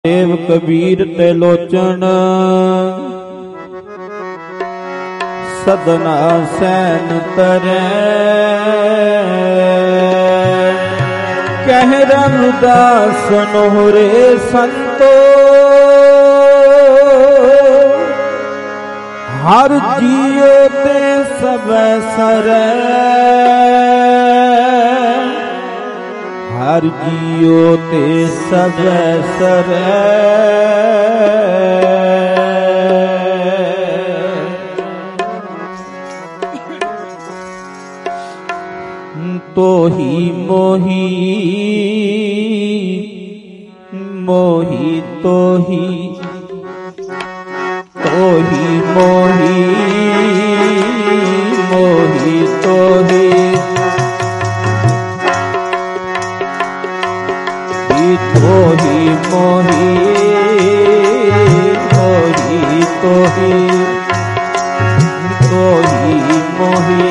देव कबीर त्रिलोचन सदना सैन तरै कह रमदास नोहरे संतो हर जियो ते सब सरै हर जियो ते सब सरै तो ही मोही मोही तो ही मोही मोही तो ही तो ही मोही मोही तो ही मोही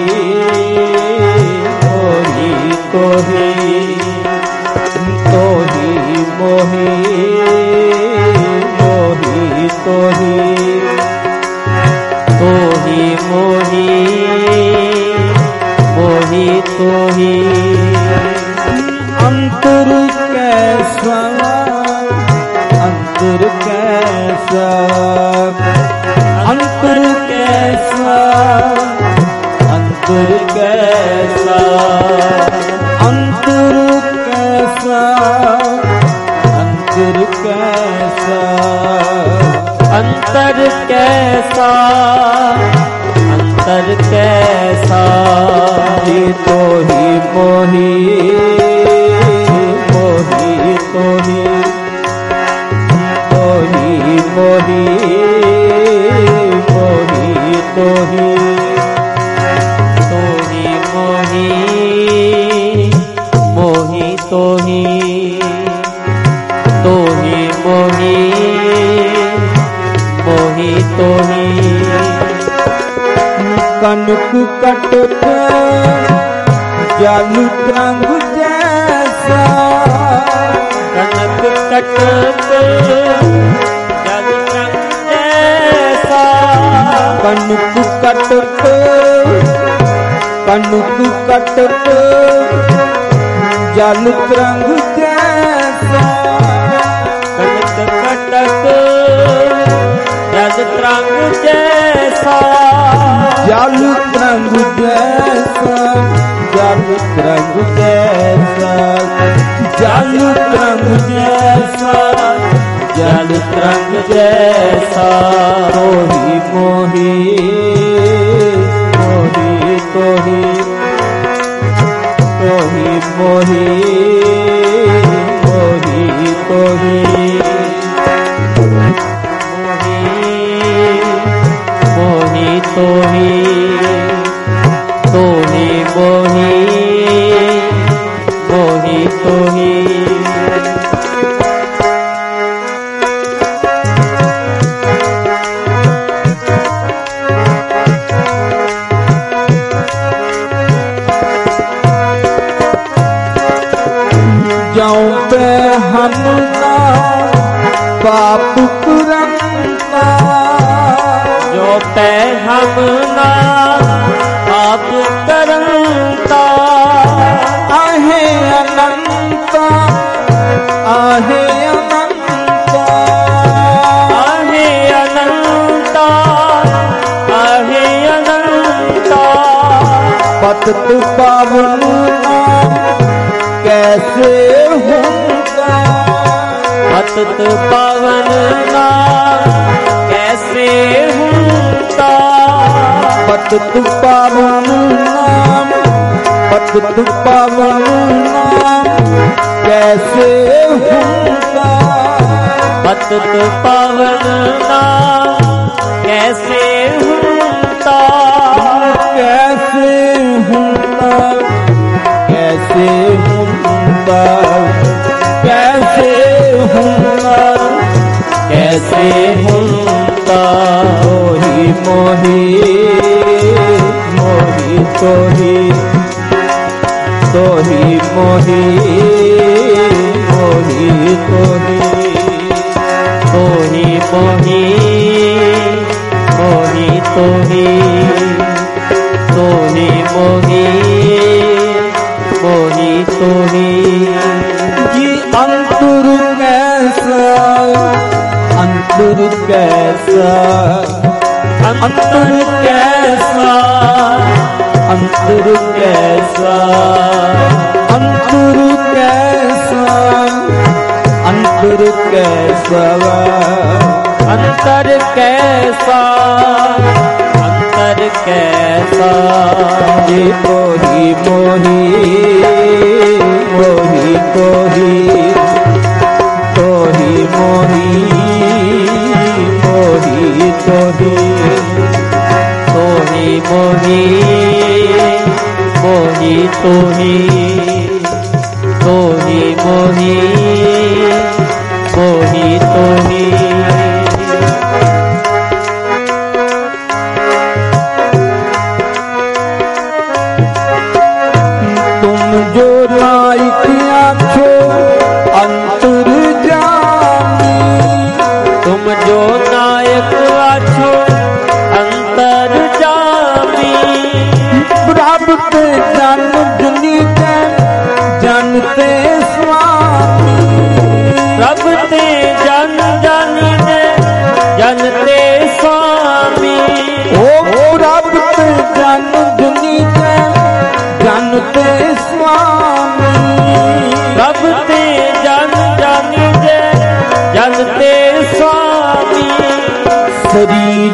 मोही तो ही मोही मोही तो ही मोही मोही तो ही अंतर कैसा अंतर कैसा अंतर कैसा अंतर कैसा अंतर कैसा अंतर कैसा अंतर कैसा अंतर कैसा ये तो ही मोही मोही तो ही मोही मोही तो ही मोही मोही तो ही मोही मोही तो ही कनक कटक जालू रंग जैसा कनक कटक जालू रंग जैसा कनक कटक कनक कटक जालू रंग जैसा कनक कटक जालू रंग जैसा जालू रंग जैसा जालू रंग जैसा जालू रंग जैसा जालू रंग जैसा मोही मोही मोही तो ही मोही मोही तो ही मोही तो ही मोही मोही तो ही जाऊं पे हमला पाप करता जो पे हमला पाप करता आहे अनंता आहे अनंता आहे अनंता आहे अनंता पतित पावन कैसे होगा पतित पावन कैसे होता पतित पावन नाम पतित पावन नाम कैसे होगा पतित पावन कैसे होता कैसे होगा कैसे होगा कैसे होगा कैसे होता मोही मोही मोही तो ही मोही मोही तो ही तोही मोही मोही तोही तोही मोही मोही तोही। जी अंतर कैसा अंतर कैसा अंतर कैसा अंतर कैसा अंतर कैसा अंतर कैसा अंतर कैसा अंतर कैसा। ये मोही मोही मोही तोही तोही मोही मोही तोही तोही मोही मोही तोही तोही मोही मोही तोही। तुम जो नायक आछो अंतर जामी तुम जो नायक आछो अंतर जामी। रब ते जन जुनी के जानते स्वामी रब ते जन जानी दे जनते स्वामी। ओ रब ते जन जुनी के जानते स्वामी रब ते जन जानी दे जनते स्वामी। शरीर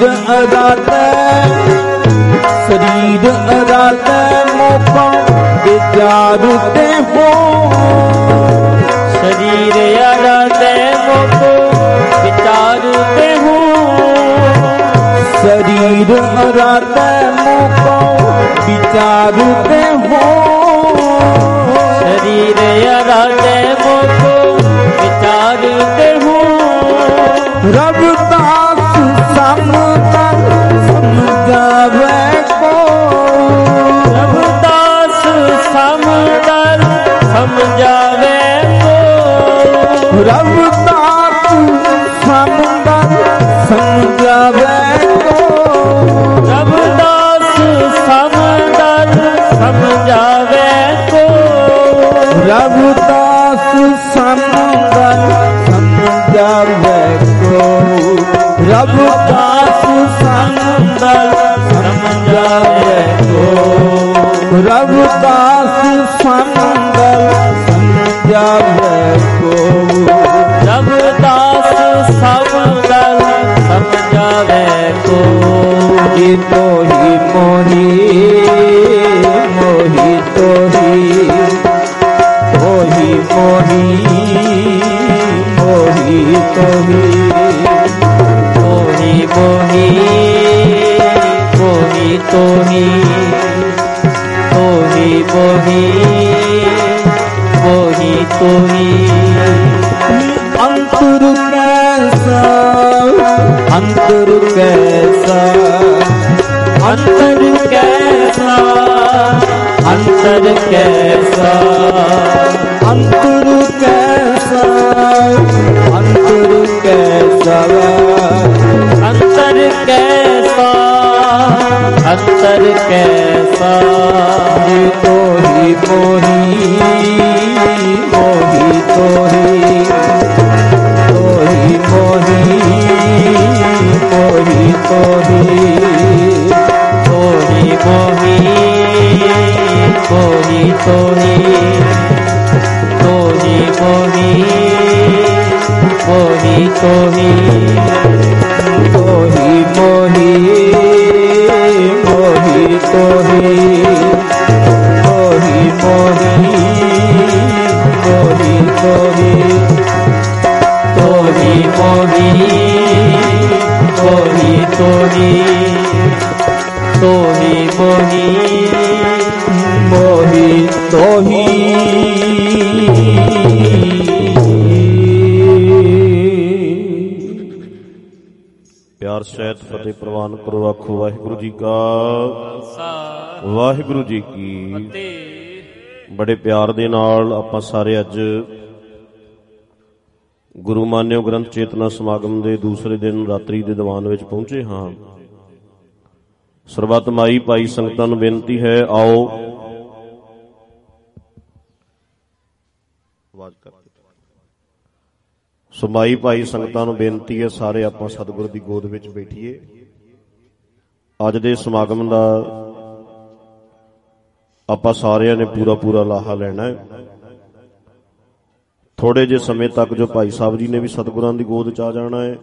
अराते मौका विचारते हो शरीर अराते मोको विचारते हूँ। शरीर अराते मौका विचारते हो शरीर अराते मोको विचारते हूँ। रब दास समतन समझावे को रबदास समदल समझावे को। रब दास समतन समझावे को रबदास समदल समझावे को। रबदास समदल समझावे को रबदास समदल समझावे को रबदास समदल समझावे को रबदास समदल समझावे को। ये तोही मोही मोही तोही तोही मोही मोही तोही तोही मोही मोही तोही तोही मोही मोही तोही। अंतर कैसा अंतर कैसा अंतर कैसा अंतर कैसा अंतर कैसा अंतर कैसा अंतर कैसा अंतर कैसा। ये तोही मोही मोही तोही तोही मोही मोही तोही तोही मोही मोही तोही तोही मोही मोही तोही तोही मोही मोही तोही तोही मोही मोही तोही तोही मोही मोही तोही तोही मोही मोही तोही प्यार सहित फतेह प्रवान करो। आखो वाहिगुरु जी का वाहिगुरु जी की। बड़े प्यार दे नाल आपां सारे अज ਗੁਰੂ ਮਾਨਿਓ ਗ੍ਰੰਥ ਚੇਤਨਾ ਸਮਾਗਮ ਦੇ ਦੂਸਰੇ ਦਿਨ ਰਾਤਰੀ ਦੇ ਦੀਵਾਨ ਵਿੱਚ ਪਹੁੰਚੇ ਹਾਂ। ਸਰਬੱਤ ਮਾਈ ਭਾਈ ਸੰਗਤਾਂ ਨੂੰ ਬੇਨਤੀ ਹੈ, ਆਓ ਸੋ ਮਾਈ ਭਾਈ ਸੰਗਤਾਂ ਨੂੰ ਬੇਨਤੀ ਹੈ, ਸਾਰੇ ਆਪਾਂ ਸਤਿਗੁਰ ਦੀ ਗੋਦ ਵਿੱਚ ਬੈਠੀਏ। ਅੱਜ ਦੇ ਸਮਾਗਮ ਦਾ ਆਪਾਂ ਸਾਰਿਆਂ ਨੇ ਪੂਰਾ ਲਾਹਾ ਲੈਣਾ ਹੈ। ਥੋੜੇ ਜਿਹੇ ਸਮੇਂ ਤੱਕ ਜੋ ਭਾਈ ਸਾਹਿਬ ਜੀ ਨੇ ਵੀ ਸਤਿਗੁਰਾਂ ਦੀ ਗੋਦ ਚ ਆ ਜਾਣਾ ਹੈ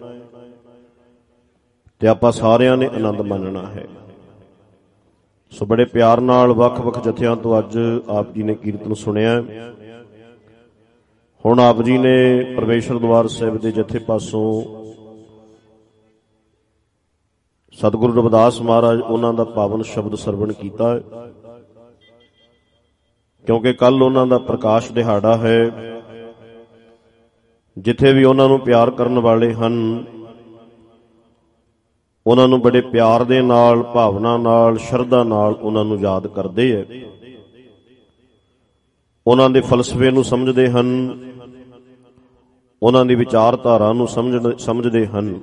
ਤੇ ਆਪਾਂ ਸਾਰਿਆਂ ਨੇ ਆਨੰਦ ਮਾਣਨਾ ਹੈ। ਸੋ ਬੜੇ ਪਿਆਰ ਨਾਲ ਵੱਖ-ਵੱਖ ਜਥਿਆਂ ਤੋਂ ਅੱਜ ਆਪ ਜੀ ਨੇ ਕੀਰਤਨ ਸੁਣਿਆ। ਹੁਣ ਆਪ ਜੀ ਨੇ ਪਰਮੇਸ਼ਰ ਦਰਬਾਰ ਸਾਹਿਬ ਦੇ ਜਥੇ ਪਾਸੋਂ ਸਤਿਗੁਰੂ ਰਵਿਦਾਸ ਮਹਾਰਾਜ ਉਹਨਾਂ ਦਾ ਪਾਵਨ ਸ਼ਬਦ ਸਰਵਣ ਕੀਤਾ, ਕਿਉਂਕਿ ਕੱਲ ਉਹਨਾਂ ਦਾ ਪ੍ਰਕਾਸ਼ ਦਿਹਾੜਾ ਹੈ। ਜਿੱਥੇ ਵੀ ਉਹਨਾਂ ਨੂੰ ਪਿਆਰ ਕਰਨ ਵਾਲੇ ਹਨ, ਉਹਨਾਂ ਨੂੰ ਬੜੇ ਪਿਆਰ ਦੇ ਨਾਲ, ਭਾਵਨਾ ਨਾਲ, ਸ਼ਰਧਾ ਨਾਲ ਉਹਨਾਂ ਨੂੰ ਯਾਦ ਕਰਦੇ ਹੈ। ਉਹਨਾਂ ਦੇ ਫਲਸਫੇ ਨੂੰ ਸਮਝਦੇ ਹਨ, ਉਹਨਾਂ ਦੀ ਵਿਚਾਰਧਾਰਾ ਨੂੰ ਸਮਝਦੇ ਹਨ।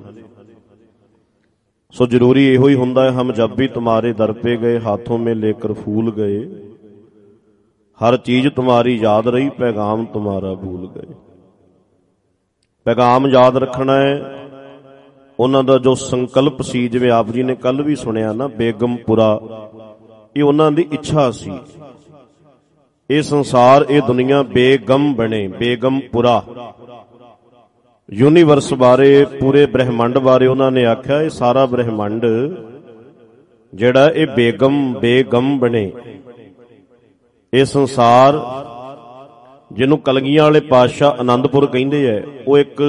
ਸੋ ਜ਼ਰੂਰੀ ਇਹੋ ਹੀ ਹੁੰਦਾ ਹੈ, ਹਮ ਜਬ ਵੀ ਤੁਮਾਰੇ ਦਰ ਪੇ ਗਏ, ਹਾਥੋਂ ਮੇਂ ਲੇਕਰ ਫੂਲ ਗਏ, ਹਰ ਚੀਜ਼ ਤੁਮਾਰੀ ਯਾਦ ਰਹੀ, ਪੈਗਾਮ ਤੁਮਾਰਾ ਭੂਲ ਗਏ। ਪੈਗਾਮ ਯਾਦ ਰੱਖਣਾ ਹੈ। ਉਹਨਾਂ ਦਾ ਜੋ ਸੰਕਲਪ ਸੀ, ਜਿਵੇਂ ਆਪ ਜੀ ਨੇ ਕੱਲ ਵੀ ਸੁਣਿਆ ਨਾ, ਬੇਗਮਪੁਰਾ, ਇਹ ਉਹਨਾਂ ਦੀ ਇੱਛਾ ਸੀ। ਇਹ ਸੰਸਾਰ, ਇਹ ਦੁਨੀਆ ਬੇਗਮ ਬਣੇ, ਬੇਗਮਪੁਰਾ। ਯੂਨੀਵਰਸ ਬਾਰੇ, ਪੂਰੇ ਬ੍ਰਹਿਮੰਡ ਬਾਰੇ ਉਹਨਾਂ ਨੇ ਆਖਿਆ, ਇਹ ਸਾਰਾ ਬ੍ਰਹਿਮੰਡ ਜਿਹੜਾ ਇਹ ਬੇਗਮ ਬਣੇ। ਇਹ ਸੰਸਾਰ ਜਿਹਨੂੰ ਕਲਗੀਆਂ ਵਾਲੇ ਪਾਤਸ਼ਾਹ ਆਨੰਦਪੁਰ ਕਹਿੰਦੇ ਐ, ਉਹ ਇੱਕ,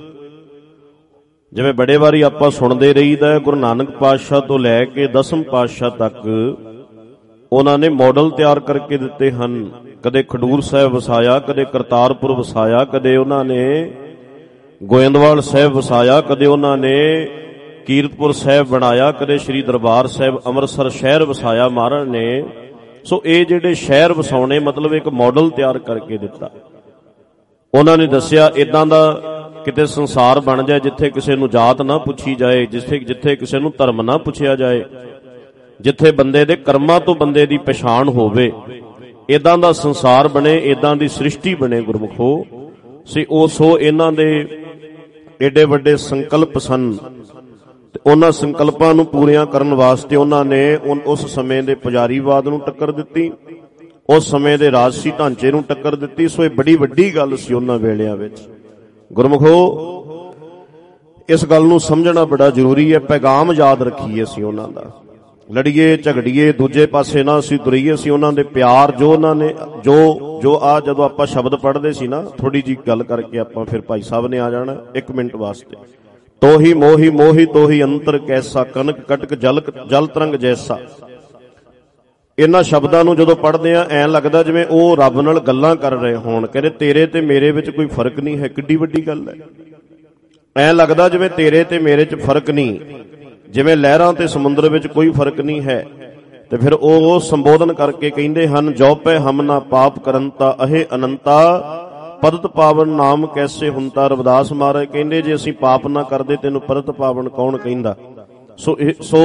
ਜਿਵੇਂ ਬੜੇ ਵਾਰੀ ਆਪਾਂ ਸੁਣਦੇ ਰਹੀਦਾ, ਗੁਰੂ ਨਾਨਕ ਪਾਤਸ਼ਾਹ ਤੋਂ ਲੈ ਕੇ 10ਵੇਂ ਪਾਤਸ਼ਾਹ ਤੱਕ ਉਹਨਾਂ ਨੇ ਮਾਡਲ ਤਿਆਰ ਕਰਕੇ ਦਿੱਤੇ ਹਨ। ਕਦੇ ਖਡੂਰ ਸਾਹਿਬ ਵਸਾਇਆ, ਕਦੇ ਕਰਤਾਰਪੁਰ ਵਸਾਇਆ, ਕਦੇ ਉਹਨਾਂ ਨੇ ਗੋਇੰਦਵਾਲ ਸਾਹਿਬ ਵਸਾਇਆ, ਕਦੇ ਉਹਨਾਂ ਨੇ ਕੀਰਤਪੁਰ ਸਾਹਿਬ ਬਣਾਇਆ, ਕਦੇ ਸ੍ਰੀ ਦਰਬਾਰ ਸਾਹਿਬ ਅੰਮ੍ਰਿਤਸਰ ਸ਼ਹਿਰ ਵਸਾਇਆ ਮਹਾਰਾਜ ਨੇ। ਸੋ ਇਹ ਜਿਹੜੇ ਸ਼ਹਿਰ ਵਸਾਉਣੇ, ਮਤਲਬ ਇੱਕ ਮਾਡਲ ਤਿਆਰ ਕਰਕੇ ਦਿੱਤਾ। ਉਹਨਾਂ ਨੇ ਦੱਸਿਆ ਇਦਾਂ ਦਾ ਕਿਤੇ ਸੰਸਾਰ ਬਣ ਜਾਏ ਜਿੱਥੇ ਕਿਸੇ ਨੂੰ ਜਾਤ ਨਾ ਪੁੱਛੀ ਜਾਏ, ਜਿੱਥੇ ਕਿਸੇ ਨੂੰ ਧਰਮ ਨਾ ਪੁੱਛਿਆ ਜਾਏ, ਜਿੱਥੇ ਬੰਦੇ ਦੇ ਕਰਮਾਂ ਤੋਂ ਬੰਦੇ ਦੀ ਪਛਾਣ ਹੋਵੇ। ਇਦਾਂ ਦਾ ਸੰਸਾਰ ਬਣੇ, ਇਦਾਂ ਦੀ ਸ੍ਰਿਸ਼ਟੀ ਬਣੇ ਗੁਰਮੁਖੋ। ਸੋ ਇਹਨਾਂ ਦੇ ਏਡੇ ਵੱਡੇ ਸੰਕਲਪ ਸਨ ਤੇ ਉਹਨਾਂ ਸੰਕਲਪਾਂ ਨੂੰ ਪੂਰੀਆਂ ਕਰਨ ਵਾਸਤੇ ਉਹਨਾਂ ਨੇ ਉਸ ਸਮੇਂ ਦੇ ਪੁਜਾਰੀਵਾਦ ਨੂੰ ਟੱਕਰ ਦਿੱਤੀ, ਉਸ ਸਮੇਂ ਦੇ ਰਾਜਸੀ ਢਾਂਚੇ ਨੂੰ ਟੱਕਰ ਦਿੱਤੀ। ਸੋ ਇਹ ਬੜੀ ਵੱਡੀ ਗੱਲ ਸੀ ਉਹਨਾਂ ਵੇਲਿਆਂ ਵਿੱਚ। ਗੁਰਮੁਖੋ, ਇਸ ਗੱਲ ਨੂੰ ਸਮਝਣਾ ਬੜਾ ਜ਼ਰੂਰੀ ਹੈ। ਪੈਗਾਮ ਯਾਦ ਰੱਖੀਏ ਅਸੀਂ ਉਹਨਾਂ ਦਾ, ਲੜੀਏ ਝਗੜੀਏ, ਦੂਜੇ ਪਾਸੇ ਨਾ ਅਸੀਂ ਤੁਰੀਏ। ਅਸੀਂ ਉਹਨਾਂ ਦੇ ਪਿਆਰ, ਜੋ ਉਹਨਾਂ ਨੇ ਜੋ ਆ ਜਦੋਂ ਆਪਾਂ ਸ਼ਬਦ ਪੜ੍ਹਦੇ ਸੀ ਨਾ, ਥੋੜੀ ਜੀ ਗੱਲ ਕਰਕੇ ਆਪਾਂ ਫਿਰ ਭਾਈ ਸਾਹਿਬ ਨੇ ਆ ਜਾਣਾ 1 ਮਿੰਟ ਵਾਸਤੇ। ਤੋਹੀ ਮੋਹੀ ਮੋਹੀ ਤੋਹੀ ਅੰਤਰ ਕੈਸਾ, ਕਨਕ ਕਟਕ ਜਲ ਤਰੰਗ ਜੈਸਾ। ਇਹਨਾਂ ਸ਼ਬਦਾਂ ਨੂੰ ਜਦੋਂ ਪੜ੍ਹਦੇ ਆ, ਐਂ ਲੱਗਦਾ ਜਿਵੇਂ ਉਹ ਰੱਬ ਨਾਲ ਗੱਲਾਂ ਕਰ ਰਹੇ ਹੋਣ। ਕਹਿੰਦੇ ਤੇਰੇ ਤੇ ਮੇਰੇ ਵਿੱਚ ਕੋਈ ਫਰਕ ਨਹੀਂ ਹੈ। ਕਿੱਡੀ ਵੱਡੀ ਗੱਲ ਹੈ। ਐਂ ਲੱਗਦਾ ਜਿਵੇਂ ਤੇਰੇ ਤੇ ਮੇਰੇ 'ਚ ਫਰਕ ਨਹੀਂ, ਜਿਵੇਂ ਲਹਿਰਾਂ ਤੇ ਸਮੁੰਦਰ ਵਿੱਚ ਕੋਈ ਫਰਕ ਨਹੀਂ ਹੈ। ਤੇ ਫਿਰ ਉਹ ਸੰਬੋਧਨ ਕਰਕੇ ਕਹਿੰਦੇ ਹਨ, ਜੋ ਪੈ ਹਮ ਨਾ ਪਾਪ ਕਰੰਤਾ ਅਹੇ ਅਨੰਤਾ, ਪਰਤ ਪਾਵਨ ਨਾਮ ਕੈਸੇ ਹੁੰਤਾ। ਰਵਿਦਾਸ ਮਹਾਰਾਜ ਕਹਿੰਦੇ, ਜੇ ਅਸੀਂ ਪਾਪ ਨਾ ਕਰਦੇ ਤੈਨੂੰ ਪਰਤ ਪਾਵਨ ਕੌਣ ਕਹਿੰਦਾ। ਸੋ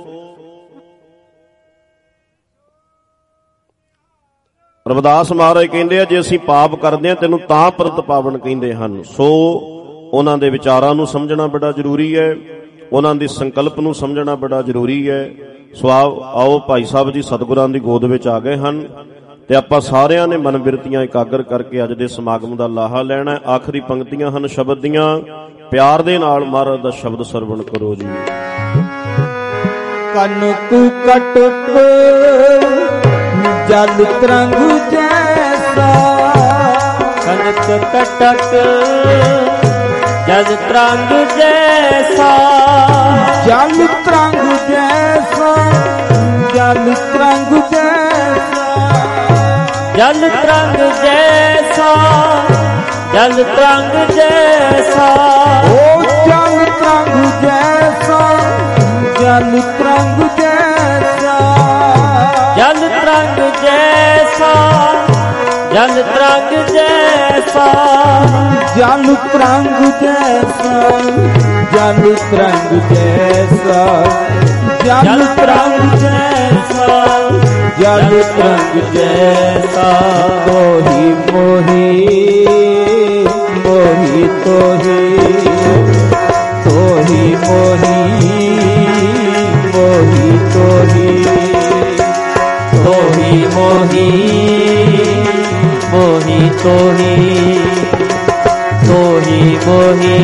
ਰਵਿਦਾਸ ਮਹਾਰਾਜ ਕਹਿੰਦੇ ਆ, ਜੇ ਅਸੀਂ ਪਾਪ ਕਰਦੇ ਆ ਤੈਨੂੰ ਤਾਂ ਪਰਤ ਪਾਵਨ ਕਹਿੰਦੇ ਹਨ। ਸੋ ਉਹਨਾਂ ਦੇ ਵਿਚਾਰਾਂ ਨੂੰ ਸਮਝਣਾ ਬੜਾ ਜ਼ਰੂਰੀ ਹੈ, ਉਹਨਾਂ ਦੇ ਸੰਕਲਪ ਨੂੰ ਸਮਝਣਾ ਬੜਾ ਜ਼ਰੂਰੀ ਹੈ। ਸੋ ਆਓ ਭਾਈ ਸਾਹਿਬ ਜੀ ਸਤਿਗੁਰਾਂ ਦੀ ਗੋਦ ਵਿੱਚ ਆ ਗਏ ਹਨ ਤੇ ਆਪਾਂ ਸਾਰਿਆਂ ਨੇ ਮਨ ਬਿਰਤੀਆਂ ਇਕਾਗਰ ਕਰਕੇ ਅੱਜ ਦੇ ਸਮਾਗਮ ਦਾ ਲਾਹਾ ਲੈਣਾ ਹੈ। ਆਖਰੀ ਪੰਕਤੀਆਂ ਹਨ ਸ਼ਬਦ ਦੀਆਂ, ਪਿਆਰ ਦੇ ਨਾਲ ਮਹਾਰਾਜ ਦਾ ਸ਼ਬਦ ਸਰਵਣ ਕਰੋ ਜੀ। ਕਨਕ ਕਟਕ ਜਲ ਤਰੰਗ ਜੈਸਾ, ਕਨਕ ਕਟਕ ਜਲ ਤਰੰਗ ਜੈਸਾ, ਜਲ ਤਰੰਗ ਜੈਸਾ, ਜਲ ਤਰੰਗ ਜੈਸਾ, ਜਲ ਤਰੰਗ ਜੈਸਾ, ਜਲ ਤਰੰਗ ਜੈਸਾ। ਓ ਜਲ ਤਰੰਗ ਜੈਸਾ, ਜਲ ਤਰੰਗ ਜੈਸਾ, ਜਲ ਤਰੰਗ ਜੈਸਾ, ਜਲ ਤਰੰਗ ਜੈਸਾ। जल तरंग जैसा, जल तरंग जैसा, जल तरंग जैसा, जल तरंग जैसा। तोही मोही, मोही तोही, तोही मोही, मोही तोही, तोही मोही, मोही तोही, तोही मोही,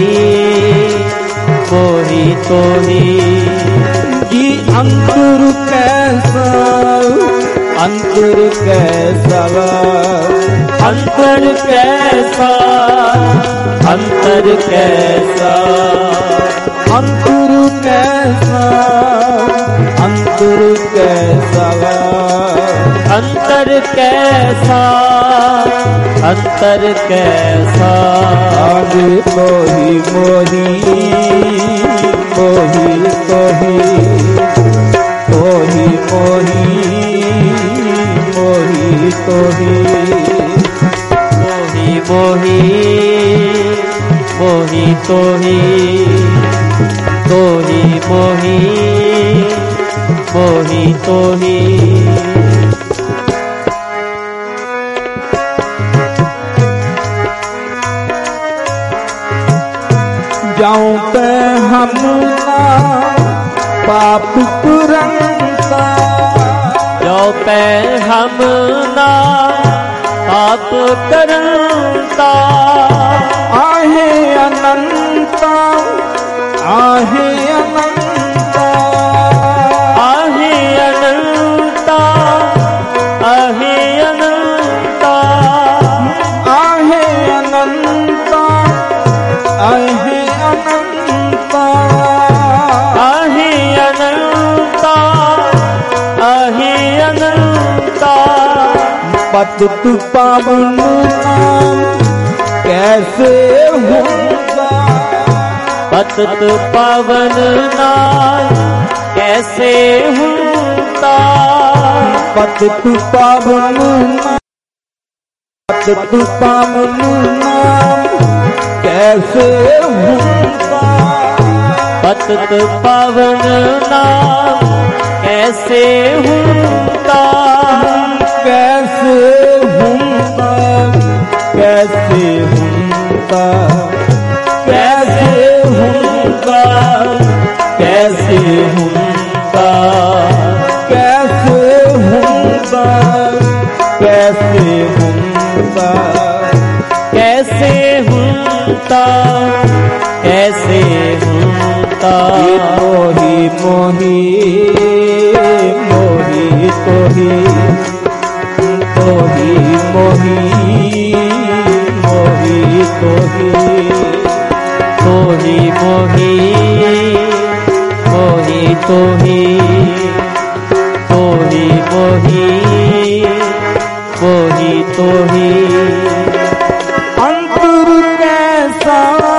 मोही तोही। जी अंकुर कैसा, अंकुर कैसा, अंतर कैसा, अंतर कैसा, अंकुर कैसा, अंकुर कैसा, अंतर कैसा, अंतर कैसा। आगे मोही मोही, मोही तोही, तोही मोही, मोही तोही, मोही मोही, मोही तोही, तोही मोही, मोही तोही। जाऊं पे हम ना पाप पुरंता, जो पे हम ना पाप करता, आहे अनंता, आहे अनंता, आहे अनंता, आहे अनंता, आहे अनंता, आहे अनंता, आहे अनंता, आहे अनंता। पतित पावन नाम कैसे होगा, पतित पावन नाम कैसे होता, पतित पावन नाम, पतित पावन नाम कैसे होगा, पतित पावन नाम कैसे होता, कैसे होगा, कैसे होगा, कैसे होगा, कैसे होता, कैसे होगा, कैसे होगा, कैसे होता, कैसे होता। मोही मोही, मोही तोही, तोही मोही, मोही तोही, तोही मोही, मोही तोही, तोही मोही, मोही तोही। अंकुर कैसा,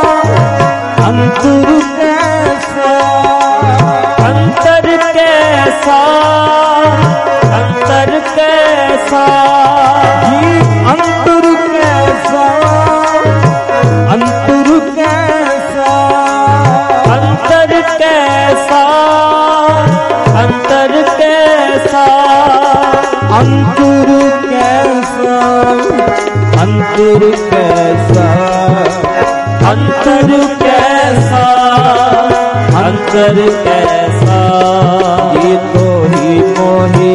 अंकुर कैसा, अंतर कैसा, अंतर कैसा, जी अंकुर कैसा, अंकुर कैसा, अंतर कैसा, अंतर कैसा, अंकुर कैसा, अंकुर कैसा, अंतर कैसा, अंतर कैसा। ये तोही मोही,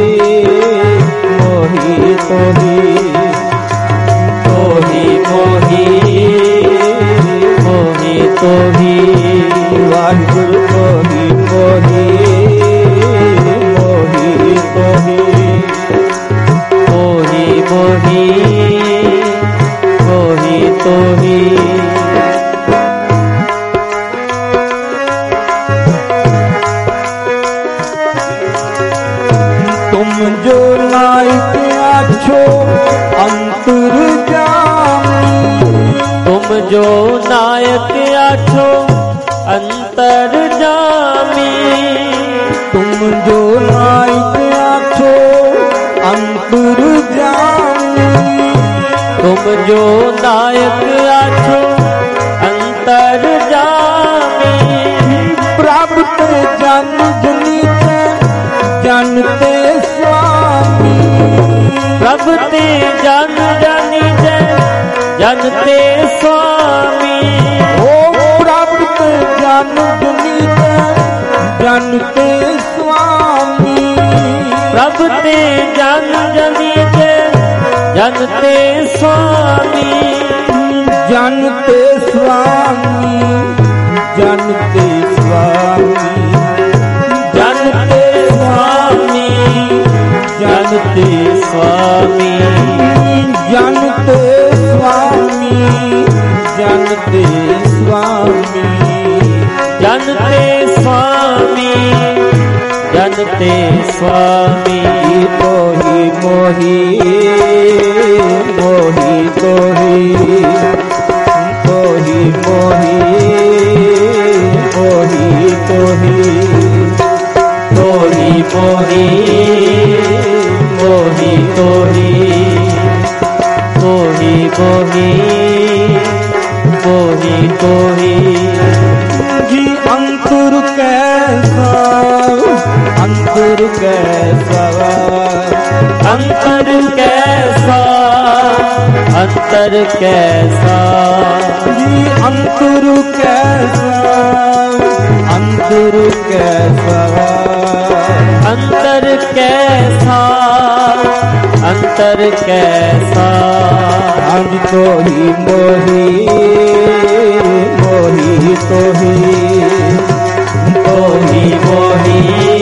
मोही तोही, तोही मोही, मोही तोही, वाहिगुरु तोही मोही, मोही तोही, तोही मोही, मोही तोही। तुम जो नायक आछो अंतर जामी, तुम जो नायक आछो अंतर जामी, तुम जो नायक आछो अंतर जामी, तुम जो नायक आछो अंतर जामी। प्रभु ते जन जनीते जानते स्वामी। प्रभु ते जन जनीते जानते स्वामी। ओ प्रभु ते जन जनीते जानते स्वामी। प्रभु ते जन जनीते जानते स्वामी। जानते स्वामी जानते स्वामी जानते स्वामी जानते स्वामी। जानते स्वामी जानते स्वामी। जानते स्वामी जानते स्वामी। मोही मोही मोही तोही मोही मोही मोही तोही तोही मोही मोही तोही तोही मोही मोही तोही। जी अंकुर कैसा अंकुर कैसा अंतर कैसा अंतर कैसा। जी अंकुर कैसा अंकुर कैसा अंतर कैसा अंतर कैसा। आज तो ही मोही मोही तो ही मोही मोही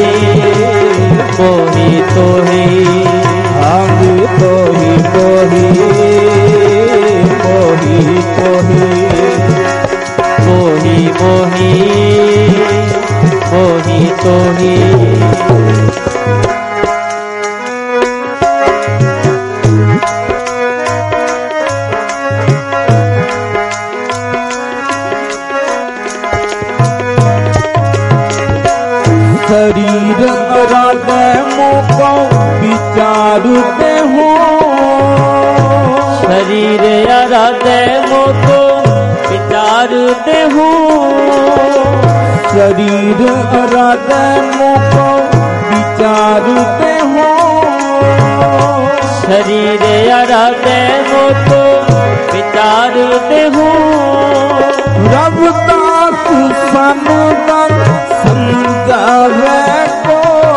मोही तोही। आज तो ही मोही मोही तो ही मोही मोही मोही तोही। शरीर हृदय मोको विचारते हो। शरीर हृदय मोको विचारते हो। शरीर हृदय मोको विचारते हो। शरीर हृदय मोको विचारते हो। रविदास समुदन समझावे को।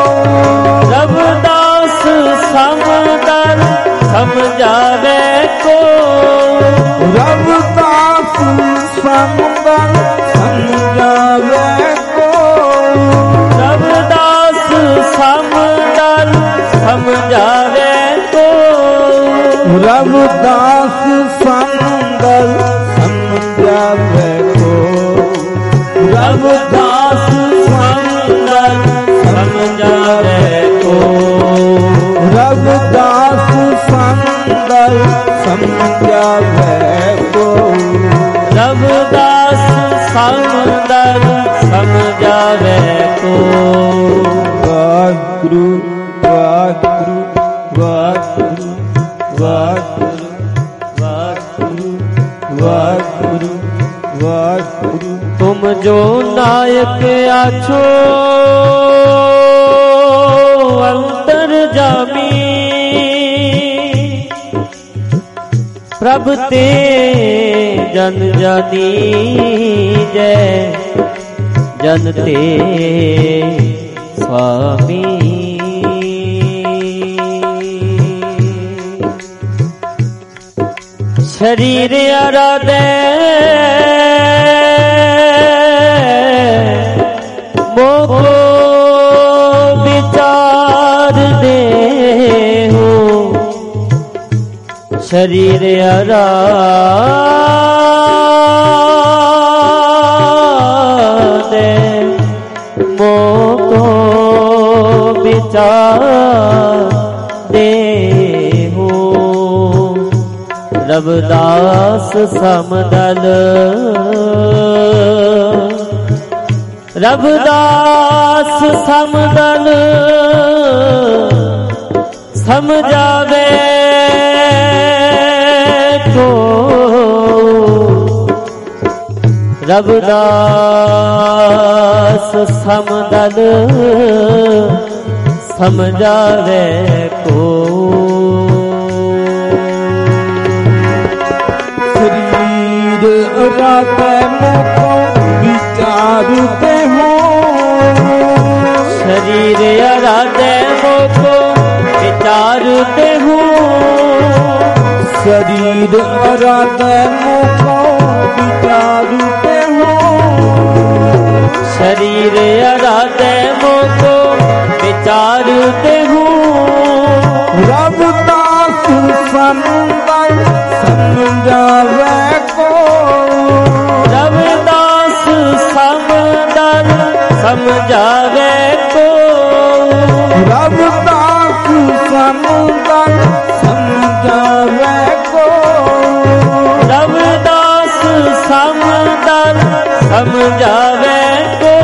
रविदास समदन समझावे को। रविदास समुदन समझावे को। रविदास समदन समझावे को। रविदास समुदन समझावे को। रविदास समदन समझावे को। रविदास समुदन समझावे को। रविदास समदन समझावे को। वाहिगुरु वाहिगुरु वाहिगुरु वाहिगुरु वाहिगुरु वाहिगुरु वाहिगुरु। तुम जो नायक आछो अंतर जामी। प्रभु ते जन जानी जय जनते स्वामी। शरीर आराधे मोको विचार दे हो। शरीर आराधे मोको विचार दे हो। रविदास समदल रविदास समदल समझावे को। रविदास समदल समझावे को शरीर राते मोको विचारते हो शरीर राते मोको विचारते हो शरीर राते मोको विचारते हो शरीर राते मोको विचारते हो रविदास समदल समझावे को रविदास समदल समझावे को रविदास समदल समझावे को रविदास समदल समझावे को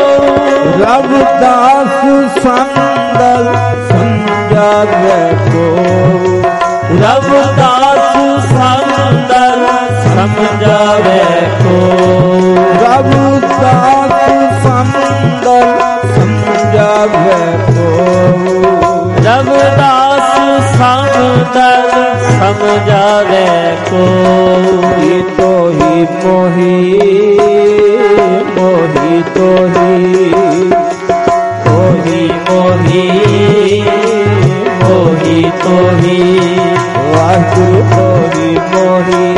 रविदास समदल समझावे को रविदास समदल समझावे को रविदास समदल समझावे को रविदास समदल समझावे को मोही तो ही मोही मोही तो ही मोही मोही मोही तो ही वाहिगुरु मोही मोही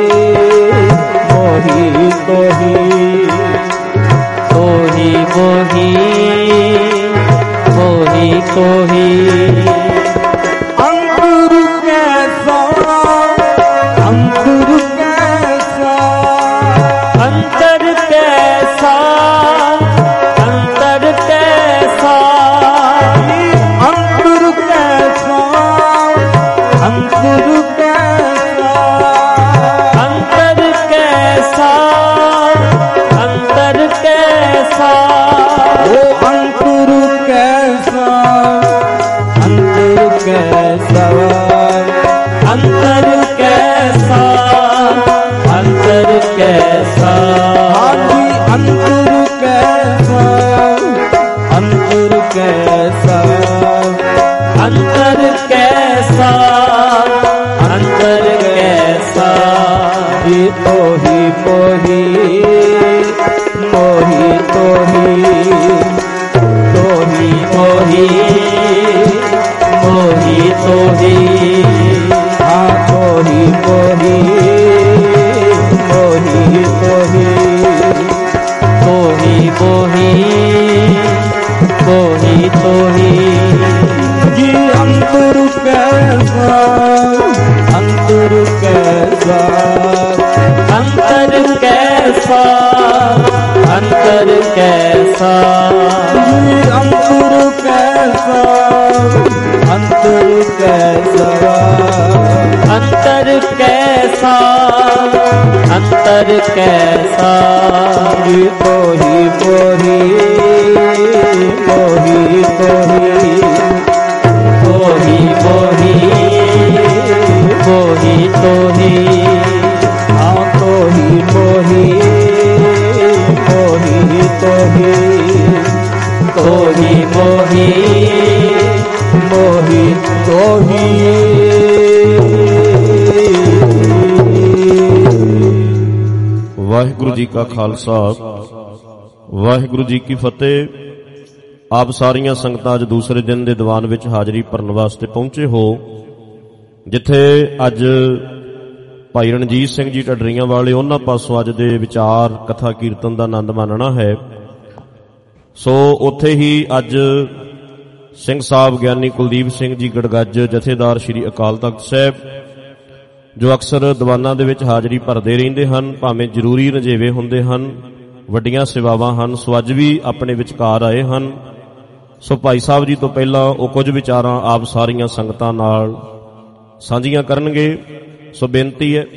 मोही तो ही मोही मोही मोही तो ही अंकुर कैसा अंकुर कैसा अंतर कैसा अंतर कैसा अंकुर कैसा अंकुर कैसा अंतर कैसा अंतर कैसा ओ अंकुर कैसा अंकुर कैसा अंतर कैसा अंतर कैसा आदि अंकुर कैसा अंकुर कैसा अंतर कैसा अंतर कैसा ये तो ही मोही मोही तो ही मोही मोही मोही तो ही हाँ तो ही मोही मोही तो ही मोही मोही मोही तो ही जी अंकुर कैसा अंकुर कैसा अंतर कैसा अंतर कैसा जी अंकुर कैसा अंकुर कैसा अंतर कैसा अंतर कैसा ये तो ही मोही मोही तो ही मोही मोही मोही तो ही हाँ तो ही मोही मोही तो ही मोही मोही मोही तो ही ਵਾਹਿਗੁਰੂ ਜੀ ਕਾ ਖਾਲਸਾ ਵਾਹਿਗੁਰੂ ਜੀ ਕੀ ਫਤਿਹ। ਆਪ ਸਾਰੀਆਂ ਸੰਗਤਾਂ ਅੱਜ ਦੂਸਰੇ ਦਿਨ ਦੇ ਦੀਵਾਨ ਵਿੱਚ ਹਾਜ਼ਰੀ ਭਰਨ ਵਾਸਤੇ ਪਹੁੰਚੇ ਹੋ, ਜਿੱਥੇ ਅੱਜ ਭਾਈ ਰਣਜੀਤ ਸਿੰਘ ਜੀ ਢੱਡਰੀਆਂ ਵਾਲੇ ਉਹਨਾਂ ਪਾਸੋਂ ਅੱਜ ਦੇ ਵਿਚਾਰ ਕਥਾ ਕੀਰਤਨ ਦਾ ਆਨੰਦ ਮਾਣਨਾ ਹੈ। ਸੋ ਉੱਥੇ ਹੀ ਅੱਜ ਸਿੰਘ ਸਾਹਿਬ ਗਿਆਨੀ ਕੁਲਦੀਪ ਸਿੰਘ ਜੀ ਗੜਗੱਜ ਜਥੇਦਾਰ ਸ੍ਰੀ ਅਕਾਲ ਤਖਤ ਸਾਹਿਬ, ਜੋ ਅਕਸਰ ਦੀਵਾਨਾਂ ਦੇ ਵਿੱਚ ਹਾਜ਼ਰੀ ਭਰਦੇ ਰਹਿੰਦੇ ਹਨ, ਭਾਵੇਂ ਜ਼ਰੂਰੀ ਰਜੇਵੇ ਹੁੰਦੇ ਹਨ, ਵੱਡੀਆਂ ਸੇਵਾਵਾਂ ਹਨ, ਸੋ ਅੱਜ ਵੀ ਆਪਣੇ ਵਿਚਕਾਰ ਆਏ ਹਨ। ਸੋ ਭਾਈ ਸਾਹਿਬ ਜੀ ਤੋਂ ਪਹਿਲਾਂ ਉਹ ਕੁਝ ਵਿਚਾਰਾਂ ਆਪ ਸਾਰੀਆਂ ਸੰਗਤਾਂ ਨਾਲ ਸਾਂਝੀਆਂ ਕਰਨਗੇ। ਸੋ ਬੇਨਤੀ ਹੈ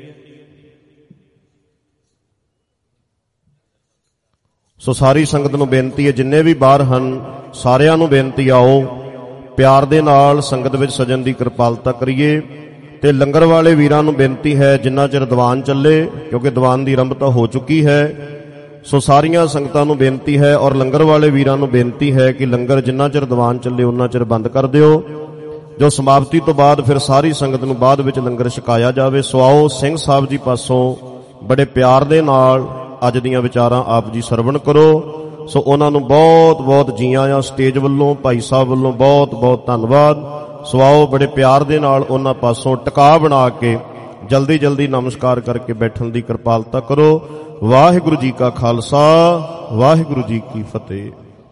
ਸੋ ਸਾਰੀ ਸੰਗਤ ਨੂੰ ਬੇਨਤੀ ਹੈ, ਜਿੰਨੇ ਵੀ ਬਾਹਰ ਹਨ ਸਾਰਿਆਂ ਨੂੰ ਬੇਨਤੀ, ਆਓ ਪਿਆਰ ਦੇ ਨਾਲ ਸੰਗਤ ਵਿੱਚ ਸਜਣ ਦੀ ਕਿਰਪਾਲਤਾ ਕਰੀਏ ਤੇ ਲੰਗਰ ਵਾਲੇ ਵੀਰਾਂ ਨੂੰ ਬੇਨਤੀ ਹੈ, ਜਿੰਨਾ ਚਿਰ ਦੀਵਾਨ ਚੱਲੇ, ਕਿਉਂਕਿ ਦੀਵਾਨ ਦੀ ਆਰੰਭਤਾ ਹੋ ਚੁੱਕੀ ਹੈ, ਸੋ ਸਾਰੀਆਂ ਸੰਗਤਾਂ ਨੂੰ ਬੇਨਤੀ ਹੈ ਔਰ ਲੰਗਰ ਵਾਲੇ ਵੀਰਾਂ ਨੂੰ ਬੇਨਤੀ ਹੈ ਕਿ ਲੰਗਰ ਜਿੰਨਾ ਚਿਰ ਦੀਵਾਨ ਚੱਲੇ ਉਹਨਾਂ ਚਿਰ ਬੰਦ ਕਰ ਦਿਓ, ਜੋ ਸਮਾਪਤੀ ਤੋਂ ਬਾਅਦ ਫਿਰ ਸਾਰੀ ਸੰਗਤ ਨੂੰ ਬਾਅਦ ਵਿੱਚ ਲੰਗਰ ਛਕਾਇਆ ਜਾਵੇ। ਸੋ ਆਓ ਸਿੰਘ ਸਾਹਿਬ ਜੀ ਪਾਸੋਂ ਬੜੇ ਪਿਆਰ ਦੇ ਨਾਲ ਅੱਜ ਦੀਆਂ ਵਿਚਾਰਾਂ ਆਪ ਜੀ ਸਰਵਣ ਕਰੋ। ਸੋ ਉਹਨਾਂ ਨੂੰ ਬਹੁਤ ਬਹੁਤ ਜੀ ਆਇਆਂ ਸਟੇਜ ਵੱਲੋਂ, ਭਾਈ ਸਾਹਿਬ ਵੱਲੋਂ ਬਹੁਤ ਬਹੁਤ ਧੰਨਵਾਦ। ਸੋ ਆਓ ਬੜੇ ਪਿਆਰ ਦੇ ਨਾਲ ਉਹਨਾਂ ਪਾਸੋਂ ਟਿਕਾ ਬਣਾ ਕੇ ਜਲਦੀ ਜਲਦੀ ਨਮਸਕਾਰ ਕਰਕੇ ਬੈਠਣ ਦੀ ਕਿਰਪਾਲਤਾ ਕਰੋ। ਵਾਹਿਗੁਰੂ ਜੀ ਕਾ ਖਾਲਸਾ, ਵਾਹਿਗੁਰੂ ਜੀ ਕੀ ਫਤਿਹ।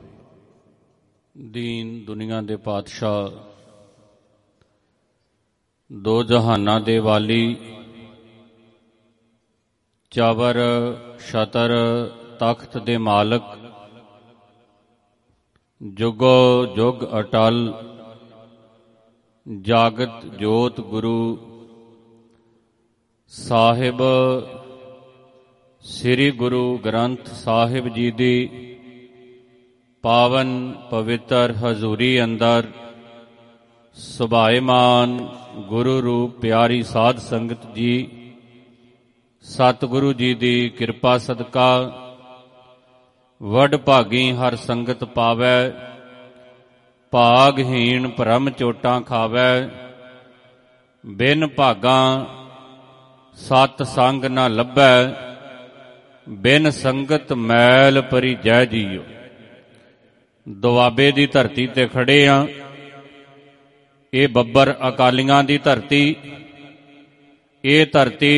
ਦੀਨ ਦੁਨੀਆ ਦੇ ਪਾਤਸ਼ਾਹ, ਦੋ ਜਹਾਨਾਂ ਦੇ ਵਾਲੀ, ਚਾਵਰ ਛਤਰ ਤਖਤ ਦੇ ਮਾਲਕ, ਜੁਗੋ ਜੁਗ ਅਟਲ, ਜਾਗਤ ਜੋਤ ਗੁਰੂ ਸਾਹਿਬ ਸ੍ਰੀ ਗੁਰੂ ਗ੍ਰੰਥ ਸਾਹਿਬ ਜੀ ਦੀ ਪਾਵਨ ਪਵਿੱਤਰ ਹਜ਼ੂਰੀ ਅੰਦਰ ਸੁਭਾਏਮਾਨ ਗੁਰੂ ਰੂਪ ਪਿਆਰੀ ਸਾਧ ਸੰਗਤ ਜੀ, ਸਤਿਗੁਰੂ ਜੀ ਦੀ ਕਿਰਪਾ ਸਦਕਾ ਵਡ ਭਾਗੀ ਹਰ ਸੰਗਤ ਪਾਵੈ, ਭਾਗਹੀਣ ਭਰਮ ਚੋਟਾਂ ਖਾਵੈ, ਬਿਨ ਭਾਗਾਂ ਸਤ ਸੰਗ ਨਾ ਲੱਭੈ, ਬਿਨ ਸੰਗਤ ਮੈਲ ਪਰਿਜੈ ਜੀਓ। ਦੁਆਬੇ ਦੀ ਧਰਤੀ ਤੇ ਖੜੇ ਆ। ਇਹ ਬੱਬਰ ਅਕਾਲੀਆਂ ਦੀ ਧਰਤੀ, ਇਹ ਧਰਤੀ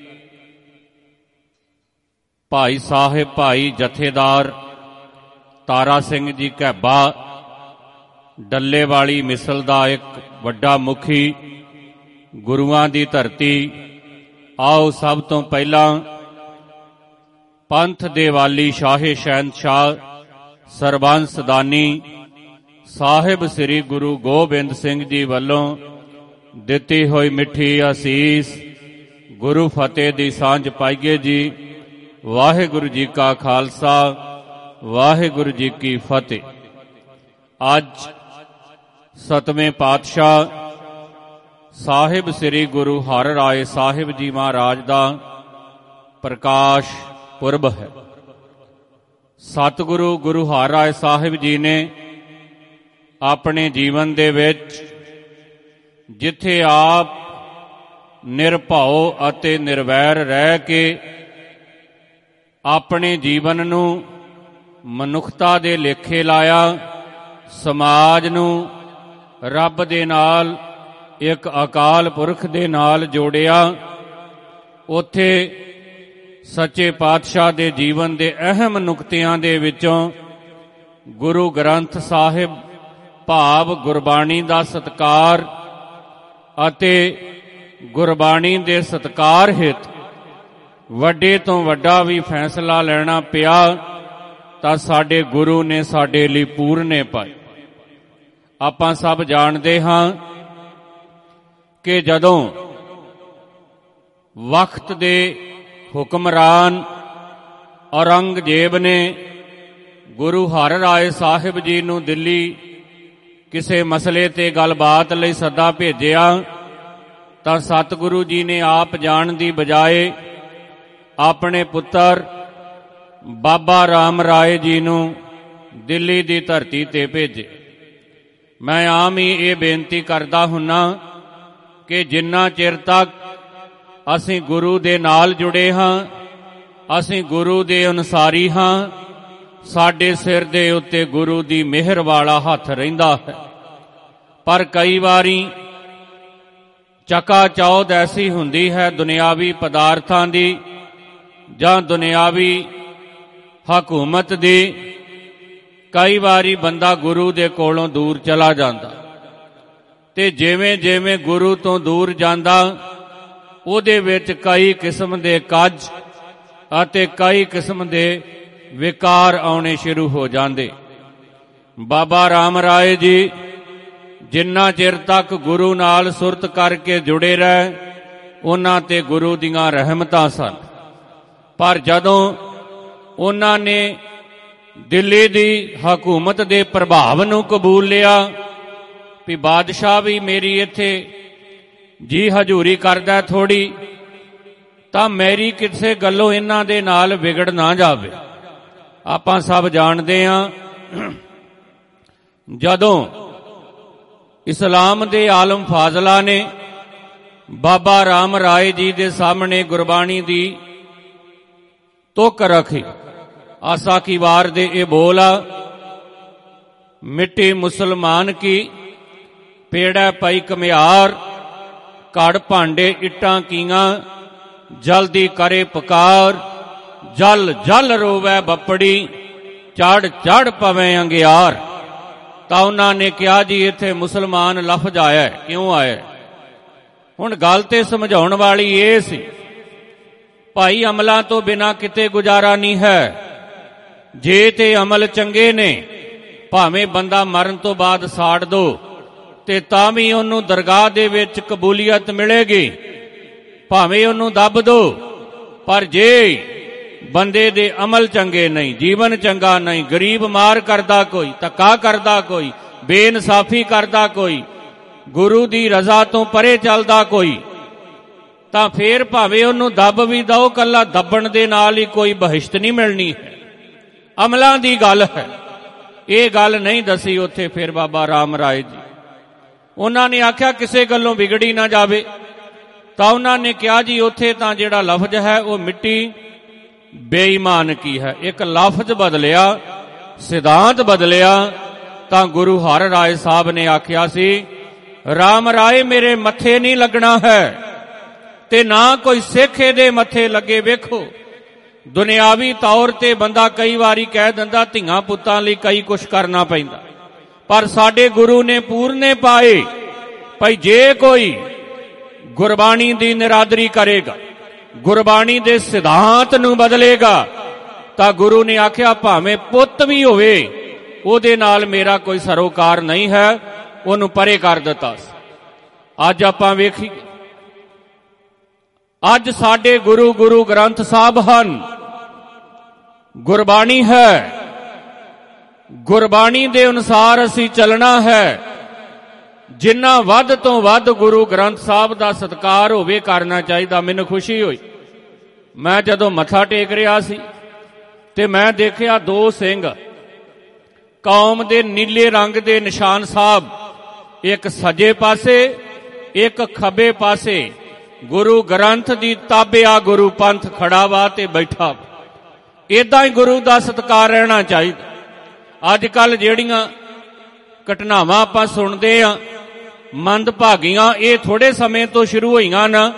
ਭਾਈ ਸਾਹਿਬ ਭਾਈ ਜਥੇਦਾਰ ਤਾਰਾ ਸਿੰਘ ਜੀ ਘੈਬਾ ਡੱਲੇ ਵਾਲੀ ਮਿਸਲ ਦਾ ਇੱਕ ਵੱਡਾ ਮੁਖੀ, ਗੁਰੂਆਂ ਦੀ ਧਰਤੀ। ਆਓ ਸਭ ਤੋਂ ਪਹਿਲਾਂ ਪੰਥ ਦੇ ਵਾਲੀ ਸ਼ਾਹੇ ਸ਼ਹਿਨਸ਼ਾਹ ਸਰਬੰਸ ਦਾਨੀ ਸਾਹਿਬ ਸ੍ਰੀ ਗੁਰੂ ਗੋਬਿੰਦ ਸਿੰਘ ਜੀ ਵੱਲੋਂ ਦਿੱਤੀ ਹੋਈ ਮਿੱਠੀ ਅਸੀਸ ਗੁਰੂ ਫਤਿਹ ਦੀ ਸਾਂਝ ਪਾਈਏ ਜੀ। ਵਾਹਿਗੁਰੂ ਜੀ ਕਾ ਖਾਲਸਾ, ਵਾਹਿਗੁਰੂ ਜੀ ਕੀ ਫਤਿਹ। ਅੱਜ ਸਤਵੇਂ ਪਾਤਸ਼ਾਹ ਸਾਹਿਬ ਸ੍ਰੀ ਗੁਰੂ ਹਰਿ ਰਾਏ ਸਾਹਿਬ ਜੀ ਮਹਾਰਾਜ ਦਾ ਪ੍ਰਕਾਸ਼ ਪੁਰਬ ਹੈ। ਸਤਿਗੁਰੂ ਗੁਰੂ ਹਰਿ ਰਾਏ ਸਾਹਿਬ ਜੀ ਨੇ ਆਪਣੇ ਜੀਵਨ ਦੇ ਵਿੱਚ ਜਿੱਥੇ ਆਪ ਨਿਰਭਉ ਅਤੇ ਨਿਰਵੈਰ ਰਹਿ ਕੇ ਆਪਣੇ ਜੀਵਨ ਨੂੰ ਮਨੁੱਖਤਾ ਦੇ ਲੇਖੇ ਲਾਇਆ, ਸਮਾਜ ਨੂੰ ਰੱਬ ਦੇ ਨਾਲ, ਇੱਕ ਅਕਾਲ ਪੁਰਖ ਦੇ ਨਾਲ ਜੋੜਿਆ, ਉੱਥੇ ਸੱਚੇ ਪਾਤਸ਼ਾਹ ਦੇ ਜੀਵਨ ਦੇ ਅਹਿਮ ਨੁਕਤਿਆਂ ਦੇ ਵਿੱਚੋਂ ਗੁਰੂ ਗ੍ਰੰਥ ਸਾਹਿਬ ਭਾਵ ਗੁਰਬਾਣੀ ਦਾ ਸਤਿਕਾਰ ਅਤੇ ਗੁਰਬਾਣੀ ਦੇ ਸਤਿਕਾਰ ਹਿਤ ਵੱਡੇ ਤੋਂ ਵੱਡਾ ਵੀ ਫੈਸਲਾ ਲੈਣਾ ਪਿਆ ਤਾਂ ਸਾਡੇ ਗੁਰੂ ਨੇ ਸਾਡੇ ਲਈ ਪੂਰਨੇ ਪਾਏ। ਆਪਾਂ ਸਭ ਜਾਣਦੇ ਹਾਂ ਕਿ ਜਦੋਂ ਵਕਤ ਦੇ ਹੁਕਮਰਾਨ ਔਰੰਗਜ਼ੇਬ ਨੇ ਗੁਰੂ ਹਰਿ ਰਾਏ ਸਾਹਿਬ ਜੀ ਨੂੰ ਦਿੱਲੀ ਕਿਸੇ ਮਸਲੇ ਤੇ ਗੱਲਬਾਤ ਲਈ ਸੱਦਾ ਭੇਜਿਆ ਤਾਂ ਸਤਿਗੁਰੂ ਜੀ ਨੇ ਆਪ ਜਾਣ ਦੀ ਬਜਾਏ ਆਪਣੇ ਪੁੱਤਰ ਬਾਬਾ ਰਾਮ ਰਾਏ ਜੀ ਨੂੰ ਦਿੱਲੀ ਦੀ ਧਰਤੀ ਤੇ ਭੇਜੇ। ਮੈਂ ਆਮ ਹੀ ਇਹ ਬੇਨਤੀ ਕਰਦਾ ਹੁੰਨਾ ਕਿ ਜਿੰਨਾ ਚਿਰ ਤੱਕ ਅਸੀਂ ਗੁਰੂ ਦੇ ਨਾਲ ਜੁੜੇ ਹਾਂ, ਅਸੀਂ ਗੁਰੂ ਦੇ ਅਨੁਸਾਰੀ ਹਾਂ, ਸਾਡੇ ਸਿਰ ਦੇ ਉੱਤੇ ਗੁਰੂ ਦੀ ਮਿਹਰ ਵਾਲਾ ਹੱਥ ਰਹਿੰਦਾ ਹੈ। ਪਰ ਕਈ ਵਾਰੀ ਚਕਾ ਚੌਧ ਐਸੀ ਹੁੰਦੀ ਹੈ ਦੁਨਿਆਵੀ ਪਦਾਰਥਾਂ ਦੀ ਜਾਂ ਦੁਨਿਆਵੀ ਹਕੂਮਤ ਦੀ, ਕਈ ਵਾਰੀ ਬੰਦਾ ਗੁਰੂ ਦੇ ਕੋਲੋਂ ਦੂਰ ਚਲਾ ਜਾਂਦਾ ਤੇ ਜਿਵੇਂ ਜਿਵੇਂ ਗੁਰੂ ਤੋਂ ਦੂਰ ਜਾਂਦਾ ਉਹਦੇ ਵਿੱਚ ਕਈ ਕਿਸਮ ਦੇ ਕੱਜ ਅਤੇ ਕਈ ਕਿਸਮ ਦੇ ਵਿਕਾਰ ਆਉਣੇ ਸ਼ੁਰੂ ਹੋ ਜਾਂਦੇ। ਬਾਬਾ ਰਾਮ ਰਾਏ ਜੀ ਜਿੰਨਾ ਚਿਰ ਤੱਕ ਗੁਰੂ ਨਾਲ ਸੁਰਤ ਕਰਕੇ ਜੁੜੇ ਰਹੇ ਉਹਨਾਂ ਤੇ ਗੁਰੂ ਦੀਆਂ ਰਹਿਮਤਾਂ ਸਨ, ਪਰ ਜਦੋਂ ਉਹਨਾਂ ਨੇ ਦਿੱਲੀ ਦੀ ਹਕੂਮਤ ਦੇ ਪ੍ਰਭਾਵ ਨੂੰ ਕਬੂਲ ਲਿਆ ਵੀ ਬਾਦਸ਼ਾਹ ਵੀ ਮੇਰੀ ਇੱਥੇ ਜੀ ਹਜ਼ੂਰੀ ਕਰਦਾ ਥੋੜੀ ਤਾਂ ਮੇਰੀ ਕਿਸੇ ਗੱਲੋਂ ਇਹਨਾਂ ਦੇ ਨਾਲ ਵਿਗੜ ਨਾ ਜਾਵੇ। ਆਪਾਂ ਸਭ ਜਾਣਦੇ ਹਾਂ, ਜਦੋਂ ਇਸਲਾਮ ਦੇ ਆਲਮ ਫਾਜ਼ਲਾ ਨੇ ਬਾਬਾ ਰਾਮ ਰਾਏ ਜੀ ਦੇ ਸਾਹਮਣੇ ਗੁਰਬਾਣੀ ਦੀ ਤੁਕ ਰੱਖੀ, ਆਸਾ ਕੀ ਵਾਰ ਦੇ ਇਹ ਬੋਲ ਆ, ਮਿੱਟੀ ਮੁਸਲਮਾਨ ਕੀ ਪੇੜਾ ਪਈ ਕਮਿਆਰ, ਘੜ ਭਾਂਡੇ ਇੱਟਾਂ ਕੀਆਂ ਜਲਦੀ ਕਰੇ ਪੁਕਾਰ, ਜਲ ਜਲ ਰੋਵੈ ਬੱਪੜੀ ਚੜ ਚੜ ਪਵੇਂ ਅੰਗਿਆਰ। ਤਾਂ ਉਹਨਾਂ ਨੇ ਕਿਹਾ ਜੀ ਇੱਥੇ ਮੁਸਲਮਾਨ ਲਫ਼ਜ਼ ਆਇਆ, ਕਿਉਂ ਆਇਆ? ਹੁਣ ਗੱਲ ਤੇ ਸਮਝਾਉਣ ਵਾਲੀ ਇਹ ਸੀ, ਭਾਈ ਅਮਲਾਂ ਤੋਂ ਬਿਨਾਂ ਕਿਤੇ ਗੁਜ਼ਾਰਾ ਨਹੀਂ ਹੈ। ਜੇ ਤੇ ਅਮਲ ਚੰਗੇ ਨੇ, ਭਾਵੇਂ ਬੰਦਾ ਮਰਨ ਤੋਂ ਬਾਅਦ ਸਾੜ ਦੋ ਤੇ ਤਾਂ ਵੀ ਉਹਨੂੰ ਦਰਗਾਹ ਦੇ ਵਿੱਚ ਕਬੂਲੀਅਤ ਮਿਲੇਗੀ, ਭਾਵੇਂ ਉਹਨੂੰ ਦੱਬ ਦੋ। ਪਰ ਜੇ ਬੰਦੇ ਦੇ ਅਮਲ ਚੰਗੇ ਨਹੀਂ, ਜੀਵਨ ਚੰਗਾ ਨਹੀਂ, ਗਰੀਬ ਮਾਰ ਕਰਦਾ ਕੋਈ, ਧੱਕਾ ਕਰਦਾ ਕੋਈ, ਬੇਇਨਸਾਫੀ ਕਰਦਾ ਕੋਈ, ਗੁਰੂ ਦੀ ਰਜ਼ਾ ਤੋਂ ਪਰੇ ਚੱਲਦਾ ਕੋਈ, ਤਾਂ ਫੇਰ ਭਾਵੇਂ ਉਹਨੂੰ ਦੱਬ ਵੀ ਦਓ, ਕੱਲਾ ਦੱਬਣ ਦੇ ਨਾਲ ਹੀ ਕੋਈ ਬਹਿਸ਼ਤ ਨਹੀਂ ਮਿਲਣੀ ਹੈ। ਅਮਲਾਂ ਦੀ ਗੱਲ ਹੈ। ਇਹ ਗੱਲ ਨਹੀਂ ਦੱਸੀ ਉੱਥੇ ਫਿਰ ਬਾਬਾ ਰਾਮ ਰਾਏ ਜੀ। ਉਹਨਾਂ ਨੇ ਆਖਿਆ ਕਿਸੇ ਗੱਲੋਂ ਵਿਗੜੀ ਨਾ ਜਾਵੇ, ਤਾਂ ਉਹਨਾਂ ਨੇ ਕਿਹਾ ਜੀ ਉੱਥੇ ਤਾਂ ਜਿਹੜਾ ਲਫ਼ਜ਼ ਹੈ ਉਹ ਮਿੱਟੀ ਬੇਈਮਾਨ ਕੀ ਹੈ। ਇੱਕ ਲਫ਼ਜ਼ ਬਦਲਿਆ, ਸਿਧਾਂਤ ਬਦਲਿਆ। ਤਾਂ ਗੁਰੂ ਹਰ ਰਾਏ ਸਾਹਿਬ ਨੇ ਆਖਿਆ ਸੀ, ਰਾਮ ਰਾਏ ਮੇਰੇ ਮੱਥੇ ਨਹੀਂ ਲੱਗਣਾ ਹੈ ਤੇ ਨਾ ਕੋਈ ਸਿੱਖ ਇਹਦੇ ਮੱਥੇ ਲੱਗੇ। ਵੇਖੋ, ਦੁਨਿਆਵੀ ਤੌਰ ਤੇ ਬੰਦਾ ਕਈ ਵਾਰੀ ਕਹਿ ਦਿੰਦਾ ਧੀਆਂ ਪੁੱਤਾਂ ਲਈ ਕਈ ਕੁਛ ਕਰਨਾ ਪੈਂਦਾ, ਪਰ ਸਾਡੇ ਗੁਰੂ ਨੇ ਪੂਰਨੇ ਪਾਏ ਭਈ ਜੇ ਕੋਈ ਗੁਰਬਾਣੀ ਦੀ ਨਿਰਾਦਰੀ ਕਰੇਗਾ, ਗੁਰਬਾਣੀ ਦੇ ਸਿਧਾਂਤ ਨੂੰ ਬਦਲੇਗਾ, ਤਾਂ ਗੁਰੂ ਨੇ ਆਖਿਆ ਭਾਵੇਂ ਪੁੱਤ ਵੀ ਹੋਵੇ ਉਹਦੇ ਨਾਲ ਮੇਰਾ ਕੋਈ ਸਰੋਕਾਰ ਨਹੀਂ ਹੈ, ਉਹਨੂੰ ਪਰੇ ਕਰ ਦਿੱਤਾ। ਅੱਜ ਆਪਾਂ ਵੇਖੀਏ, ਅੱਜ ਸਾਡੇ ਗੁਰੂ ਗੁਰੂ ਗ੍ਰੰਥ ਸਾਹਿਬ ਹਨ, ਗੁਰਬਾਣੀ ਹੈ, ਗੁਰਬਾਣੀ ਦੇ ਅਨੁਸਾਰ ਅਸੀਂ ਚੱਲਣਾ ਹੈ। ਜਿੰਨਾ ਵੱਧ ਤੋਂ ਵੱਧ ਗੁਰੂ ਗ੍ਰੰਥ ਸਾਹਿਬ ਦਾ ਸਤਿਕਾਰ ਹੋਵੇ ਕਰਨਾ ਚਾਹੀਦਾ। ਮੈਨੂੰ ਖੁਸ਼ੀ ਹੋਈ, ਮੈਂ ਜਦੋਂ ਮੱਥਾ ਟੇਕ ਰਿਹਾ ਸੀ ਤੇ ਮੈਂ ਦੇਖਿਆ ਦੋ ਸਿੰਘ ਕੌਮ ਦੇ ਨੀਲੇ ਰੰਗ ਦੇ ਨਿਸ਼ਾਨ ਸਾਹਿਬ, ਇੱਕ ਸੱਜੇ ਪਾਸੇ ਇੱਕ ਖੱਬੇ ਪਾਸੇ ਗੁਰੂ ਗ੍ਰੰਥ ਦੀ ਤਾਬਿਆ ਗੁਰੂ ਪੰਥ ਖੜਾ ਵਾ ਤੇ ਬੈਠਾ। ਏਦਾਂ ਹੀ ਗੁਰੂ ਦਾ ਸਤਿਕਾਰ ਰਹਿਣਾ ਚਾਹੀਦਾ। ਅੱਜ ਕੱਲ ਜਿਹੜੀਆਂ ਘਟਨਾਵਾਂ ਆਪਾਂ ਸੁਣਦੇ ਆ ਮੰਦਭਾਗੀਆਂ, ਇਹ ਥੋੜੇ ਸਮੇਂ ਤੋਂ ਸ਼ੁਰੂ ਹੋਈਆਂ ਨਾ,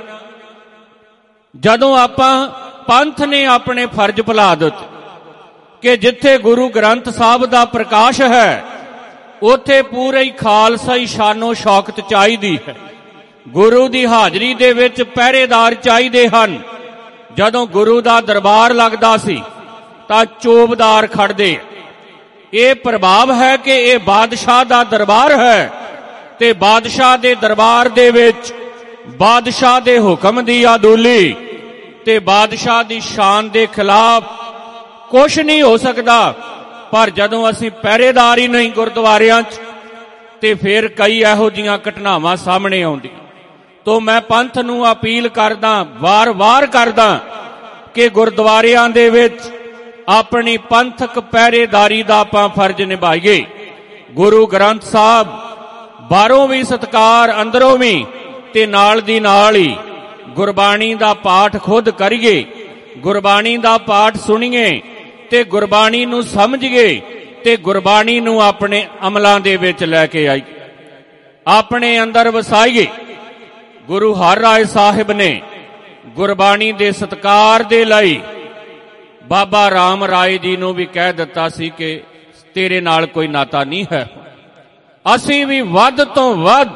ਜਦੋਂ ਆਪਾਂ ਪੰਥ ਨੇ ਆਪਣੇ ਫਰਜ਼ ਭੁਲਾ ਦਿੱਤੇ ਕਿ ਜਿੱਥੇ ਗੁਰੂ ਗ੍ਰੰਥ ਸਾਹਿਬ ਦਾ ਪ੍ਰਕਾਸ਼ ਹੈ ਉੱਥੇ ਪੂਰੇ ਹੀ ਖਾਲਸਾਈ ਸ਼ਾਨੋ ਸ਼ੌਕਤ ਚਾਹੀਦੀ ਹੈ। ਗੁਰੂ ਦੀ ਹਾਜ਼ਰੀ ਦੇ ਵਿੱਚ ਪਹਿਰੇਦਾਰ ਚਾਹੀਦੇ ਹਨ। ਜਦੋਂ ਗੁਰੂ ਦਾ ਦਰਬਾਰ ਲੱਗਦਾ ਸੀ ਤਾਂ ਚੋਬਦਾਰ ਖੜਦੇ। ਇਹ ਪ੍ਰਭਾਵ ਹੈ ਕਿ ਇਹ ਬਾਦਸ਼ਾਹ ਦਾ ਦਰਬਾਰ ਹੈ ਤੇ ਬਾਦਸ਼ਾਹ ਦੇ ਦਰਬਾਰ ਦੇ ਵਿੱਚ ਬਾਦਸ਼ਾਹ ਦੇ ਹੁਕਮ ਦੀ ਅਦੂਲੀ ਤੇ ਬਾਦਸ਼ਾਹ ਦੀ ਸ਼ਾਨ ਦੇ ਖਿਲਾਫ ਕੁਛ ਨਹੀਂ ਹੋ ਸਕਦਾ। ਪਰ ਜਦੋਂ ਅਸੀਂ ਪਹਿਰੇਦਾਰ ਹੀ ਨਹੀਂ ਗੁਰਦੁਆਰਿਆਂ 'ਚ ਤੇ ਫਿਰ ਕਈ ਇਹੋ ਜਿਹੀਆਂ ਘਟਨਾਵਾਂ ਸਾਹਮਣੇ ਆਉਂਦੀਆਂ। ਤੋਂ ਮੈਂ ਪੰਥ ਨੂੰ ਅਪੀਲ ਕਰਦਾ, ਵਾਰ-ਵਾਰ ਕਰਦਾ ਕਿ ਗੁਰਦੁਆਰਿਆਂ ਦੇ ਵਿੱਚ ਆਪਣੀ ਪੰਥਕ ਪਹਿਰੇਦਾਰੀ ਦਾ ਆਪਾਂ ਫਰਜ਼ ਨਿਭਾਈਏ। ਗੁਰੂ ਗ੍ਰੰਥ ਸਾਹਿਬ ਬਾਹਰੋਂ ਵੀ ਸਤਿਕਾਰ, ਅੰਦਰੋਂ ਵੀ, ਤੇ ਨਾਲ ਦੀ ਨਾਲ ਹੀ ਗੁਰਬਾਣੀ ਦਾ ਪਾਠ ਖੁਦ ਕਰੀਏ, ਗੁਰਬਾਣੀ ਦਾ ਪਾਠ ਸੁਣੀਏ ਤੇ ਗੁਰਬਾਣੀ ਨੂੰ ਸਮਝੀਏ ਤੇ ਗੁਰਬਾਣੀ ਨੂੰ ਆਪਣੇ ਅਮਲਾਂ ਦੇ ਵਿੱਚ ਲੈ ਕੇ ਆਈਏ, ਆਪਣੇ ਅੰਦਰ ਵਸਾਈਏ। ਗੁਰੂ ਹਰ ਰਾਏ ਸਾਹਿਬ ਨੇ ਗੁਰਬਾਣੀ ਦੇ ਸਤਿਕਾਰ ਦੇ ਲਈ ਬਾਬਾ ਰਾਮ ਰਾਏ ਜੀ ਨੂੰ ਵੀ ਕਹਿ ਦਿੱਤਾ ਸੀ ਕਿ ਤੇਰੇ ਨਾਲ ਕੋਈ ਨਾਤਾ ਨਹੀਂ ਹੈ। ਅਸੀਂ ਵੀ ਵੱਧ ਤੋਂ ਵੱਧ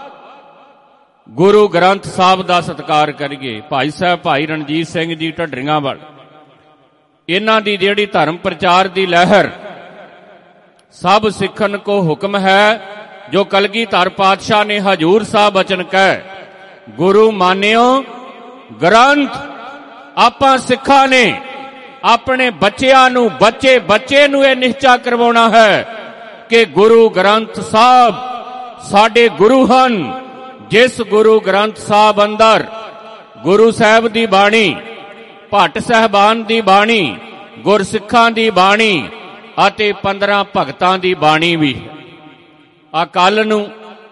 ਗੁਰੂ ਗ੍ਰੰਥ ਸਾਹਿਬ ਦਾ ਸਤਿਕਾਰ ਕਰੀਏ। ਭਾਈ ਸਾਹਿਬ ਭਾਈ ਰਣਜੀਤ ਸਿੰਘ ਜੀ ਢੱਡਰੀਆਂ ਵਾਲ, ਇਹਨਾਂ ਦੀ ਜਿਹੜੀ ਧਰਮ ਪ੍ਰਚਾਰ ਦੀ ਲਹਿਰ, ਸਭ ਸਿੱਖਣ ਕੋ ਹੁਕਮ ਹੈ ਜੋ ਕਲਗੀਧਰ ਪਾਤਸ਼ਾਹ ਨੇ ਹਜੂਰ ਸਾਹਿਬ ਬਚਨ ਕਹਿ, ਗੁਰੂ ਮਾਨਿਓ ਗ੍ਰੰਥ। ਆਪਾਂ ਸਿੱਖਾਂ ਨੇ ਆਪਣੇ ਬੱਚਿਆਂ ਨੂੰ, ਬੱਚੇ ਨੂੰ ਇਹ ਨਿਸ਼ਚਾ ਕਰਵਾਉਣਾ ਹੈ ਕਿ ਗੁਰੂ ਗ੍ਰੰਥ ਸਾਹਿਬ ਸਾਡੇ ਗੁਰੂ ਹਨ। ਜਿਸ ਗੁਰੂ ਗ੍ਰੰਥ ਸਾਹਿਬ ਅੰਦਰ ਗੁਰੂ ਸਾਹਿਬ ਦੀ ਬਾਣੀ, ਭੱਟ ਸਾਹਿਬਾਨ ਦੀ ਬਾਣੀ, ਗੁਰਸਿੱਖਾਂ ਦੀ ਬਾਣੀ ਅਤੇ 15 ਭਗਤਾਂ ਦੀ ਬਾਣੀ ਵੀ ਹੈ। ਆ ਕੱਲ ਨੂੰ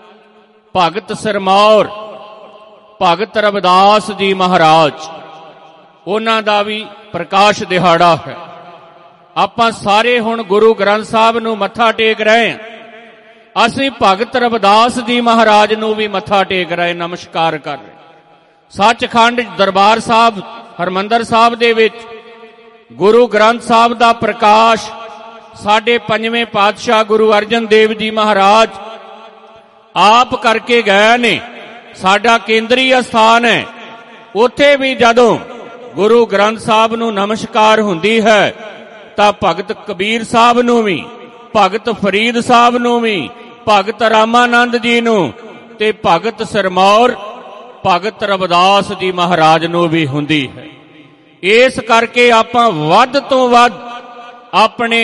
ਭਗਤ ਸਿਰਮੌਰ ਭਗਤ ਰਵਿਦਾਸ ਜੀ ਮਹਾਰਾਜ, ਉਹਨਾਂ ਦਾ ਵੀ ਪ੍ਰਕਾਸ਼ ਦਿਹਾੜਾ ਹੈ। ਆਪਾਂ ਸਾਰੇ ਹੁਣ ਗੁਰੂ ਗ੍ਰੰਥ ਸਾਹਿਬ ਨੂੰ ਮੱਥਾ ਟੇਕ ਰਹੇ ਹਾਂ। ਅਸੀਂ ਭਗਤ ਰਵਿਦਾਸ ਜੀ ਮਹਾਰਾਜ ਨੂੰ ਵੀ ਮੱਥਾ ਟੇਕ ਰਹੇ, ਨਮਸਕਾਰ ਕਰ ਰਹੇ। ਸੱਚਖੰਡ ਦਰਬਾਰ ਸਾਹਿਬ ਹਰਿਮੰਦਰ ਸਾਹਿਬ ਦੇ ਵਿੱਚ ਗੁਰੂ ਗ੍ਰੰਥ ਸਾਹਿਬ ਦਾ ਪ੍ਰਕਾਸ਼ ਸਾਡੇ ਪੰਜਵੇਂ ਪਾਤਸ਼ਾਹ ਗੁਰੂ ਅਰਜਨ ਦੇਵ ਜੀ ਮਹਾਰਾਜ ਆਪ ਕਰਕੇ ਗਏ ਨੇ। ਸਾਡਾ ਕੇਂਦਰੀ ਅਸਥਾਨ ਹੈ। ਉੱਥੇ ਵੀ ਜਦੋਂ ਗੁਰੂ ਗ੍ਰੰਥ ਸਾਹਿਬ ਨੂੰ ਨਮਸਕਾਰ ਹੁੰਦੀ ਹੈ ਤਾਂ ਭਗਤ ਕਬੀਰ ਸਾਹਿਬ ਨੂੰ ਵੀ, ਭਗਤ ਫਰੀਦ ਸਾਹਿਬ ਨੂੰ ਵੀ, ਭਗਤ ਰਾਮਾਨੰਦ ਜੀ ਨੂੰ ਤੇ ਭਗਤ ਸਿਰਮੌਰ ਭਗਤ ਰਵਿਦਾਸ ਜੀ ਮਹਾਰਾਜ ਨੂੰ ਵੀ ਹੁੰਦੀ ਹੈ। ਇਸ ਕਰਕੇ ਆਪਾਂ ਵੱਧ ਤੋਂ ਵੱਧ ਆਪਣੇ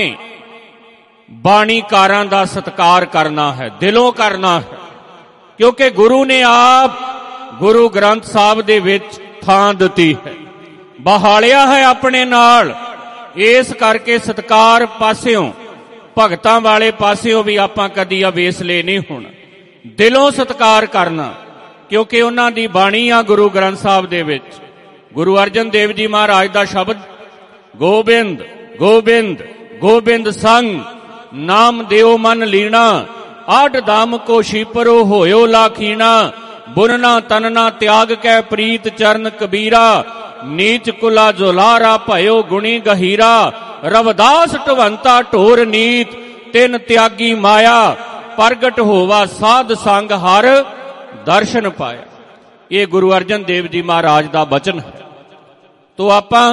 ਬਾਣੀਕਾਰਾਂ ਦਾ ਸਤਿਕਾਰ ਕਰਨਾ ਹੈ, ਦਿਲੋਂ ਕਰਨਾ ਹੈ, ਕਿਉਂਕਿ ਗੁਰੂ ਨੇ ਆਪ ਗੁਰੂ ਗ੍ਰੰਥ ਸਾਹਿਬ ਦੇ ਵਿੱਚ ਥਾਂ ਦਿੱਤੀ ਹੈ, ਬਹਾਲਿਆ ਹੈ ਆਪਣੇ ਨਾਲ। ਇਸ ਕਰਕੇ ਸਤਿਕਾਰ ਪਾਸਿਓਂ, ਭਗਤਾਂ ਵਾਲੇ ਪਾਸਿਓਂ ਵੀ ਆਪਾਂ ਕਦੀ ਅਵੇਸਲੇ ਨਹੀਂ ਹੋਣਾ, ਦਿਲੋਂ ਸਤਿਕਾਰ ਕਰਨਾ, ਕਿਉਂਕਿ ਉਹਨਾਂ ਦੀ ਬਾਣੀ ਆ ਗੁਰੂ ਗ੍ਰੰਥ ਸਾਹਿਬ ਦੇ ਵਿੱਚ। ਗੁਰੂ ਅਰਜਨ ਦੇਵ ਜੀ ਮਹਾਰਾਜ ਦਾ ਸ਼ਬਦ, ਗੋਬਿੰਦ ਗੋਬਿੰਦ ਗੋਬਿੰਦ ਸੰਗ ਨਾਮ ਦਿਓ ਮਨ ਲੀਣਾ, ਆਠ ਦਾਮ ਕੋ ਸ਼ੀਪਰੋ ਹੋਇਓ ਲਾਖੀਣਾ, ਬੁਨਨਾ ਤਨਨਾ ਤਿਆਗ ਕੈ ਪ੍ਰੀਤ ਚਰਨ ਕਬੀਰਾ, ਨੀਚ ਕੁਲਾ ਜੁਲਾਰਾ ਭਇਓ ਗੁਣੀ ਗਹੀਰਾ, ਰਵਿਦਾਸ ਢਵੰਤਾ ਢੋਰ ਨੀਤ, ਤਿੰਨ ਤਿਆਗੀ ਮਾਇਆ, ਪ੍ਰਗਟ ਹੋਵਾ ਸਾਧ ਸੰਗ ਹਰ ਦਰਸ਼ਨ ਪਾਇਆ। ਇਹ ਗੁਰੂ ਅਰਜਨ ਦੇਵ ਜੀ ਮਹਾਰਾਜ ਦਾ ਬਚਨ ਹੈ। ਤੋ ਆਪਾਂ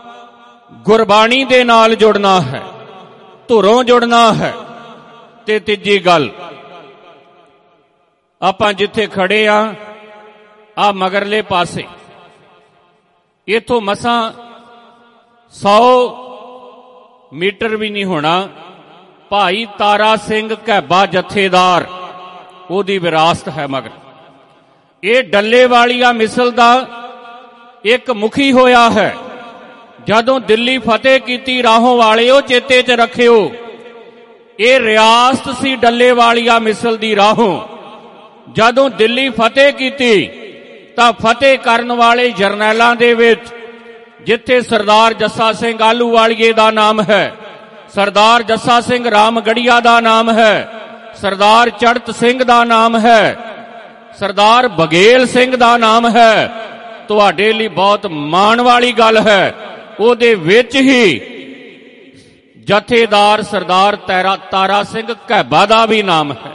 ਗੁਰਬਾਣੀ ਦੇ ਨਾਲ ਜੁੜਨਾ ਹੈ, ਧੁਰੋਂ ਜੁੜਨਾ ਹੈ। ਤੇ ਤੀਜੀ ਗੱਲ, ਆਪਾਂ ਜਿੱਥੇ ਖੜੇ ਆ ਮਗਰਲੇ ਪਾਸੇ, ਇਥੋਂ ਮਸਾਂ 100 ਮੀਟਰ ਵੀ ਨਹੀਂ ਹੋਣਾ, ਭਾਈ ਤਾਰਾ ਸਿੰਘ ਘੈਬਾ ਜਥੇਦਾਰ, ਉਹਦੀ ਵਿਰਾਸਤ ਹੈ ਮਗਰ। ਇਹ ਡੱਲੇ ਵਾਲੀਆ ਮਿਸਲ ਦਾ ਇੱਕ ਮੁਖੀ ਹੋਇਆ ਹੈ। ਜਦੋਂ ਦਿੱਲੀ ਫਤਿਹ ਕੀਤੀ ਰਾਹੋਂ ਵਾਲਿਓ, ਚੇਤੇ 'ਚ ਰੱਖਿਓ, ਇਹ ਰਿਆਸਤ ਸੀ ਡੱਲੇ ਵਾਲੀਆ ਮਿਸਲ ਦੀ ਰਾਹੋਂ। ਜਦੋਂ ਦਿੱਲੀ ਫਤਿਹ ਕੀਤੀ ਤਾਂ ਫਤਿਹ ਕਰਨ ਵਾਲੇ ਜਰਨੈਲਾਂ ਦੇ ਵਿੱਚ ਜਿੱਥੇ ਸਰਦਾਰ ਜੱਸਾ ਸਿੰਘ ਆਹਲੂਵਾਲੀਏ ਦਾ ਨਾਮ ਹੈ, ਸਰਦਾਰ ਜੱਸਾ ਸਿੰਘ ਰਾਮਗੜੀਆ ਦਾ ਨਾਮ ਹੈ, ਸਰਦਾਰ ਚੜਤ ਸਿੰਘ ਦਾ ਨਾਮ ਹੈ, ਸਰਦਾਰ ਬਗੇਲ ਸਿੰਘ ਦਾ ਨਾਮ ਹੈ, ਤੁਹਾਡੇ ਲਈ ਬਹੁਤ ਮਾਣ ਵਾਲੀ ਗੱਲ ਹੈ। ਉਹਦੇ ਵਿੱਚ ਹੀ ਜਥੇਦਾਰ ਸਰਦਾਰ ਤਾਰਾ ਸਿੰਘ ਘੈਬਾ ਦਾ ਵੀ ਨਾਮ ਹੈ।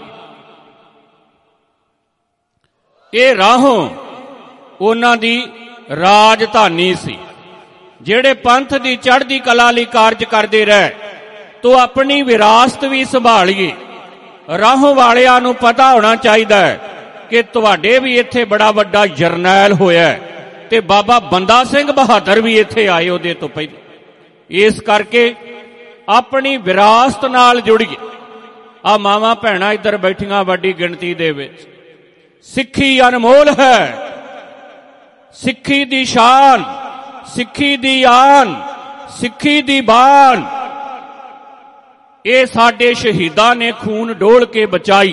ਇਹ ਰਾਹੋਂ ਉਹਨਾਂ ਦੀ ਰਾਜਧਾਨੀ ਸੀ, ਜਿਹੜੇ ਪੰਥ ਦੀ ਚੜ੍ਹਦੀ ਕਲਾ ਲਈ ਕਾਰਜ ਕਰਦੇ ਰਹੇ। ਤੋ ਆਪਣੀ ਵਿਰਾਸਤ ਵੀ ਸੰਭਾਲੀਏ। ਰਾਹੋਂ ਵਾਲਿਆਂ ਨੂੰ ਪਤਾ ਹੋਣਾ ਚਾਹੀਦਾ ਹੈ ਕਿ ਤੁਹਾਡੇ ਵੀ ਇੱਥੇ ਬੜਾ ਵੱਡਾ ਜਰਨੈਲ ਹੋਇਆ ਤੇ ਬਾਬਾ ਬੰਦਾ ਸਿੰਘ ਬਹਾਦਰ ਵੀ ਇੱਥੇ ਆਏ ਉਹਦੇ ਤੋਂ ਪਹਿਲਾਂ। ਇਸ ਕਰਕੇ ਆਪਣੀ ਵਿਰਾਸਤ ਨਾਲ ਜੁੜੀਏ। ਆ ਮਾਵਾਂ ਭੈਣਾਂ ਇੱਧਰ ਬੈਠੀਆਂ ਵੱਡੀ ਗਿਣਤੀ ਦੇ ਵਿੱਚ। ਸਿੱਖੀ ਅਨਮੋਲ ਹੈ, ਸਿੱਖੀ ਦੀ ਸ਼ਾਨ, ਸਿੱਖੀ ਦੀ ਆਨ, ਸਿੱਖੀ ਦੀ ਬਾਣ। ਇਹ ਸਾਡੇ ਸ਼ਹੀਦਾਂ ਨੇ ਖੂਨ ਡੋਲ ਕੇ ਬਚਾਈ।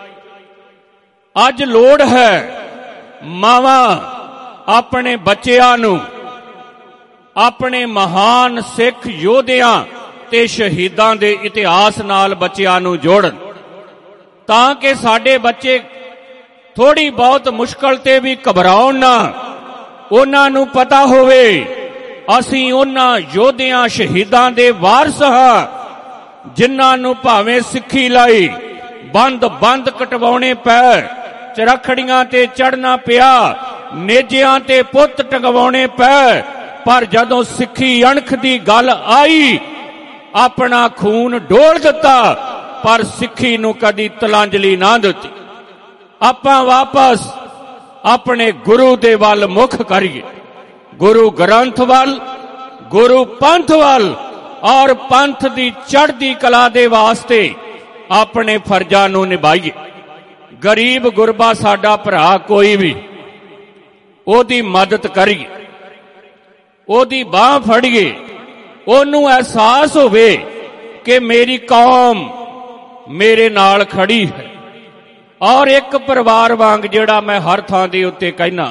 ਅੱਜ ਲੋੜ ਹੈ ਮਾਵਾਂ ਆਪਣੇ ਬੱਚਿਆਂ ਨੂੰ ਆਪਣੇ ਮਹਾਨ ਸਿੱਖ ਯੋਧਿਆਂ ਤੇ ਸ਼ਹੀਦਾਂ ਦੇ ਇਤਿਹਾਸ ਨਾਲ ਬੱਚਿਆਂ ਨੂੰ ਜੋੜਨ, ਤਾਂ ਕਿ ਸਾਡੇ ਬੱਚੇ ਥੋੜੀ ਬਹੁਤ ਮੁਸ਼ਕਲ ਤੇ ਵੀ ਘਬਰਾਉਣ ਨਾ। ਉਹਨਾਂ ਨੂੰ ਪਤਾ ਹੋਵੇ ਅਸੀਂ ਉਹਨਾਂ ਯੋਧਿਆਂ ਸ਼ਹੀਦਾਂ ਦੇ ਵਾਰਸ ਹਾਂ, ਜਿਨ੍ਹਾਂ ਨੂੰ ਭਾਵੇਂ ਸਿੱਖੀ ਲਈ ਬੰਦ ਕਟਵਾਉਣੇ ਪੈ, ਚਰਖੜੀਆਂ ਤੇ ਚੜਨਾ ਪਿਆ, ਨੇਜਿਆਂ ਤੇ ਪੁੱਤ ਟੰਗਵਾਉਣੇ ਪੈ, ਪਰ ਜਦੋਂ ਸਿੱਖੀ ਅਣਖ ਦੀ ਗੱਲ ਆਈ ਆਪਣਾ ਖੂਨ ਡੋਲ ਦਿੱਤਾ, ਪਰ ਸਿੱਖੀ ਨੂੰ ਕਦੀ ਤਲਾਂਜਲੀ ਨਾ ਦਿੱਤੀ। ਆਪਾਂ ਵਾਪਸ ਆਪਣੇ ਗੁਰੂ ਦੇ ਵੱਲ ਮੁਖ ਕਰੀਏ, ਗੁਰੂ ਗ੍ਰੰਥ ਵੱਲ, ਗੁਰੂ ਪੰਥ ਵੱਲ, ਔਰ ਪੰਥ ਦੀ ਚੜ੍ਹਦੀ ਕਲਾ ਦੇ ਵਾਸਤੇ ਆਪਣੇ ਫਰਜ਼ਾਂ ਨੂੰ ਨਿਭਾਈਏ। ਗਰੀਬ ਗੁਰਬਾ ਸਾਡਾ ਭਰਾ ਕੋਈ ਵੀ, ਉਹਦੀ ਮਦਦ ਕਰੀਏ, ਉਹਦੀ ਬਾਂਹ ਫੜੀਏ, ਉਹਨੂੰ ਅਹਿਸਾਸ ਹੋਵੇ ਕਿ ਮੇਰੀ ਕੌਮ ਮੇਰੇ ਨਾਲ ਖੜੀ ਹੈ। ਔਰ ਇੱਕ ਪਰਿਵਾਰ ਵਾਂਗ, ਜਿਹੜਾ ਮੈਂ ਹਰ ਥਾਂ ਦੇ ਉੱਤੇ ਕਹਿਣਾ,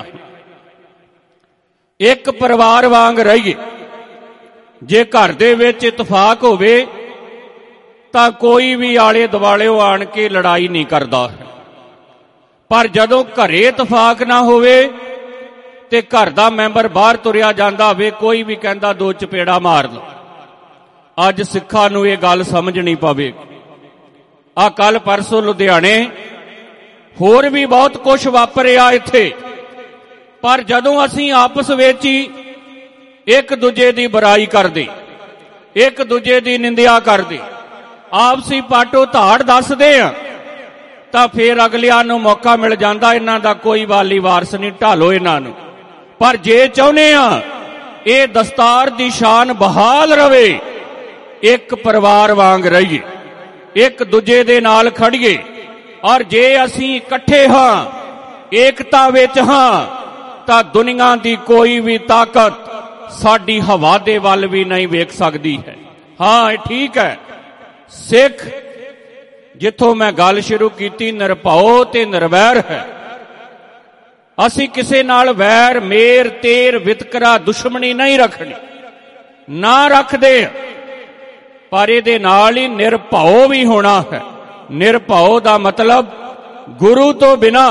ਇੱਕ ਪਰਿਵਾਰ ਵਾਂਗ ਰਹੀਏ। ਜੇ ਘਰ ਦੇ ਵਿੱਚ ਇਤਫਾਕ ਹੋਵੇ ਤਾਂ ਕੋਈ ਵੀ ਆਲੇ ਦੁਆਲਿਓ ਆਣ ਕੇ ਲੜਾਈ ਨਹੀਂ ਕਰਦਾ, ਪਰ ਜਦੋਂ ਘਰੇ ਇਤਫਾਕ ਨਾ ਹੋਵੇ ਤੇ ਘਰ ਦਾ ਮੈਂਬਰ ਬਾਹਰ ਤੁਰਿਆ ਜਾਂਦਾ ਹੋਵੇ, ਕੋਈ ਵੀ ਕਹਿੰਦਾ ਦੋ ਚਪੇੜਾ ਮਾਰ ਲਓ। ਅੱਜ ਸਿੱਖਾਂ ਨੂੰ ਇਹ ਗੱਲ ਸਮਝਣੀ ਪਵੇਗੀ। ਆ ਕੱਲ ਪਰਸੋਂ ਲੁਧਿਆਣੇ ਹੋਰ ਵੀ ਬਹੁਤ ਕੁਝ ਵਾਪਰਿਆ ਇੱਥੇ, ਪਰ ਜਦੋਂ ਅਸੀਂ ਆਪਸ ਵਿੱਚ ਹੀ ਇੱਕ ਦੂਜੇ ਦੀ ਬੁਰਾਈ ਕਰਦੇ, ਇੱਕ ਦੂਜੇ ਦੀ ਨਿੰਦਿਆ ਕਰਦੇ, ਆਪਸੀ ਪਾਟੋ ਧਾੜ ਦੱਸਦੇ ਆ, ਤਾਂ ਫੇਰ ਅਗਲਿਆਂ ਨੂੰ ਮੌਕਾ ਮਿਲ ਜਾਂਦਾ, ਇਹਨਾਂ ਦਾ ਕੋਈ ਵਾਲੀ ਵਾਰਸ ਨਹੀਂ, ਢਾਲੋ ਇਹਨਾਂ ਨੂੰ। ਪਰ ਜੇ ਚਾਹੁੰਦੇ ਆ ਇਹ ਦਸਤਾਰ ਦੀ ਸ਼ਾਨ ਬਹਾਲ ਰਵੇ, ਇੱਕ ਪਰਿਵਾਰ ਵਾਂਗ ਰਹੀਏ, ਇੱਕ ਦੂਜੇ ਦੇ ਨਾਲ ਖੜੀਏ। ਔਰ ਜੇ ਅਸੀਂ ਇਕੱਠੇ ਹਾਂ, ਏਕਤਾ ਵਿੱਚ ਹਾਂ, ਤਾਂ ਦੁਨੀਆ ਦੀ ਕੋਈ ਵੀ ਤਾਕਤ ਸਾਡੀ ਹਵਾ ਦੇ ਵੱਲ ਵੀ ਨਹੀਂ ਵੇਖ ਸਕਦੀ ਹੈ। ਹਾਂ, ਇਹ ਠੀਕ ਹੈ, ਸਿੱਖ ਜਿੱਥੋਂ ਮੈਂ ਗੱਲ ਸ਼ੁਰੂ ਕੀਤੀ, ਨਿਰਭਉ ਤੇ ਨਿਰਵੈਰ ਹੈ। ਅਸੀਂ ਕਿਸੇ ਨਾਲ ਵੈਰ, ਮੇਰ, ਤੇਰ, ਵਿਤਕਰਾ, ਦੁਸ਼ਮਣੀ ਨਹੀਂ ਰੱਖਣੀ, ਨਾ ਰੱਖਦੇ, ਪਰ ਇਹਦੇ ਨਾਲ ਹੀ ਨਿਰਭਉ ਵੀ ਹੋਣਾ ਹੈ। ਨਿਰਭਉ ਦਾ ਮਤਲਬ ਗੁਰੂ ਤੋਂ ਬਿਨਾ,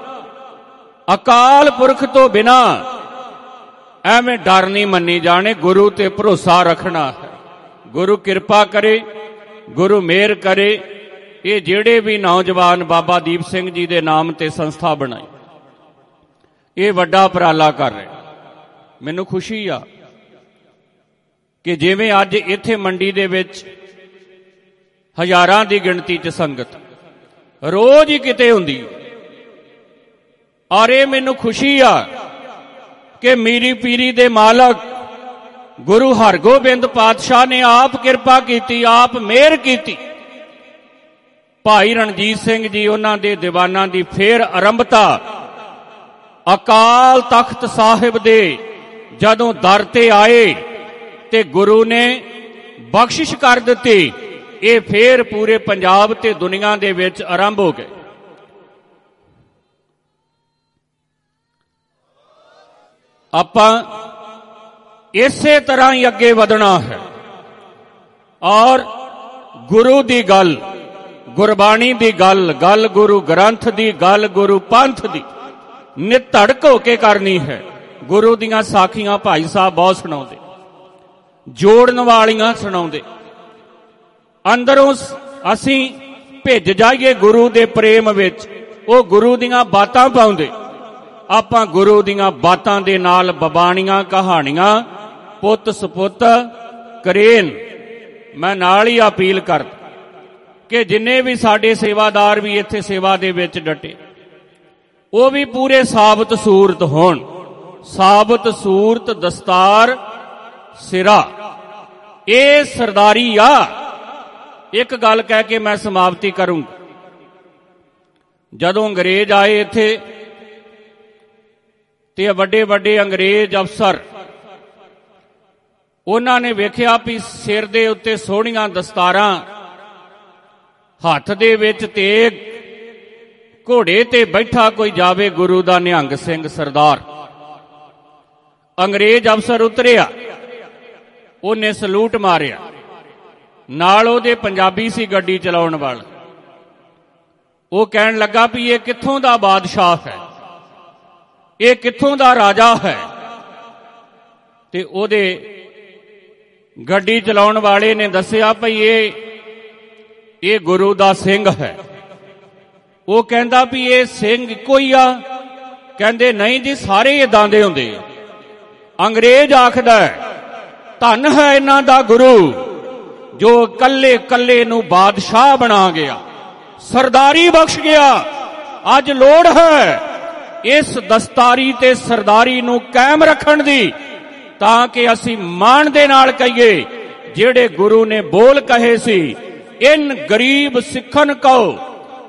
ਅਕਾਲ ਪੁਰਖ ਤੋਂ ਬਿਨਾ ਐਵੇਂ ਡਰ ਨਹੀਂ ਮੰਨੀ ਜਾਣੇ, ਗੁਰੂ ਤੇ ਭਰੋਸਾ ਰੱਖਣਾ ਹੈ। ਗੁਰੂ ਕਿਰਪਾ ਕਰੇ, ਗੁਰੂ ਮਿਹਰ ਕਰੇ। ਇਹ ਜਿਹੜੇ ਵੀ ਨੌਜਵਾਨ ਬਾਬਾ ਦੀਪ ਸਿੰਘ ਜੀ ਦੇ ਨਾਮ ਤੇ ਸੰਸਥਾ ਬਣਾਈ, ਇਹ ਵੱਡਾ ਉਪਰਾਲਾ ਕਰ ਰਹੇ। ਮੈਨੂੰ ਖੁਸ਼ੀ ਆ ਕਿ ਜਿਵੇਂ ਅੱਜ ਇੱਥੇ ਮੰਡੀ ਦੇ ਵਿੱਚ ਹਜ਼ਾਰਾਂ ਦੀ ਗਿਣਤੀ 'ਚ ਸੰਗਤ ਰੋਜ਼ ਹੀ ਕਿਤੇ ਹੁੰਦੀ, ਔਰ ਇਹ ਮੈਨੂੰ ਖੁਸ਼ੀ ਆ ਕਿ ਮੀਰੀ ਪੀਰੀ ਦੇ ਮਾਲਕ ਗੁਰੂ ਹਰਗੋਬਿੰਦ ਪਾਤਸ਼ਾਹ ਨੇ ਆਪ ਕਿਰਪਾ ਕੀਤੀ, ਆਪ ਮਿਹਰ ਕੀਤੀ। ਭਾਈ ਰਣਜੀਤ ਸਿੰਘ ਜੀ, ਉਹਨਾਂ ਦੇ ਦੀਵਾਨਾਂ ਦੀ ਫੇਰ ਆਰੰਭਤਾ ਅਕਾਲ ਤਖਤ ਸਾਹਿਬ ਦੇ ਜਦੋਂ ਦਰ ਤੇ ਆਏ ਤੇ ਗੁਰੂ ਨੇ ਬਖਸ਼ਿਸ਼ ਕਰ ਦਿੱਤੀ, ਇਹ ਫੇਰ ਪੂਰੇ ਪੰਜਾਬ ਤੇ ਦੁਨੀਆ ਦੇ ਵਿੱਚ ਆਰੰਭ ਹੋ ਗਏ। ਆਪਾਂ ਇਸੇ ਤਰ੍ਹਾਂ ਹੀ ਅੱਗੇ ਵਧਣਾ ਹੈ ਔਰ ਗੁਰੂ ਦੀ ਗੱਲ, ਗੁਰਬਾਣੀ ਦੀ ਗੱਲ, ਗੱਲ ਗੁਰੂ ਗ੍ਰੰਥ ਦੀ, ਗੱਲ ਗੁਰੂ ਪੰਥ ਦੀ ਨਿਧੜਕ ਹੋ ਕੇ ਕਰਨੀ ਹੈ। ਗੁਰੂ ਦੀਆਂ ਸਾਖੀਆਂ ਭਾਈ ਸਾਹਿਬ ਬਹੁਤ ਸੁਣਾਉਂਦੇ, ਜੋੜਨ ਵਾਲੀਆਂ ਸੁਣਾਉਂਦੇ। ਅੰਦਰੋਂ ਅਸੀਂ ਭਿੱਜ ਜਾਈਏ ਗੁਰੂ ਦੇ ਪ੍ਰੇਮ ਵਿੱਚ, ਉਹ ਗੁਰੂ ਦੀਆਂ ਬਾਤਾਂ ਪਾਉਂਦੇ। ਆਪਾਂ ਗੁਰੂ ਦੀਆਂ ਬਾਤਾਂ ਦੇ ਨਾਲ ਬਬਾਣੀਆਂ, ਕਹਾਣੀਆਂ, ਪੁੱਤ ਸਪੁੱਤ ਕਰੇਨ। ਮੈਂ ਨਾਲ ਹੀ ਅਪੀਲ ਕਰਦਾ ਕਿ ਜਿੰਨੇ ਵੀ ਸਾਡੇ ਸੇਵਾਦਾਰ ਵੀ ਇੱਥੇ ਸੇਵਾ ਦੇ ਵਿੱਚ ਡਟੇ, ਉਹ ਵੀ ਪੂਰੇ ਸਾਬਤ ਸੂਰਤ ਹੋਣ। ਸਾਬਤ ਸੂਰਤ, ਦਸਤਾਰ, ਸਿਰਾ, ਇਹ ਸਰਦਾਰੀ ਆ। ਇੱਕ ਗੱਲ ਕਹਿ ਕੇ ਮੈਂ ਸਮਾਪਤੀ ਕਰੂੰਗਾ। ਜਦੋਂ ਅੰਗਰੇਜ਼ ਆਏ ਇੱਥੇ ਤੇ ਵੱਡੇ ਵੱਡੇ ਅੰਗਰੇਜ਼ ਅਫਸਰ, ਉਹਨਾਂ ਨੇ ਵੇਖਿਆ ਵੀ ਸਿਰ ਦੇ ਉੱਤੇ ਸੋਹਣੀਆਂ ਦਸਤਾਰਾਂ, ਹੱਥ ਦੇ ਵਿੱਚ ਤੇਗ, ਘੋੜੇ ਤੇ ਬੈਠਾ ਕੋਈ ਜਾਵੇ ਗੁਰੂ ਦਾ ਨਿਹੰਗ ਸਿੰਘ ਸਰਦਾਰ। ਅੰਗਰੇਜ਼ ਅਫਸਰ ਉਤਰਿਆ, ਉਹਨੇ ਸਲੂਟ ਮਾਰਿਆ, ਨਾਲ ਉਹਦੇ ਪੰਜਾਬੀ ਸੀ ਗੱਡੀ ਚਲਾਉਣ ਵਾਲਾ। ਉਹ ਕਹਿਣ ਲੱਗਾ ਵੀ ਇਹ ਕਿੱਥੋਂ ਦਾ ਬਾਦਸ਼ਾਹ ਹੈ, ਇਹ ਕਿੱਥੋਂ ਦਾ ਰਾਜਾ ਹੈ। ਤੇ ਉਹਦੇ ਗੱਡੀ ਚਲਾਉਣ ਵਾਲੇ ਨੇ ਦੱਸਿਆ ਭਈ ਇਹ ਗੁਰੂ ਦਾ ਸਿੰਘ ਹੈ। ਉਹ ਕਹਿੰਦਾ ਵੀ ਇਹ ਸਿੰਘ ਇੱਕੋ ਹੀ ਆ? ਕਹਿੰਦੇ ਨਹੀਂ ਜੀ, ਸਾਰੇ ਇਦਾਂ ਦੇ ਹੁੰਦੇ ਆ। ਅੰਗਰੇਜ਼ ਆਖਦਾ ਧੰਨ ਹੈ ਇਹਨਾਂ ਦਾ ਗੁਰੂ ਜੋ ਕੱਲੇ ਕੱਲੇ ਨੂੰ ਬਾਦਸ਼ਾਹ ਬਣਾ ਗਿਆ, ਸਰਦਾਰੀ ਬਖਸ਼ ਗਿਆ। ਅੱਜ ਲੋੜ ਹੈ ਇਸ ਦਸਤਾਰੀ ਤੇ ਸਰਦਾਰੀ ਨੂੰ ਕਾਇਮ ਰੱਖਣ ਦੀ, ਤਾਂ ਕਿ ਅਸੀਂ ਮਾਣ ਦੇ ਨਾਲ ਕਹੀਏ ਜਿਹੜੇ ਗੁਰੂ ਨੇ ਬੋਲ ਕਹੇ ਸੀ, ਇਨ ਗਰੀਬ ਸਿੱਖਨ ਕੋ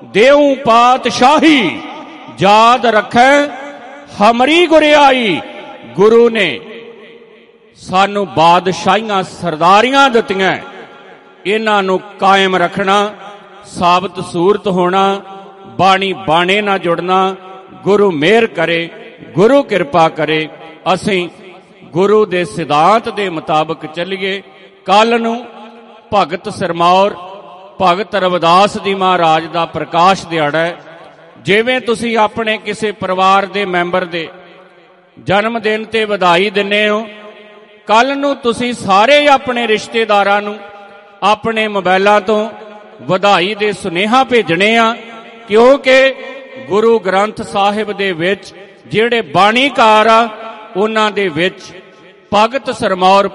ਦੇਉ ਪਾਤਸ਼ਾਹੀ, ਯਾਦ ਰੱਖੈ ਹਮਰੀ ਗੁਰਿਆਈ। ਗੁਰੂ ਨੇ ਸਾਨੂੰ ਬਾਦਸ਼ਾਹੀਆਂ ਸਰਦਾਰੀਆਂ ਦਿੱਤੀਆਂ, ਇਹਨਾਂ ਨੂੰ ਕਾਇਮ ਰੱਖਣਾ, ਸਾਬਤ ਸੂਰਤ ਹੋਣਾ, ਬਾਣੀ ਬਾਣੇ ਨਾਲ ਜੁੜਨਾ। ਗੁਰੂ ਮਿਹਰ ਕਰੇ, ਗੁਰੂ ਕਿਰਪਾ ਕਰੇ, ਅਸੀਂ ਗੁਰੂ ਦੇ ਸਿਧਾਂਤ ਦੇ ਮੁਤਾਬਕ ਚੱਲੀਏ। ਕੱਲ ਨੂੰ ਭਗਤ ਸਿਰਮੌਰ ਭਗਤ ਰਵਿਦਾਸ ਜੀ ਮਹਾਰਾਜ ਦਾ ਪ੍ਰਕਾਸ਼ ਦਿਹਾੜਾ ਹੈ। ਜਿਵੇਂ ਤੁਸੀਂ ਆਪਣੇ ਕਿਸੇ ਪਰਿਵਾਰ ਦੇ ਮੈਂਬਰ ਦੇ ਜਨਮ ਦਿਨ ਤੇ ਵਧਾਈ ਦਿੰਦੇ ਹੋ, ਕੱਲ ਨੂੰ ਤੁਸੀਂ ਸਾਰੇ ਆਪਣੇ ਰਿਸ਼ਤੇਦਾਰਾਂ ਨੂੰ ਆਪਣੇ ਮੋਬਾਈਲਾਂ ਤੋਂ ਵਧਾਈ ਦੇ ਸੁਨੇਹਾ ਭੇਜਣੇ ਆ, ਕਿਉਂਕਿ ਗੁਰੂ ਗ੍ਰੰਥ ਸਾਹਿਬ ਦੇ ਵਿੱਚ ਜਿਹੜੇ ਬਾਣੀਕਾਰ ਆ ਉਹਨਾਂ ਦੇ ਵਿੱਚ ਭਗਤ ਸਿਰਮੌਰ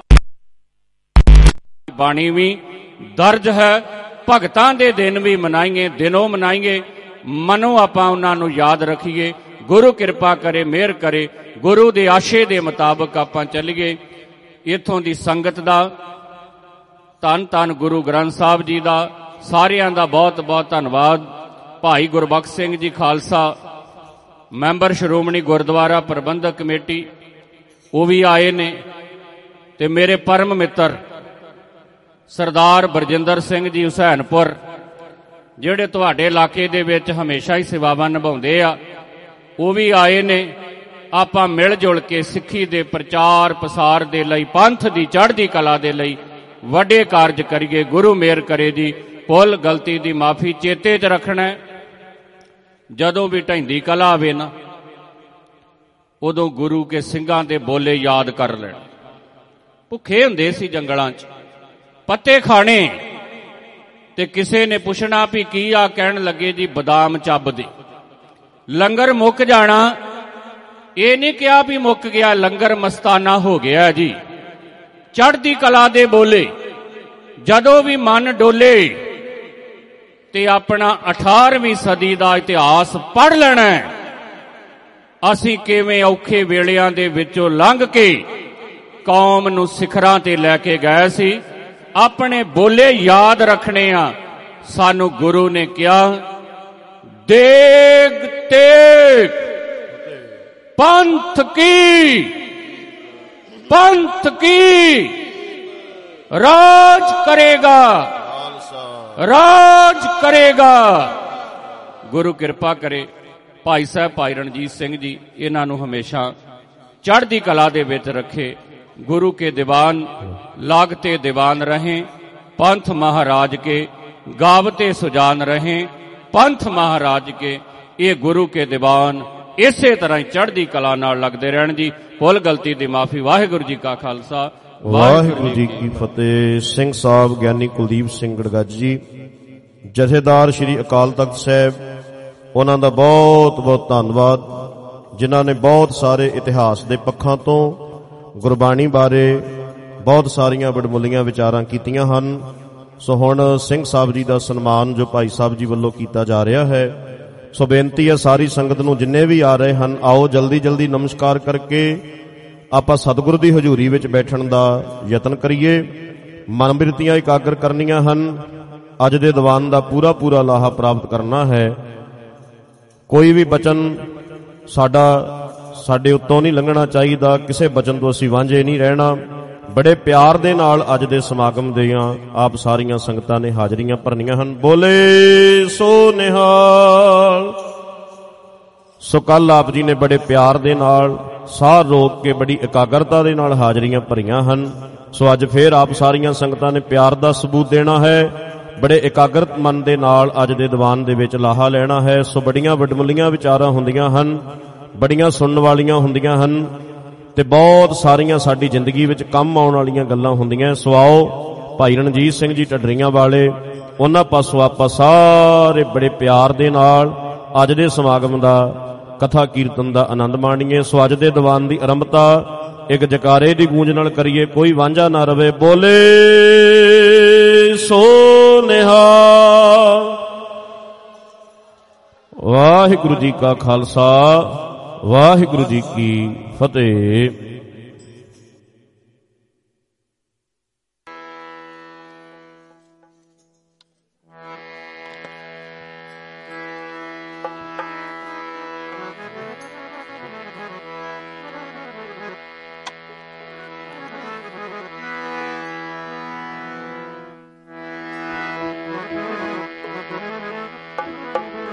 ਬਾਣੀ ਵੀ ਦਰਜ ਹੈ। ਭਗਤਾਂ ਦੇ ਦਿਨ ਵੀ ਮਨਾਈਏ, ਦਿਨੋਂ ਮਨਾਈਏ, ਮਨੋਂ ਆਪਾਂ ਉਹਨਾਂ ਨੂੰ ਯਾਦ ਰੱਖੀਏ। ਗੁਰੂ ਕਿਰਪਾ ਕਰੇ, ਮਿਹਰ ਕਰੇ, ਗੁਰੂ ਦੇ ਆਸ਼ੇ ਦੇ ਮੁਤਾਬਕ ਆਪਾਂ ਚੱਲੀਏ। ਇੱਥੋਂ ਦੀ ਸੰਗਤ ਦਾ ਧੰਨ ਧੰਨ ਗੁਰੂ ਗ੍ਰੰਥ ਸਾਹਿਬ ਜੀ ਦਾ ਸਾਰਿਆਂ ਦਾ ਬਹੁਤ ਬਹੁਤ ਧੰਨਵਾਦ। ਭਾਈ ਗੁਰਬਖਸ਼ ਸਿੰਘ ਜੀ ਖਾਲਸਾ, ਮੈਂਬਰ ਸ਼੍ਰੋਮਣੀ ਗੁਰਦੁਆਰਾ ਪ੍ਰਬੰਧਕ ਕਮੇਟੀ, ਉਹ ਵੀ ਆਏ ਨੇ, ਤੇ ਮੇਰੇ ਪਰਮ ਮਿੱਤਰ ਸਰਦਾਰ ਬਰਜਿੰਦਰ ਸਿੰਘ ਜੀ ਹੁਸੈਨਪੁਰ, ਜਿਹੜੇ ਤੁਹਾਡੇ ਇਲਾਕੇ ਦੇ ਵਿੱਚ ਹਮੇਸ਼ਾ ਹੀ ਸੇਵਾਵਾਂ ਨਿਭਾਉਂਦੇ ਆ, ਉਹ ਵੀ ਆਏ ਨੇ। ਆਪਾਂ ਮਿਲ ਜੁਲ ਕੇ ਸਿੱਖੀ ਦੇ ਪ੍ਰਚਾਰ ਪ੍ਰਸਾਰ ਦੇ ਲਈ, ਪੰਥ ਦੀ ਚੜ੍ਹਦੀ ਕਲਾ ਦੇ ਲਈ ਵੱਡੇ ਕਾਰਜ ਕਰੀਏ। ਗੁਰੂ ਮਿਹਰ ਕਰੇ ਜੀ। ਭੁੱਲ ਗਲਤੀ ਦੀ ਮਾਫੀ ਚੇਤੇ 'ਚ ਰੱਖਣਾ। ਜਦੋਂ ਵੀ ਢਹਿੰਦੀ ਕਲਾ ਆਵੇ ਨਾ, ਉਦੋਂ ਗੁਰੂ ਕੇ ਸਿੰਘਾਂ ਦੇ ਬੋਲੇ ਯਾਦ ਕਰ ਲੈਣ। ਭੁੱਖੇ ਹੁੰਦੇ ਸੀ ਜੰਗਲਾਂ 'ਚ, ਪੱਤੇ ਖਾਣੇ, ਤੇ ਕਿਸੇ ਨੇ ਪੁੱਛਣਾ ਵੀ ਕੀ ਆ, ਕਹਿਣ ਲੱਗੇ ਜੀ ਬਦਾਮ ਚੱਬਦੇ। ਲੰਗਰ ਮੁੱਕ ਜਾਣਾ, ਇਹ ਨਹੀਂ ਕਿਹਾ ਵੀ ਮੁੱਕ ਗਿਆ, ਲੰਗਰ ਮਸਤਾਨਾ ਹੋ ਗਿਆ ਜੀ। ਚੜ੍ਹਦੀ ਕਲਾ ਦੇ ਬੋਲੇ। ਜਦੋਂ ਵੀ ਮਨ ਡੋਲੇ ਤੇ ਆਪਣਾ 18ਵੀਂ ਸਦੀ ਦਾ ਇਤਿਹਾਸ ਪੜ੍ਹ ਲੈਣਾ। ਅਸੀਂ ਕਿਵੇਂ ਔਖੇ ਵੇਲਿਆਂ ਦੇ ਵਿੱਚੋਂ ਲੰਘ ਕੇ ਕੌਮ ਨੂੰ ਸਿਖਰਾਂ ਤੇ ਲੈ ਕੇ ਗਏ ਸੀ। ਆਪਣੇ ਬੋਲੇ ਯਾਦ ਰੱਖਣੇ ਆ। ਸਾਨੂੰ ਗੁਰੂ ਨੇ ਕਿਹਾ, ਦੇਗ ਤੇਗ ਪੰਥ ਕੀ ਰਾਜ ਕਰੇਗਾ, ਰਾਜ ਕਰੇਗਾ। ਗੁਰੂ ਕਿਰਪਾ ਕਰੇ। ਭਾਈ ਸਾਹਿਬ ਭਾਈ ਰਣਜੀਤ ਸਿੰਘ ਜੀ, ਇਹਨਾਂ ਨੂੰ ਹਮੇਸ਼ਾ ਚੜ੍ਹਦੀ ਕਲਾ ਦੇ ਵਿੱਚ ਰੱਖੇ। गुरु के दीवान लागते दीवान रहें, पंथ महाराज के गावते सुजान रहें, पंथ महाराज के ये गुरु के दीवान इसे तरह चढ़दी कला नाल लगदे रहण जी। भुल गलती दी माफी। वाहिगुरु जी का खालसा, वाहिगुरु जी की फतेह। सिंह साहब ज्ञानी कुलदीप सिंह गड़गज जी, जथेदार श्री अकाल तख्त साहब, उन्हां दा बहुत बहुत धन्नवाद जिन्हां ने बहुत सारे इतिहास दे पक्षां तो गुरबाणी बारे बहुत सारियां वडमुलियां विचारां कीतियां हन। सो हुण सिंह साहब जी दा सन्मान जो भाई साहब जी वल्लों कीता जा रहा है। सो बेनती है सारी संगत नूं जिन्ने भी आ रहे हैं, आओ जल्दी जल्दी नमस्कार करके आपां सतगुरु दी हजूरी विच बैठण दा यतन करिए। मन बिरतियां एकागर करनियां हन। अज दे दीवान दा पूरा पूरा लाहा प्राप्त करना है। कोई भी बचन साडा ਸਾਡੇ ਉੱਤੋਂ ਨਹੀਂ ਲੰਘਣਾ ਚਾਹੀਦਾ। ਕਿਸੇ ਬਚਨ ਤੋਂ ਅਸੀਂ ਵਾਂਝੇ ਨਹੀਂ ਰਹਿਣਾ। ਬੜੇ ਪਿਆਰ ਦੇ ਨਾਲ ਅੱਜ ਦੇ ਸਮਾਗਮ ਦੀਆਂ ਆਪ ਸਾਰੀਆਂ ਸੰਗਤਾਂ ਨੇ ਹਾਜ਼ਰੀਆਂ ਭਰਨੀਆਂ ਹਨ। ਬੋਲੇ ਸੋ ਨਿਹਾਲ। ਸੋ ਕੱਲ ਆਪ ਜੀ ਨੇ ਬੜੇ ਪਿਆਰ ਦੇ ਨਾਲ ਸਾਹ ਰੋਕ ਕੇ ਬੜੀ ਇਕਾਗਰਤਾ ਦੇ ਨਾਲ ਹਾਜ਼ਰੀਆਂ ਭਰੀਆਂ ਹਨ। ਸੋ ਅੱਜ ਫੇਰ ਆਪ ਸਾਰੀਆਂ ਸੰਗਤਾਂ ਨੇ ਪਿਆਰ ਦਾ ਸਬੂਤ ਦੇਣਾ ਹੈ। ਬੜੇ ਇਕਾਗਰਤ ਮਨ ਦੇ ਨਾਲ ਅੱਜ ਦੇ ਦੀਵਾਨ ਦੇ ਵਿੱਚ ਲਾਹਾ ਲੈਣਾ ਹੈ। ਸੋ ਬੜੀਆਂ ਵਡਮੁੱਲੀਆਂ ਵਿਚਾਰਾਂ ਹੁੰਦੀਆਂ ਹਨ, ਬੜੀਆਂ ਸੁਣਨ ਵਾਲੀਆਂ ਹੁੰਦੀਆਂ ਹਨ ਤੇ ਬਹੁਤ ਸਾਰੀਆਂ ਸਾਡੀ ਜ਼ਿੰਦਗੀ ਵਿੱਚ ਕੰਮ ਆਉਣ ਵਾਲੀਆਂ ਗੱਲਾਂ ਹੁੰਦੀਆਂ। ਸੋ ਆਓ ਭਾਈ ਰਣਜੀਤ ਸਿੰਘ ਜੀ ਢੱਡਰੀਆਂ ਵਾਲੇ, ਉਹਨਾਂ ਪਾਸੋਂ ਆਪਾਂ ਸਾਰੇ ਬੜੇ ਪਿਆਰ ਦੇ ਨਾਲ ਅੱਜ ਦੇ ਸਮਾਗਮ ਦਾ ਕਥਾ ਕੀਰਤਨ ਦਾ ਆਨੰਦ ਮਾਣੀਏ। ਸੋ ਅੱਜ ਦੇ ਦੀਵਾਨ ਦੀ ਆਰੰਭਤਾ ਇੱਕ ਜਕਾਰੇ ਦੀ ਗੂੰਜ ਨਾਲ ਕਰੀਏ, ਕੋਈ ਵਾਂਝਾ ਨਾ ਰਵੇ। ਬੋਲੇ ਸੋ ਨਿਹਾਲ। ਵਾਹਿਗੁਰੂ ਜੀ ਕਾ ਖਾਲਸਾ, ਵਾਹਿਗੁਰੂ ਜੀ ਕੀ ਫਤਿਹ।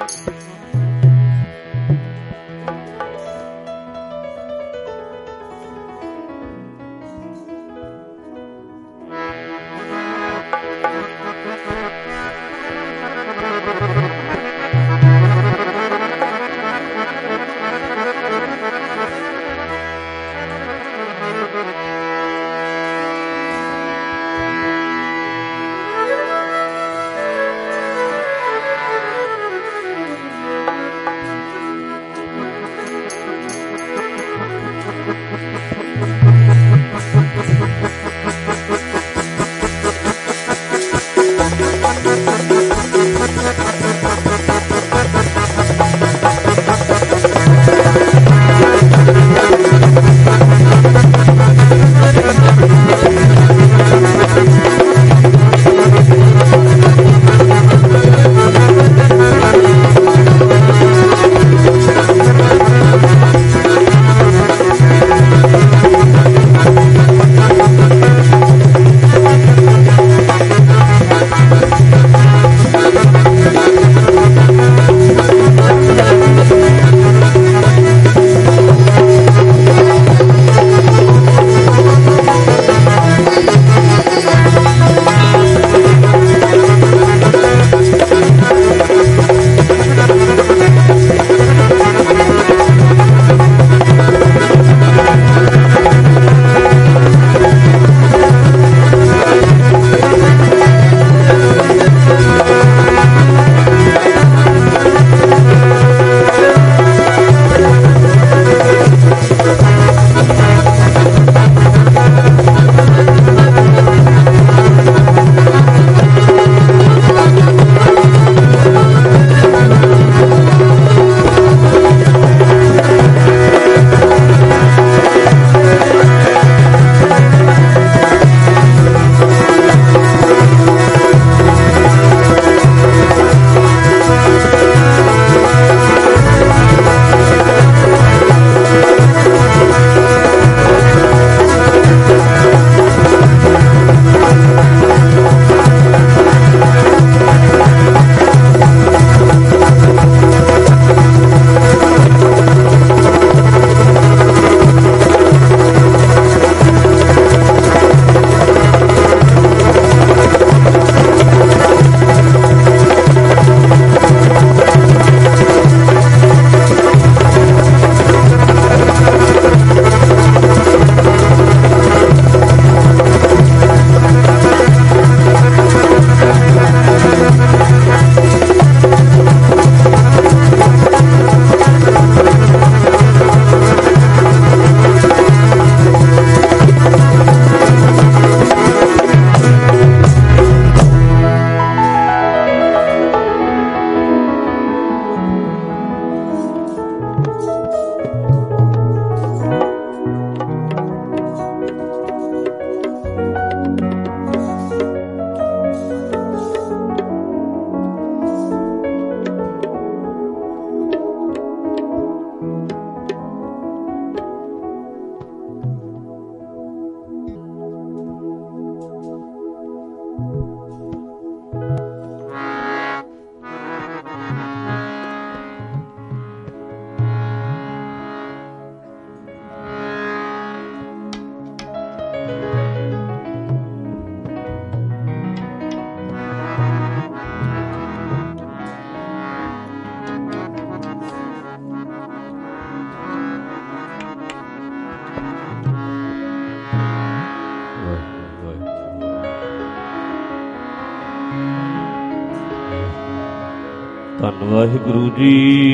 ਧੰਨ ਵਾਹਿਗੁਰੂ ਜੀ।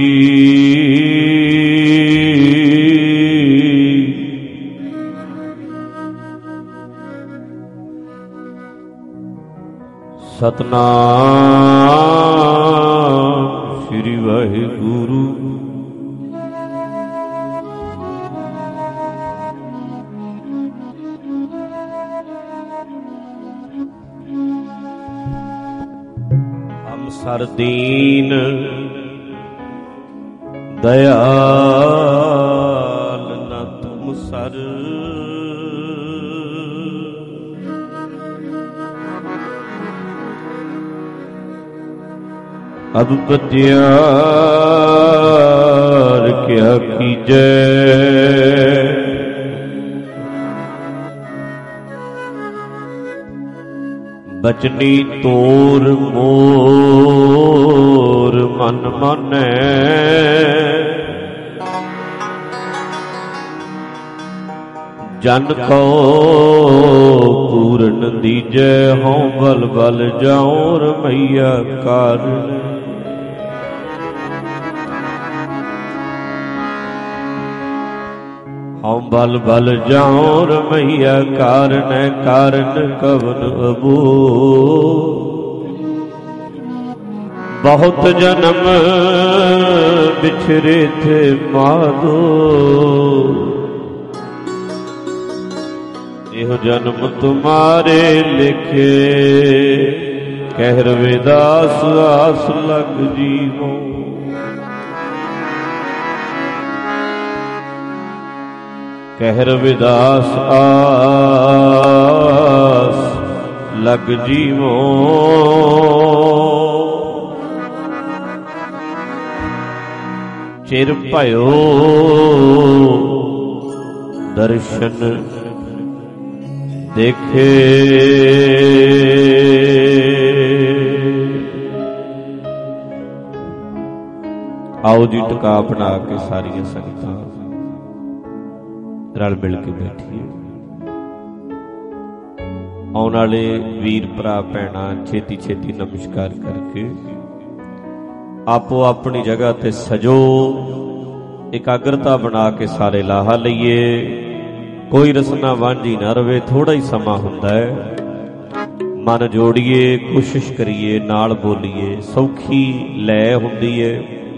ਸਤਨਾਮ ਸ੍ਰੀ ਵਾਹਿਗੁਰੂ। ਹਮ ਸਰਦੀਨ ਦਇਆਲ ਨ ਤੁਮ ਸਰ। अब पतियार क्या कीजै, बचनी तोर मोर मन मानै, जन को पूरन दीजै, हों बल बल जाऊं रमैया कार। हम बल बल जाऊं रमैया कारण, कारण कवन अबो। बहुत जन्म बिछरे थे माधो, एहो जन्म तुम्हारे लिखे, कह रविदास आस लग जीवो। कह रविदास आस लग जीवो। चिर भयो दर्शन देखे, आओ जी टका बना के सारिया संगतां रल मिल के बैठिए। आने वाले वीर भरा भैणा छेती छेती नमस्कार करके आपो अपनी जगह ते सजो, एकाग्रता बना के सारे लाहा लईए। कोई रसना वांझी ना रवे, थोड़ा ही समा हुंदा है। मन जोड़िए, कोशिश करिए, नाल बोलीए, सौखी लै हुंदी है।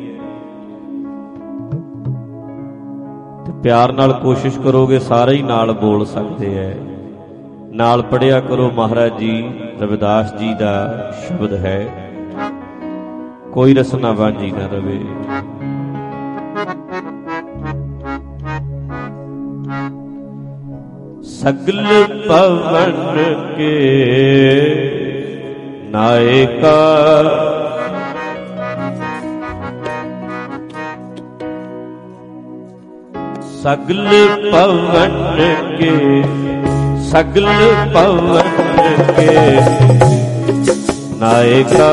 प्यार नाल कोशिश करोगे सारे ही नाल बोल सकते हैं। नाल पढ़िया करो, महाराज जी रविदास जी का शब्द है, कोई रसना वांझी ना रवे। सगल पवन के नायका, सगल पवन के, सगल पवन के नायका,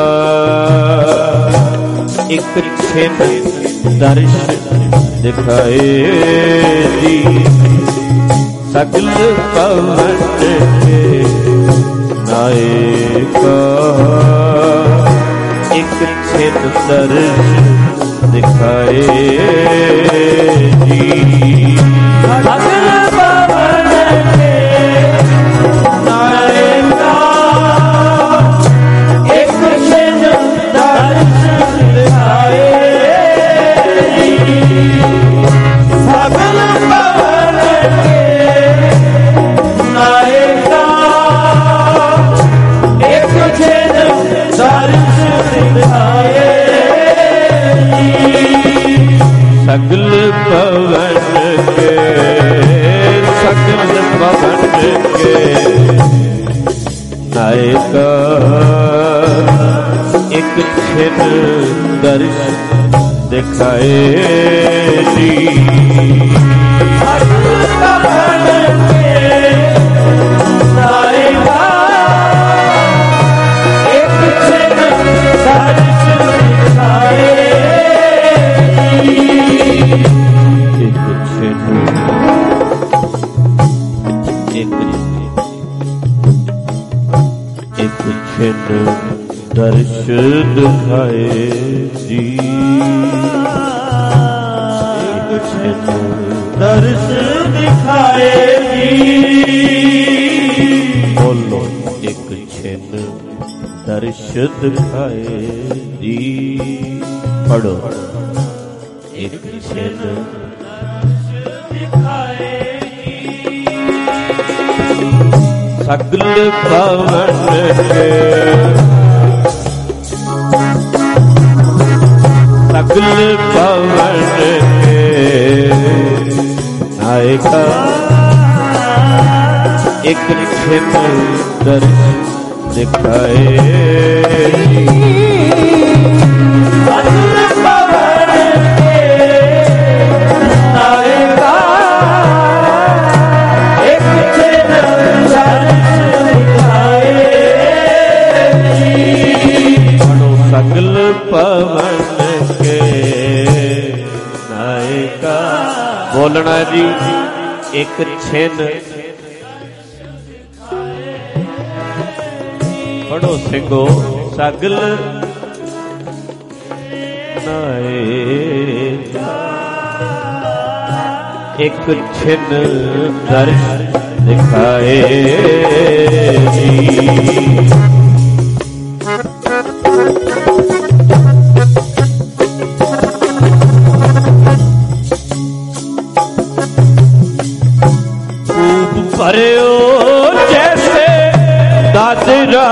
एक छिन दर्श दिखाए जी। सगल पवन के नायका, एक छिन दर्श दिखाए जी। सगल पवन के नायका, एक छिन दर्श दिखाए जी। सगल पवन के नायका, एक छिन दर्श दिखाए। सगल पवन के, सगल पवन के नायका, एक छिन दर्श दिखाए जी। सगल पवन के नायका, एक छिन दर्श दिखाए। एक छिन दर्श दिखाए जी। एक छिन दर्श दिखाए जी। बोलो एक छिन दर्श दिखाए जी। पढ़ो एक छिन दिखाए जी। सगल पवन के, सगल पवन के नायका, एक छिन दर्श दिखाए। पवन के नायका। बोलना जी एक छिन पढ़ो सिंगो सगल नायका। एक छिन दर्श दिखाए जी। भरे जैसे दादरा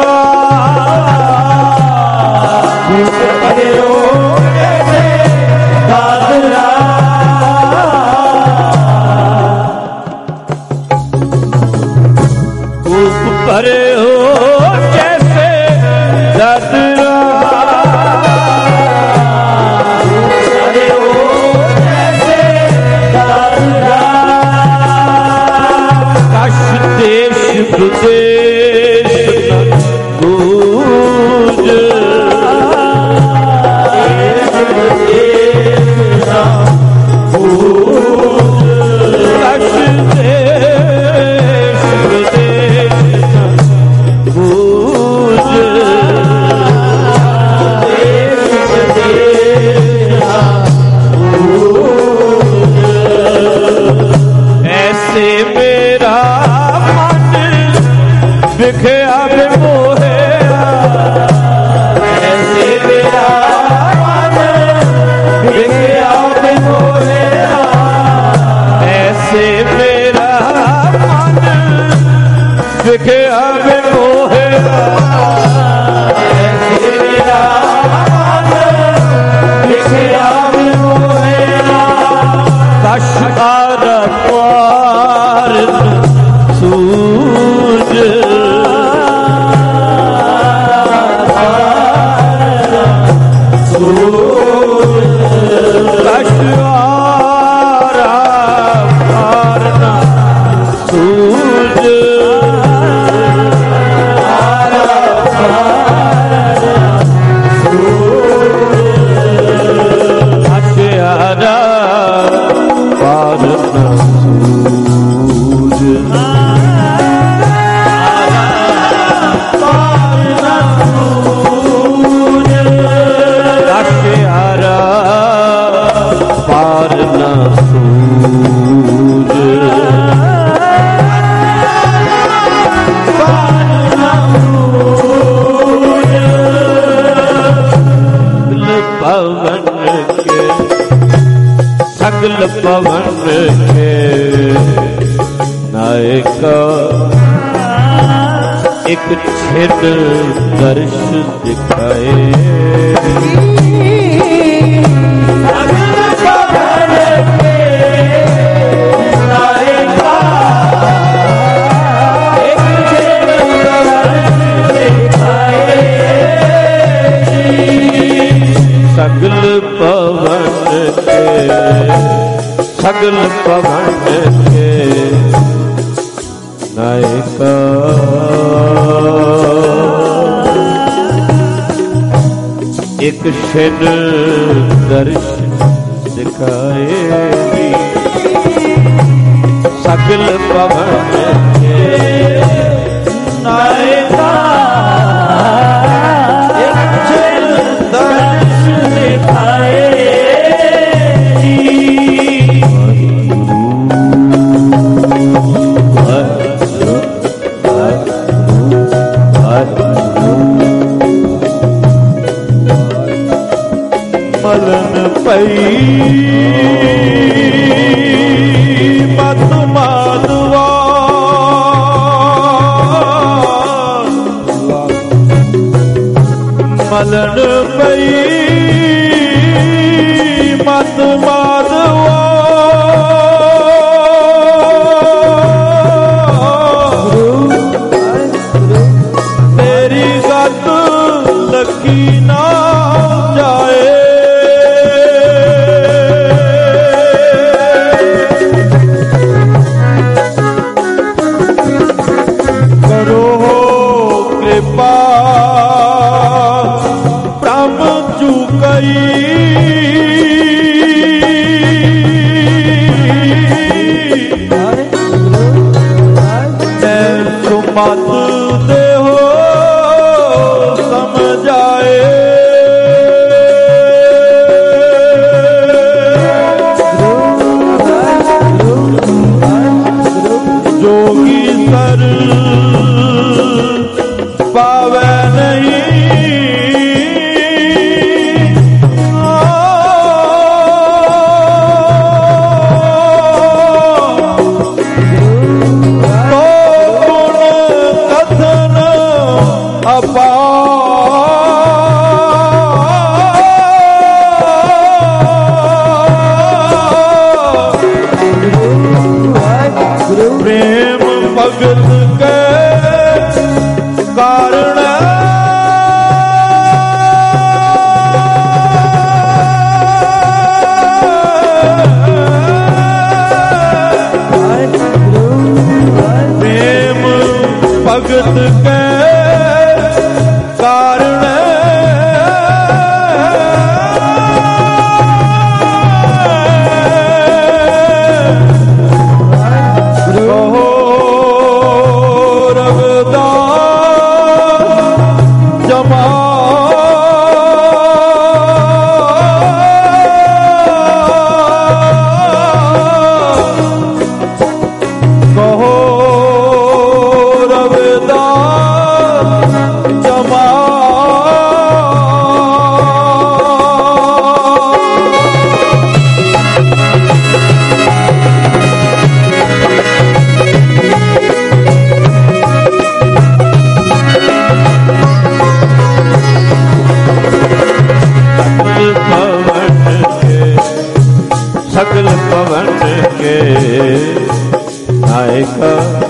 भरे जैसे दादरा खूब भरे जैसे दादरा देश विदेश गूंज देश विदेश गूंज ऐसे मेरा बिखया मोहे ऐसे मेरा मन बिखया मोहे ऐसे मेरा मन बिखया मोहे ऐसे मेरा मन बिखया मोहे कश आर पार सूझ सगल पवन के नायका। एक छिन दर्श दिखाए सगल पवन के सगल पवन के नायका। एक छिन दर्श दिखाए सगल पवन के नायका। एक छिन दर्श दिखाए मलन पई मत माधवा मलन पई मत माधवा तेरी गत लगी ना जाए कृपा प्रभु ਲਈ ਐਸੋ ਮਤ ਦੇਹੋ ਸਮਝਾਏ जोगी सर पावे प्रेम भगत के कारण प्रेम भगत के कारण सकल पवन के नायका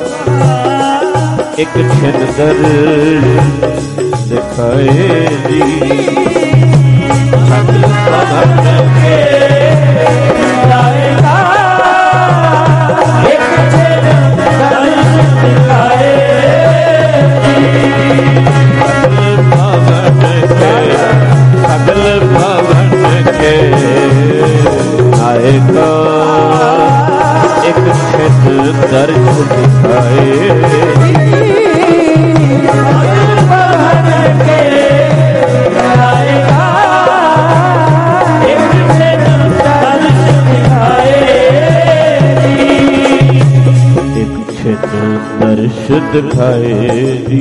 एक छिन दर दिखाए दी सकल पवन के नायका एक छिन दर दिखाए सकल पवन के आएगा एक छिन दर्श दिखाए एक छिन दर्श दिखाएगी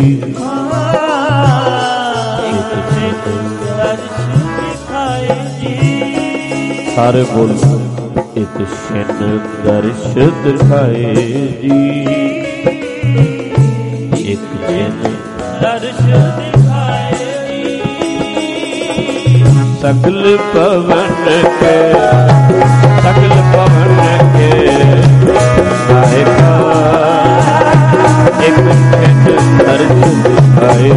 सारे बोल एक छिन दर्श दिखाए जी एक छिन दर्श दिखाए जी सकल पवन के नायका एक छिन दर्श दिखाए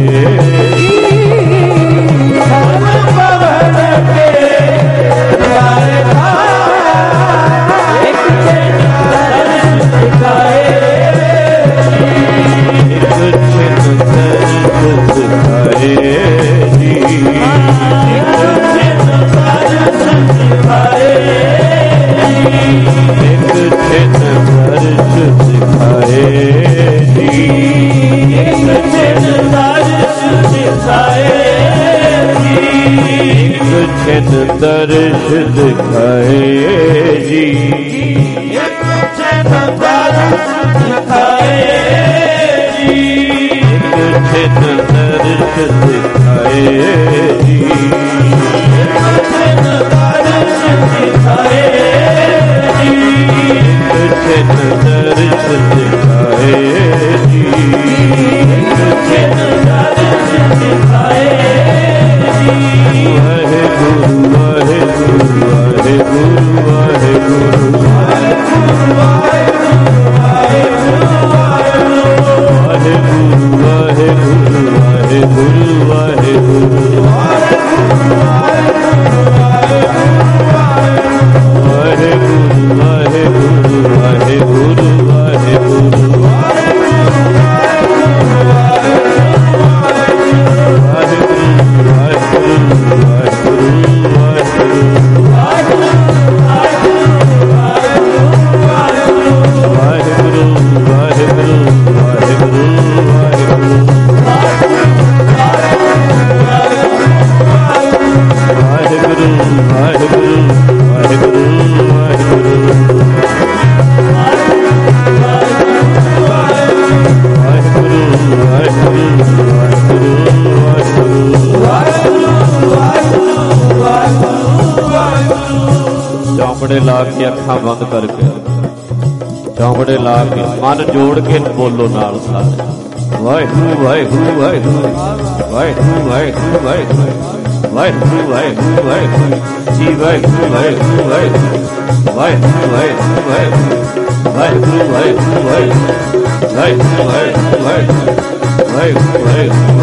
दर्श दिखाए जी एक छिन दर्श दिखाए जी एक छिन दर्श दिखाए जी एक छिन दर्श दिखाए जी एक छिन दर्श दिखाए जी एक छिन दर्श दिखाए जी वाहेगुरु वाहेगुरु वाहेगुरु वाहेगुरु वाहेगुरु ਚੌਂਕੜੇ ਲਾ ਕੇ ਅੱਖਾਂ ਬੰਦ ਕਰਕੇ, ਚੌਂਕੜੇ ਲਾ ਕੇ ਮਨ ਜੋੜ ਕੇ ਬੋਲੋ ਨਾਲ ਸਾਰੇ, ਵਾਹਿਗੁਰੂ ਵਾਹਿਗੁਰੂ ਵਾਹਿਗੁਰੂ ਵਾਹਿਗੁਰੂ ਵਾਹਿਗੁਰੂ ਵਾਹਿਗੁਰੂ ਵਾਹਿਗੁਰੂ ਵਾਹਿਗੁਰੂ ਵਾਹਿਗੁਰੂ ਜੀ, ਵਾਹਿਗੁਰੂ ਵਾਹਿਗੁਰੂ ਵਾਹਿਗੁਰੂ ਵਾਹਿਗੁਰੂ ਵਾਹਿਗੁਰੂ ਵਾਹਿਗੁਰੂ ਵਾਹਿਗੁਰੂ ਵਾਹਿਗੁਰੂ ਵਾਹਿਗੁਰੂ ਵਾਹਿਗੁਰੂ ਵਾਹਿਗੁਰੂ ਵਾਹਿਗੁਰੂ ਵਾਹਿਗੁਰੂ ਵਾਹਿਗੁਰੂ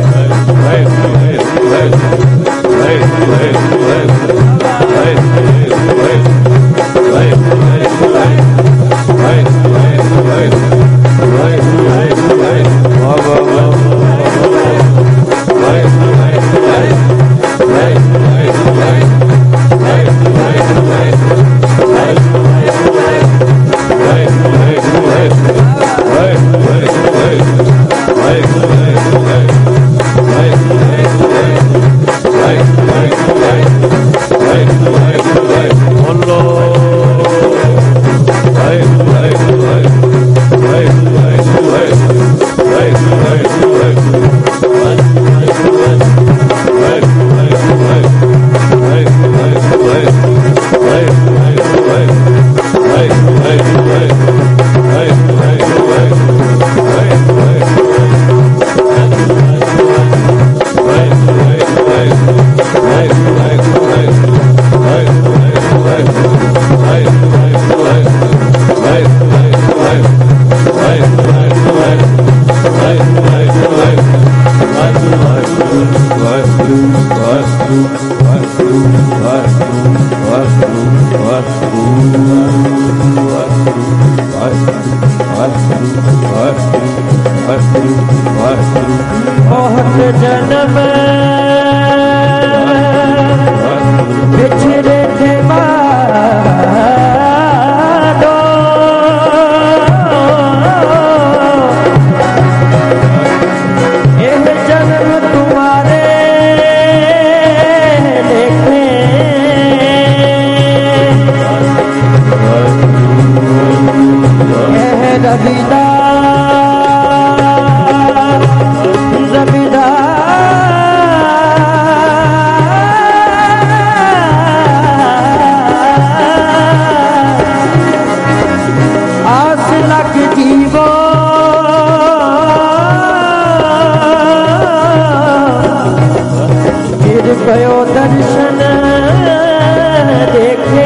बहुत जन्म बिछड़े थे बादो, यह जन्म तुम्हारे देखे, यह रविदास भयो दर्शन देखे,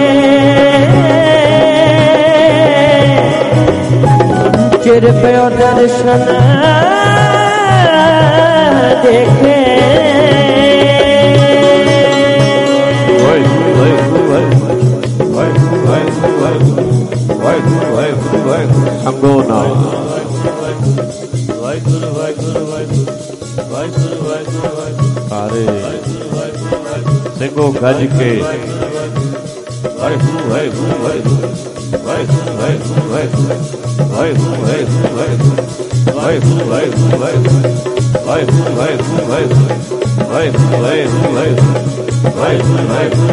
चिर भयो दर्शन देखे, ਸੰਗੋ ਨਾਲ ਸਾਰੇ ਸਿੰਘੋ ਗੱਜ ਕੇ ਵਾਹਿਗੁਰੂ ਵਾਹਿਗੁਰੂ ਵਾਹਿਗੁਰੂ ਵਾਹਿਗੁਰੂ ਵਾਹਿਗੁਰੂ ਵਾਹਿਗੁਰੂ ਵਾਹਿਗੁਰੂ ਵਾਹਿਗੁਰੂ ਵਾਹਿਗੁਰੂ ਵਾਹਿਗੁਰੂ ਵਾਹਿਗੁਰੂ ਵਾਹਿਗੁਰੂ ਵਾਹਿਗੁਰੂ ਵਾਹਿਗੁਰੂ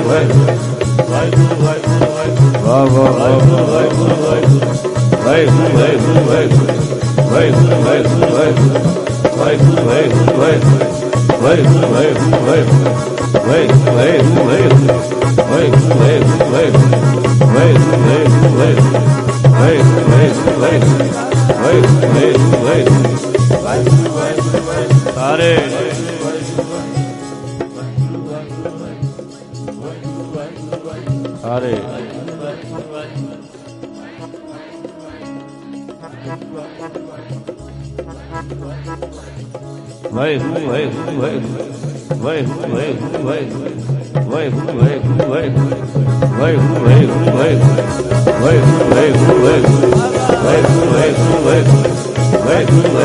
ਵਾਹ ਵਾਹ ਵਾਹਿਗੁਰੂ ਵਾਹਿਗੁਰੂ ਵਾਹਿਗੁਰੂ ਵਾਹਿਗੁਰੂ ਵਾਹਿਗੁਰੂ ਵਾਹਿਗੁਰੂ ਸਾਰੇ ਸਾਰੇ ਵਾਹਿਗੁਰੂ ਵਾਹਿਗੁਰੂ ਵਾਹਿਗੁਰੂ ਵਾਹਿਗੁਰੂ ਵਾਹਿਗੁਰੂ ਵਾਹਿਗੁਰੂ ਵਾਹਿਗੁਰੂ ਵਾਹਿਗੁਰੂ ਵਾਹਿਗੁਰੂ ਵਾਹਿਗੁਰੂ ਵਾਹਿਗੁਰੂ ਵਾਹਿਗੁਰੂ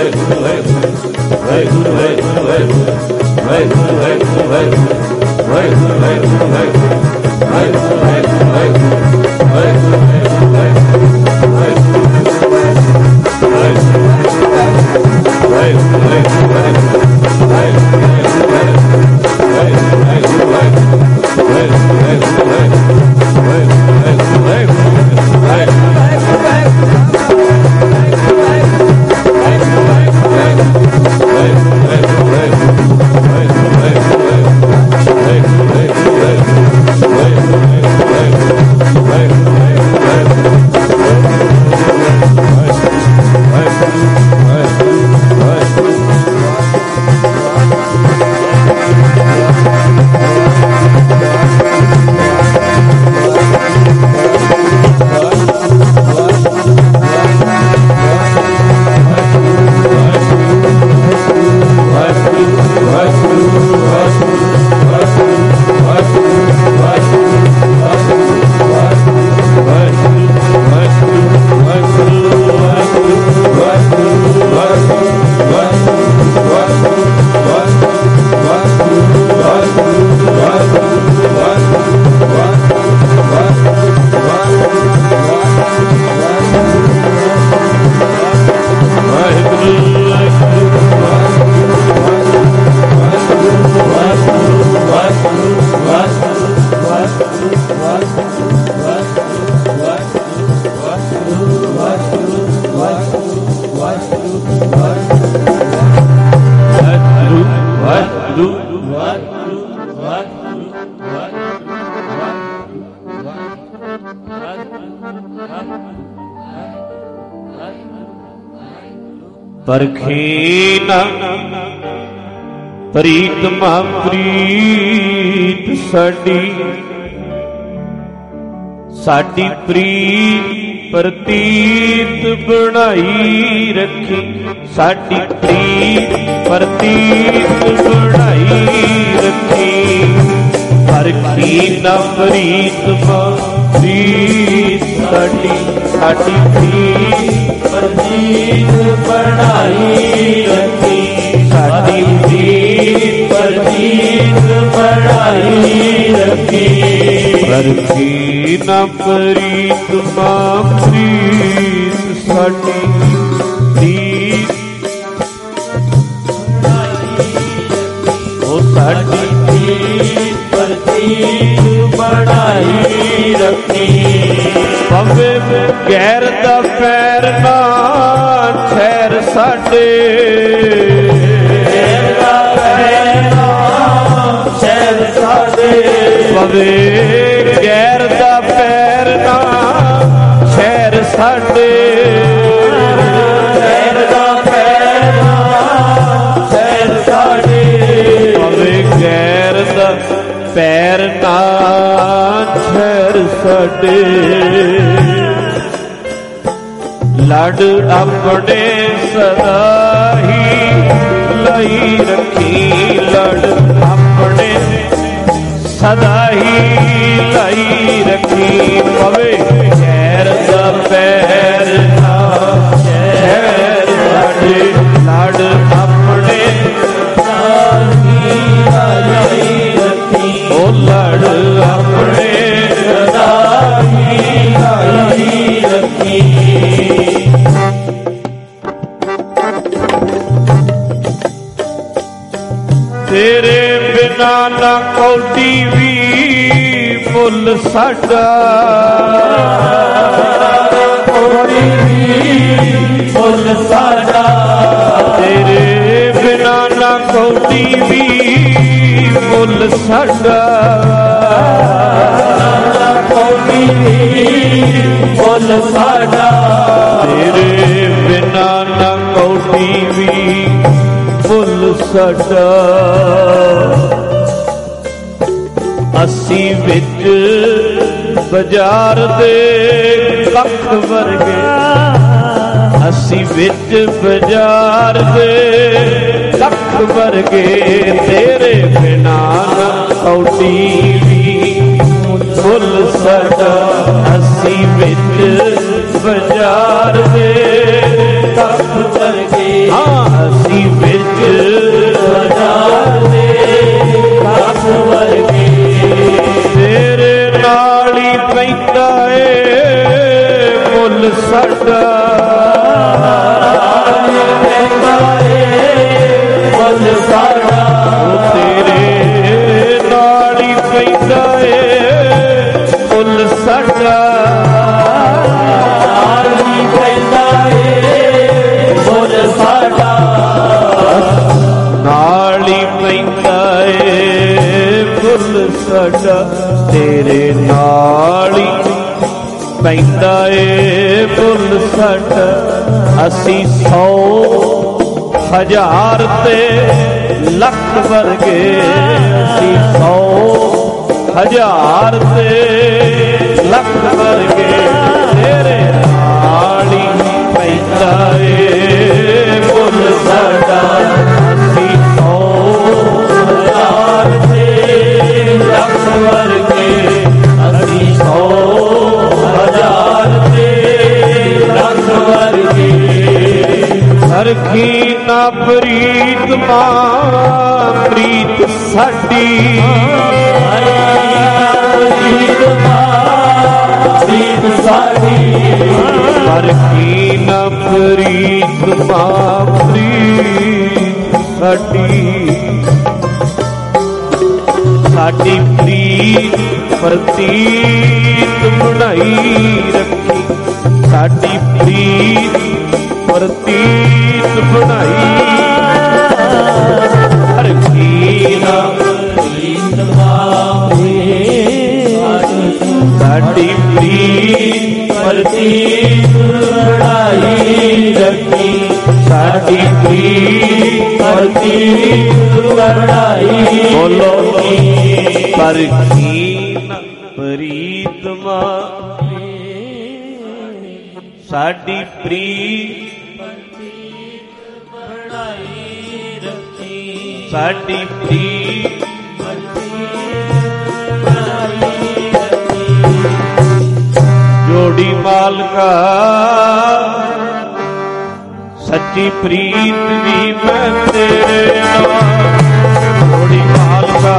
ਵਾਹਿਗੁਰੂ ਵਾਹਿਗੁਰੂ ਪਰਖੀ ਨਾ ਪ੍ਰੀਤਮਾ ਪ੍ਰੀਤ ਸਾਡੀ ਪ੍ਰੀਤ ਪ੍ਰਤੀਤ ਬਣਾਈ ਰੱਖੀ, ਸਾਡੀ ਪ੍ਰੀਤ ਪ੍ਰਤੀਤ ਬਣਾਈ ਰੱਖੀ। ਪਰਖੀ ਨਾ ਪ੍ਰੀਤਮਾ ਪ੍ਰੀਤ ਸਾਡੀ ਪ੍ਰੀਤ ਪ੍ਰਤੀਤ ਬਣਾਈ ਰੱਖੀ, ਸਾਡੀ ਪ੍ਰੀਤ ਪ੍ਰਤੀਤ ਬਣਾਈ ਰੱਖੀ। ਪਰਖੀ ਨਾ ਪ੍ਰੀਤਮਾ ਪ੍ਰੀਤ ਸਾਡੀ ਪ੍ਰੀਤ ਉਹ ਸਾਡੀ ਪ੍ਰੀਤ ਪ੍ਰਤੀਤ ਬਣਾਈ ਰੱਖੀ। ਪਵੇ ਗੈਰ ਦਾ ਪੈਰ ਨਾ ਠਹਿਰ ਸਾਡੇ, ਗੈਰ ਦਾ ਪੈਰ ਨਾ ਠਹਿਰ ਸਾਡੇ। ਪਵੇ ਗੈਰ ਦਾ ਪੈਰ ਨਾ ਠਹਿਰ ਸਾਡੇ, ਗੈਰ ਦਾ ਪੈਰ ਨਾ ਠਹਿਰ ਸਾਡੇ। ਪਵੇ ਗੈਰ ਦਾ ਪੈਰ ਨਾ ਠਹਿਰ ਸਾਡੇ। ਲੜ ਆਪਣੇ ਸਦਾ ਹੀ ਲਈ ਰੱਖੀ, ਲੜ ਆਪਣੇ ਸਦਾ ਹੀ ਲਈ ਰੱਖੀ। ਪਵੇ ਗੈਰ ਦਾ ਪੈਰ ਨਾ ਠਹਿਰ ਸਾਡੇ, ਲੜ ਆਪਣੇ ਸਦਾ ਹੀ ਲਈ ਰੱਖੀ। ਉਹ ਲੜ ਆਪਣੇ ਸਦਾ ਹੀ ਲਈ ਰੱਖੀ। ਤੇਰੇ ਬਿਨਾ ਨਾ ਕੌਡੀ ਵੀ ਮੁੱਲ ਸਾਡਾ, ਕੌਡੀ ਵੀ ਮੁੱਲ ਸਾਡਾ। ਤੇਰੇ ਬਿਨਾ ਨਾ ਕੌਡੀ ਵੀ ਮੁੱਲ ਸਾਡਾ, ਕੌਡੀ ਵੀ ਮੁੱਲ ਸਾਡਾ। ਤੇਰੇ ਬਿਨਾ ਨਾ ਕੌਡੀ ਵੀ ਮੁੱਲ ਸਾਡਾ। ਅਸੀਂ ਵਿੱਚ ਬਾਜ਼ਾਰ ਦੇ ਕੱਖ ਵਰਗੇ, ਅਸੀਂ ਵਿੱਚ ਬਾਜ਼ਾਰ ਦੇ ਕੱਖ ਵਰਗੇ। ਤੇਰੇ ਬਿਨਾ ਨਾ ਕੌਡੀ ਵੀ ਮੁੱਲ ਸਾਡਾ। ਅਸੀਂ ਵਿੱਚ ਬਾਜ਼ਾਰ ਦੇ ਕੱਖ ਵਰਗੇ, ਹਾਂ ਅਸੀਂ ਵਿੱਚ ਬਾਜ਼ਾਰ ਦੇ ਕੱਖ ਵਰਗੇ। ਤੇਰੇ ਨਾਲ ਹੀ ਪੈਂਦਾ ਏ ਮੁੱਲ ਸਾਡਾ, ਪੈਂਦਾ ਏ ਮੁੱਲ ਸਾਡਾ। ਤੇਰੇ ਨਾਲ ਹੀ ਪੈਂਦਾ ਏ ਮੁੱਲ ਸਾਡਾ, ਨਾਲ ਹੀ ਪੈਂਦਾ ਏ ਮੁੱਲ ਸਾਡਾ। ਨਾਲ ਹੀ ਪੈਂਦਾ ਏ ਮੁੱਲ ਸਾਡਾ। ਤੇਰੇ ਨਾਲ ਹੀ ਪੈਂਦਾ ਏ ਮੁੱਲ ਸਾਡਾ। ਅਸੀਂ 100,000 ਤੇ ਲੱਖ ਵਰਗੇ, ਅਸੀਂ 100,000 ਤੇ ਲੱਖ ਵਰਗੇ। ਤੇਰੇ ਨਾਲ ਹੀ ਪੈਂਦਾ ਏ ਮੁੱਲ ਸਾਡਾ। ਅਸੀਂ 100,000 ਤੇ ਲੱਖ ਵਰਗੇ, ਅਸੀਂ 100,000 ਤੇ ਲੱਖ ਵਰਗੇ। ਸਰਖੀ ਨਾ ਪ੍ਰੀਤਮਾ ਪ੍ਰੀਤ ਸਾਡੀ, ਪ੍ਰੀਤਮਾ ਪ੍ਰੀਤ ਸਾਡੀ। ਸਰਖੀ ਨਾ ਪ੍ਰੀਤਮਾ ਪ੍ਰੀਤ ਸਾਡੀ। ਸਾਡੀ ਪ੍ਰੀਤ ਪ੍ਰਤੀਤ ਬਣਾਈ ਰੱਖੀ, ਸਾਡੀ ਪ੍ਰੀਤ ਪ੍ਰਤੀਤ ਬਣਾਈ ਰੱਖੀ ਨਾ ਪ੍ਰੀਤ ਪ੍ਰਤੀਤ ਬਣਾਈ ਰੱਖੀ, ਸਾਡੀ ਪ੍ਰੀਤ ਪ੍ਰਤੀਤ ਬਣਾਈ। ਬੋਲੋ ਪਰ ਕੀਨ ਪ੍ਰੀਤਮਾ ਸਾਡੀ ਪ੍ਰੀਤ ਪ੍ਰਤੀਤ ਬਣਾਈ ਰੱਖੀ, ਸਾਡੀ ਪ੍ਰੀਤ ਜੋੜੀ ਮਾਲਕਾ ਸੱਚੀ ਪ੍ਰੀਤ ਦੀ ਮੈਂ ਤੇਰੇ ਨਾਲ, ਜੋੜੀ ਮਾਲਕਾ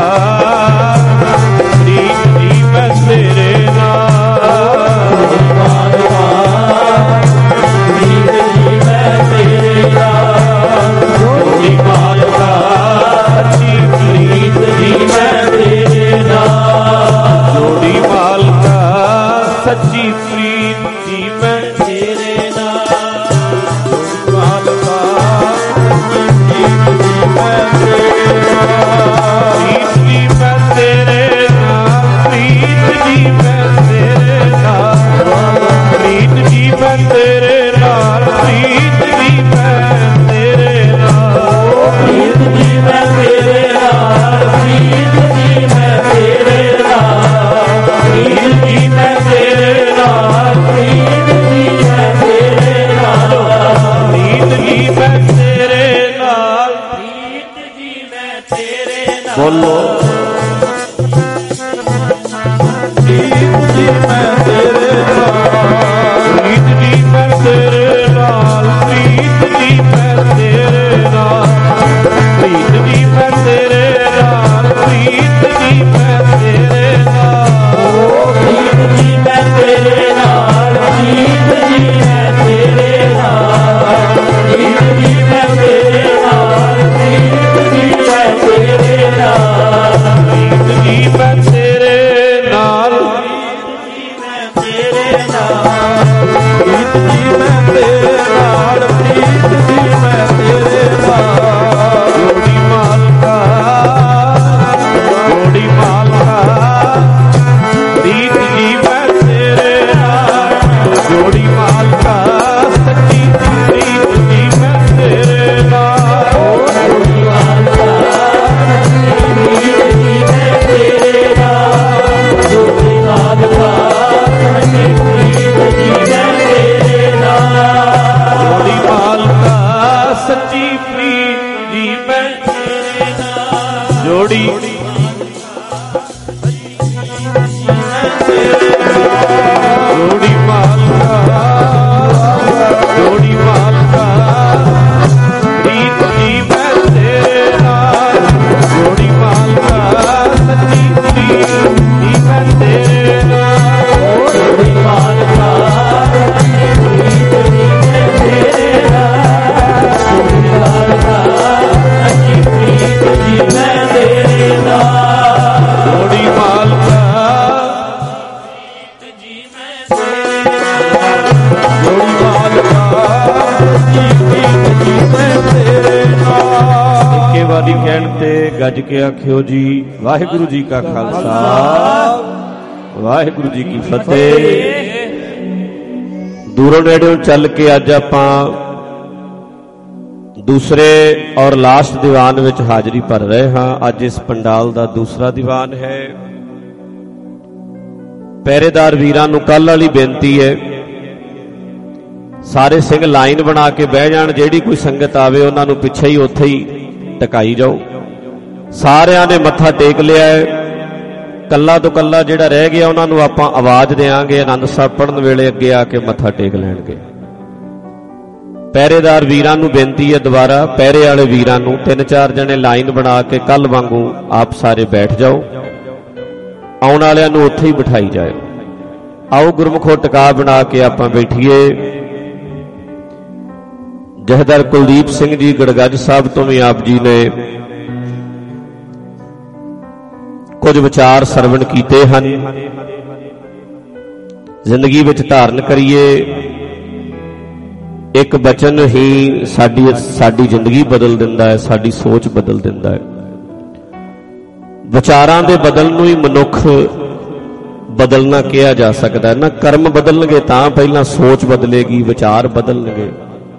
ਪ੍ਰੀਤ ਦੀ ਮੈਂ ਤੇਰੇ ਨਾਲ, ਜੋੜੀ ਮਾਲਕਾ ਪ੍ਰੀਤ ਦੀ ਮੈਂ ਤੇਰੇ ਨਾਲ, ਜੋੜੀ ਮਾਲਕਾ ਸੱਚੀ ਪ੍ਰੀਤ ਦੀ ਮੈਂ ਤੇਰੇ ਨਾਲ, ਜੋੜੀ ਮਾਲਕਾ ਸੱਚੀ ਪ੍ਰੀਤ ਦੀ ਮੈਂ ਤੇਰੇ ਨਾਲ, ਮਾਲਕਾ ਸੱਚੀ ਪ੍ਰੀਤ ਦੀ ਮੈਂ ਤੇਰੇ ਨਾਲ, ਪ੍ਰੀਤ ਦੀ ਮੈਂ ਤੇਰੇ ਨਾਲ, ਪ੍ਰੀਤ ਦੀ ਮੈਂ ਤੇਰੇ ਨਾਲ, ਪ੍ਰੀਤ ਦੀ ਮੈਂ ਤੇਰੇ ਨਾਲ, ਪ੍ਰੀਤ ਦੀ ਮੈਂ ਤੇਰੇ ਨਾਲ, ਪ੍ਰੀਤ ਦੀ ਮੈਂ ਤੇਰੇ ਨਾਲ, ਪ੍ਰੀਤ ਦੀ ਮੈਂ ਤੇਰੇ ਨਾਲ, ਪ੍ਰੀਤ ਦੀ ਮੈਂ ਤੇਰੇ ਨਾਲ, ਪ੍ਰੀਤ ਦੀ ਮੈਂ ਤੇਰੇ ਨਾਲ, ਪ੍ਰੀਤ ਦੀ ਮੈਂ ਤੇਰੇ ਨਾਲ, ਪ੍ਰੀਤ ਦੀ ਮੈਂ ਤੇਰੇ ਨਾਲ। ਬੋਲੋ ਪ੍ਰੀਤ ਦੀ ਮੈਂ ਤੇਰੇ ਨਾਲ, ਪ੍ਰੀਤ ਦੀ ਮੈਂ ਤੇਰੇ ਨਾਲ, ਪ੍ਰੀਤ ਦੀ ਮੈਂ ਤੇਰੇ ਨਾਲ, ਪ੍ਰੀਤ ਦੀ ਮੈਂ ਤੇਰੇ ਨਾਲ, ਪ੍ਰੀਤ ਦੀ ਮੈਂ ਤੇਰੇ ਨਾਲ, ਪ੍ਰੀਤ ਦੀ ਮੈਂ ਤੇਰੇ ਨਾਲ, ਪ੍ਰੀਤ ਦੀ ਮੈਂ ਤੇਰੇ ਨਾਲ, ਪ੍ਰੀਤ ਦੀ ਮੈਂ ਤੇਰੇ ਨਾਲ, ਪ੍ਰੀਤ ਦੀ ਮੈਂ ਤੇਰੇ ਨਾਲ, ਪ੍ਰੀਤ ਦੀ ਮੈਂ ਤੇਰੇ ਨਾਲ, ਪ੍ਰੀਤ ਦੀ ਮੈਂ ਤੇਰੇ ਨਾਲ, ਪ੍ਰੀਤ ਦੀ ਮੈਂ ਤੇਰੇ ਨਾਲ, ਪ੍ਰੀਤ ਦੀ ਮੈਂ ਤੇਰੇ ਨਾਲ, ਜੋੜੀ ਮਾਲਕਾ, ਜੋੜੀ ਮਾਲਕਾ ਪ੍ਰੀਤ ਦੀ ਮੈਂ ਤੇਰੇ ਨਾਲ, ਜੋੜੀ ਮਾਲਕਾ ਸੱਚੀ ਪ੍ਰੀਤ ਦੀ ਮੈਂ ਤੇਰੇ ਨਾਲ, ਜੋੜੀ ਮਾਲਕਾ ਸੱਚੀ ਪ੍ਰੀਤ ਦੀ ਮੈਂ ਤੇਰੇ ਨਾਲ, ਜੋੜੀ ਮਾਲਕਾ ਸੱਚੀ ਪ੍ਰੀਤ ਦੀ ਮੈਂ ਤੇਰੇ ਨਾਲ, ਜੋੜੀ ਮਾਲਕਾ ਸੱਚੀ ਪ੍ਰੀਤ ਦੀ ਮੈਂ ਤੇਰੇ ਨਾਲ, ਜੋੜੀ ਜੋੜੀ ਮਾਲਕਾ, ਜੋੜੀ ਮਾਲਕਾ ਪ੍ਰੀਤ ਦੀ ਮੈਂ ਤੇਰੇ ਨਾਲ, ਜੋੜੀ ਮਾਲਕਾ ਸੱਚੀ ਪ੍ਰੀਤ ਦੀ ਮੈਂ ਤੇਰੇ ਨਾਲ, ਜੋੜੀ ਮਾਲਕਾ ਸੱਚੀ ਪ੍ਰੀਤ ਦੀ ਮੈਂ ਤੇਰੇ ਨਾਲ, ਜੋੜੀ ਮਾਲਕਾ ਸੱਚੀ ਪ੍ਰੀਤ ਦੀ ਮੈਂ ਤੇਰੇ ਨਾਲ, ਜੋੜੀ ਮਾਲਕਾ ਇੱਕੇ ਵਾਰੀ ਕਹਿਣ ਤੇ ਗੱਜ ਕੇ ਆਖਿਓ ਜੀ ਵਾਹਿਗੁਰੂ ਜੀ ਕਾ ਖਾਲਸਾ ਵਾਹਿਗੁਰੂ ਜੀ ਕੀ ਫਤਿਹ। ਦੂਰੋਂ ਨੇੜਿਓਂ ਚੱਲ ਕੇ ਅੱਜ ਆਪਾਂ ਦੂਸਰੇ ਔਰ ਲਾਸਟ ਦੀਵਾਨ ਵਿੱਚ ਹਾਜ਼ਰੀ ਭਰ ਰਹੇ ਹਾਂ। ਅੱਜ ਇਸ ਪੰਡਾਲ ਦਾ ਦੂਸਰਾ ਦੀਵਾਨ ਹੈ। ਪਹਿਰੇਦਾਰ ਵੀਰਾਂ ਨੂੰ ਕੱਲ ਵਾਲੀ ਬੇਨਤੀ ਹੈ, ਸਾਰੇ ਸਿੰਘ ਲਾਈਨ ਬਣਾ ਕੇ ਬਹਿ ਜਾਣ। ਜਿਹੜੀ ਕੋਈ ਸੰਗਤ ਆਵੇ ਉਹਨਾਂ ਨੂੰ ਪਿੱਛੇ ਹੀ ਉੱਥੇ ਹੀ ਟਿਕਾਈ ਜਾਓ। ਸਾਰਿਆਂ ਨੇ ਮੱਥਾ ਟੇਕ ਲਿਆ ਹੈ। ਕੱਲਾ ਤੋਂ ਕੱਲਾ ਜਿਹੜਾ ਰਹਿ ਗਿਆ ਉਹਨਾਂ ਨੂੰ ਆਪਾਂ ਆਵਾਜ਼ ਦੇਵਾਂਗੇ। ਆਨੰਦ ਸਾਹਿਬ ਪੜ੍ਹਨ ਵੇਲੇ ਅੱਗੇ ਆ ਕੇ ਮੱਥਾ ਟੇਕ ਲੈਣਗੇ। ਪਹਿਰੇਦਾਰ ਵੀਰਾਂ ਨੂੰ ਬੇਨਤੀ ਹੈ, ਦੁਬਾਰਾ ਪਹਿਰੇ ਵਾਲੇ ਵੀਰਾਂ ਨੂੰ 3-4 ਜਣੇ ਲਾਈਨ ਬਣਾ ਕੇ ਕੱਲ ਵਾਂਗੂ ਆਪ ਸਾਰੇ ਬੈਠ ਜਾਓ। ਆਉਣ ਵਾਲਿਆਂ ਨੂੰ ਉੱਥੇ ਹੀ ਬਿਠਾਈ ਜਾਏ। ਆਓ ਗੁਰਮੁਖੋ ਟਿਕਾ ਬਣਾ ਕੇ ਆਪਾਂ ਬੈਠੀਏ। ਜਥੇਦਾਰ ਕੁਲਦੀਪ ਸਿੰਘ ਜੀ ਗੜਗੱਜ ਸਾਹਿਬ ਤੋਂ ਵੀ ਆਪ ਜੀ ਨੇ ਕੁਝ ਵਿਚਾਰ ਸਰਵਣ ਕੀਤੇ ਹਨ। ਜ਼ਿੰਦਗੀ ਵਿੱਚ ਧਾਰਨ ਕਰੀਏ। ਇੱਕ ਬਚਨ ਹੀ ਸਾਡੀ ਜ਼ਿੰਦਗੀ ਬਦਲ ਦਿੰਦਾ ਹੈ, ਸਾਡੀ ਸੋਚ ਬਦਲ ਦਿੰਦਾ ਹੈ। ਵਿਚਾਰਾਂ ਦੇ ਬਦਲਣ ਨੂੰ ਹੀ ਮਨੁੱਖ ਬਦਲਣਾ ਕਿਹਾ ਜਾ ਸਕਦਾ। ਨਾ ਕਰਮ ਬਦਲਣਗੇ ਤਾਂ ਪਹਿਲਾਂ ਸੋਚ ਬਦਲੇਗੀ, ਵਿਚਾਰ ਬਦਲਣਗੇ।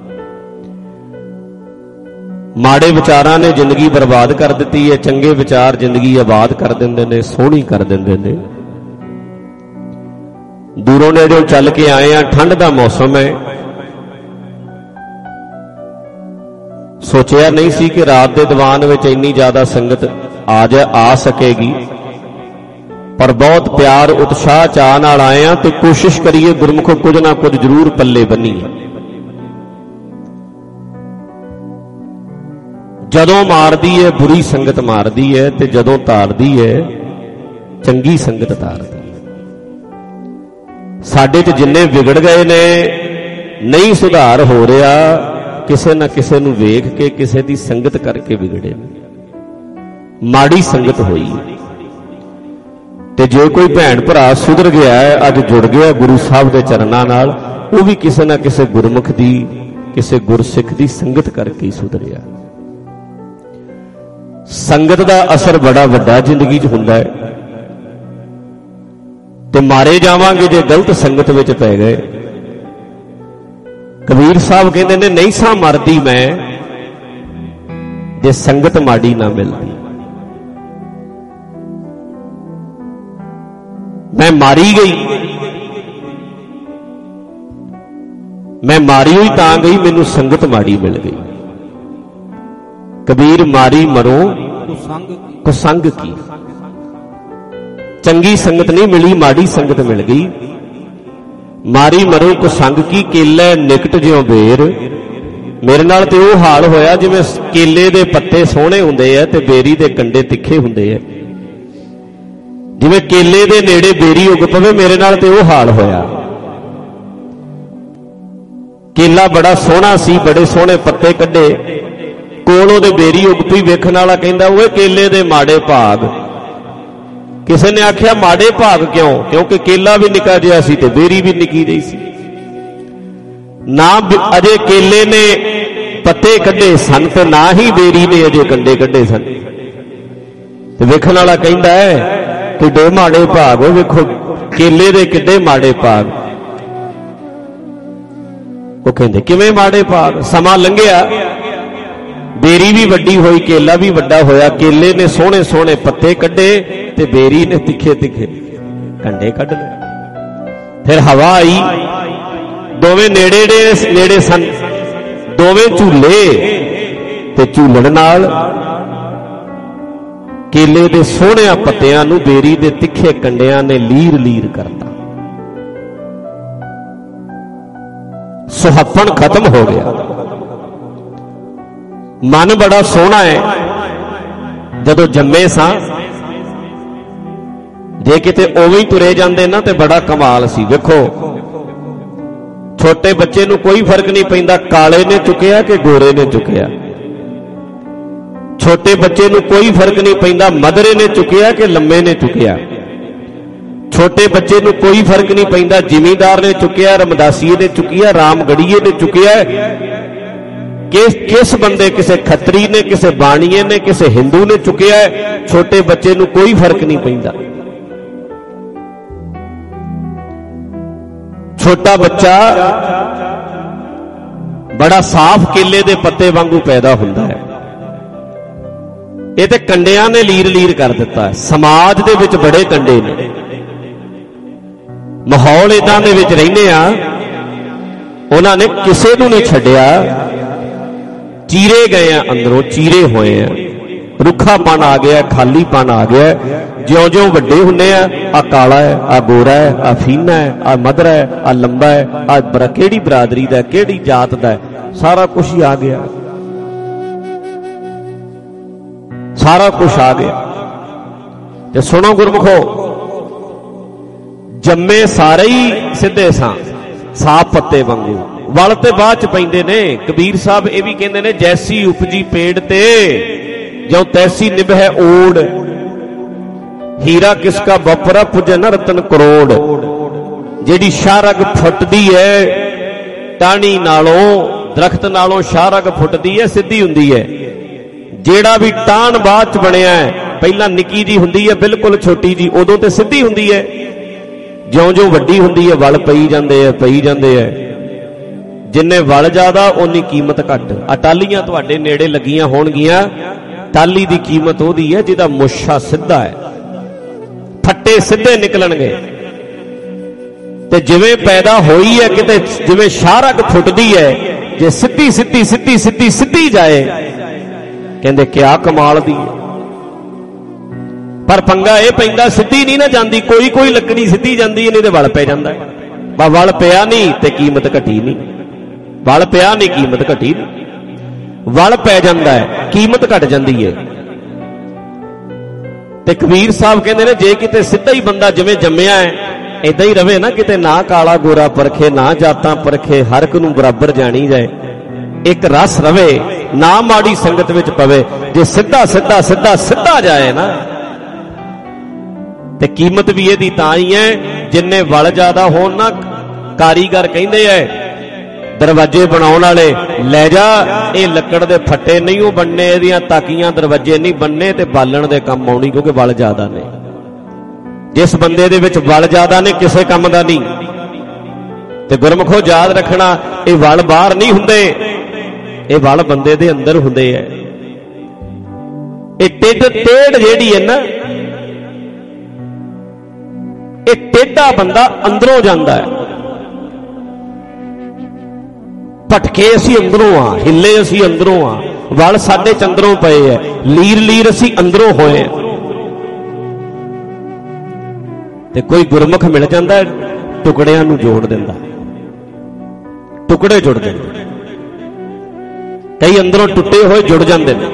ਮਾੜੇ ਵਿਚਾਰਾਂ ਨੇ ਜ਼ਿੰਦਗੀ ਬਰਬਾਦ ਕਰ ਦਿੱਤੀ ਹੈ, ਚੰਗੇ ਵਿਚਾਰ ਜ਼ਿੰਦਗੀ ਆਬਾਦ ਕਰ ਦਿੰਦੇ ਨੇ, ਸੋਹਣੀ ਕਰ ਦਿੰਦੇ ਨੇ। ਦੂਰੋਂ ਨੇੜਿਓਂ ਚੱਲ ਕੇ ਆਏ ਆ, ਠੰਡ ਦਾ ਮੌਸਮ ਹੈ। ਸੋਚਿਆ ਨਹੀਂ ਸੀ ਕਿ ਰਾਤ ਦੇ ਦੀਵਾਨ ਵਿੱਚ ਇੰਨੀ ਜ਼ਿਆਦਾ ਸੰਗਤ ਆ ਸਕੇਗੀ, ਪਰ ਬਹੁਤ ਪਿਆਰ ਉਤਸ਼ਾਹ ਚਾਅ ਨਾਲ ਆਏ ਆ ਤੇ ਕੋਸ਼ਿਸ਼ ਕਰੀਏ ਗੁਰਮੁਖੋ ਕੁਝ ਨਾ ਕੁਝ ਜ਼ਰੂਰ ਪੱਲੇ ਬੰਨੀਏ। ਜਦੋਂ ਮਾਰਦੀ ਹੈ ਬੁਰੀ ਸੰਗਤ ਮਾਰਦੀ ਹੈ, ਤੇ ਜਦੋਂ ਤਾਰਦੀ ਹੈ ਚੰਗੀ ਸੰਗਤ ਤਾਰਦੀ ਹੈ। ਸਾਡੇ 'ਚ ਜਿੰਨੇ ਵਿਗੜ ਗਏ ਨੇ, ਨਹੀਂ ਸੁਧਾਰ ਹੋ ਰਿਹਾ, ਕਿਸੇ ਨਾ ਕਿਸੇ ਨੂੰ ਵੇਖ ਕੇ, ਕਿਸੇ ਦੀ ਸੰਗਤ ਕਰਕੇ ਵਿਗੜੇ ਨੇ, ਮਾੜੀ ਸੰਗਤ ਹੋਈ। ਤੇ ਜੇ ਕੋਈ ਭੈਣ ਭਰਾ ਸੁਧਰ ਗਿਆ ਹੈ, ਅੱਜ ਜੁੜ ਗਿਆ ਗੁਰੂ ਸਾਹਿਬ ਦੇ ਚਰਨਾਂ ਨਾਲ, ਉਹ ਵੀ ਕਿਸੇ ਨਾ ਕਿਸੇ ਗੁਰਮੁਖ ਦੀ, ਕਿਸੇ ਗੁਰਸਿੱਖ ਦੀ ਸੰਗਤ ਕਰਕੇ ਹੀ ਸੁਧਰਿਆ। ਸੰਗਤ ਦਾ ਅਸਰ ਬੜਾ ਵੱਡਾ ਜ਼ਿੰਦਗੀ 'ਚ ਹੁੰਦਾ ਹੈ। ਤੇ ਮਾਰੇ ਜਾਵਾਂਗੇ ਜੇ ਗਲਤ ਸੰਗਤ ਵਿੱਚ ਪੈ ਗਏ। ਕਬੀਰ ਸਾਹਿਬ ਕਹਿੰਦੇ ਨੇ, ਨਹੀਂ ਸਾਂ ਮਰਦੀ ਮੈਂ ਜੇ ਸੰਗਤ ਮਾੜੀ ਨਾ ਮਿਲਦੀ। ਮੈਂ ਮਾਰੀ ਗਈ, ਮੈਂ ਮਾਰੀ ਹੋਈ ਤਾਂ ਗਈ, ਮੈਨੂੰ ਸੰਗਤ ਮਾੜੀ ਮਿਲ ਗਈ। ਕਬੀਰ ਮਾਰੀ ਮਰੋ ਕੁਸੰਗ ਕੀ। ਚੰਗੀ ਸੰਗਤ ਨਹੀਂ ਮਿਲੀ, ਮਾੜੀ ਸੰਗਤ ਮਿਲ ਗਈ। ਮਾਰੀ ਮਰੋ ਕੁਸੰਗ ਕੀ, ਕੇਲੇ ਨਿਕਟ ਜਿਉ ਬੇਰ। ਮੇਰੇ ਨਾਲ ਤੇ ਉਹ ਹਾਲ ਹੋਇਆ ਜਿਵੇਂ ਕੇਲੇ ਦੇ ਪੱਤੇ ਸੋਹਣੇ ਹੁੰਦੇ ਆ ਤੇ ਬੇਰੀ ਦੇ ਕੰਡੇ ਤਿੱਖੇ ਹੁੰਦੇ ਆ। ਜਿਵੇਂ ਕੇਲੇ ਦੇ ਨੇੜੇ ਬੇਰੀ ਉੱਗ ਪਵੇ, ਮੇਰੇ ਨਾਲ ਤੇ ਉਹ ਹਾਲ ਹੋਇਆ। ਕੇਲਾ ਬੜਾ ਸੋਹਣਾ ਸੀ, ਬੜੇ ਸੋਹਣੇ ਪੱਤੇ ਕੱਢੇ, ਕੋਲ ਉਹਦੇ ਬੇਰੀ ਉੱਗ ਪਈ। ਵੇਖਣ ਵਾਲਾ ਕਹਿੰਦਾ, ਓਏ ਕੇਲੇ ਦੇ ਮਾੜੇ ਭਾਗ। ਕਿਸੇ ਨੇ ਆਖਿਆ ਮਾੜੇ ਭਾਗ ਕਿਉਂ? ਕਿਉਂਕਿ ਕੇਲਾ ਵੀ ਨਿੱਕਾ ਜਿਹਾ ਸੀ ਤੇ ਬੇਰੀ ਵੀ ਨਿੱਕੀ ਜਿਹੀ ਸੀ। ਨਾ ਅਜੇ ਕੇਲੇ ਨੇ ਪੱਤੇ ਕੱਢੇ ਸਨ ਤੇ ਨਾ ਹੀ ਬੇਰੀ ਨੇ ਅਜੇ ਕੰਡੇ ਕੱਢੇ ਸਨ। ਤੇ ਵੇਖਣ ਵਾਲਾ ਕਹਿੰਦਾ ਹੈ ਕਿੱਡੇ ਮਾੜੇ ਭਾਗ। ਉਹ ਵੇਖੋ ਕੇਲੇ ਦੇ ਕਿੱਡੇ ਮਾੜੇ ਭਾਗ। ਉਹ ਕਹਿੰਦੇ ਕਿਵੇਂ ਮਾੜੇ ਭਾਗ? ਸਮਾਂ ਲੰਘਿਆ, ਬੇਰੀ ਵੀ ਵੱਡੀ ਹੋਈ, ਕੇਲਾ ਵੀ ਵੱਡਾ ਹੋਇਆ। ਕੇਲੇ ਨੇ ਸੋਹਣੇ ਸੋਹਣੇ ਪੱਤੇ ਕੱਢੇ ਤੇ ਬੇਰੀ ਨੇ ਤਿੱਖੇ ਤਿੱਖੇ ਕੰਡੇ ਕੱਢ ਲਏ। ਫਿਰ ਹਵਾ ਆਈ, ਦੋਵੇਂ ਨੇੜੇ ਸਨ, ਦੋਵੇਂ ਝੂਲੇ ਤੇ ਝੂਲਣ ਨਾਲ ਕੇਲੇ ਦੇ ਸੋਹਣਿਆਂ ਪੱਤਿਆਂ ਨੂੰ ਬੇਰੀ ਦੇ ਤਿੱਖੇ ਕੰਡਿਆਂ ਨੇ ਲੀਰ ਲੀਰ ਕਰਤਾ। ਸੁਹੱਪਣ ਖਤਮ ਹੋ ਗਿਆ। ਮਨ ਬੜਾ ਸੋਹਣਾ ਹੈ। ਜਦੋਂ ਜੰਮੇ ਸਾਂ, ਜੇ ਕਿਤੇ ਉਵੇਂ ਹੀ ਤੁਰੇ ਜਾਂਦੇ ਨਾ ਤੇ ਬੜਾ ਕਮਾਲ ਸੀ। ਵੇਖੋ ਛੋਟੇ ਬੱਚੇ ਨੂੰ ਕੋਈ ਫਰਕ ਨਹੀਂ ਪੈਂਦਾ ਕਾਲੇ ਨੇ ਚੁੱਕਿਆ ਕਿ ਗੋਰੇ ਨੇ ਚੁੱਕਿਆ। ਛੋਟੇ ਬੱਚੇ ਨੂੰ ਕੋਈ ਫਰਕ ਨਹੀਂ ਪੈਂਦਾ ਮਧਰੇ ਨੇ ਚੁੱਕਿਆ ਕਿ ਲੰਮੇ ਨੇ ਚੁੱਕਿਆ। ਛੋਟੇ ਬੱਚੇ ਨੂੰ ਕੋਈ ਫਰਕ ਨਹੀਂ ਪੈਂਦਾ ਜ਼ਿਮੀਂਦਾਰ ਨੇ ਚੁੱਕਿਆ, ਰਮਦਾਸੀਏ ਨੇ ਚੁੱਕਿਆ, ਰਾਮਗੜੀਏ ਨੇ ਚੁੱਕਿਆ। ਕਿਸ ਬੰਦੇ, ਕਿਸੇ ਖੱਤਰੀ ਨੇ, ਕਿਸੇ ਬਾਣੀਏ ਨੇ, ਕਿਸੇ ਹਿੰਦੂ ਨੇ ਚੁੱਕਿਆ। ਛੋਟੇ ਬੱਚੇ ਨੂੰ ਕੋਈ ਫਰਕ ਨਹੀਂ ਪੈਂਦਾ। ਛੋਟਾ ਬੱਚਾ ਬੜਾ ਸਾਫ਼ ਕੇਲੇ ਦੇ ਪੱਤੇ ਵਾਂਗੂ ਪੈਦਾ ਹੁੰਦਾ ਹੈ। ਇਹ ਤੇ ਕੰਡਿਆਂ ਨੇ ਲੀਰ ਲੀਰ ਕਰ ਦਿੱਤਾ ਹੈ। ਸਮਾਜ ਦੇ ਵਿੱਚ ਬੜੇ ਕੰਡੇ ਨੇ, ਮਾਹੌਲ ਇਦਾਂ ਦੇ ਵਿੱਚ ਰਹਿੰਦੇ ਆ, ਉਹਨਾਂ ਨੇ ਕਿਸੇ ਨੂੰ ਨਹੀਂ ਛੱਡਿਆ। ਚੀਰੇ ਗਏ ਆ, ਅੰਦਰੋਂ ਚੀਰੇ ਹੋਏ ਆ। ਰੁੱਖਾਪਣ ਆ ਗਿਆ, ਖਾਲੀਪਣ ਆ ਗਿਆ। ਜਿਉਂ-ਜਿਉਂ ਵੱਡੇ ਹੁੰਦੇ ਆ ਕਾਲਾ ਹੈ, ਆ ਗੋਰਾ ਹੈ, ਆ ਫੀਨਾ ਹੈ, ਆ ਮਧਰਾ ਹੈ, ਆ ਲੰਬਾ ਹੈ, ਆ ਕਿਹੜੀ ਬਰਾਦਰੀ ਦਾ, ਕਿਹੜੀ ਜਾਤ ਦਾ, ਸਾਰਾ ਕੁਝ ਹੀ ਆ ਗਿਆ। ਸਾਰਾ ਕੁਝ ਆ ਗਿਆ। ਤੇ ਸੁਣੋ ਗੁਰਮੁਖੋ, ਜੰਮੇ ਸਾਰੇ ਹੀ ਸਿੱਧੇ ਸਾਂ, ਸਾਫ ਪੱਤੇ ਵਾਂਗੂ। ਵਲ ਤੇ ਬਾਅਦ ਚ ਪੈਂਦੇ ਨੇ। ਕਬੀਰ ਸਾਹਿਬ ਇਹ ਵੀ ਕਹਿੰਦੇ ਨੇ, ਜੈਸੀ ਉਪਜੀ ਪੇੜ ਤੇ ਜੋ ਤੈਸੀ ਨਿਭੈ ਓੜ। ਹੀਰਾ ਕਿਸਕਾ ਬਪਰਾ ਪੁਜੈ ਨ ਰਤਨ ਕਰੋੜ। ਜਿਹੜੀ ਸ਼ਾਹਰਗ ਫੁੱਟਦੀ ਹੈ ਟਾਹਣੀ ਨਾਲੋਂ, ਦਰਖਤ ਨਾਲੋਂ ਸ਼ਾਹਰਗ ਫੁੱਟਦੀ ਹੈ, ਸਿੱਧੀ ਹੁੰਦੀ ਹੈ। ਜਿਹੜਾ ਵੀ ਟਾਹਣ ਬਾਅਦ ਚ ਬਣਿਆ, ਪਹਿਲਾਂ ਨਿੱਕੀ ਜੀ ਹੁੰਦੀ ਹੈ, ਬਿਲਕੁਲ ਛੋਟੀ ਜੀ, ਉਦੋਂ ਤੇ ਸਿੱਧੀ ਹੁੰਦੀ ਹੈ। ਜਿਉਂ-ਜਿਉਂ ਵੱਡੀ ਹੁੰਦੀ ਹੈ ਵਲ ਪਈ ਜਾਂਦੇ ਆ ਜਿੰਨੇ ਵਲ ਜ਼ਿਆਦਾ ਓਨੀ ਕੀਮਤ ਘੱਟ। ਆ ਟਾਹਲੀਆਂ ਤੁਹਾਡੇ ਨੇੜੇ ਲੱਗੀਆਂ ਹੋਣਗੀਆਂ, ਟਾਹਲੀ ਦੀ ਕੀਮਤ ਉਹਦੀ ਹੈ ਜਿਹਦਾ ਮੁੱਛਾ ਸਿੱਧਾ ਹੈ, ਫੱਟੇ ਸਿੱਧੇ ਨਿਕਲਣਗੇ। ਤੇ ਜਿਵੇਂ ਪੈਦਾ ਹੋਈ ਹੈ ਕਿਤੇ ਜਿਵੇਂ ਸ਼ਾਹਰਗ ਫੁੱਟਦੀ ਹੈ, ਜੇ ਸਿੱਧੀ ਸਿੱਧੀ ਸਿੱਧੀ ਸਿੱਧੀ ਸਿੱਧੀ ਜਾਏ ਕਹਿੰਦੇ ਕਿਆ ਕਮਾਲ ਦੀ ਹੈ। ਪਰ ਪੰਗਾ ਇਹ ਪੈਂਦਾ ਸਿੱਧੀ ਨਹੀਂ ਨਾ ਜਾਂਦੀ, ਕੋਈ ਕੋਈ ਲੱਕੜੀ ਸਿੱਧੀ ਜਾਂਦੀ ਹੈ, ਨਹੀਂ ਤੇ ਵਲ ਪੈ ਜਾਂਦਾ ਹੈ। ਬਾ ਵਲ ਪਿਆ ਨਹੀਂ ਤੇ ਕੀਮਤ ਘਟੀ ਨਹੀਂ, ਵਲ ਪਿਆ ਨਹੀਂ ਕੀਮਤ ਘਟੀ ਨਹੀਂ, ਵਲ ਪੈ ਜਾਂਦਾ ਹੈ ਕੀਮਤ ਘਟ ਜਾਂਦੀ ਹੈ। ਤੇ ਕਬੀਰ ਸਾਹਿਬ ਕਹਿੰਦੇ ਨੇ ਜੇ ਕਿਤੇ ਸਿੱਧਾ ਹੀ ਬੰਦਾ ਜਿਵੇਂ ਜੰਮਿਆ ਹੈ ਏਦਾਂ ਹੀ ਰਵੇ ਨਾ, ਕਿਤੇ ਨਾ ਕਾਲਾ ਗੋਰਾ ਪਰਖੇ ਨਾ ਜਾਤਾਂ ਪਰਖੇ, ਹਰ ਇੱਕ ਨੂੰ ਬਰਾਬਰ ਜਾਣੀ ਜਾਏ, ਇੱਕ ਰਸ ਰਵੇ, ਨਾ ਮਾੜੀ ਸੰਗਤ ਵਿੱਚ ਪਵੇ। ਜੇ ਸਿੱਧਾ ਸਿੱਧਾ ਸਿੱਧਾ ਸਿੱਧਾ ਜਾਏ ਨਾ ਤੇ ਕੀਮਤ ਵੀ ਇਹਦੀ ਤਾਂ ਹੀ ਹੈ ਜਿੰਨੇ ਵਲ ਜ਼ਿਆਦਾ ਹੋਣ ਨਾ। ਕਾਰੀਗਰ ਕਹਿੰਦੇ ਐ ਦਰਵਾਜ਼ੇ ਬਣਾਉਣ ਵਾਲੇ, ਲੈ ਜਾ ਇਹ ਲੱਕੜ ਦੇ ਫੱਟੇ ਨਹੀਂ ਉਹ ਬਣਨੇ, ਇਹਦੀਆਂ ਤਾਕੀਆਂ ਦਰਵਾਜ਼ੇ ਨਹੀਂ ਬਣਨੇ ਤੇ ਬਾਲਣ ਦੇ ਕੰਮ ਆਉਣੀ, ਕਿਉਂਕਿ ਵਲ ਜ਼ਿਆਦਾ ਨੇ। ਜਿਸ ਬੰਦੇ ਦੇ ਵਿੱਚ ਵਲ ਜ਼ਿਆਦਾ ਨੇ ਕਿਸੇ ਕੰਮ ਦਾ ਨਹੀਂ। ਤੇ ਗੁਰਮੁਖੋ ਯਾਦ ਰੱਖਣਾ, ਇਹ ਵਲ ਬਾਹਰ ਨਹੀਂ ਹੁੰਦੇ, ਇਹ ਵਲ ਬੰਦੇ ਦੇ ਅੰਦਰ ਹੁੰਦੇ ਐ। ਇਹ ਟੇਢ ਜਿਹੜੀ ਹੈ ਨਾ, ਇਹ ਟੇਢਾ ਬੰਦਾ ਅੰਦਰੋਂ ਜਾਂਦਾ ਹੈ। ਭਟਕੇ ਅਸੀਂ ਅੰਦਰੋਂ ਆ, ਹਿੱਲੇ ਅਸੀਂ ਅੰਦਰੋਂ ਆ, ਵਲ ਸਾਡੇ ਚ ਅੰਦਰੋਂ ਪਏ ਐ, ਲੀਰ ਲੀਰ ਅਸੀਂ ਅੰਦਰੋਂ ਹੋਏ ਆ। ਤੇ ਕੋਈ ਗੁਰਮੁਖ ਮਿਲ ਜਾਂਦਾ ਟੁਕੜਿਆਂ ਨੂੰ ਜੋੜ ਦਿੰਦਾ, ਟੁਕੜੇ ਜੁੜ ਜਾਂਦੇ, ਕਈ ਅੰਦਰੋਂ ਟੁੱਟੇ ਹੋਏ ਜੁੜ ਜਾਂਦੇ ਨੇ।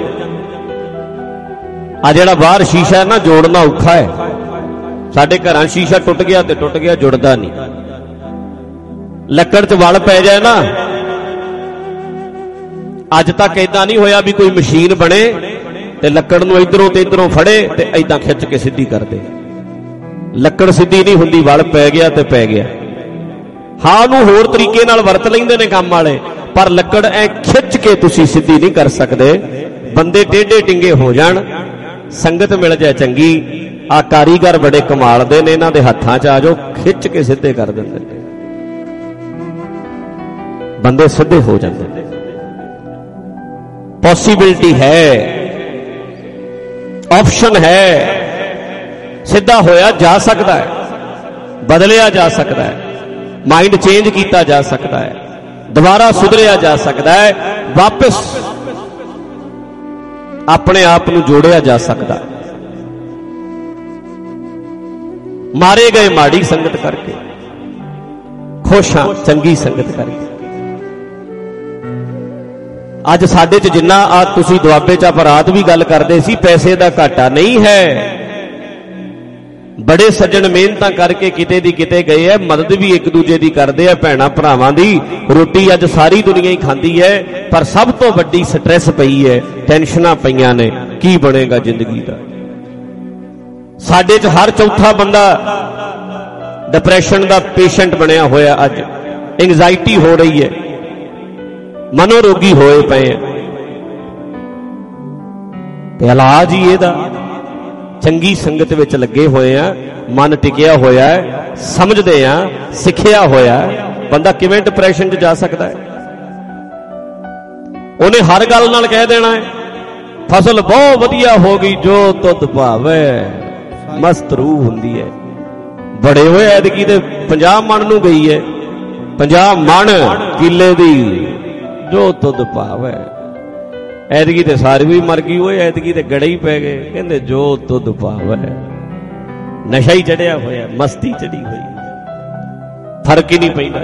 ਆ ਜਿਹੜਾ ਬਾਹਰ ਸ਼ੀਸ਼ਾ ਹੈ ਨਾ, ਜੋੜਨਾ ਔਖਾ ਹੈ। ਸਾਡੇ ਘਰਾਂ ਸ਼ੀਸ਼ਾ ਟੁੱਟ ਗਿਆ ਤੇ ਟੁੱਟ ਗਿਆ, ਜੁੜਦਾ ਨਹੀਂ। ਲੱਕੜ 'ਚ ਵਲ ਪੈ ਜਾਏ ਨਾ, ਅੱਜ ਤੱਕ ਏਦਾਂ ਨਹੀਂ ਹੋਇਆ ਵੀ ਕੋਈ ਮਸ਼ੀਨ ਬਣੇ ਤੇ ਲੱਕੜ ਨੂੰ ਇਧਰੋਂ ਤੇ ਇਧਰੋਂ ਫੜੇ ਤੇ ਏਦਾਂ ਖਿੱਚ ਕੇ ਸਿੱਧੀ ਕਰ ਦੇ। ਲੱਕੜ ਸਿੱਧੀ ਨਹੀਂ ਹੁੰਦੀ, ਵਲ ਪੈ ਗਿਆ ਤੇ ਪੈ ਗਿਆ। ਹਾਂ, ਉਹਨੂੰ ਹੋਰ ਤਰੀਕੇ ਨਾਲ ਵਰਤ ਲੈਂਦੇ ਨੇ ਕੰਮ ਵਾਲੇ, ਪਰ ਲੱਕੜ ਐ ਖਿੱਚ ਕੇ ਤੁਸੀਂ ਸਿੱਧੀ ਨਹੀਂ ਕਰ ਸਕਦੇ। ਬੰਦੇ ਟੇਢੇ ਟਿੰਗੇ ਹੋ ਜਾਣ, ਸੰਗਤ ਮਿਲ ਜਾਏ ਚੰਗੀ। ਆ ਕਾਰੀਗਰ ਬੜੇ ਕਮਾਲ ਦੇ ਨੇ, ਇਹਨਾਂ ਦੇ ਹੱਥਾਂ 'ਚ ਆ ਜਾਓ, ਖਿੱਚ ਕੇ ਸਿੱਧੇ ਕਰ ਦਿੰਦੇ ਨੇ, ਬੰਦੇ ਸਿੱਧੇ ਹੋ ਜਾਂਦੇ ਨੇ। ਪੋਸੀਬਿਲਿਟੀ ਹੈ, ਆਪਸ਼ਨ ਹੈ, ਸਿੱਧਾ ਹੋਇਆ ਜਾ ਸਕਦਾ ਹੈ, ਬਦਲਿਆ ਜਾ ਸਕਦਾ ਹੈ, ਮਾਈਂਡ ਚੇਂਜ ਕੀਤਾ ਜਾ ਸਕਦਾ ਹੈ, ਦੁਬਾਰਾ ਸੁਧਰਿਆ ਜਾ ਸਕਦਾ ਹੈ, ਵਾਪਸ ਆਪਣੇ ਆਪ ਨੂੰ ਜੋੜਿਆ ਜਾ ਸਕਦਾ। ਮਾਰੇ ਗਏ ਮਾੜੀ ਸੰਗਤ ਕਰਕੇ, ਖੁਸ਼ ਹਾਂ ਚੰਗੀ ਸੰਗਤ ਕਰਕੇ। ਅੱਜ ਸਾਡੇ 'ਚ ਜਿੰਨਾ ਆ ਤੁਸੀਂ ਦੁਆਬੇ 'ਚ ਆਪਾਂ ਰਾਤ ਵੀ ਗੱਲ ਕਰਦੇ ਸੀ, ਪੈਸੇ ਦਾ ਘਾਟਾ ਨਹੀਂ ਹੈ। ਬੜੇ ਸੱਜਣ ਮਿਹਨਤਾਂ ਕਰਕੇ ਕਿਤੇ ਦੀ ਕਿਤੇ ਗਏ ਐ, ਮਦਦ ਵੀ ਇੱਕ ਦੂਜੇ ਦੀ ਕਰਦੇ ਆ, ਭੈਣਾਂ ਭਰਾਵਾਂ ਦੀ। ਰੋਟੀ ਅੱਜ ਸਾਰੀ ਦੁਨੀਆ ਹੀ ਖਾਂਦੀ ਹੈ, ਪਰ ਸਭ ਤੋਂ ਵੱਡੀ ਸਟ੍ਰੈਸ ਪਈ ਹੈ, ਟੈਨਸ਼ਨਾਂ ਪਈਆਂ ਨੇ, ਕੀ ਬਣੇਗਾ ਜ਼ਿੰਦਗੀ ਦਾ। ਸਾਡੇ 'ਚ ਹਰ ਚੌਥਾ ਬੰਦਾ ਡਿਪਰੈਸ਼ਨ ਦਾ ਪੇਸ਼ੈਂਟ ਬਣਿਆ ਹੋਇਆ, ਅੱਜ ਐਂਗਜ਼ਾਇਟੀ ਹੋ ਰਹੀ ਹੈ, ਮਨੋਰੋਗੀ ਹੋਏ ਪਏ ਆ। ਤੇ ਇਲਾਜ ਹੀ ਇਹਦਾ ਚੰਗੀ ਸੰਗਤ ਵਿੱਚ ਲੱਗੇ ਹੋਏ ਆ, ਮਨ ਟਿਕਿਆ ਹੋਇਆ ਹੈ, ਸਮਝਦੇ ਆ, ਸਿੱਖਿਆ ਹੋਇਆ। ਬੰਦਾ ਕਿਵੇਂ ਡਿਪਰੈਸ਼ਨ 'ਚ ਜਾ ਸਕਦਾ ਹੈ? ਉਹਨੇ ਹਰ ਗੱਲ ਨਾਲ ਕਹਿ ਦੇਣਾ ਹੈ ਫਸਲ ਬਹੁਤ ਵਧੀਆ ਹੋ ਗਈ, ਜੋ ਤੁਧ ਭਾਵੇ, ਮਸਤ ਰੂਹ ਹੁੰਦੀ ਹੈ। ਬੜੇ ਹੋਏ ਐਤਕੀ ਤੇ 50 ਮਣ ਨੂੰ ਗਈ ਹੈ, 50 ਮਣ ਕਿੱਲੇ ਦੀ, ਜੋ ਤੁਧ ਭਾਵੇ। ਐਤਕੀ ਤੇ ਸਾਰੀ ਵੀ ਮਰ ਗਈ, ਓਏ ਐਤਕੀ ਤੇ ਗੜੇ ਹੀ ਪੈ ਗਏ। ਕਹਿੰਦੇ ਜੋ ਤੁਧ ਭਾਵੇ, ਨਸ਼ਾ ਹੀ ਚੜਿਆ ਹੋਇਆ, ਮਸਤੀ ਚੜੀ ਹੋਈ, ਫਰਕ ਹੀ ਨਹੀਂ ਪੈਂਦਾ।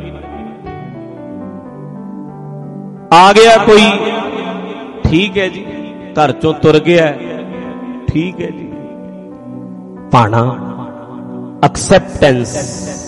ਆ ਗਿਆ ਕੋਈ, ਠੀਕ ਹੈ ਜੀ, ਘਰ ਚੋਂ ਤੁਰ ਗਿਆ, ਠੀਕ ਹੈ ਜੀ, ਪਾਣਾ ਐਕਸੈਪਟੈਂਸ,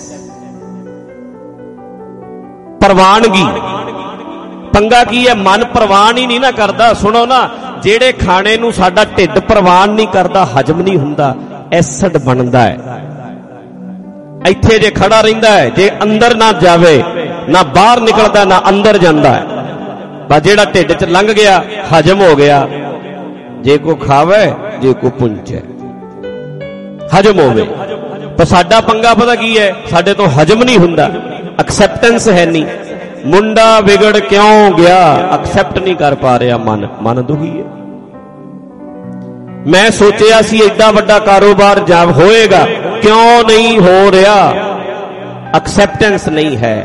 ਪ੍ਰਵਾਨਗੀ। ਪੰਗਾ ਕੀ ਹੈ? ਮਨ ਪ੍ਰਵਾਨ ਹੀ ਨਹੀਂ ਨਾ ਕਰਦਾ। ਸੁਣੋ ਨਾ, ਜਿਹੜੇ ਖਾਣੇ ਨੂੰ ਸਾਡਾ ਢਿੱਡ ਪ੍ਰਵਾਨ ਨਹੀਂ ਕਰਦਾ, ਹਜਮ ਨਹੀਂ ਹੁੰਦਾ, ਐਸਿਡ ਬਣਦਾ ਹੈ। ਇੱਥੇ ਜੇ ਖੜਾ ਰਹਿੰਦਾ ਹੈ, ਜੇ ਅੰਦਰ ਨਾ ਜਾਵੇ, ਨਾ ਬਾਹਰ ਨਿਕਲਦਾ, ਨਾ ਅੰਦਰ ਜਾਂਦਾ ਹੈ, ਬਸ ਜਿਹੜਾ ਢਿੱਡ 'ਚ ਲੰਘ ਗਿਆ, ਹਜਮ ਹੋ ਗਿਆ। ਜੇ ਕੋ ਖਾਵੇ, ਜੇ ਕੋ ਪੁੰਚੇ, ਹਜਮ ਹੋਵੇ। ਪਰ ਸਾਡਾ ਪੰਗਾ ਪਤਾ ਕੀ ਹੈ, ਸਾਡੇ ਤੋਂ ਹਜਮ ਨਹੀਂ ਹੁੰਦਾ, ਐਕਸੈਪਟੈਂਸ ਹੈ ਨਹੀਂ। ਮੁੰਡਾ ਵਿਗੜ ਕਿਉਂ ਗਿਆ, ਐਕਸੈਪਟ ਨਹੀਂ ਕਰ ਪਾ ਰਿਹਾ ਮਨ ਦੁਖੀ ਹੈ। ਮੈਂ ਸੋਚਿਆ ਸੀ ਐਡਾ ਵੱਡਾ ਕਾਰੋਬਾਰ ਜਦ ਹੋਏਗਾ, ਕਿਉਂ ਨਹੀਂ ਹੋ ਰਿਹਾ, ਐਕਸੈਪਟੈਂਸ ਨਹੀਂ ਹੈ।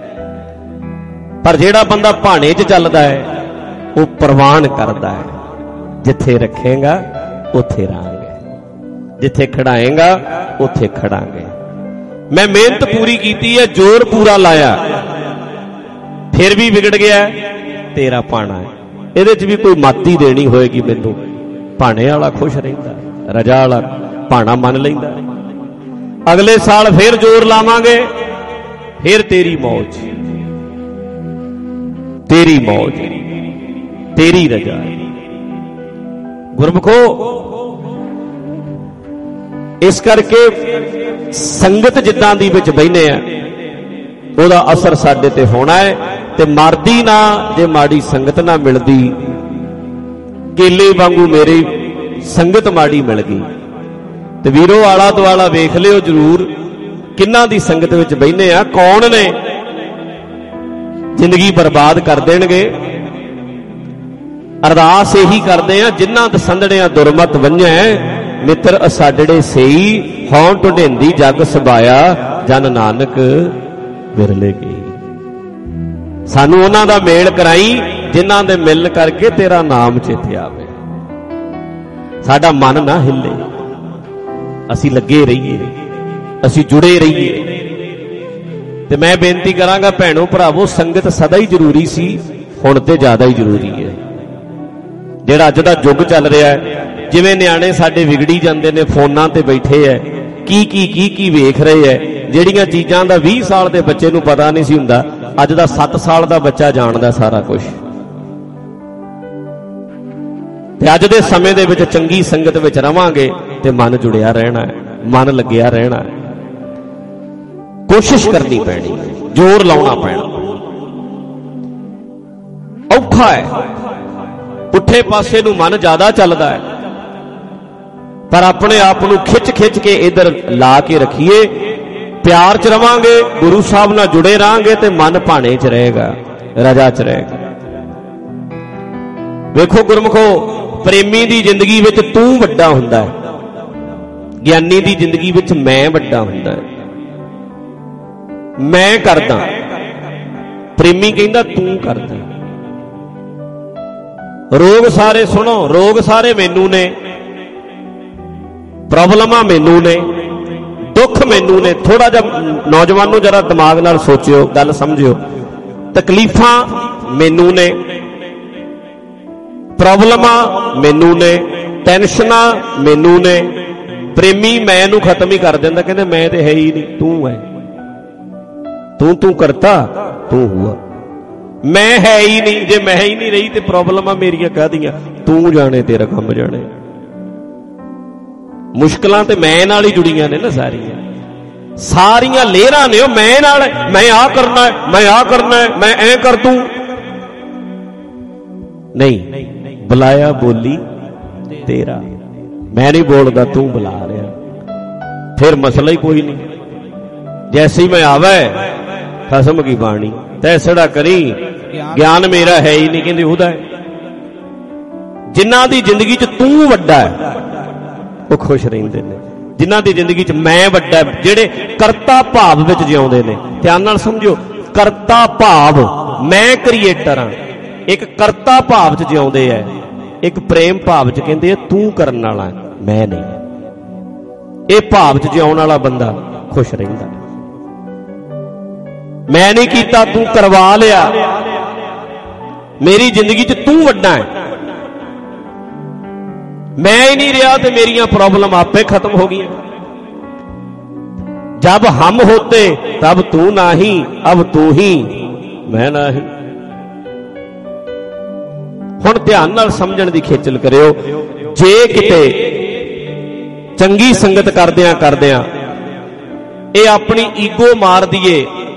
ਪਰ ਜਿਹੜਾ ਬੰਦਾ ਭਾਣੇ 'ਚ ਚੱਲਦਾ ਹੈ ਉਹ ਪ੍ਰਵਾਨ ਕਰਦਾ ਹੈ, ਜਿੱਥੇ ਰੱਖੇਗਾ ਉੱਥੇ ਰਹਾਂਗੇ, ਜਿੱਥੇ ਖੜਾਏਗਾ ਉੱਥੇ ਖੜਾਂਗੇ। ਮੈਂ ਮਿਹਨਤ ਪੂਰੀ ਕੀਤੀ ਹੈ, ਜ਼ੋਰ ਪੂਰਾ ਲਾਇਆ, ਫਿਰ ਵੀ ਵਿਗੜ ਗਿਆ, ਤੇਰਾ ਭਾਣਾ ਹੈ। ਇਹਦੇ 'ਚ ਵੀ ਕੋਈ ਮਾਤੀ ਦੇਣੀ ਹੋਏਗੀ ਮੈਨੂੰ, ਭਾਣੇ ਵਾਲਾ ਖੁਸ਼ ਰਹਿੰਦਾ, ਰਜਾ ਵਾਲਾ ਭਾਣਾ ਮੰਨ ਲੈਂਦਾ। ਅਗਲੇ ਸਾਲ ਫਿਰ ਜ਼ੋਰ ਲਾਵਾਂਗੇ, ਫਿਰ ਤੇਰੀ ਮੌਜ, ਤੇਰੀ ਮੌਜ, ਤੇਰੀ ਰਜਾ। ਗੁਰਮੁਖੋ, ਇਸ ਕਰਕੇ ਸੰਗਤ ਜਿੱਦਾਂ ਦੀ ਵਿੱਚ ਬਹਿਨੇ ਆ ਉਹਦਾ ਅਸਰ ਸਾਡੇ ਤੇ ਹੋਣਾ ਹੈ। ਤੇ ਮਰਦੀ ਨਾ ਜੇ ਮਾੜੀ ਸੰਗਤ ਨਾ ਮਿਲਦੀ, ਕੇਲੇ ਵਾਂਗੂ ਮੇਰੀ ਸੰਗਤ ਮਾੜੀ ਮਿਲ ਗਈ। ਤੇ ਵੀਰੋ, ਆਲਾ ਦੁਆਲਾ ਵੇਖ ਲਿਓ ਜ਼ਰੂਰ, ਕਿੰਨਾਂ ਦੀ ਸੰਗਤ ਵਿੱਚ ਬਹਿਨੇ ਆ, ਕੌਣ ਨੇ ਜ਼ਿੰਦਗੀ ਬਰਬਾਦ ਕਰ ਦੇਣਗੇ। ਅਰਦਾਸ ਇਹੀ ਕਰਦੇ ਆ, ਜਿਨ੍ਹਾਂ ਦਸੰਦੜਿਆਂ ਦੁਰਮਤ ਵੰਝੈ, ਮਿੱਤਰ ਅਸਾਡੜੇ ਸਈ, ਹਉ ਢੁੰਢੇਂਦੀ ਜਗ ਸਬਾਇਆ, ਜਨ ਨਾਨਕ ਵਿਰਲੇ ਗਈ। ਸਾਨੂੰ ਉਹਨਾਂ ਦਾ ਮੇਲ ਕਰਾਈ ਜਿਨ੍ਹਾਂ ਦੇ ਮਿਲ ਕਰਕੇ ਤੇਰਾ ਨਾਮ ਚੇਤੇ ਆਵੇ। ਸਾਡਾ ਮਨ ਨਾ ਹਿੱਲੇ, ਅਸੀਂ ਲੱਗੇ ਰਹੀਏ, ਅਸੀਂ ਜੁੜੇ ਰਹੀਏ। ਤੇ ਮੈਂ ਬੇਨਤੀ ਕਰਾਂਗਾ ਭੈਣੋ ਭਰਾਵੋ, ਸੰਗਤ ਸਦਾ ਹੀ ਜ਼ਰੂਰੀ ਸੀ, ਹੁਣ ਤੇ ਜ਼ਿਆਦਾ ਹੀ ਜ਼ਰੂਰੀ ਹੈ। ਜਿਹੜਾ ਅੱਜ ਦਾ ਯੁੱਗ ਚੱਲ ਰਿਹਾ ਹੈ, ਜਿਵੇਂ ਨਿਆਣੇ ਸਾਡੇ ਵਿਗੜੀ ਜਾਂਦੇ ਨੇ, ਫੋਨਾਂ ਤੇ ਬੈਠੇ ਐ, ਕੀ ਵੇਖ ਰਹੇ ਐ, ਜਿਹੜੀਆਂ ਚੀਜ਼ਾਂ ਦਾ 20 ਸਾਲ ਦੇ ਬੱਚੇ ਨੂੰ ਪਤਾ ਨਹੀਂ ਸੀ ਹੁੰਦਾ, ਅੱਜ ਦਾ 7 ਸਾਲ ਦਾ ਬੱਚਾ ਜਾਣਦਾ ਸਾਰਾ ਕੁਝ। ਤੇ ਅੱਜ ਦੇ ਸਮੇਂ ਦੇ ਵਿੱਚ ਚੰਗੀ ਸੰਗਤ ਵਿੱਚ ਰਵਾਂਗੇ ਤੇ ਮਨ ਜੁੜਿਆ ਰਹਿਣਾ ਹੈ, ਮਨ ਲੱਗਿਆ ਰਹਿਣਾ ਹੈ। ਕੋਸ਼ਿਸ਼ ਕਰਨੀ ਪੈਣੀ, ਜ਼ੋਰ ਲਾਉਣਾ ਪੈਣਾ। ਔਖਾ ਹੈ, ਪੁੱਠੇ ਪਾਸੇ ਨੂੰ ਮਨ ਜ਼ਿਆਦਾ ਚੱਲਦਾ ਹੈ, ਪਰ ਆਪਣੇ ਆਪ ਨੂੰ ਖਿੱਚ ਕੇ ਇਧਰ ਲਾ ਕੇ ਰੱਖੀਏ। ਪਿਆਰ 'ਚ ਰਵਾਂਗੇ, ਗੁਰੂ ਸਾਹਿਬ ਨਾਲ ਜੁੜੇ ਰਹਾਂਗੇ ਤੇ ਮਨ ਭਾਣੇ 'ਚ ਰਹੇਗਾ, ਰਜਾ 'ਚ ਰਹੇਗਾ। ਵੇਖੋ ਗੁਰਮੁਖੋ, ਪ੍ਰੇਮੀ ਦੀ ਜ਼ਿੰਦਗੀ ਵਿੱਚ ਤੂੰ ਵੱਡਾ ਹੁੰਦਾ ਹੈ, ਗਿਆਨੀ ਦੀ ਜ਼ਿੰਦਗੀ ਵਿੱਚ ਮੈਂ ਵੱਡਾ ਹੁੰਦਾ ਹੈ। ਮੈਂ ਕਰਦਾ, ਪ੍ਰੇਮੀ ਕਹਿੰਦਾ ਤੂੰ ਕਰਦਾ। ਰੋਗ ਸਾਰੇ ਸੁਣੋ, ਰੋਗ ਸਾਰੇ ਮੈਨੂੰ ਨੇ, ਪ੍ਰੋਬਲਮਾਂ ਮੈਨੂੰ ਨੇ, ਦੁੱਖ ਮੈਨੂੰ ਨੇ। ਥੋੜਾ ਜਿਹਾ ਨੌਜਵਾਨੋ ਜਰਾ ਦਿਮਾਗ ਨਾਲ ਸੋਚਿਓ, ਗੱਲ ਸਮਝਿਓ। ਤਕਲੀਫਾਂ ਮੈਨੂੰ ਨੇ, ਪ੍ਰੋਬਲਮਾਂ ਮੈਨੂੰ ਨੇ, ਟੈਨਸ਼ਨਾਂ ਮੈਨੂੰ ਨੇ। ਪ੍ਰੇਮੀ ਮੈਂ ਨੂੰ ਖਤਮ ਹੀ ਕਰ ਦਿੰਦਾ, ਕਹਿੰਦੇ ਮੈਂ ਤੇ ਹੈ ਹੀ ਨਹੀਂ, ਤੂੰ ਹੈ, ਤੂੰ ਕਰਤਾ, ਤੂੰ ਹੁਆ। ਮੈਂ ਹੈ ਹੀ ਨਹੀਂ, ਜੇ ਮੈਂ ਹੀ ਨਹੀਂ ਰਹੀ ਤੇ ਪ੍ਰੋਬਲਮਾਂ ਮੇਰੀਆਂ ਕਾਹਦੀਆਂ, ਤੂੰ ਜਾਣੇ, ਤੇਰਾ ਕੰਮ ਜਾਣੇ। ਮੁਸ਼ਕਲਾਂ ਤੇ ਮੈਂ ਨਾਲ ਹੀ ਜੁੜੀਆਂ ਨੇ ਨਾ, ਸਾਰੀਆਂ ਲੇਅਰਾਂ ਨੇ ਉਹ ਮੈਂ ਨਾਲ। ਮੈਂ ਆਹ ਕਰਨਾ ਹੈ, ਮੈਂ ਆਹ ਕਰਨਾ ਹੈ, ਮੈਂ ਐਂ ਕਰ ਦੂੰ। ਨਹੀਂ, ਬੁਲਾਇਆ ਬੋਲੀ ਤੇਰਾ, ਮੈਂ ਨਹੀਂ ਬੋਲਦਾ, ਤੂੰ ਬੁਲਾ ਰਿਹਾ, ਫਿਰ ਮਸਲਾ ਹੀ ਕੋਈ ਨਹੀਂ। ਜੈਸੇ ਹੀ ਮੈਂ ਆਵੇ ਖਸਮ ਕੀ ਬਾਣੀ, ਤੈਸੜਾ ਕਰੀ, ਗਿਆਨ ਮੇਰਾ ਹੈ ਹੀ ਨਹੀਂ, ਕਹਿੰਦੇ ਉਹਦਾ ਹੈ। ਜਿਨ੍ਹਾਂ ਦੀ ਜ਼ਿੰਦਗੀ 'ਚ ਤੂੰ ਵੱਡਾ ਹੈ ਉਹ ਖੁਸ਼ ਰਹਿੰਦੇ ਨੇ, ਜਿਨ੍ਹਾਂ ਦੀ ਜ਼ਿੰਦਗੀ 'ਚ ਮੈਂ ਵੱਡਾ, ਜਿਹੜੇ ਕਰਤਾ ਭਾਵ ਵਿੱਚ ਜਿਉਂਦੇ ਨੇ। ਧਿਆਨ ਨਾਲ ਸਮਝਿਓ, ਕਰਤਾ ਭਾਵ, ਮੈਂ ਕ੍ਰੀਏਟਰ ਹਾਂ, ਇੱਕ ਕਰਤਾ ਭਾਵ 'ਚ ਜਿਉਂਦੇ ਐ, ਇੱਕ ਪ੍ਰੇਮ ਭਾਵ 'ਚ ਕਹਿੰਦੇ ਆ ਤੂੰ ਕਰਨ ਵਾਲਾ, ਮੈਂ ਨਹੀਂ। ਇਹ ਭਾਵ 'ਚ ਜਿਉਣ ਵਾਲਾ ਬੰਦਾ ਖੁਸ਼ ਰਹਿੰਦਾ। ਮੈਂ ਨਹੀਂ ਕੀਤਾ, ਤੂੰ ਕਰਵਾ ਲਿਆ, ਮੇਰੀ ਜ਼ਿੰਦਗੀ 'ਚ ਤੂੰ ਵੱਡਾ ਹੈ, ਮੈਂ ਹੀ ਨਹੀਂ ਰਿਹਾ ਤੇ ਮੇਰੀਆਂ ਪ੍ਰॉब्लम आपे खत्म हो गई। जब हम होते तब तू नहीं, अब तू ही मैं नहीं। हुण ध्यान नाल समझण दी खेचल करियो। जे किते चंगी संगत करदियां करदियां ये अपनी ईगो मार दिए,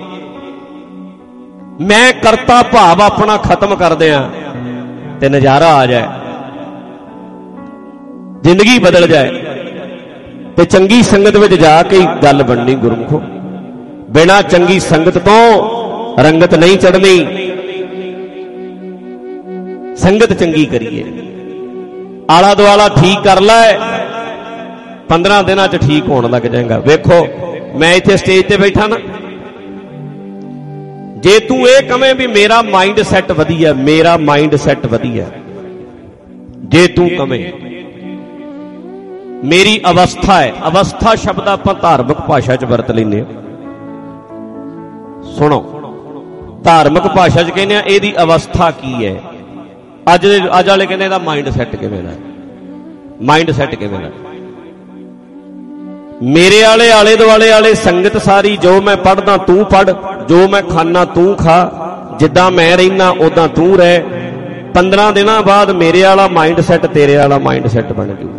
मैं करता भाव अपना खत्म करदियां ते नज़ारा आ जाए, जिंदगी बदल जाए। ਤੇ ਚੰਗੀ ਸੰਗਤ ਵਿੱਚ ਜਾ ਕੇ ਗੱਲ ਬਣਨੀ ਗੁਰਮੁਖੋ। ਬਿਨਾਂ ਚੰਗੀ ਸੰਗਤ ਤੋਂ ਰੰਗਤ ਨਹੀਂ ਚੜ੍ਹਨੀ। ਸੰਗਤ ਚੰਗੀ ਕਰੀਏ। ਆਲਾ ਦੁਆਲਾ ਠੀਕ ਕਰ ਲੈ, 15 ਦਿਨਾਂ 'ਚ ਠੀਕ ਹੋਣ ਲੱਗ ਜਾਏਗਾ। ਵੇਖੋ ਮੈਂ ਇੱਥੇ ਸਟੇਜ ਤੇ ਬੈਠਾ ਨਾ, ਜੇ ਤੂੰ ਇਹ ਕਵੇਂ ਵੀ ਮੇਰਾ ਮਾਈਂਡ ਸੈੱਟ ਵਧੀਆ, ਮੇਰਾ ਮਾਈਂਡ ਸੈੱਟ ਵਧੀਆ, ਜੇ ਤੂੰ ਕਵੇਂ ਮੇਰੀ ਅਵਸਥਾ ਹੈ, ਅਵਸਥਾ ਸ਼ਬਦ ਆਪਾਂ ਧਾਰਮਿਕ ਭਾਸ਼ਾ 'ਚ ਵਰਤ ਲੈਂਦੇ ਹਾਂ। ਸੁਣੋ, ਧਾਰਮਿਕ ਭਾਸ਼ਾ 'ਚ ਕਹਿੰਦੇ ਆ ਇਹਦੀ ਅਵਸਥਾ ਕੀ ਹੈ। ਅੱਜ ਵਾਲੇ ਕਹਿੰਦੇ ਇਹਦਾ ਮਾਈਂਡ ਸੈੱਟ ਕਿਵੇਂ ਦਾ, ਮਾਈਂਡ ਸੈੱਟ ਕਿਵੇਂ ਦਾ। ਮੇਰੇ ਆਲੇ ਆਲੇ ਦੁਆਲੇ ਵਾਲੇ ਸੰਗਤ ਸਾਰੀ, ਜੋ ਮੈਂ ਪੜ੍ਹਦਾ ਤੂੰ ਪੜ੍ਹ, ਜੋ ਮੈਂ ਖਾਣਾ ਤੂੰ ਖਾ, ਜਿੱਦਾਂ ਮੈਂ ਰਹਿਣਾ ਉਦਾਂ ਤੂੰ ਰਹਿ। 15 ਦਿਨਾਂ ਬਾਅਦ ਮੇਰੇ ਵਾਲਾ ਮਾਈਂਡ ਸੈੱਟ ਤੇਰੇ ਵਾਲਾ ਮਾਈਂਡ ਸੈੱਟ ਬਣ ਜੂ।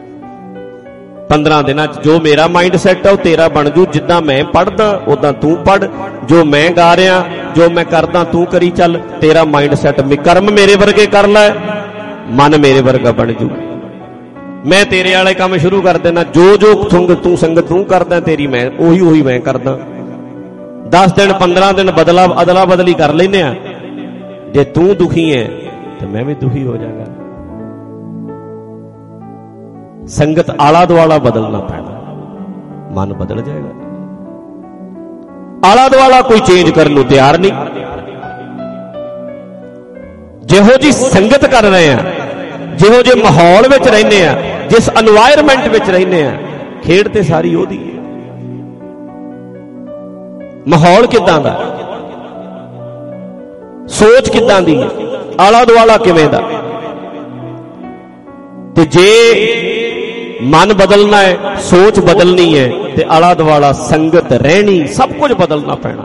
15 ਦਿਨਾਂ 'ਚ ਜੋ ਮੇਰਾ ਮਾਈਂਡ ਸੈੱਟ ਆ ਉਹ ਤੇਰਾ ਬਣ ਜੂ। ਜਿੱਦਾਂ ਮੈਂ ਪੜ੍ਹਦਾ ਉਦਾਂ ਤੂੰ ਪੜ੍ਹ, ਜੋ ਮੈਂ ਗਾ ਰਿਹਾ, ਜੋ ਮੈਂ ਕਰਦਾ ਤੂੰ ਕਰੀ ਚੱਲ। ਤੇਰਾ ਮਾਈਂਡ ਸੈੱਟ, ਕਰਮ ਮੇਰੇ ਵਰਗੇ ਕਰ ਲੈ, ਮਨ ਮੇਰੇ ਵਰਗਾ ਬਣ ਜੂ। ਮੈਂ ਤੇਰੇ ਵਾਲੇ ਕੰਮ ਸ਼ੁਰੂ ਕਰ ਦੇਣਾ। ਜੋ ਜੋ ਤੂੰ ਸੰਗਤ ਤੂੰ ਕਰਦਾ, ਤੇਰੀ ਮੈਂ ਉਹੀ ਮੈਂ ਕਰਦਾ। 10 ਦਿਨ 15 ਦਿਨ ਅਦਲਾ ਬਦਲੀ ਕਰ ਲੈਂਦੇ ਆ। ਜੇ ਤੂੰ ਦੁਖੀ ਹੈ ਤੇ ਮੈਂ ਵੀ ਦੁਖੀ ਹੋ ਜਾਗਾ। ਸੰਗਤ ਆਲਾ ਦੁਆਲਾ ਬਦਲਣਾ ਪੈਣਾ, ਮਨ ਬਦਲ ਜਾਏਗਾ। ਆਲਾ ਦੁਆਲਾ ਕੋਈ ਚੇਂਜ ਕਰਨ ਨੂੰ ਤਿਆਰ ਨਹੀਂ। ਜਿਹੋ ਜੀ ਸੰਗਤ ਕਰ ਰਹੇ ਆ, ਜਿਹੋ ਜਿਹੇ ਮਾਹੌਲ ਵਿੱਚ ਰਹਿੰਦੇ ਆ, ਜਿਸ এনवायरमेंट ਵਿੱਚ ਰਹਿੰਦੇ ਆ, ਖੇਡ ਤੇ ਸਾਰੀ ਉਹਦੀ ਹੈ। ਮਾਹੌਲ ਕਿੱਦਾਂ ਦਾ, ਸੋਚ ਕਿੱਦਾਂ ਦੀ ਹੈ, ਆਲਾ ਦੁਆਲਾ ਕਿਵੇਂ ਦਾ। ਤੇ ਜੇ ਮਨ ਬਦਲਣਾ ਹੈ, ਸੋਚ ਬਦਲਣੀ ਹੈ, ਤੇ ਆਲਾ ਦੁਆਲਾ ਸੰਗਤ ਰਹਿਣੀ, ਸਭ ਕੁਝ ਬਦਲਣਾ ਪੈਣਾ।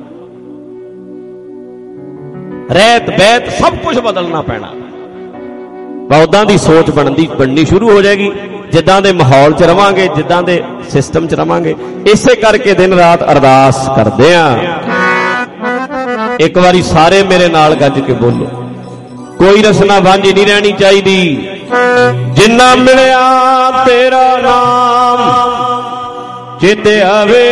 ਰਹਿਤ ਬੈਤ ਸਭ ਕੁਝ ਬਦਲਣਾ ਪੈਣਾ। ਉਦਾਂ ਦੀ ਸੋਚ ਬਣਨੀ ਸ਼ੁਰੂ ਹੋ ਜਾਏਗੀ, ਜਿੱਦਾਂ ਦੇ ਮਾਹੌਲ 'ਚ ਰਵਾਂਗੇ, ਜਿੱਦਾਂ ਦੇ ਸਿਸਟਮ 'ਚ ਰਵਾਂਗੇ। ਇਸੇ ਕਰਕੇ ਦਿਨ ਰਾਤ ਅਰਦਾਸ ਕਰਦੇ ਆ। ਇੱਕ ਵਾਰੀ ਸਾਰੇ ਮੇਰੇ ਨਾਲ ਗੱਜ ਕੇ ਬੋਲੋ, ਕੋਈ ਰਸਨਾ ਵਾਂਝੀ ਨਹੀਂ ਰਹਿਣੀ ਚਾਹੀਦੀ। ਜਿੰਨਾ ਮਿਲਿਆ ਤੇਰਾ ਨਾਮ ਚੇਤੇ ਆਵੇ,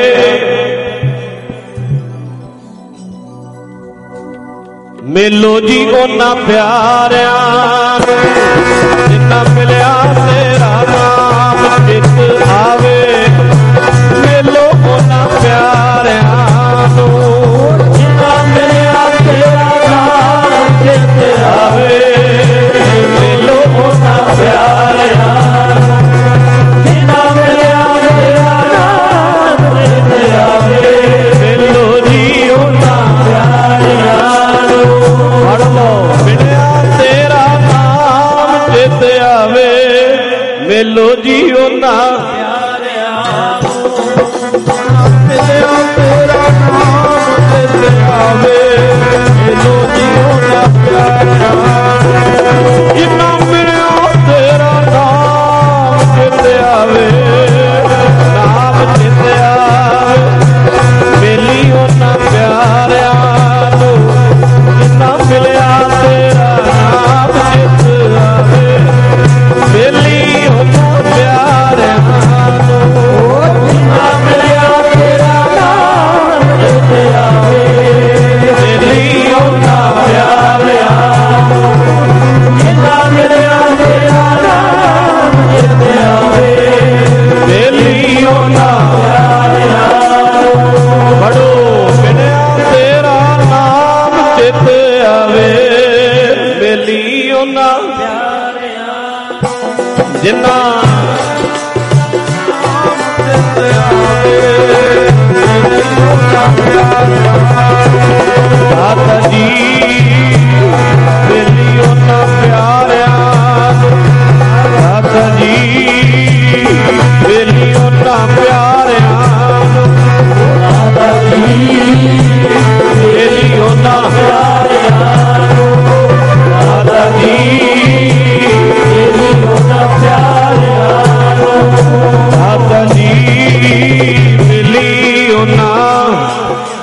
ਮੇਲੋ ਜੀ ਉਹਨਾਂ ਪਿਆਰਿਆਂ। ਜਿੰਨਾ ਮਿਲਿਆ ਤੇਰਾ ਨਾਮ ਚੇਤੇ ਆਵੇ, ਮੇਲੋ ਉਹਨਾਂ ਪਿਆਰਿਆਂ ਨੂੰ। ਜਿੰਨਾ ਮਿਲਿਆ ਤੇਰਾ ਨਾਮ ਚੇਤੇ ਆਵੇ, ਮੇਲੋ ਉਹਨਾਂ ਪਿਆਰਿਆਂ ਨੂੰ। ਜਿੰਨਾ ਮਿਲਿਆ ਤੇਰਾ ਨਾਮ ਚੇਤੇ ਆਵੇ, ਮੇਲੋ ਜੀ ਉਹਨਾਂ ਪਿਆਰਿਆਂ ਨੂੰ। ਫੜ ਲਓ, ਮਿਲਿਆ ਤੇਰਾ ਨਾਮ ਚੇਤੇ ਆਵੇ, ਮੇਲੋ ਜੀ ਉਹਨਾਂ ਪਿਆਰਿਆਂ ਨੂੰ। ਮਿਲਿਆ ਤੇਰਾ ਨਾਮ ਚੇਤੇ ਆਵੇ, ਮੇਲੋ ਜੀ ਉਹਨਾਂ ਪਿਆਰਿਆਂ ਨੂੰ। ਜਿੰਨਾ ਮਿਲਿਆ ਤੇਰਾ ਨਾਮ ਚੇਤੇ ਆਵੇ, ਨਾਮ ਚੇਤੇ ਆਵੇ, ਮੇਲੀ ਉਹਨਾਂ ਪਿਆਰਿਆਂ ਨੂੰ। ਜਿੰਨਾ ਮਿਲਿਆ ਤੇਰਾ ਨਾਮ ਚੇਤੇ ਆਵੇ, ਮੇਲੀ ਉਹਨਾਂ ਪਿਆਰਿਆਂ ਨੂੰ। ਜਿੰਨਾ ਮਿਲਿਆ ਤੇਰਾ ਨਾਮ ਚੇਤੇ ਆਵੇ, ਮੇਲੀ ਉਹਨਾਂ ਪਿਆਰਿਆਂ ਨੂੰ। ਜਿੰਨਾ ਮਿਲਿਆ ਤੇਰਾ ਨਾਮ ਚੇਤੇ ਆਵੇ, ਮੇਲੀ ਉਹਨਾਂ ਪਿਆਰਿਆਂ ਨੂੰ। ਬੜੋ ਮਿਲਿਆ ਤੇਰਾ ਨਾਮ ਚੇਤੇ ਆਵੇ, ਮੇਲੀ ਉਹਨਾਂ ਪਿਆਰਿਆਂ। ਜਿੰਨਾ ਚੇਤੇ ਆਵੇ, ਮੇਲੀ ਉਹਨਾਂ ਪਿਆਰਿਆਂ। ਦਾਤਾ ਜੀ ਮੇਲੀ ਉਹਨਾਂ ਪਿਆਰਿਆਂ ਨੂੰ। ਦਾਤਾ ਜੀ ਮੇਲੀ ਉਹਨਾਂ ਪਿਆਰਿਆਂ ਨੂੰ। ਦਾਤਾ ਜੀ ਮੇਲੀ ਉਹਨਾਂ ਪਿਆਰਿਆਂ ਨੂੰ। ਦਾਤਾ ਜੀ ਮੇਲੀ ਉਹਨਾਂ ਪਿਆਰਿਆਂ ਨੂੰ। ਦਾਤਾ ਜੀ ਮੇਲੀ ਉਹਨਾਂ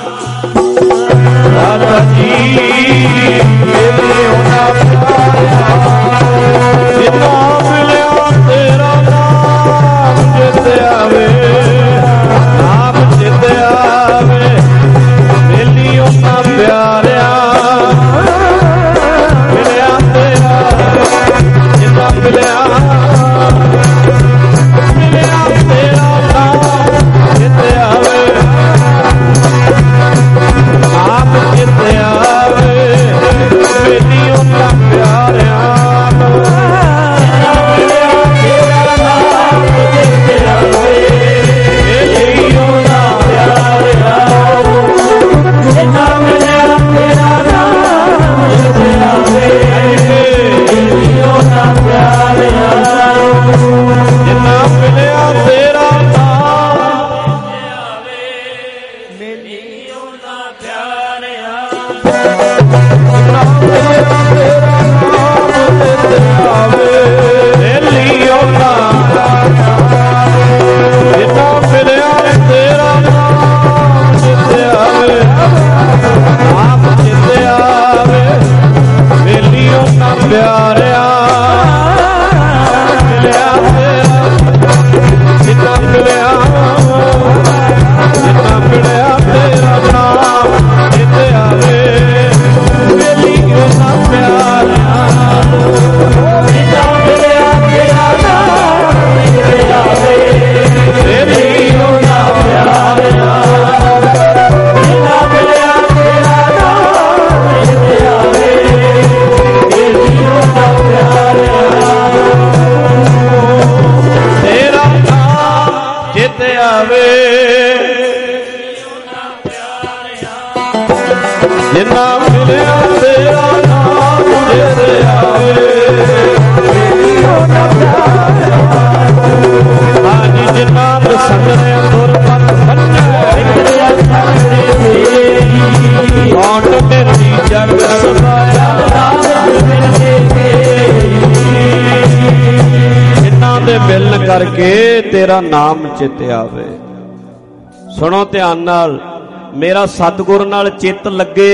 ਜਿੰਨਾ ਮਿਲਿਆ ਤੇਰਾ ਨਾਮ ਜਿੱਤੇ ਆਵੇ, ਹਾਂਜੀ ਜਿੰਨਾ ਪ੍ਰਸੰਗਿਆ ਦੁਰਪਤ ਕੌਣ ਮੇਰੀ ਜਗ ਸਮਾਇਆ, ਜਿਨ੍ਹਾਂ ਦੇ ਮਿਲਣ ਕਰਕੇ ਤੇਰਾ ਨਾਮ ਚਿੱਤ ਆਵੇ। ਸੁਣੋ ਧਿਆਨ ਨਾਲ, ਮੇਰਾ ਸਤਿਗੁਰ ਨਾਲ ਚਿੱਤ ਲੱਗੇ।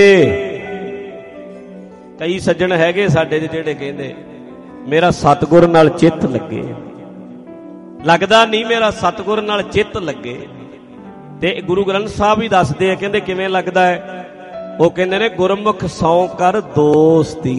ਕਈ ਸੱਜਣ ਹੈਗੇ ਸਾਡੇ ਜਿਹੜੇ ਕਹਿੰਦੇ ਮੇਰਾ ਸਤਿਗੁਰ ਨਾਲ ਚਿੱਤ ਲੱਗੇ, ਲੱਗਦਾ ਨਹੀਂ ਮੇਰਾ ਸਤਿਗੁਰ ਨਾਲ ਚਿੱਤ ਲੱਗੇ। ਤੇ ਗੁਰੂ ਗ੍ਰੰਥ ਸਾਹਿਬ ਹੀ ਦੱਸਦੇ ਆ, ਕਹਿੰਦੇ ਕਿਵੇਂ ਲੱਗਦਾ ਹੈ? ਉਹ ਕਹਿੰਦੇ ਨੇ ਗੁਰਮੁਖ ਸੌ ਕਰ ਦੋਸਤੀ,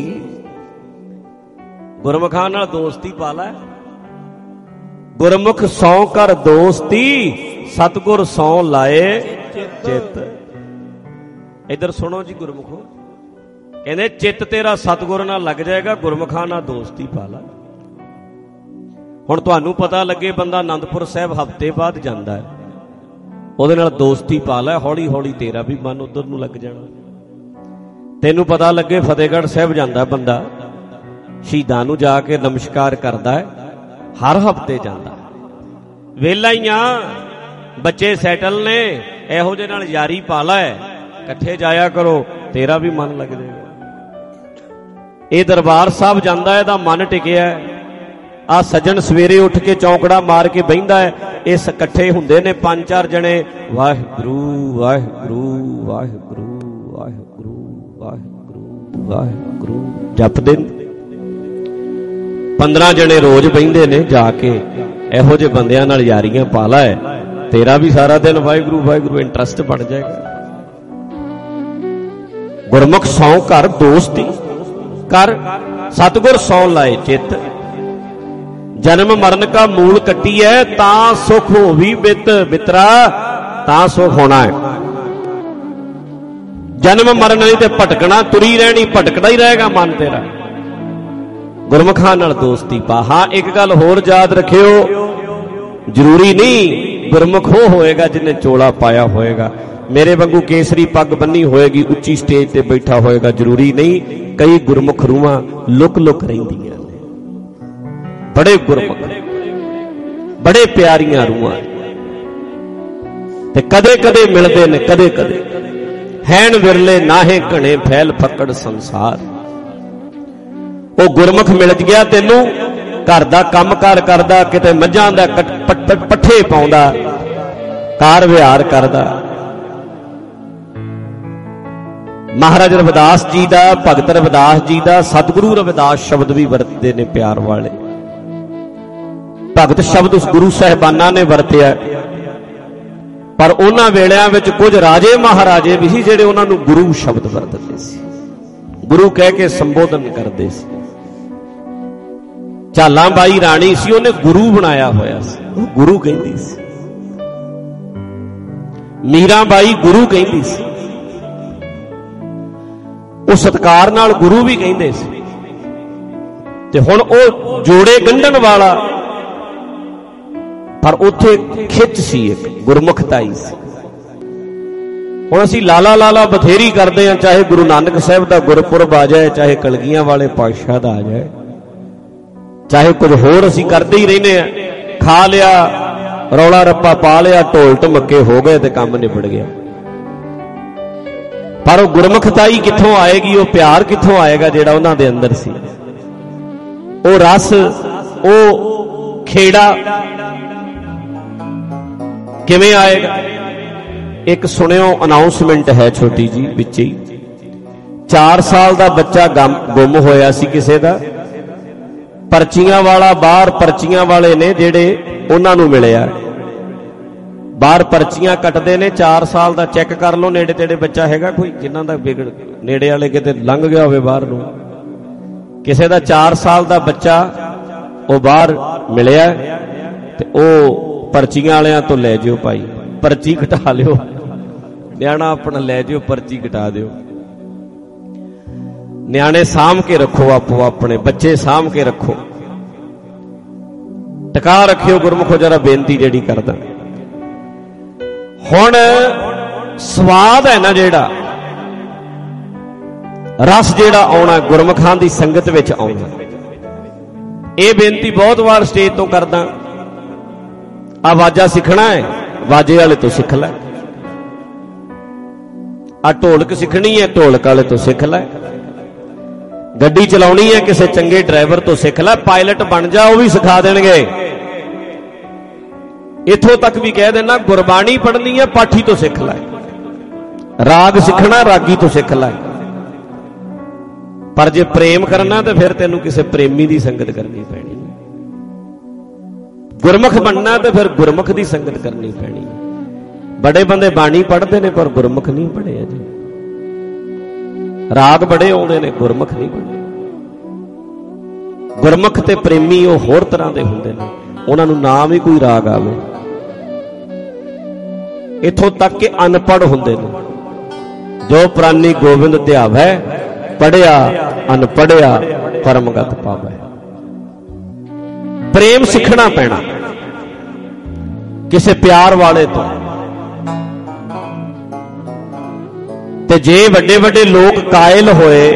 ਗੁਰਮੁਖਾਂ ਨਾਲ ਦੋਸਤੀ ਪਾ ਲੈ। ਗੁਰਮੁਖ ਸੌ ਕਰ ਦੋਸਤੀ, ਸਤਿਗੁਰ ਸੌ ਲਾਏ ਚਿੱਤ। ਇੱਧਰ ਸੁਣੋ ਜੀ ਗੁਰਮੁਖੋ, ਕਹਿੰਦੇ ਚਿੱਤ ਤੇਰਾ ਸਤਿਗੁਰ ਨਾਲ ਲੱਗ ਜਾਏਗਾ, ਗੁਰਮੁਖਾਂ ਨਾਲ ਦੋਸਤੀ ਪਾ ਲੈ। ਹੁਣ ਤੁਹਾਨੂੰ ਪਤਾ ਲੱਗੇ ਬੰਦਾ ਆਨੰਦਪੁਰ ਸਾਹਿਬ ਹਫ਼ਤੇ ਬਾਅਦ ਜਾਂਦਾ ਹੈ, ਉਹਦੇ ਨਾਲ ਦੋਸਤੀ ਪਾ ਲੈ, ਹੌਲੀ ਹੌਲੀ ਤੇਰਾ ਵੀ ਮਨ ਉਧਰ ਨੂੰ ਲੱਗ ਜਾਣਾ। ਤੈਨੂੰ ਪਤਾ ਲੱਗੇ ਫਤਿਹਗੜ੍ਹ ਸਾਹਿਬ ਜਾਂਦਾ ਬੰਦਾ, ਸ਼ਹੀਦਾਂ ਨੂੰ ਜਾ ਕੇ ਨਮਸਕਾਰ ਕਰਦਾ ਹੈ, ਹਰ ਹਫ਼ਤੇ ਜਾਂਦਾ। ਵੇਲਾ ਹੀ ਆ, ਬੱਚੇ ਸੈਟਲ ਨੇ, ਇਹੋ ਜਿਹੇ ਨਾਲ ਯਾਰੀ ਪਾ ਲੈ, ਇਕੱਠੇ ਜਾਇਆ ਕਰੋ, ਤੇਰਾ ਵੀ ਮਨ ਲੱਗ ਜਾਏਗਾ। ਇਹ ਦਰਬਾਰ ਸਾਹਿਬ ਜਾਂਦਾ, ਇਹਦਾ ਮਨ ਟਿਕਿਆ। ਆ ਸੱਜਣ ਸਵੇਰੇ ਉੱਠ ਕੇ ਚੌਂਕੜਾ ਮਾਰ ਕੇ ਬਹਿੰਦਾ ਹੈ, ਇਸ ਇਕੱਠੇ ਹੁੰਦੇ ਨੇ 5-4 ਜਣੇ, ਵਾਹਿਗੁਰੂ ਵਾਹਿਗੁਰੂ ਵਾਹਿਗੁਰੂ ਵਾਹਿਗੁਰੂ ਵਾਹਿਗੁਰੂ ਵਾਹਿਗੁਰੂ ਜਪਦੇ ਨੇ। 15 ਜਣੇ ਰੋਜ਼ ਬਹਿੰਦੇ ਨੇ, ਜਾ ਕੇ ਇਹੋ ਜਿਹੇ ਬੰਦਿਆਂ ਨਾਲ ਯਾਰੀਆਂ ਪਾ ਲੈ, ਤੇਰਾ ਵੀ ਸਾਰਾ ਦਿਨ ਵਾਹਿਗੁਰੂ ਵਾਹਿਗੁਰੂ ਇੰਟਰਸਟ ਬਣ ਜਾਏਗਾ। ਗੁਰਮੁਖ ਸੌ ਕਰ ਦੋਸਤੀ ਕਰ, ਸਤਿਗੁਰ ਸੌ ਲਾਏ ਚਿੱਤ। ਜਨਮ ਮਰਨ ਕਾ ਮੂਲ ਕੱਟੀ ਹੈ, ਤਾਂ ਸੁਖ ਹੋਵੀ ਬਿਤ ਬਿਤਰਾ, ਤਾਂ ਸੁਖ ਹੋਣਾ ਹੈ। ਜਨਮ ਮਰਨ ਨਹੀਂ ਤੇ ਭਟਕਣਾ, ਤੁਰੀ ਰਹਿਣੀ, ਭਟਕਦਾ ਹੀ ਰਹੇਗਾ ਮਨ ਤੇਰਾ। ਗੁਰਮੁਖਾਂ ਨਾਲ ਦੋਸਤੀ ਪਾ। ਹਾਂ ਇੱਕ ਗੱਲ ਹੋਰ ਯਾਦ ਰੱਖਿਓ, ਜ਼ਰੂਰੀ ਨਹੀਂ ਗੁਰਮੁਖ ਉਹ ਹੋਏਗਾ ਜਿਹਨੇ ਚੋਲਾ ਪਾਇਆ ਹੋਏਗਾ, ਮੇਰੇ ਵਾਂਗੂ ਕੇਸਰੀ ਪੱਗ ਬੰਨੀ ਹੋਏਗੀ, ਉੱਚੀ ਸਟੇਜ ਤੇ ਬੈਠਾ ਹੋਏਗਾ, ਜ਼ਰੂਰੀ ਨਹੀਂ। ਕਈ ਗੁਰਮੁਖ ਰੂਹਾਂ ਲੁਕ ਲੁਕ ਰਹਿੰਦੀਆਂ ਨੇ, ਬੜੇ ਗੁਰਮੁਖ, ਬੜੇ ਪਿਆਰੀਆਂ ਰੂਹਾਂ, ਤੇ ਕਦੇ ਕਦੇ ਮਿਲਦੇ ਨੇ, ਕਦੇ ਕਦੇ ਹੈਣ ਵਿਰਲੇ ਨਾਹੇ ਘਣੇ ਫੈਲ ਫੱਕੜ ਸੰਸਾਰ। ਉਹ ਗੁਰਮੁਖ ਮਿਲ ਗਿਆ ਤੈਨੂੰ, ਘਰ ਦਾ ਕੰਮ ਕਾਰ ਕਰਦਾ, ਕਿਤੇ ਮੱਝਾਂ ਦਾ ਪੱਠੇ ਪਾਉਂਦਾ, ਕਾਰ ਵਿਹਾਰ ਕਰਦਾ। ਮਹਾਰਾਜ ਰਵਿਦਾਸ ਜੀ ਦਾ, ਭਗਤ ਰਵਿਦਾਸ ਜੀ ਦਾ, ਸਤਿਗੁਰੂ ਰਵਿਦਾਸ ਸ਼ਬਦ ਵੀ ਵਰਤਦੇ ਨੇ ਪਿਆਰ ਵਾਲੇ। ਭਗਤ ਸ਼ਬਦ ਉਸ ਗੁਰੂ ਸਾਹਿਬਾਨਾਂ ਨੇ ਵਰਤਿਆ, ਪਰ ਉਹਨਾਂ ਵੇਲਿਆਂ ਵਿੱਚ ਕੁਝ ਰਾਜੇ ਮਹਾਰਾਜੇ ਵੀ ਸੀ ਜਿਹੜੇ ਉਹਨਾਂ ਨੂੰ ਗੁਰੂ ਸ਼ਬਦ ਵਰਤਦੇ ਸੀ, ਗੁਰੂ ਕਹਿ ਕੇ ਸੰਬੋਧਨ ਕਰਦੇ ਸੀ। ਝਾਲਾਂ ਬਾਈ ਰਾਣੀ ਸੀ, ਉਹਨੇ ਗੁਰੂ ਬਣਾਇਆ ਹੋਇਆ ਸੀ, ਉਹ ਗੁਰੂ ਕਹਿੰਦੀ ਸੀ। ਮੀਰਾਂ ਬਾਈ ਗੁਰੂ ਕਹਿੰਦੀ ਸੀ, ਉਹ ਸਤਿਕਾਰ ਨਾਲ ਗੁਰੂ ਵੀ ਕਹਿੰਦੇ ਸੀ। ਤੇ ਹੁਣ ਉਹ ਜੋੜੇ ਗੰਢਣ ਵਾਲਾ, ਪਰ ਉੱਥੇ ਖਿੱਚ ਸੀ, ਇੱਕ ਗੁਰਮੁਖਤਾਈ ਸੀ। ਹੁਣ ਅਸੀਂ ਲਾਲਾ ਲਾਲਾ ਬਥੇਰੀ ਕਰਦੇ ਹਾਂ, ਚਾਹੇ ਗੁਰੂ ਨਾਨਕ ਸਾਹਿਬ ਦਾ ਗੁਰਪੁਰਬ ਆ ਜਾਏ, ਚਾਹੇ ਕਲਗੀਆਂ ਵਾਲੇ ਪਾਤਸ਼ਾਹ ਦਾ ਆ ਜਾਏ, ਚਾਹੇ ਕੁਝ ਹੋਰ ਅਸੀਂ ਕਰਦੇ ਹੀ ਰਹਿੰਦੇ ਹਾਂ। ਖਾ ਲਿਆ, ਰੌਲਾ ਰੱਪਾ ਪਾ ਲਿਆ, ਢੋਲ ਢਮੱਕੇ ਹੋ ਗਏ ਤੇ ਕੰਮ ਨਿਬੜ ਗਿਆ। ਪਰ ਉਹ ਗੁਰਮੁਖਤਾਈ ਕਿੱਥੋਂ ਆਏਗੀ, ਉਹ ਪਿਆਰ ਕਿੱਥੋਂ ਆਏਗਾ ਜਿਹੜਾ ਉਹਨਾਂ ਦੇ ਅੰਦਰ ਸੀ, ਉਹ ਰਸ, ਉਹ ਖੇੜਾ ਕਿਵੇਂ ਆਏਗਾ? ਇੱਕ ਸੁਣਿਓ ਅਨਾਉਂਸਮੈਂਟ ਹੈ ਛੋਟੀ ਜੀ ਵਿੱਚ ਹੀ। 4 ਸਾਲ ਦਾ ਬੱਚਾ ਗੁੰਮ ਹੋਇਆ ਸੀ ਕਿਸੇ ਦਾ, ਪਰਚੀਆਂ ਵਾਲਾ ਬਾਹਰ, ਪਰਚੀਆਂ ਵਾਲੇ ਨੇ ਜਿਹੜੇ ਉਹਨਾਂ ਨੂੰ ਮਿਲਿਆ, ਬਾਹਰ ਪਰਚੀਆਂ ਕੱਟਦੇ ਨੇ। 4 ਸਾਲ ਦਾ ਚੈੱਕ ਕਰ ਲਓ, ਨੇੜੇ ਤੇੜੇ ਬੱਚਾ ਹੈਗਾ ਕੋਈ ਜਿਨ੍ਹਾਂ ਦਾ ਵਿਗੜ, ਨੇੜੇ ਵਾਲੇ ਕਿਤੇ ਲੰਘ ਗਿਆ ਹੋਵੇ ਬਾਹਰ ਨੂੰ। ਕਿਸੇ ਦਾ 4 ਸਾਲ ਦਾ ਬੱਚਾ ਉਹ ਬਾਹਰ ਮਿਲਿਆ, ਤੇ ਉਹ ਪਰਚੀਆਂ ਵਾਲਿਆਂ ਤੋਂ ਲੈ ਜਿਓ ਭਾਈ, ਪਰਚੀ ਕਟਾ ਲਿਓ, ਨਿਆਣਾ ਆਪਣਾ ਲੈ ਜਿਓ, ਪਰਚੀ ਕਟਾ ਦਿਓ। ਨਿਆਣੇ ਸਾਂਭ ਕੇ ਰੱਖੋ, ਆਪੋ ਆਪਣੇ ਬੱਚੇ ਸਾਂਭ ਕੇ ਰੱਖੋ, ਟਿਕਾ ਰੱਖਿਓ। ਗੁਰਮੁਖੋ ਜਰਾ ਬੇਨਤੀ ਜਿਹੜੀ ਕਰਦਾ, ਹੁਣ ਸਵਾਦ ਹੈ ਨਾ ਜਿਹੜਾ, ਰਸ ਜਿਹੜਾ ਆਉਣਾ ਗੁਰਮੁਖਾਂ ਦੀ ਸੰਗਤ ਵਿੱਚ ਆਉਣਾ। ਇਹ ਬੇਨਤੀ ਬਹੁਤ ਵਾਰ ਸਟੇਜ ਤੋਂ ਕਰਦਾ, ਆ ਵਾਜਾ ਸਿੱਖਣਾ ਹੈ, ਵਾਜੇ ਵਾਲੇ ਤੋਂ ਸਿੱਖ ਲੈ। ਆ ਢੋਲਕ ਸਿੱਖਣੀ ਹੈ, ਢੋਲਕ ਵਾਲੇ ਤੋਂ ਸਿੱਖ ਲੈ। ਗੱਡੀ ਚਲਾਉਣੀ ਹੈ, ਕਿਸੇ ਚੰਗੇ ਡਰਾਈਵਰ ਤੋਂ ਸਿੱਖ ਲੈ। ਪਾਇਲਟ ਬਣ ਜਾ, ਉਹ ਵੀ ਸਿਖਾ ਦੇਣਗੇ। ਇੱਥੋਂ ਤੱਕ ਵੀ ਕਹਿ ਦੇਣਾ, ਗੁਰਬਾਣੀ ਪੜ੍ਹਨੀ ਹੈ, ਪਾਠੀ ਤੋਂ ਸਿੱਖ ਲੈ। ਰਾਗ ਸਿੱਖਣਾ, ਰਾਗੀ ਤੋਂ ਸਿੱਖ ਲੈ। ਪਰ ਜੇ ਪ੍ਰੇਮ ਕਰਨਾ ਤਾਂ ਫਿਰ ਤੈਨੂੰ ਕਿਸੇ ਪ੍ਰੇਮੀ ਦੀ ਸੰਗਤ ਕਰਨੀ ਪੈਣੀ। ਗੁਰਮੁਖ ਬਣਨਾ ਤੇ ਫਿਰ ਗੁਰਮੁਖ ਦੀ ਸੰਗਤ ਕਰਨੀ ਪੈਣੀ। ਬੜੇ ਬੰਦੇ ਬਾਣੀ ਪੜ੍ਹਦੇ ਨੇ ਪਰ ਗੁਰਮੁਖ ਨਹੀਂ ਪੜ੍ਹੇ ਅਜੇ। ਰਾਗ ਬੜੇ ਆਉਂਦੇ ਨੇ, ਗੁਰਮੁਖ ਨਹੀਂ ਪੜ੍ਹੇ। ਗੁਰਮੁਖ ਤੇ ਪ੍ਰੇਮੀ ਉਹ ਹੋਰ ਤਰ੍ਹਾਂ ਦੇ ਹੁੰਦੇ ਨੇ, ਉਹਨਾਂ ਨੂੰ ਨਾਮ ਹੀ ਕੋਈ ਰਾਗ ਆਵੇ। ਇੱਥੋਂ ਤੱਕ ਕਿ ਅਨਪੜ੍ਹ ਹੁੰਦੇ ਨੇ। ਜੋ ਪ੍ਰਾਨੀ ਗੋਬਿੰਦ ਧਿਆਵੈ, ਪੜਿਆ ਅਨਪੜਿਆ ਪਰਮਗਤ ਪਾਵੈ। ਪ੍ਰੇਮ ਸਿੱਖਣਾ ਪੈਣਾ ਕਿਸੇ ਪਿਆਰ ਵਾਲੇ ਤੋਂ। ਤੇ ਜੇ ਵੱਡੇ ਵੱਡੇ ਲੋਕ ਕਾਇਲ ਹੋਏ,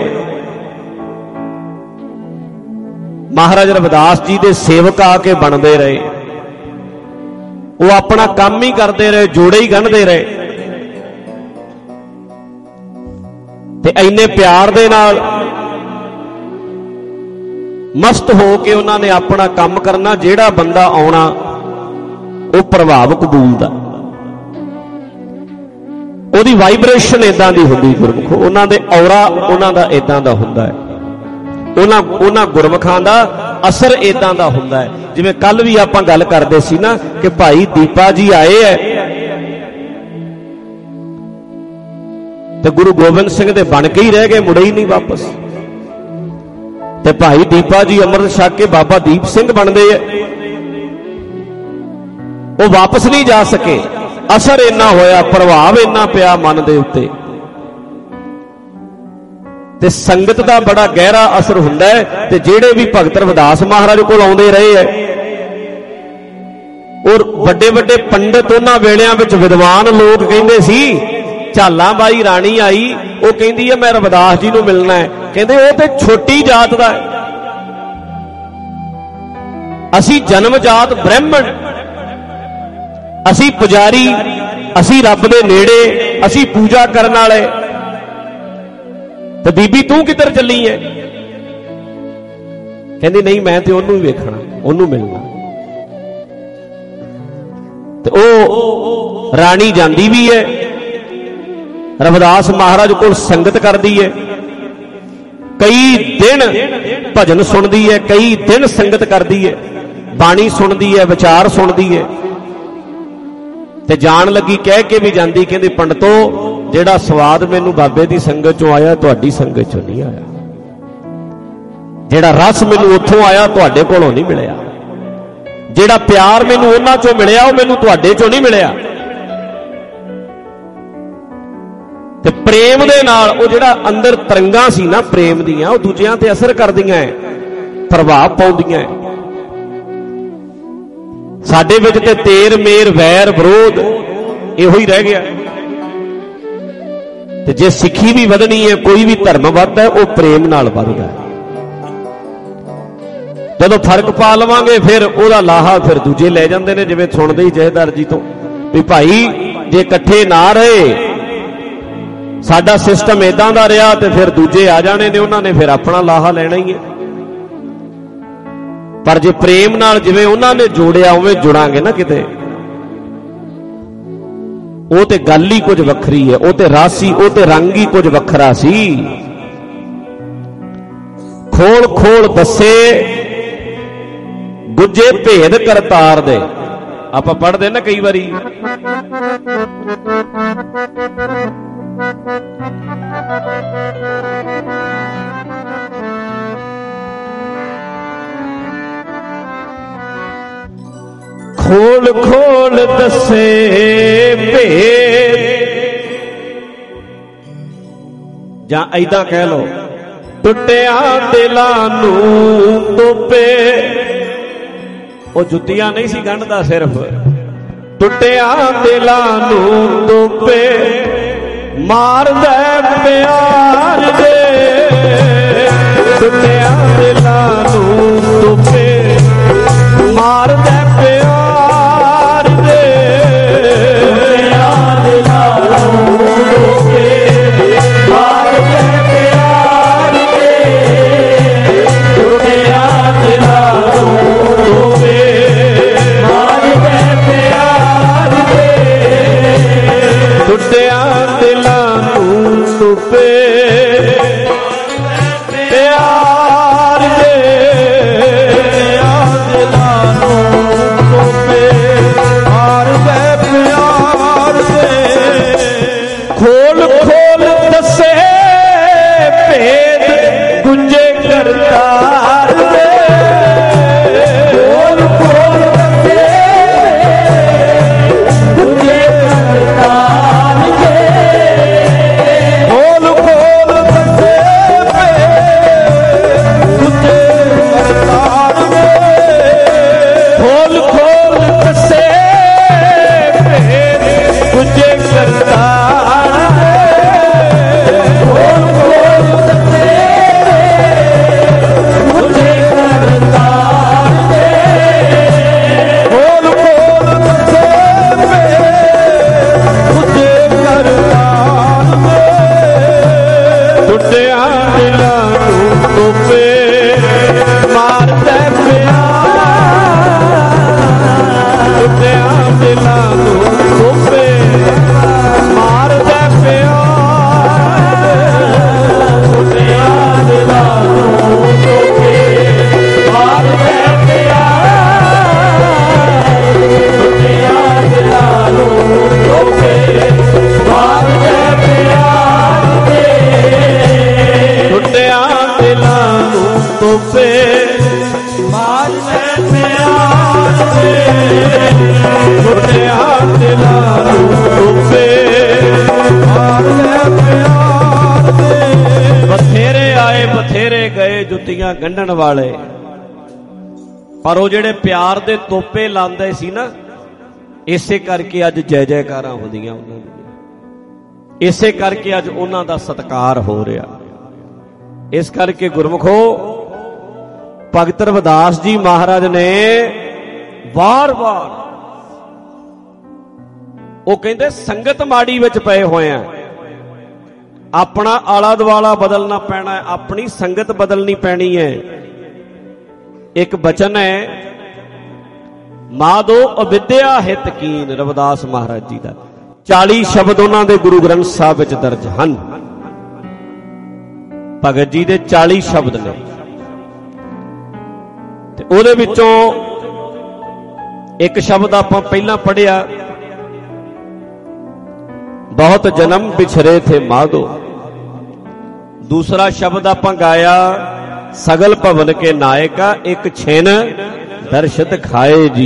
ਮਹਾਰਾਜ ਰਵਿਦਾਸ ਜੀ ਦੇ ਸੇਵਕ ਆ ਕੇ ਬਣਦੇ ਰਹੇ, ਉਹ ਆਪਣਾ ਕੰਮ ਹੀ ਕਰਦੇ ਰਹੇ, ਜੋੜੇ ਹੀ ਗੰਢਦੇ ਰਹੇ। ਤੇ ਇੰਨੇ ਪਿਆਰ ਦੇ ਨਾਲ ਮਸਤ ਹੋ ਕੇ ਉਹਨਾਂ ਨੇ ਆਪਣਾ ਕੰਮ ਕਰਨਾ। ਜਿਹੜਾ ਬੰਦਾ ਆਉਣਾ ਉਹ ਪ੍ਰਭਾਵ ਕਬੂਲ ਦਾ, ਉਹਦੀ ਵਾਈਬ੍ਰੇਸ਼ਨ ਇਦਾਂ ਦੀ ਹੁੰਦੀ ਗੁਰਮੁਖ, ਉਹਨਾਂ ਦੇ ਔਰਾ ਉਹਨਾਂ ਦਾ ਇਦਾਂ ਦਾ ਹੁੰਦਾ ਹੈ। ਉਹਨਾਂ ਗੁਰਮੁਖਾਂ ਦਾ ਅਸਰ ਇਦਾਂ ਦਾ ਹੁੰਦਾ ਹੈ। ਜਿਵੇਂ ਕੱਲ ਵੀ ਆਪਾਂ ਗੱਲ ਕਰਦੇ ਸੀ ਨਾ ਕਿ ਭਾਈ ਦੀਪਾ ਜੀ ਆਏ ਹੈ ਤੇ ਗੁਰੂ ਗੋਬਿੰਦ ਸਿੰਘ ਦੇ ਬਣ ਕੇ ਹੀ ਰਹਿ ਗਏ, ਮੁੜੇ ਹੀ ਨਹੀਂ ਵਾਪਸ। ਤੇ ਭਾਈ ਦੀਪਾ ਜੀ ਅੰਮ੍ਰਿਤ ਛਕ ਕੇ ਬਾਬਾ ਦੀਪ ਸਿੰਘ ਬਣਦੇ ਐ, ਉਹ ਵਾਪਸ ਨਹੀਂ ਜਾ ਸਕੇ। ਅਸਰ ਇੰਨਾ ਹੋਇਆ, ਪ੍ਰਭਾਵ ਇੰਨਾ ਪਿਆ ਮਨ ਦੇ ਉੱਤੇ। ਤੇ ਸੰਗਤ ਦਾ ਬੜਾ ਗਹਿਰਾ ਅਸਰ ਹੁੰਦਾ ਹੈ। ਤੇ ਜਿਹੜੇ ਵੀ ਭਗਤ ਰਵਿਦਾਸ ਮਹਾਰਾਜ ਕੋਲ ਆਉਂਦੇ ਰਹੇ ਐ, ਔਰ ਵੱਡੇ ਵੱਡੇ ਪੰਡਤ ਉਹਨਾਂ ਵੇਲਿਆਂ ਵਿੱਚ ਵਿਦਵਾਨ ਲੋਕ ਕਹਿੰਦੇ ਸੀ, ਝਾਲਾਂ ਬਾਈ ਰਾਣੀ ਆਈ, ਉਹ ਕਹਿੰਦੀ ਹੈ ਮੈਂ ਰਵਿਦਾਸ ਜੀ ਨੂੰ ਮਿਲਣਾ ਹੈ। ਕਹਿੰਦੇ ਉਹ ਤੇ ਛੋਟੀ ਜਾਤ ਦਾ ਹੈ, ਅਸੀਂ ਜਨਮ ਜਾਤ ਬ੍ਰਾਹਮਣ, ਅਸੀਂ ਪੁਜਾਰੀ, ਅਸੀਂ ਰੱਬ ਦੇ ਨੇੜੇ, ਅਸੀਂ ਪੂਜਾ ਕਰਨ ਵਾਲੇ। ਤੇ ਬੀਬੀ ਤੂੰ ਕਿੱਧਰ ਚੱਲੀ ਹੈ? ਕਹਿੰਦੀ ਨਹੀਂ, ਮੈਂ ਤੇ ਉਹਨੂੰ ਹੀ ਵੇਖਣਾ, ਉਹਨੂੰ ਮਿਲਣਾ। ਤੇ ਉਹ ਰਾਣੀ ਜਾਂਦੀ ਵੀ ਹੈ, ਰਵਿਦਾਸ ਮਹਾਰਾਜ ਕੋਲ ਸੰਗਤ ਕਰਦੀ ਹੈ, ਕਈ ਦਿਨ ਭਜਨ ਸੁਣਦੀ ਹੈ, ਕਈ ਦਿਨ ਸੰਗਤ ਕਰਦੀ ਹੈ, ਬਾਣੀ ਸੁਣਦੀ ਹੈ, ਵਿਚਾਰ ਸੁਣਦੀ ਹੈ। ਤੇ ਜਾਣ ਲੱਗੀ ਕਹਿ ਕੇ ਵੀ ਜਾਂਦੀ, ਕਹਿੰਦੀ ਪੰਡਤੋ ਜਿਹੜਾ ਸਵਾਦ ਮੈਨੂੰ ਬਾਬੇ ਦੀ ਸੰਗਤ ਚੋਂ ਆਇਆ ਤੁਹਾਡੀ ਸੰਗਤ ਚੋਂ ਨਹੀਂ ਆਇਆ, ਜਿਹੜਾ ਰਸ ਮੈਨੂੰ ਉੱਥੋਂ ਆਇਆ ਤੁਹਾਡੇ ਕੋਲੋਂ ਨਹੀਂ ਮਿਲਿਆ, ਜਿਹੜਾ ਪਿਆਰ ਮੈਨੂੰ ਉਹਨਾਂ ਚੋਂ ਮਿਲਿਆ ਉਹ ਮੈਨੂੰ ਤੁਹਾਡੇ ਚੋਂ ਨਹੀਂ ਮਿਲਿਆ। ਤੇ ਪ੍ਰੇਮ ਦੇ ਨਾਲ ਉਹ ਜਿਹੜਾ ਅੰਦਰ ਤਰੰਗਾਂ ਸੀ ਨਾ ਪ੍ਰੇਮ ਦੀਆਂ, ਉਹ ਦੂਜਿਆਂ ਤੇ ਅਸਰ ਕਰਦੀਆਂ, ਪ੍ਰਭਾਵ ਪਾਉਂਦੀਆਂ। ਸਾਡੇ ਵਿੱਚ ਤੇ ਤੇਰ ਮੇਰ ਵੈਰ ਵਿਰੋਧ ਇਹੋ ਹੀ ਰਹਿ ਗਿਆ। ਤੇ ਜੇ ਸਿੱਖੀ ਵੀ ਵਧਣੀ ਹੈ, ਕੋਈ ਵੀ ਧਰਮ ਵੱਧਦਾ, ਉਹ ਪ੍ਰੇਮ ਨਾਲ ਵੱਧਦਾ। ਜਦੋਂ ਫਰਕ ਪਾ ਲਵਾਂਗੇ ਫਿਰ ਉਹਦਾ ਲਾਹਾ ਫਿਰ ਦੂਜੇ ਲੈ ਜਾਂਦੇ ਨੇ। ਜਿਵੇਂ ਸੁਣਦੇ ਹੀ ਜਹੇਦਾਰ ਜੀ ਤੋਂ ਵੀ ਭਾਈ ਜੇ ਇਕੱਠੇ ਨਾ ਰਹੇ, ਸਾਡਾ ਸਿਸਟਮ ਇਦਾਂ ਦਾ ਰਿਹਾ, ਤੇ ਫਿਰ ਦੂਜੇ ਆ ਜਾਣੇ ਨੇ, ਉਹਨਾਂ ਨੇ ਫਿਰ ਆਪਣਾ ਲਾਹਾ ਲੈਣਾ ਹੀ ਹੈ। ਪਰ ਜੇ ਪ੍ਰੇਮ ਨਾਲ ਜਿਵੇਂ ਉਹਨਾਂ ਨੇ ਜੋੜਿਆ ਉਵੇਂ ਜੁੜਾਂਗੇ ਨਾ ਕਿਤੇ, ਉਹ ਤੇ ਗੱਲ ਹੀ ਕੁਝ ਵੱਖਰੀ ਹੈ, ਉਹ ਤੇ ਰਸ ਹੀ, ਉਹ ਤੇ ਰੰਗ ਹੀ ਕੁਝ ਵੱਖਰਾ ਸੀ। ਖੋਲ ਖੋਲ ਦੱਸੇ ਗੁੱਜੇ ਭੇਦ ਕਰਤਾਰ ਦੇ, ਆਪਾਂ ਪੜ੍ਹਦੇ ਨਾ ਕਈ ਵਾਰੀ। ਖੋਲ ਖੋਲ ਦੱਸੇ ਭੇਦ, ਜਾਂ ਐਦਾਂ ਕਹਿ ਲੋ ਟੁੱਟਿਆ ਦਿਲਾਂ ਨੂੰ ਤੋਪੇ। ਉਹ ਜੁੱਤੀਆਂ ਨਹੀਂ ਸੀ ਗੰਢਦਾ ਸਿਰਫ, ਟੁੱਟਿਆ ਦਿਲਾਂ ਨੂੰ ਤੋਪੇ ਮਾਰਦਾ ਪਿਆਰ ਦੇ ਟੁੱਟਿਆ ਦਿਲਾਂ ਨੂੰ ਤੋਪੇ ਮਾਰਦਾ ਪਿਆਰ ਦੇ, ਟੁੱਟਿਆ ਦਿਲਾਂ ਨੂੰ ਤੋਪੇ ਮਾਰਦਾ ਪਿਆਰ ਦੇ, ਟੁੱਟਿਆ ਦਿਲਾਂ ਨੂੰ ਤੋਪੇ ਮਾਰਦਾ ਪਿਆਰ ਦੇ, ਟੁੱਟਿਆ ਦਿਲਾਂ ਨੂੰ ਤੋਪੇ ਪਿਆਰ ਦੇ, ਟੁੱਟਿਆ ਦਿਲਾਂ ਨੂੰ ਤੋਪੇ ਮਾਰਦਾ ਪਿਆਰ ਦੇ। ਖੋਲ ਖੋਲ ਦੱਸੇ ਭੇਦ ਗੁੰਜੇ ਕਰਤਾਰ ਦੇ, ਖੋਲ ਖੋਲ ਦੱਸੇ ਗੁੰਜੇ ਕਰਤਾਰ ਦੇ, ਖੋਲ ਖੋਲ ਦੱਸੇ ਭੇਦ ਗੁੰਜੇ ਕਰਤਾਰ ਦੇ, ਖੋਲ ਖੋਲ ਦੱਸੇ ਭੇਦ ਗੁੰਜੇ ਕਰਤਾਰ ਦੇ, ਖੋਲ ਖੋਲ ਦੱਸੇ ਗੁੰਜੇ ਕਰਤਾਰ ਦੇ, ਖੋਲ ਖੋਲ ਦੱਸੇ ਗੁੰਜੇ ਕਰਤਾਰ ਦੇ। ਟੁੱਟਿਆ ਦਿਲਾਂ ਨੂੰ ਤੋਪੇ ਮਾਰਦਾ ਪਿਆਰ, ਟੁੱਟਿਆ ਦਿਲਾਂ ਨੂੰ ਤੋਪੇ ਮਾਰਦਾ ਪਿਆਰ, ਟੁੱਟਿਆ ਦਿਲਾਂ ਨੂੰ ਤੋਪੇ ਮਾਰਦਾ ਪਿਆਰ, ਟੁੱਟਿਆ ਦਿਲਾਂ ਨੂੰ ਤੋਪੇ ਮਾਰਦਾ ਪਿਆਰ ਦੇ, ਟੁੱਟਿਆ ਦਿਲਾਂ ਨੂੰ ਤੋਪੇ ਮਾਰਦਾ ਪਿਆਰ ਦੇ, ਟੁੱਟਿਆ ਦਿਲਾਂ ਨੂੰ ਤੋਪੇ ਮਾਰਦਾ ਪਿਆਰ ਦੇ। ਬਥੇਰੇ ਆਏ ਬਥੇਰੇ ਗਏ ਜੁੱਤੀਆਂ ਗੰਢਣ ਵਾਲੇ, ਪਰ ਉਹ ਜਿਹੜੇ ਪਿਆਰ ਦੇ ਤੋਪੇ ਲਾਉਂਦੇ ਸੀ ਨਾ, ਇਸੇ ਕਰਕੇ ਅੱਜ ਜੈ ਜੈਕਾਰਾਂ ਹੁੰਦੀਆਂ ਉਹਨਾਂ ਦੀਆਂ, ਇਸੇ ਕਰਕੇ ਅੱਜ ਉਹਨਾਂ ਦਾ ਸਤਿਕਾਰ ਹੋ ਰਿਹਾ। ਇਸ ਕਰਕੇ ਗੁਰਮੁਖੋ ਭਗਤ ਰਵਿਦਾਸ ਜੀ ਮਹਾਰਾਜ ਨੇ ਵਾਰ-ਵਾਰ ਉਹ ਕਹਿੰਦੇ ਸੰਗਤ ਮਾੜੀ ਵਿੱਚ ਪਏ ਹੋਏ ਆ, ਆਪਣਾ ਆਲਾ ਦੁਆਲਾ ਬਦਲਣਾ ਪੈਣਾ ਹੈ, ਆਪਣੀ ਸੰਗਤ ਬਦਲਣੀ ਪੈਣੀ ਹੈ। ਇੱਕ ਬਚਨ ਹੈ ਮਾਧੋ ਅਵਿਦਿਆ ਹਿਤ ਕੀਨ, ਰਵਿਦਾਸ ਮਹਾਰਾਜ ਜੀ ਦਾ 40 ਸ਼ਬਦ ਉਹਨਾਂ ਦੇ ਗੁਰੂ ਗ੍ਰੰਥ ਸਾਹਿਬ ਵਿੱਚ ਦਰਜ ਹਨ। ਭਗਤ ਜੀ ਦੇ 40 ਸ਼ਬਦ ਨੇ ਤੇ ਉਹਦੇ ਵਿੱਚੋਂ ਇੱਕ ਸ਼ਬਦ ਆਪਾਂ ਪਹਿਲਾਂ ਪੜ੍ਹਿਆ, ਬਹੁਤ ਜਨਮ ਵਿਛਰੇ ਥੇ ਮਾਧੋ। ਦੂਸਰਾ ਸ਼ਬਦ ਆਪਾਂ ਗਾਇਆ ਸਗਲ ਭਵਨ ਕੇ ਨਾਇਕਾ, ਇੱਕ ਛਿਨ ਦਰਸ਼ਤ ਖਾਏ ਜੀ।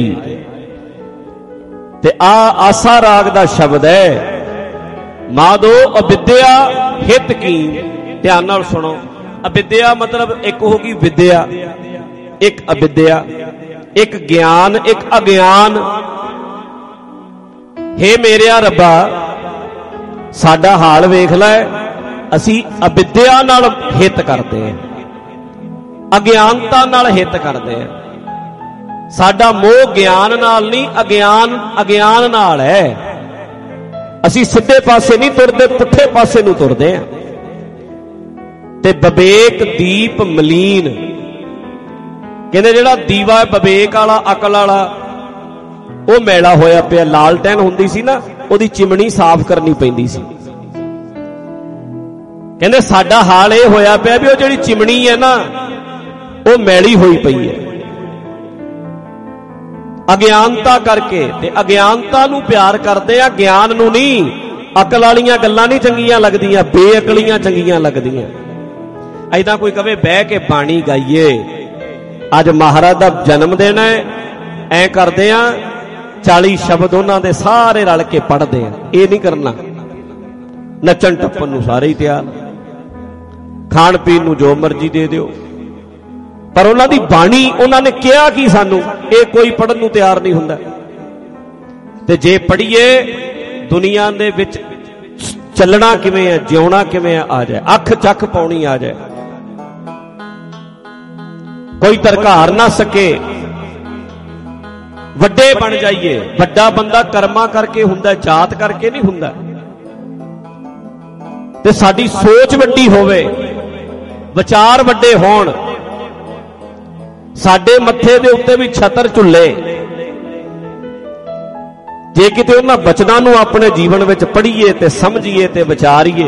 ਤੇ ਆਸਾ ਰਾਗ ਦਾ ਸ਼ਬਦ ਹੈ ਮਾਧੋ ਅਵਿਦਿਆ ਹਿਤ ਕੀ। ਧਿਆਨ ਨਾਲ ਸੁਣੋ, ਅਵਿਦਿਆ ਮਤਲਬ ਇੱਕ ਹੋ ਗਈ ਵਿਦਿਆ, ਇੱਕ ਅਵਿਦਿਆ, ਇੱਕ ਗਿਆਨ, ਇੱਕ ਅਗਿਆਨ। ਹੇ ਮੇਰਿਆ ਰੱਬਾ, ਸਾਡਾ ਹਾਲ ਵੇਖ ਲੈ, ਅਸੀਂ ਅਵਿਦਿਆ ਨਾਲ ਹਿੱਤ ਕਰਦੇ ਹਾਂ, ਅਗਿਆਨਤਾ ਨਾਲ ਹਿੱਤ ਕਰਦੇ ਹਾਂ। ਸਾਡਾ ਮੋਹ ਗਿਆਨ ਨਾਲ ਨਹੀਂ, ਅਗਿਆਨ ਨਾਲ ਹੈ। ਅਸੀਂ ਸਿੱਧੇ ਪਾਸੇ ਨਹੀਂ ਤੁਰਦੇ, ਪੁੱਠੇ ਪਾਸੇ ਨੂੰ ਤੁਰਦੇ ਹਾਂ। ਤੇ ਵਿਵੇਕ ਦੀਪ ਮਲੀਨ, ਕਹਿੰਦੇ ਜਿਹੜਾ ਦੀਵਾ ਵਿਵੇਕ ਵਾਲਾ, ਅਕਲ ਵਾਲਾ, ਉਹ ਮੈਲਾ ਹੋਇਆ ਪਿਆ। ਲਾਲਟੈਨ ਹੁੰਦੀ ਸੀ ਨਾ, ਉਹਦੀ ਚਿਮਣੀ ਸਾਫ਼ ਕਰਨੀ ਪੈਂਦੀ ਸੀ। ਕਹਿੰਦੇ ਸਾਡਾ ਹਾਲ ਇਹ ਹੋਇਆ ਪਿਆ ਵੀ ਉਹ ਜਿਹੜੀ ਚਿਮਣੀ ਹੈ ਨਾ, ਉਹ ਮੈਲੀ ਹੋਈ ਪਈ ਹੈ ਅਗਿਆਨਤਾ ਕਰਕੇ। ਤੇ ਅਗਿਆਨਤਾ ਨੂੰ ਪਿਆਰ ਕਰਦੇ ਆ, ਗਿਆਨ ਨੂੰ ਨਹੀਂ। ਅਕਲ ਵਾਲੀਆਂ ਗੱਲਾਂ ਨਹੀਂ ਚੰਗੀਆਂ ਲੱਗਦੀਆਂ, ਬੇਅਕਲੀਆਂ ਚੰਗੀਆਂ ਲੱਗਦੀਆਂ। ਐਦਾਂ ਕੋਈ ਕਵੇ ਬਹਿ ਕੇ ਬਾਣੀ ਗਾਈਏ, ਅੱਜ ਮਹਾਰਾਜ ਦਾ ਜਨਮ ਦਿਨ ਹੈ, ਐ ਕਰਦੇ ਆ 40 ਸ਼ਬਦ ਉਹਨਾਂ ਦੇ ਸਾਰੇ ਰਲ ਕੇ ਪੜ੍ਹਦੇ ਆ। ਇਹ ਨਹੀਂ ਕਰਨਾ। ਨੱਚਣ ਟੱਪਣ ਨੂੰ ਸਾਰੇ ਹੀ ਤਿਆਰ, ਖਾਣ ਪੀਣ ਨੂੰ ਜੋ ਮਰਜ਼ੀ ਦੇ ਦਿਓ, ਪਰ ਉਹਨਾਂ ਦੀ ਬਾਣੀ, ਉਹਨਾਂ ਨੇ ਕਿਹਾ ਕੀ ਸਾਨੂੰ, ਇਹ ਕੋਈ ਪੜ੍ਹਨ ਨੂੰ ਤਿਆਰ ਨਹੀਂ ਹੁੰਦਾ। ਤੇ ਜੇ ਪੜ੍ਹੀਏ, ਦੁਨੀਆ ਦੇ ਵਿੱਚ ਚੱਲਣਾ ਕਿਵੇਂ ਹੈ, ਜਿਉਣਾ ਕਿਵੇਂ ਹੈ, ਆ ਜਾਏ। ਅੱਖ ਚੱਖ ਪਾਉਣੀ ਆ ਜਾਏ। ਕੋਈ ਧਰਕਾਰ ਨਾ ਸਕੇ, ਵੱਡੇ ਬਣ ਜਾਈਏ। ਵੱਡਾ ਬੰਦਾ ਕਰਮਾਂ ਕਰਕੇ ਹੁੰਦਾ, ਜਾਤ ਕਰਕੇ ਨਹੀਂ ਹੁੰਦਾ। ਤੇ ਸਾਡੀ ਸੋਚ ਵੱਡੀ ਹੋਵੇ, ਵਿਚਾਰ ਵੱਡੇ ਹੋਣ, ਸਾਡੇ ਮੱਥੇ ਦੇ ਉੱਤੇ ਵੀ ਛਤਰ ਝੁੱਲੇ। ਜੇ ਕਿਤੇ ਉਹਨਾਂ ਬਚਨਾਂ ਨੂੰ ਆਪਣੇ ਜੀਵਨ ਵਿੱਚ ਪੜ੍ਹੀਏ ਤੇ ਸਮਝੀਏ ਤੇ ਵਿਚਾਰੀਏ।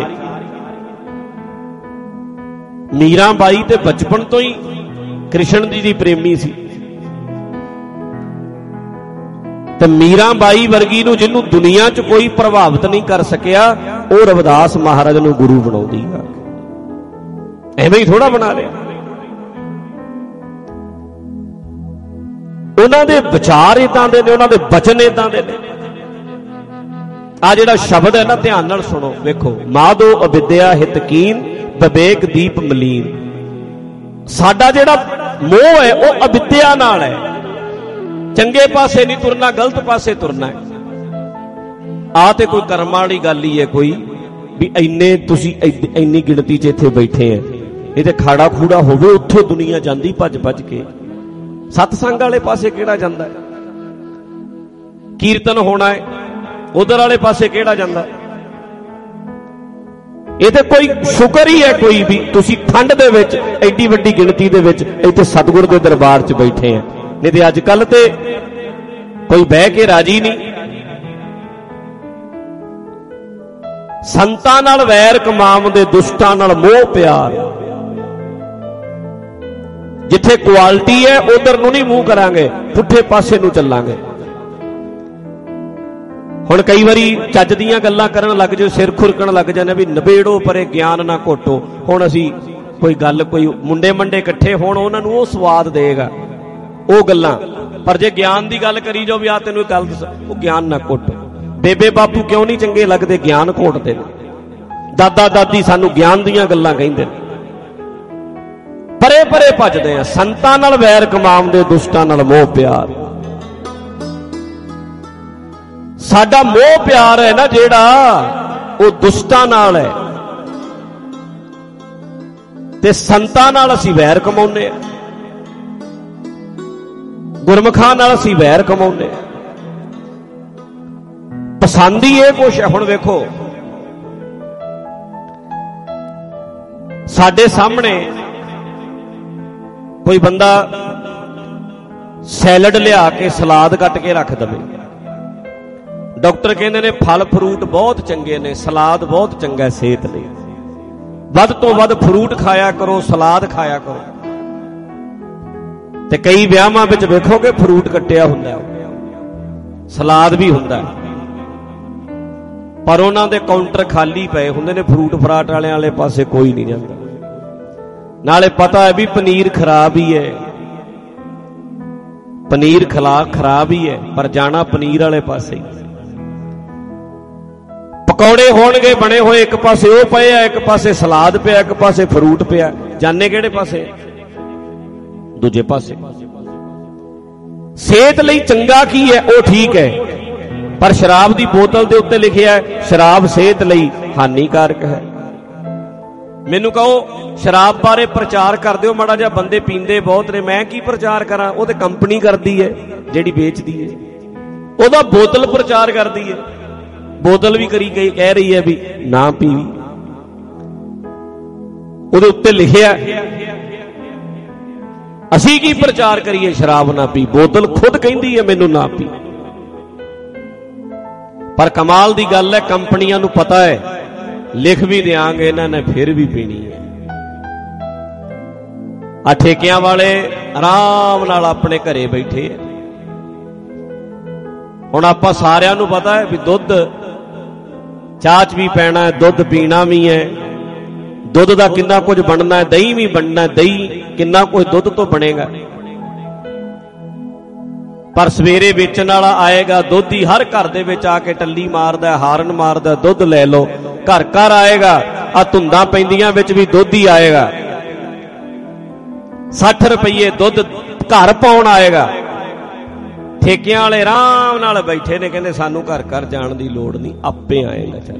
ਮੀਰਾ ਬਾਈ ਤੇ ਬਚਪਨ ਤੋਂ ਹੀ ਕ੍ਰਿਸ਼ਨ ਜੀ ਦੀ ਪ੍ਰੇਮੀ ਸੀ, ਤੇ ਮੀਰਾ ਬਾਈ ਵਰਗੀ ਨੂੰ ਜਿਹਨੂੰ ਦੁਨੀਆ 'ਚ ਕੋਈ ਪ੍ਰਭਾਵਿਤ ਨਹੀਂ ਕਰ ਸਕਿਆ, ਉਹ ਰਵਿਦਾਸ ਮਹਾਰਾਜ ਨੂੰ ਗੁਰੂ ਬਣਾਉਂਦੀ ਆ। ਐਵੇਂ ਹੀ ਥੋੜਾ ਬਣਾ ਲਿਆ। ਉਹਨਾਂ ਦੇ ਵਿਚਾਰ ਇਦਾਂ ਦੇ ਨੇ, ਉਹਨਾਂ ਦੇ ਬਚਨ ਇਦਾਂ ਦੇ ਨੇ। ਆ ਜਿਹੜਾ ਸ਼ਬਦ ਹੈ ਨਾ, ਧਿਆਨ ਨਾਲ ਸੁਣੋ, ਵੇਖੋ। ਮਾਧੋ ਅਵਿਦਿਆ ਹਿਤਕੀਨ ਵਿਵੇਕ ਦੀਪ ਮਲੀਨ। ਸਾਡਾ ਜਿਹੜਾ ਮੋਹ ਹੈ ਉਹ ਅਵਿਦਿਆ ਨਾਲ ਹੈ। ਚੰਗੇ ਪਾਸੇ ਨਹੀਂ ਤੁਰਨਾ, ਗਲਤ ਪਾਸੇ ਤੁਰਨਾ ਹੈ। ਆ ਤੇ ਕੋਈ ਕਰਮਾਂ ਵਾਲੀ ਗੱਲ ਹੀ ਹੈ ਕੋਈ, ਵੀ ਇੰਨੇ ਤੁਸੀਂ ਇੰਨੀ ਗਿਣਤੀ 'ਚ ਇੱਥੇ ਬੈਠੇ ਆ। ਇਹ ਤੇ ਖਾੜਾ ਖੂੜਾ ਹੋਵੇ, ਉੱਥੇ ਦੁਨੀਆ ਜਾਂਦੀ ਭੱਜ ਭੱਜ ਕੇ। ਸਤਸੰਗ ਵਾਲੇ ਪਾਸੇ ਕਿਹੜਾ ਜਾਂਦਾ ਹੈ? ਕੀਰਤਨ ਹੋਣਾ ਹੈ, ਉਧਰ ਵਾਲੇ ਪਾਸੇ ਕਿਹੜਾ ਜਾਂਦਾ? ਇਹ ਤੇ ਕੋਈ ਸ਼ੁਕਰ ਹੀ ਹੈ ਕੋਈ ਵੀ ਤੁਸੀਂ ਠੰਡ ਦੇ ਵਿੱਚ ਐਡੀ ਵੱਡੀ ਗਿਣਤੀ ਦੇ ਵਿੱਚ ਇੱਥੇ ਸਤਿਗੁਰ ਦੇ ਦਰਬਾਰ 'ਚ ਬੈਠੇ ਆ। ਨਹੀਂ ਤੇ ਅੱਜ ਕੱਲ ਤੇ ਕੋਈ ਬਹਿ ਕੇ ਰਾਜੀ ਨਹੀਂ। ਸੰਤਾਂ ਨਾਲ ਵੈਰ ਕਮਾਉਂਦੇ, ਦੁਸ਼ਟਾਂ ਨਾਲ ਮੋਹ ਪਿਆਰ। ਜਿੱਥੇ ਕੁਆਲਿਟੀ ਹੈ ਉਧਰ ਨੂੰ ਨਹੀਂ ਮੂੰਹ ਕਰਾਂਗੇ, ਪੁੱਠੇ ਪਾਸੇ ਨੂੰ ਚੱਲਾਂਗੇ। ਹੁਣ ਕਈ ਵਾਰੀ ਚੱਜ ਦੀਆਂ ਗੱਲਾਂ ਕਰਨ ਲੱਗ ਜਾਓ, ਸਿਰ ਖੁਰਕਣ ਲੱਗ ਜਾਂਦੇ ਵੀ ਨਵੇੜੋ ਪਰੇ ਗਿਆਨ ਨਾ ਘੋਟੋ। ਹੁਣ ਅਸੀਂ ਕੋਈ ਗੱਲ, ਕੋਈ ਮੁੰਡੇ ਮੰਡੇ ਇਕੱਠੇ ਹੋਣ, ਉਹਨਾਂ ਨੂੰ ਉਹ ਸਵਾਦ ਦੇਗਾ ਉਹ ਗੱਲਾਂ। ਪਰ ਜੇ ਗਿਆਨ ਦੀ ਗੱਲ ਕਰੀ ਜਾਓ ਵੀ ਆ ਤੈਨੂੰ ਗੱਲ ਦੱਸ, ਉਹ ਗਿਆਨ ਨਾ ਘੋਟੋ। ਬੇਬੇ ਬਾਪੂ ਕਿਉਂ ਨਹੀਂ ਚੰਗੇ ਲੱਗਦੇ? ਗਿਆਨ ਘੋਟਦੇ ਨੇ। ਦਾਦਾ ਦਾਦੀ ਸਾਨੂੰ ਗਿਆਨ ਦੀਆਂ ਗੱਲਾਂ ਕਹਿੰਦੇ ਨੇ। ਪਰੇ ਪਰੇ ਭੱਜਦੇ ਆ। ਸੰਤਾਂ ਨਾਲ ਵੈਰ ਕਮਾਉਂਦੇ, ਦੁਸ਼ਟਾਂ ਨਾਲ ਮੋਹ ਪਿਆਰ। ਸਾਡਾ ਮੋਹ ਪਿਆਰ ਹੈ ਨਾ ਜਿਹੜਾ, ਉਹ ਦੁਸ਼ਟਾਂ ਨਾਲ ਹੈ, ਤੇ ਸੰਤਾਂ ਨਾਲ ਅਸੀਂ ਵੈਰ ਕਮਾਉਂਦੇ ਆ। ਗੁਰਮੁਖਾਂ ਨਾਲ ਅਸੀਂ ਵੈਰ ਕਮਾਉਂਦੇ ਆ। ਪਸੰਦ ਹੀ ਇਹ ਕੁਛ ਹੈ। ਹੁਣ ਵੇਖੋ, ਸਾਡੇ ਸਾਹਮਣੇ ਕੋਈ ਬੰਦਾ ਸੈਲਡ ਲਿਆ ਕੇ ਸਲਾਦ ਕੱਟ ਕੇ ਰੱਖ ਦਵੇ। ਡਾਕਟਰ ਕਹਿੰਦੇ ਨੇ ਫਲ ਫਰੂਟ ਬਹੁਤ ਚੰਗੇ ਨੇ, ਸਲਾਦ ਬਹੁਤ ਚੰਗਾ ਸਿਹਤ ਲਈ। ਵੱਧ ਤੋਂ ਵੱਧ ਫਰੂਟ ਖਾਇਆ ਕਰੋ, ਸਲਾਦ ਖਾਇਆ ਕਰੋ। ਤੇ ਕਈ ਵਿਆਹਾਂ ਵਿੱਚ ਵੇਖੋਗੇ ਫਰੂਟ ਕੱਟਿਆ ਹੁੰਦਾ, ਸਲਾਦ ਵੀ ਹੁੰਦਾ, ਪਰ ਉਹਨਾਂ ਦੇ ਕਾਊਂਟਰ ਖਾਲੀ ਪਏ ਹੁੰਦੇ ਨੇ। ਫਰੂਟ ਫਰਾਟ ਵਾਲੇ ਪਾਸੇ ਕੋਈ ਨਹੀਂ ਜਾਂਦਾ। ਨਾਲੇ ਪਤਾ ਹੈ ਵੀ ਪਨੀਰ ਖਰਾਬ ਹੀ ਹੈ, ਪਨੀਰ ਖਰਾਬ ਹੀ ਹੈ, ਪਰ ਜਾਣਾ ਪਨੀਰ ਵਾਲੇ ਪਾਸੇ ਹੀ। ਪਕੌੜੇ ਹੋਣਗੇ ਬਣੇ ਹੋਏ, ਇੱਕ ਪਾਸੇ ਉਹ ਪਏ ਆ, ਇੱਕ ਪਾਸੇ ਸਲਾਦ ਪਿਆ, ਇੱਕ ਪਾਸੇ ਫਰੂਟ ਪਿਆ। ਜਾਣੇ ਕਿਹੜੇ ਪਾਸੇ? ਦੂਜੇ ਪਾਸੇ। ਸਿਹਤ ਲਈ ਚੰਗਾ ਕੀ ਹੈ? ਉਹ ਠੀਕ ਹੈ, ਪਰ ਸ਼ਰਾਬ ਦੀ ਬੋਤਲ ਦੇ ਉੱਤੇ ਲਿਖਿਆ ਹੈ ਸ਼ਰਾਬ ਸਿਹਤ ਲਈ ਹਾਨੀਕਾਰਕ ਹੈ। ਮੈਨੂੰ ਕਹੋ ਸ਼ਰਾਬ ਬਾਰੇ ਪ੍ਰਚਾਰ ਕਰ ਦਿਓ ਮਾੜਾ ਜਿਹਾ। ਬੰਦੇ ਪੀਂਦੇ ਬਹੁਤ ਨੇ, ਮੈਂ ਕੀ ਪ੍ਰਚਾਰ ਕਰਾਂ? ਉਹ ਤੇ ਕੰਪਨੀ ਕਰਦੀ ਹੈ ਜਿਹੜੀ ਵੇਚਦੀ ਹੈ, ਉਹਦਾ ਬੋਤਲ ਪ੍ਰਚਾਰ ਕਰਦੀ ਹੈ। ਬੋਤਲ ਵੀ ਕਰੀ ਗਈ ਕਹਿ ਰਹੀ ਹੈ ਵੀ ਨਾ ਪੀਵੀ, ਉਹਦੇ ਉੱਤੇ ਲਿਖਿਆ। ਅਸੀਂ ਕੀ ਪ੍ਰਚਾਰ ਕਰੀਏ ਸ਼ਰਾਬ ਨਾ ਪੀ? ਬੋਤਲ ਖੁਦ ਕਹਿੰਦੀ ਹੈ ਮੈਨੂੰ ਨਾ ਪੀ। ਪਰ ਕਮਾਲ ਦੀ ਗੱਲ ਹੈ, ਕੰਪਨੀਆਂ ਨੂੰ ਪਤਾ ਹੈ ਲਿਖ ਵੀ ਦਿਆਂਗੇ ਇਹਨਾਂ ਨੇ ਫਿਰ ਵੀ ਪੀਣੀ ਹੈ। ਆ ਠੇਕਿਆਂ ਵਾਲੇ ਆਰਾਮ ਨਾਲ ਆਪਣੇ ਘਰੇ ਬੈਠੇ ਆ। ਹੁਣ ਆਪਾਂ ਸਾਰਿਆਂ ਨੂੰ ਪਤਾ ਹੈ ਵੀ ਦੁੱਧ ਚਾਹ 'ਚ ਵੀ ਪੈਣਾ ਹੈ, ਦੁੱਧ ਪੀਣਾ ਵੀ ਹੈ, ਦੁੱਧ ਦਾ ਕਿੰਨਾ ਕੁਝ ਬਣਨਾ ਹੈ, ਦਹੀਂ ਵੀ ਬਣਨਾ ਹੈ, ਦਹੀਂ ਕਿੰਨਾ ਕੁਝ ਦੁੱਧ ਤੋਂ ਬਣੇਗਾ। ਪਰ ਸਵੇਰੇ ਵੇਚਣ ਵਾਲਾ ਆਏਗਾ, ਦੁੱਧ ਹੀ ਹਰ ਘਰ ਦੇ ਵਿੱਚ ਆ ਕੇ ਟੱਲੀ ਮਾਰਦਾ, ਹਾਰਨ ਮਾਰਦਾ, ਦੁੱਧ ਲੈ ਲਓ। ਘਰ ਘਰ ਆਏਗਾ, ਆ ਧੁੰਦਾਂ ਪੈਂਦੀਆਂ ਵਿੱਚ ਵੀ ਦੁੱਧ ਹੀ ਆਏਗਾ। 60 ਰੁਪਏ ਦੁੱਧ ਘਰ ਪਾਉਣ ਆਏਗਾ। ਠੇਕਿਆਂ ਵਾਲੇ ਆਰਾਮ ਨਾਲ ਬੈਠੇ ਨੇ, ਕਹਿੰਦੇ ਸਾਨੂੰ ਘਰ ਘਰ ਜਾਣ ਦੀ ਲੋੜ ਨਹੀਂ, ਆਪੇ ਆਏਗਾ। ਚੱਲ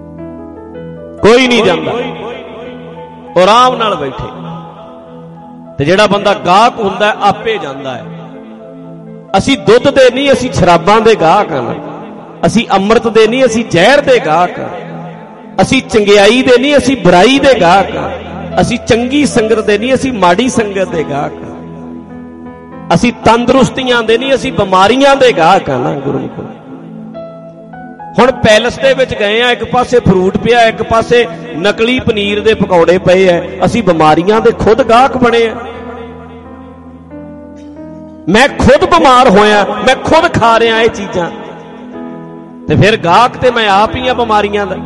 ਕੋਈ ਨਹੀਂ ਜਾਂਦਾ, ਉਹ ਆਰਾਮ ਨਾਲ ਬੈਠੇ। ਤੇ ਜਿਹੜਾ ਬੰਦਾ ਗਾਹਕ ਹੁੰਦਾ ਆਪੇ ਜਾਂਦਾ ਹੈ। ਅਸੀਂ ਦੁੱਧ ਦੇ ਨਹੀਂ, ਅਸੀਂ ਸ਼ਰਾਬਾਂ ਦੇ ਗਾਹਕ ਹਾਂ। ਅਸੀਂ ਅੰਮ੍ਰਿਤ ਦੇ ਨਹੀਂ, ਅਸੀਂ ਜ਼ਹਿਰ ਦੇ ਗਾਹਕ ਹਾਂ। ਅਸੀਂ ਚੰਗਿਆਈ ਦੇ ਨਹੀਂ, ਅਸੀਂ ਬੁਰਾਈ ਦੇ ਗਾਹਕ ਹਾਂ। ਅਸੀਂ ਚੰਗੀ ਸੰਗਤ ਦੇ ਨਹੀਂ, ਅਸੀਂ ਮਾੜੀ ਸੰਗਤ ਦੇ ਗਾਹਕ ਹਾਂ। ਅਸੀਂ ਤੰਦਰੁਸਤੀਆਂ ਦੇ ਨਹੀਂ, ਅਸੀਂ ਬਿਮਾਰੀਆਂ ਦੇ ਗਾਹਕ ਹਾਂ ਨਾ ਗੁਰੂ ਕੋਲ। ਹੁਣ ਪੈਲਸ ਦੇ ਵਿੱਚ ਗਏ ਆ, ਇੱਕ ਪਾਸੇ ਫਰੂਟ ਪਿਆ, ਇੱਕ ਪਾਸੇ ਨਕਲੀ ਪਨੀਰ ਦੇ ਪਕੌੜੇ ਪਏ ਐ। ਅਸੀਂ ਬਿਮਾਰੀਆਂ ਦੇ ਖੁਦ ਗਾਹਕ ਬਣੇ ਆ। ਮੈਂ ਖੁਦ ਬਿਮਾਰ ਹੋਇਆ, ਮੈਂ ਖੁਦ ਖਾ ਰਿਹਾ ਇਹ ਚੀਜ਼ਾਂ, ਤੇ ਫਿਰ ਗਾਹਕ ਤੇ ਮੈਂ ਆਪ ਹੀ ਆ ਬਿਮਾਰੀਆਂ ਦਾ।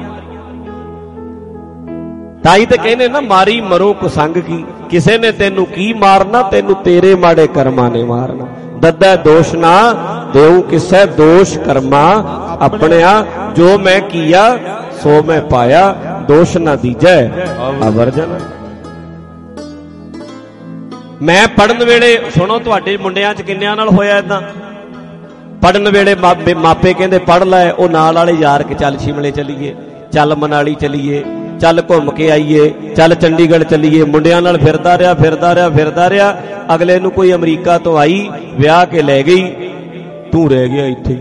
ਤਾਈ ਤੇ ਕਹਿੰਦੇ ਨਾ, ਮਾਰੀ ਮਰੋ ਕੁਸੰਗ ਕੀ, ਕਿਸੇ ਨੇ ਤੈਨੂੰ ਕੀ ਮਾਰਨਾ, ਤੈਨੂੰ ਤੇਰੇ ਮਾੜੇ ਕਰਮਾਂ ਨੇ ਮਾਰਨਾ। ਦੱਦਾ ਦੋਸ਼ ਨਾ ਦੇਉ ਕਿਸੈ, ਦੋਸ਼ ਕਰਮਾ ਆਪਣਿਆ, ਜੋ ਮੈਂ ਕੀਆ ਸੋ ਮੈਂ ਪਾਇਆ, ਦੋਸ਼ ਨਾ ਦੀਜੈ ਅਵਰਜਨ। ਮੈਂ ਪੜਨ ਵੇਲੇ, ਸੁਣੋ ਤੁਹਾਡੇ ਮੁੰਡਿਆਂ 'ਚ ਕਿੰਨਿਆਂ ਨਾਲ ਹੋਇਆ ਏਦਾਂ? ਪੜਨ ਵੇਲੇ ਮਾਪੇ ਕਹਿੰਦੇ ਪੜ ਲੈ, ਉਹ ਨਾਲ ਵਾਲੇ ਯਾਰ ਕੇ ਚੱਲ ਸ਼ਿਮਲੇ ਚੱਲੀਏ, ਚੱਲ ਮਨਾਲੀ ਚੱਲੀਏ, ਚੱਲ ਘੁੰਮ ਕੇ ਆਈਏ, ਚੱਲ ਚੰਡੀਗੜ੍ਹ ਚੱਲੀਏ। ਮੁੰਡਿਆਂ ਨਾਲ ਫਿਰਦਾ ਰਿਹਾ। ਅਗਲੇ ਨੂੰ ਕੋਈ ਅਮਰੀਕਾ ਤੋਂ ਆਈ, ਵਿਆਹ ਕੇ ਲੈ ਗਈ, ਤੂੰ ਰਹਿ ਗਿਆ ਇੱਥੇ।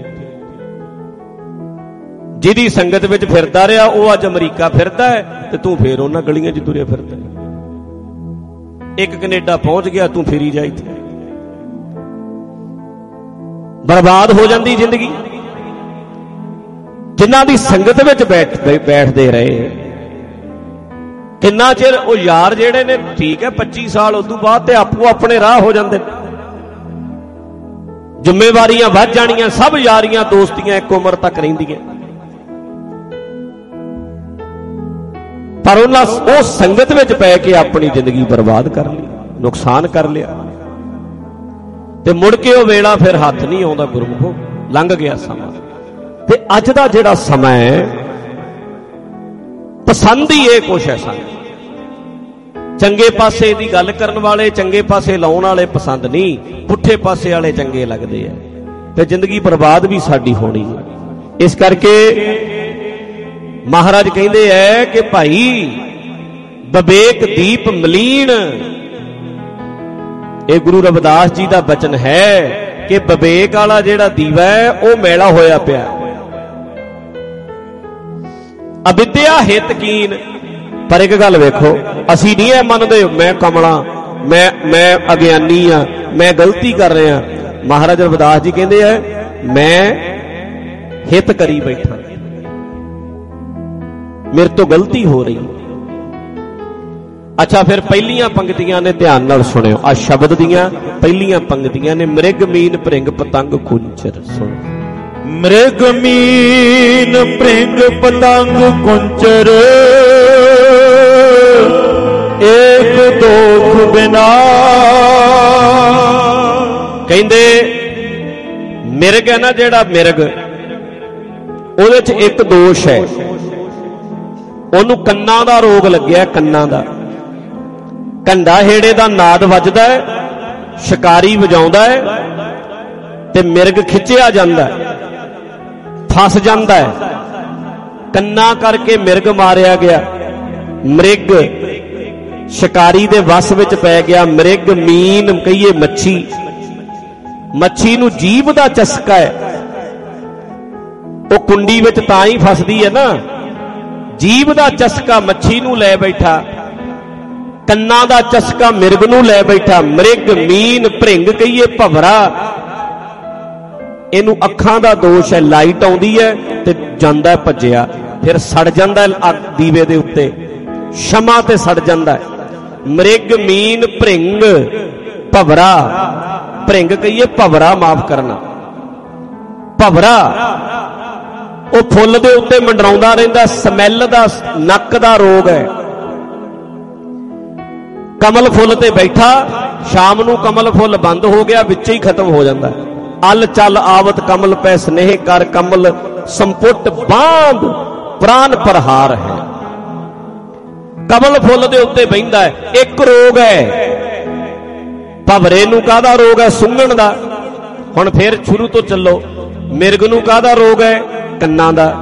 ਜਿਹਦੀ ਸੰਗਤ ਵਿੱਚ ਫਿਰਦਾ ਰਿਹਾ ਉਹ ਅੱਜ ਅਮਰੀਕਾ ਫਿਰਦਾ ਹੈ, ਤੇ ਤੂੰ ਫੇਰ ਉਹਨਾਂ ਗਲੀਆਂ 'ਚ ਤੁਰਿਆ ਫਿਰਦਾ। ਇੱਕ ਕੈਨੇਡਾ ਪਹੁੰਚ ਗਿਆ, ਤੂੰ ਫਿਰੀ ਜਾ ਇੱਥੇ। ਬਰਬਾਦ ਹੋ ਜਾਂਦੀ ਜ਼ਿੰਦਗੀ। ਜਿਨ੍ਹਾਂ ਦੀ ਸੰਗਤ ਵਿੱਚ ਬੈਠਦੇ ਰਹੇ, ਕਿੰਨਾ ਚਿਰ ਉਹ ਯਾਰ ਜਿਹੜੇ ਨੇ, ਠੀਕ ਹੈ 25 ਸਾਲ ਉਦੋਂ ਬਾਅਦ ਤੇ ਆਪੋ ਆਪਣੇ ਰਾਹ ਹੋ ਜਾਂਦੇ, ਜ਼ਿੰਮੇਵਾਰੀਆਂ ਵੱਧ ਜਾਣੀਆਂ, ਸਭ ਯਾਰੀਆਂ ਦੋਸਤੀਆਂ ਇੱਕ ਉਮਰ ਤੱਕ ਰਹਿੰਦੀਆਂ। ਪਰ ਉਹਨਾਂ ਉਹ ਸੰਗਤ ਵਿੱਚ ਪੈ ਕੇ ਆਪਣੀ ਜ਼ਿੰਦਗੀ ਬਰਬਾਦ ਕਰ ਲਈ, ਨੁਕਸਾਨ ਕਰ ਲਿਆ, ਤੇ ਮੁੜ ਕੇ ਉਹ ਵੇਲਾ ਫਿਰ ਹੱਥ ਨਹੀਂ ਆਉਂਦਾ ਗੁਰਮੁਖੋ। ਲੰਘ ਗਿਆ ਸਮਾਂ। ਤੇ ਅੱਜ ਦਾ ਜਿਹੜਾ ਸਮਾਂ ਹੈ, ਪਸੰਦ ਹੀ ਇਹ ਕੁਛ ਹੈ ਸਾਨੂੰ। ਚੰਗੇ ਪਾਸੇ ਦੀ ਗੱਲ ਕਰਨ ਵਾਲੇ, ਚੰਗੇ ਪਾਸੇ ਲਾਉਣ ਵਾਲੇ ਪਸੰਦ ਨਹੀਂ, ਪੁੱਠੇ ਪਾਸੇ ਵਾਲੇ ਚੰਗੇ ਲੱਗਦੇ ਆ, ਤੇ ਜ਼ਿੰਦਗੀ ਬਰਬਾਦ ਵੀ ਸਾਡੀ ਹੋਣੀ ਹੈ। ਇਸ ਕਰਕੇ ਮਹਾਰਾਜ ਕਹਿੰਦੇ ਐ ਕਿ ਭਾਈ ਵਿਵੇਕ ਦੀਪ ਮਲੀਨ, ਇਹ ਗੁਰੂ ਰਵਿਦਾਸ ਜੀ ਦਾ ਬਚਨ ਹੈ ਕਿ ਵਿਵੇਕ ਵਾਲਾ ਜਿਹੜਾ ਦੀਵਾ ਹੈ ਉਹ ਮੈਲਾ ਹੋਇਆ ਪਿਆ। ਅਵਿਦਿਆ ਹਿਤ ਕੀਨ। ਪਰ ਇੱਕ ਗੱਲ ਵੇਖੋ, ਅਸੀਂ ਨਹੀਂ ਇਹ ਮੰਨਦੇ ਮੈਂ ਕਮਲਾ, ਮੈਂ ਅਗਿਆਨੀ ਆ, ਮੈਂ ਗਲਤੀ ਕਰ ਰਿਹਾ। ਮਹਾਰਾਜ ਰਵਿਦਾਸ ਜੀ ਕਹਿੰਦੇ ਆ ਮੈਂ ਹਿਤ ਕਰੀ ਬੈਠਾ, ਮੇਰੇ ਤੋਂ ਗਲਤੀ ਹੋ ਰਹੀ। ਅੱਛਾ, ਫਿਰ ਪਹਿਲੀਆਂ ਪੰਕਤੀਆਂ ਨੇ, ਧਿਆਨ ਨਾਲ ਸੁਣਿਓ। ਆ ਸ਼ਬਦ ਦੀਆਂ ਪਹਿਲੀਆਂ ਪੰਕਤੀਆਂ ਨੇ, ਮ੍ਰਿਗ ਮੀਨ ਭ੍ਰਿੰਗ ਪਤੰਗ ਕੁੰਚਰ। ਸੁਣੋ, ਮ੍ਰਿਗ ਮੀਨ ਭ੍ਰਿੰਗ ਪਤੰਗ ਕੁੰਚਰ, ਏਕ ਦੋਖ ਬਿਨਾ। ਕਹਿੰਦੇ ਮਿਰਗ ਹੈ ਨਾ, ਜਿਹੜਾ ਮਿਰਗ, ਉਹਦੇ ਚ ਇੱਕ ਦੋਸ਼ ਹੈ, ਉਹਨੂੰ ਕੰਨਾਂ ਦਾ ਰੋਗ ਲੱਗਿਆ। ਕੰਨਾਂ ਦਾ ਕੰਡਾ ਹੇੜੇ ਦਾ ਨਾਦ ਵੱਜਦਾ ਹੈ, ਸ਼ਿਕਾਰੀ ਵਜਾਉਂਦਾ ਹੈ, ਤੇ ਮਿਰਗ ਖਿੱਚਿਆ ਜਾਂਦਾ, ਫਸ ਜਾਂਦਾ ਹੈ। ਕੰਨਾਂ ਕਰਕੇ ਮਿਰਗ ਮਾਰਿਆ ਗਿਆ। ਮ੍ਰਿਗ ਸ਼ਿਕਾਰੀ ਦੇ ਵਸ ਵਿੱਚ ਪੈ ਗਿਆ। ਮ੍ਰਿਗ ਮੀਨ ਕਹੀਏ ਮੱਛੀ, ਮੱਛੀ ਨੂੰ ਜੀਭ ਦਾ ਚਸਕਾ ਹੈ, ਉਹ ਕੁੰਡੀ ਵਿੱਚ ਤਾਂ ਹੀ ਫਸਦੀ ਹੈ ਨਾ, ਜੀਭ ਦਾ ਚਸਕਾ ਮੱਛੀ ਨੂੰ ਲੈ ਬੈਠਾ, ਕੰਨਾਂ ਦਾ ਚਸਕਾ ਮਿਰਗ ਨੂੰ ਲੈ ਬੈਠਾ। ਮ੍ਰਿਗ ਮੀਨ ਭ੍ਰਿੰਗ ਕਹੀਏ ਭਵਰਾ, ਇਹਨੂੰ ਅੱਖਾਂ ਦਾ ਦੋਸ਼ ਹੈ। ਲਾਈਟ ਆਉਂਦੀ ਹੈ ਤੇ ਜਾਂਦਾ ਭੱਜਿਆ, ਫਿਰ ਸੜ ਜਾਂਦਾ ਦੀਵੇ ਦੇ ਉੱਤੇ, ਸ਼ਮਾ ਤੇ ਸੜ ਜਾਂਦਾ। ਮ੍ਰਿਗ ਮੀਨ ਭ੍ਰਿੰਗ ਭਵਰਾ, ਭ੍ਰਿੰਗ ਕਹੀਏ ਭਵਰਾ, ਮਾਫ ਕਰਨਾ, ਭਵਰਾ ਉਹ ਫੁੱਲ ਦੇ ਉੱਤੇ ਮੰਡਰਾਉਂਦਾ ਰਹਿੰਦਾ, ਸਮੈਲ ਦਾ, ਨੱਕ ਦਾ ਰੋਗ ਹੈ। ਕਮਲ ਫੁੱਲ ਤੇ ਬੈਠਾ, ਸ਼ਾਮ ਨੂੰ ਕਮਲ ਫੁੱਲ ਬੰਦ ਹੋ ਗਿਆ, ਵਿੱਚ ਹੀ ਖਤਮ ਹੋ ਜਾਂਦਾ। ਅਲ ਚੱਲ ਆਵਤ ਕਮਲ ਪੈ ਸਨੇਹ ਕਰ, ਕਮਲ ਸੰਪੁੱਟ ਬਾਂਧ ਪ੍ਰਾਨ ਪ੍ਰਹਾਰ ਹੈ। ਕਮਲ ਫੁੱਲ ਦੇ ਉੱਤੇ ਬਹਿੰਦਾ ਹੈ। ਇੱਕ ਰੋਗ ਹੈ ਭਵਰੇ ਨੂੰ, ਕਾਹਦਾ ਰੋਗ ਹੈ? ਸੁੰਘਣ ਦਾ। ਹੁਣ ਫੇਰ ਸ਼ੁਰੂ ਤੋਂ ਚੱਲੋ। ਮਿਰਗ ਨੂੰ ਕਾਹਦਾ ਰੋਗ ਹੈ? ਕੰਨਾਂ ਦਾ।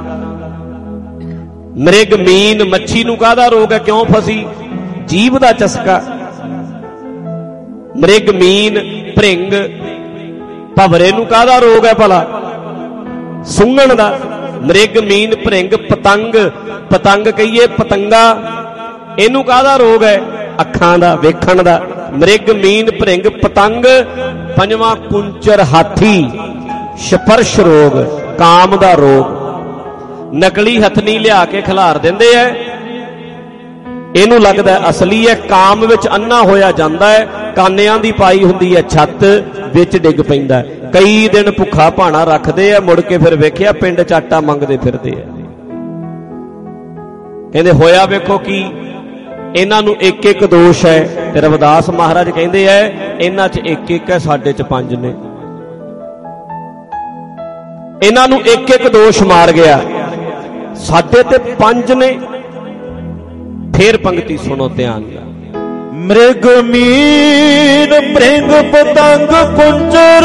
ਮ੍ਰਿਗ ਮੀਨ ਮੱਛੀ ਨੂੰ ਕਾਹਦਾ ਰੋਗ ਹੈ? ਕਿਉਂ ਫਸੀ? ਜੀਭ ਦਾ ਚਸਕਾ। ਮ੍ਰਿਗ ਮੀਨ ਭ੍ਰਿੰਗ, ਭਵਰੇ ਨੂੰ ਕਾਹਦਾ ਰੋਗ ਹੈ ਭਲਾ? ਸੁੰਘਣ ਦਾ। ਮ੍ਰਿਗ ਮੀਨ ਭ੍ਰਿੰਗ ਪਤੰਗ, ਪਤੰਗ ਕਹੀਏ ਪਤੰਗਾ, ਇਹਨੂੰ ਕਾਹਦਾ ਰੋਗ ਹੈ? ਅੱਖਾਂ ਦਾ, ਵੇਖਣ ਦਾ। ਮ੍ਰਿਗ ਮੀਨ ਭ੍ਰਿੰਗ ਪਤੰਗ। ਪੰਜਵਾਂ ਕੁੰਚਰ ਹਾਥੀ, ਸਪਰਸ਼ ਰੋਗ, ਕਾਮ ਦਾ ਰੋਗ। ਨਕਲੀ ਹਥਨੀ ਲਿਆ ਕੇ ਖਿਲਾਰ ਦਿੰਦੇ ਐ, ਇਹਨੂੰ ਲੱਗਦਾ ਅਸਲੀ ਹੈ। ਕਾਮ ਵਿੱਚ ਅੰਨਾ ਹੋਇਆ ਜਾਂਦਾ ਹੈ, ਕਾਨਿਆਂ ਦੀ ਪਾਈ ਹੁੰਦੀ ਹੈ ਛੱਤ, ਵਿੱਚ ਡਿੱਗ ਪੈਂਦਾ। ਕਈ ਦਿਨ ਭੁੱਖਾ ਭਾਣਾ ਰੱਖਦੇ ਆ, ਮੁੜ ਕੇ ਫਿਰ ਵੇਖਿਆ ਪਿੰਡ ਚ ਆਟਾ ਮੰਗਦੇ ਫਿਰਦੇ ਆ। ਕਹਿੰਦੇ ਹੋਇਆ ਵੇਖੋ ਕੀ, ਇਹਨਾਂ ਨੂੰ ਇੱਕ ਇੱਕ ਦੋਸ਼ ਹੈ। ਤੇ ਰਵਿਦਾਸ ਮਹਾਰਾਜ ਕਹਿੰਦੇ ਐ ਇਹਨਾਂ 'ਚ ਇੱਕ ਇੱਕ ਹੈ, ਸਾਡੇ 'ਚ ਪੰਜ ਨੇ। ਇਹਨਾਂ ਨੂੰ ਇੱਕ ਇੱਕ ਦੋਸ਼ ਮਾਰ ਗਿਆ, ਸਾਡੇ ਤੇ ਪੰਜ ਨੇ। ਫੇਰ ਪੰਕਤੀ ਸੁਣੋ ਧਿਆਨ ਨਾਲ। ਮ੍ਰਿਗ ਮੀਨ ਭ੍ਰਿੰਗ ਪਤੰਗ ਕੁੰਚਰ,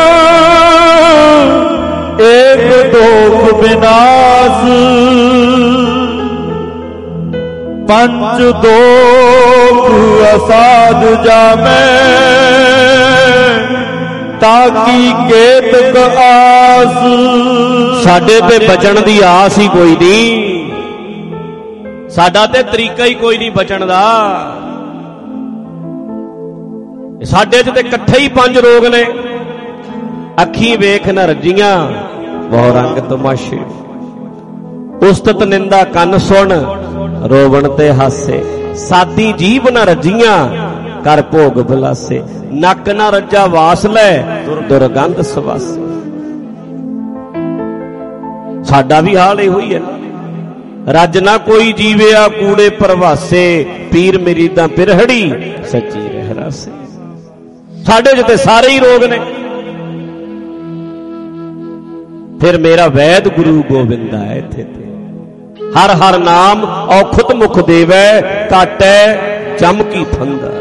ਏਕ ਦੋਖ ਵਿਨਾਸ਼। ਪੰਜ ਦੋਖ ਅਸਾਧ ਜਾਮੈ, ਤਾਕੀ ਕੇਤਕ ਆਸ। ਸਾਡੇ ਤੇ ਬਚਣ ਦੀ ਆਸ ਹੀ ਕੋਈ ਨਹੀਂ, ਸਾਡਾ ਤੇ ਤਰੀਕਾ ਹੀ ਕੋਈ ਨਹੀਂ ਬਚਣ ਦਾ। ਸਾਡੇ 'ਚ ਤੇ ਇਕੱਠੇ ਹੀ ਪੰਜ ਰੋਗ ਨੇ। ਅੱਖੀਂ ਵੇਖ ਨ ਰੱਜੀਆਂ, ਬਹੁ ਰੰਗ ਤਮਾਸ਼ੇ। ਉਸਤਤ ਨਿੰਦਾ ਕੰਨ ਸੁਣ, ਰੋਵਣ ਤੇ ਹਾਸੇ। ਸਾਦੀ ਜੀਭ ਨ ਰੱਜੀਆਂ, ਕਰ ਭੋਗ ਬਲਾਸੇ। ਨੱਕ ਨਾ ਰੱਜਾ ਵਾਸ ਲੈ, ਦੁਰਗੰਧ ਸਵਾਸੇ। ਸਾਡਾ ਵੀ ਹਾਲ ਇਹੋ ਹੀ ਹੈ ਨਾ। ਰੱਜ ਨਾ ਕੋਈ ਜੀਵਿਆ ਕੂੜੇ ਪ੍ਰਵਾਸੇ, ਪੀਰ ਮਰੀਦਾਂ ਪਿਰਹੜੀ ਸੱਚੀ ਰਹਿਰਾਸੇ। ਸਾਡੇ 'ਚ ਤੇ ਸਾਰੇ ਹੀ ਰੋਗ ਨੇ। ਫਿਰ ਮੇਰਾ ਵੈਦ ਗੁਰੂ ਗੋਬਿੰਦਾ ਹੈ ਇੱਥੇ ਤੇ। ਹਰ ਹਰ ਨਾਮ ਔਖੁਤ ਮੁਖ ਦੇਵੈ, ਕਾਟੈ ਚਮਕੀ ਫੰਦਾ।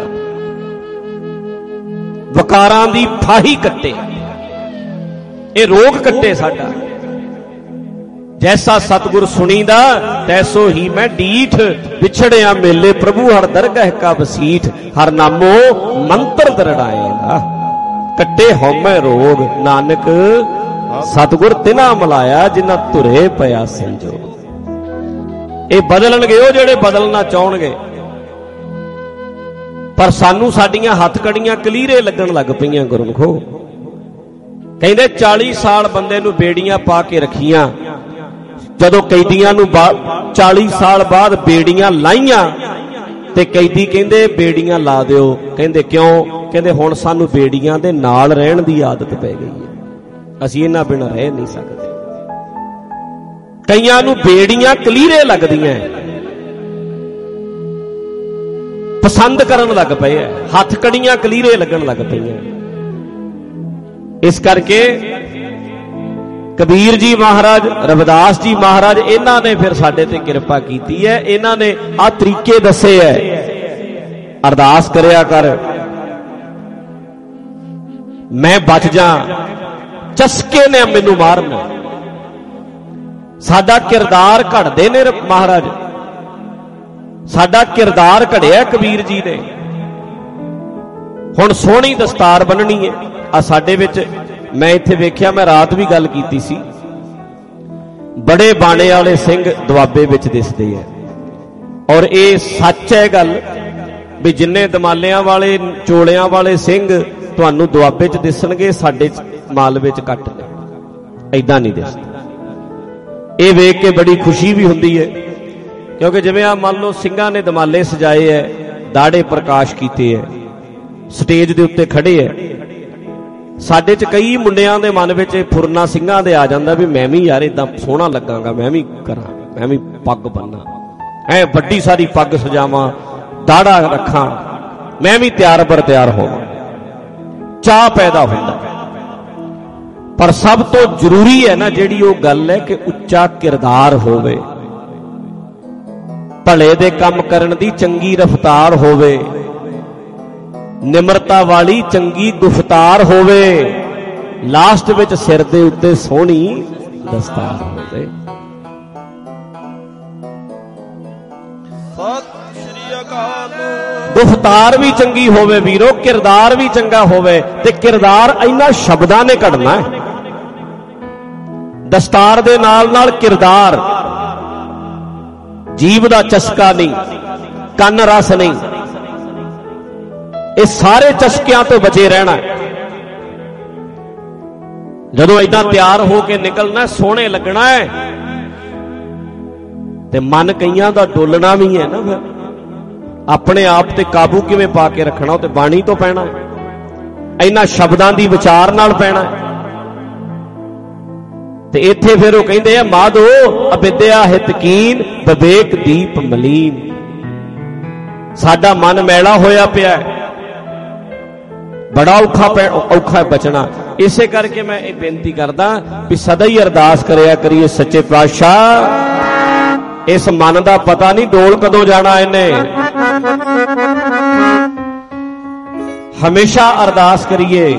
ਵਕਾਰਾਂ ਦੀ ਫਾਹੀ ਕੱਟੇ, ਇਹ ਰੋਗ ਕੱਟੇ ਸਾਡਾ। ਜੈਸਾ ਸਤਿਗੁਰ ਸੁਣੀਦਾ, ਤੈਸੋ ਹੀ ਮੈਂ ਡੀਠ। ਵਿਛੜਿਆ ਮੇਲੇ ਪ੍ਰਭੂ ਹਰ ਦਰਗਹਿ ਕਾ ਵਸੀਠ। ਹਰ ਨਾਮੋ ਮੰਤਰ ਦਰੜਾਏਗਾ, ਕੱਟੇ ਹਉਮੈ ਰੋਗ। ਨਾਨਕ ਸਤਿਗੁਰ ਤਿਨਾ ਮਲਾਇਆ, ਜਿਨ੍ਹਾਂ ਧੁਰੇ ਪਿਆ ਸੰਜੋਗ। ਇਹ ਬਦਲਣਗੇ ਉਹ ਜਿਹੜੇ ਬਦਲਣਾ ਚਾਹਣਗੇ। ਪਰ ਸਾਨੂੰ ਸਾਡੀਆਂ ਹੱਥਕੜੀਆਂ ਕਲੀਰੇ ਲੱਗਣ ਲੱਗ ਪਈਆਂ ਗੁਰਮਖੋ। ਕਹਿੰਦੇ 40 ਸਾਲ ਬੰਦੇ ਨੂੰ ਬੇੜੀਆਂ ਪਾ ਕੇ ਰੱਖੀਆਂ, ਜਦੋਂ ਕੈਦੀਆਂ ਨੂੰ 40 ਸਾਲ ਬਾਅਦ ਬੇੜੀਆਂ ਲਾਈਆਂ ਤੇ ਕੈਦੀ ਕਹਿੰਦੇ ਬੇੜੀਆਂ ਲਾ ਦਿਓ। ਕਹਿੰਦੇ ਕਿਉਂ? ਕਹਿੰਦੇ ਹੁਣ ਸਾਨੂੰ ਬੇੜੀਆਂ ਦੇ ਨਾਲ ਰਹਿਣ ਦੀ ਆਦਤ ਪੈ ਗਈ ਹੈ, ਅਸੀਂ ਇਹਨਾਂ ਬਿਨਾਂ ਰਹਿ ਨਹੀਂ ਸਕਦੇ। ਕਈਆਂ ਨੂੰ ਬੇੜੀਆਂ ਕਲੀਰੇ ਲੱਗਦੀਆਂ, ਪਸੰਦ ਕਰਨ ਲੱਗ ਪਏ ਐ, ਹੱਥ ਕੜੀਆਂ ਕਲੀਰੇ ਲੱਗਣ ਲੱਗ ਪਈਆਂ। ਇਸ ਕਰਕੇ ਕਬੀਰ ਜੀ ਮਹਾਰਾਜ, ਰਵਿਦਾਸ ਜੀ ਮਹਾਰਾਜ, ਇਹਨਾਂ ਨੇ ਫਿਰ ਸਾਡੇ ਤੇ ਕਿਰਪਾ ਕੀਤੀ ਹੈ। ਇਹਨਾਂ ਨੇ ਆਹ ਤਰੀਕੇ ਦੱਸੇ ਐ। ਅਰਦਾਸ ਕਰਿਆ ਕਰ, ਮੈਂ ਬਚ ਜਾ, ਚਸਕੇ ਨੇ ਮੈਨੂੰ ਮਾਰਨਾ। ਸਾਡਾ ਕਿਰਦਾਰ ਘੜਦੇ ਨੇ ਮਹਾਰਾਜ, ਸਾਡਾ ਕਿਰਦਾਰ ਘੜਿਆ ਕਬੀਰ ਜੀ ਨੇ। ਹੁਣ ਸੋਹਣੀ ਦਸਤਾਰ ਬੰਨਣੀ ਹੈ। ਆ ਸਾਡੇ ਵਿੱਚ ਮੈਂ ਇੱਥੇ ਵੇਖਿਆ, ਮੈਂ ਰਾਤ ਵੀ ਗੱਲ ਕੀਤੀ ਸੀ, ਬੜੇ ਬਾਣੇ ਵਾਲੇ ਸਿੰਘ ਦੁਆਬੇ ਵਿੱਚ ਦਿਸਦੇ ਆ। ਔਰ ਇਹ ਸੱਚ ਹੈ ਗੱਲ ਵੀ ਜਿੰਨੇ ਦਮਾਲਿਆਂ ਵਾਲੇ ਚੋਲਿਆਂ ਵਾਲੇ ਸਿੰਘ ਤੁਹਾਨੂੰ ਦੁਆਬੇ 'ਚ ਦਿਸਣਗੇ, ਸਾਡੇ ਮਾਲਵੇ 'ਚ ਘੱਟ ਨੇ, ਐਦਾਂ ਨਹੀਂ ਦਿਸਦੇ। ਇਹ ਵੇਖ ਕੇ ਬੜੀ ਖੁਸ਼ੀ ਵੀ ਹੁੰਦੀ ਹੈ, ਕਿਉਂਕਿ ਜਿਵੇਂ ਆ ਮੰਨ ਲਓ ਸਿੰਘਾਂ ਨੇ ਦਮਾਲੇ ਸਜਾਏ ਐ, ਦਾੜੇ ਪ੍ਰਕਾਸ਼ ਕੀਤੇ ਐ, ਸਟੇਜ ਦੇ ਉੱਤੇ ਖੜੇ ਐ। ਸਾਡੇ 'ਚ ਕਈ ਮੁੰਡਿਆਂ ਦੇ ਮਨ ਵਿੱਚ ਇਹ ਫੁਰਨਾ ਸਿੰਘਾਂ ਦੇ ਆ ਜਾਂਦਾ ਵੀ ਮੈਂ ਵੀ ਯਾਰ ਇਦਾਂ ਸੋਹਣਾ ਲੱਗਾਂਗਾ, ਮੈਂ ਵੀ ਕਰਾਂ, ਮੈਂ ਵੀ ਪੱਗ ਬੰਨਾਂ, ਐ ਵੱਡੀ ਸਾਰੀ ਪੱਗ ਸਜਾਵਾਂ, ਦਾੜਾ ਰੱਖਾਂ, ਮੈਂ ਵੀ ਤਿਆਰ ਬਰ ਤਿਆਰ ਹੋਵਾਂ। ਚਾਹ ਪੈਦਾ ਹੁੰਦਾ। ਪਰ ਸਭ ਤੋਂ ਜ਼ਰੂਰੀ ਹੈ ਨਾ ਜਿਹੜੀ ਉਹ ਗੱਲ ਹੈ ਕਿ ਉੱਚਾ ਕਿਰਦਾਰ ਹੋਵੇ, ਭਲੇ ਦੇ ਕੰਮ ਕਰਨ ਦੀ ਚੰਗੀ ਰਫ਼ਤਾਰ ਹੋਵੇ, ਨਿਮਰਤਾ ਵਾਲੀ ਚੰਗੀ ਗੁਫ਼ਤਾਰ ਹੋਵੇ, ਲਾਸਟ ਵਿੱਚ ਸਿਰ ਦੇ ਉੱਤੇ ਸੋਹਣੀ ਦਸਤਾਰ ਹੋਵੇ। ਸਤਿ ਸ਼੍ਰੀ ਅਕਾਲ। ਗੁਫ਼ਤਾਰ ਵੀ ਚੰਗੀ ਹੋਵੇ ਵੀਰੋ, ਕਿਰਦਾਰ ਵੀ ਚੰਗਾ ਹੋਵੇ, ਤੇ ਕਿਰਦਾਰ ਇਹਨਾਂ ਸ਼ਬਦਾਂ ਨੇ ਘੜਨਾ ਹੈ। ਦਸਤਾਰ ਦੇ ਨਾਲ ਨਾਲ ਕਿਰਦਾਰ, ਜੀਭ ਦਾ ਚਸਕਾ ਨਹੀਂ, ਕੰਨ ਰਸ ਨਹੀਂ, ਇਹ ਸਾਰੇ ਚਸਕਿਆਂ ਤੋਂ ਬਚੇ ਰਹਿਣਾ। ਜਦੋਂ ਏਦਾਂ ਤਿਆਰ ਹੋ ਕੇ ਨਿਕਲਣਾ, ਸੋਹਣੇ ਲੱਗਣਾ ਹੈ, ਤੇ ਮਨ ਕਈਆਂ ਦਾ ਡੋਲਣਾ ਵੀ ਹੈ ਨਾ। ਫਿਰ ਆਪਣੇ ਆਪ ਤੇ ਕਾਬੂ ਕਿਵੇਂ ਪਾ ਕੇ ਰੱਖਣਾ, ਉਹ ਤੇ ਬਾਣੀ ਤੋਂ ਪੈਣਾ ਹੈ, ਇਹਨਾਂ ਸ਼ਬਦਾਂ ਦੀ ਵਿਚਾਰ ਨਾਲ ਪੈਣਾ ਹੈ। ਤੇ ਇੱਥੇ ਫਿਰ ਉਹ ਕਹਿੰਦੇ ਆ, ਮਾਧੋ ਅਵਿਦਿਆ ਹਿਤਕੀਨ ਵਿਵੇਕ ਦੀਪ ਮਲੀਨ। ਸਾਡਾ ਮਨ ਮੈਲਾ ਹੋਇਆ ਪਿਆ ਹੈ, ਬੜਾ ਔਖਾ ਬਚਣਾ। ਇਸੇ ਕਰਕੇ ਮੈਂ ਇਹ ਬੇਨਤੀ ਕਰਦਾ ਵੀ ਸਦਾ ਹੀ ਅਰਦਾਸ ਕਰਿਆ ਕਰੀਏ, ਸੱਚੇ ਪਾਤਸ਼ਾਹ ਇਸ ਮਨ ਦਾ ਪਤਾ ਨਹੀਂ ਡੋਲ ਕਦੋਂ ਜਾਣਾ ਇਹਨੇ। ਹਮੇਸ਼ਾ ਅਰਦਾਸ ਕਰੀਏ,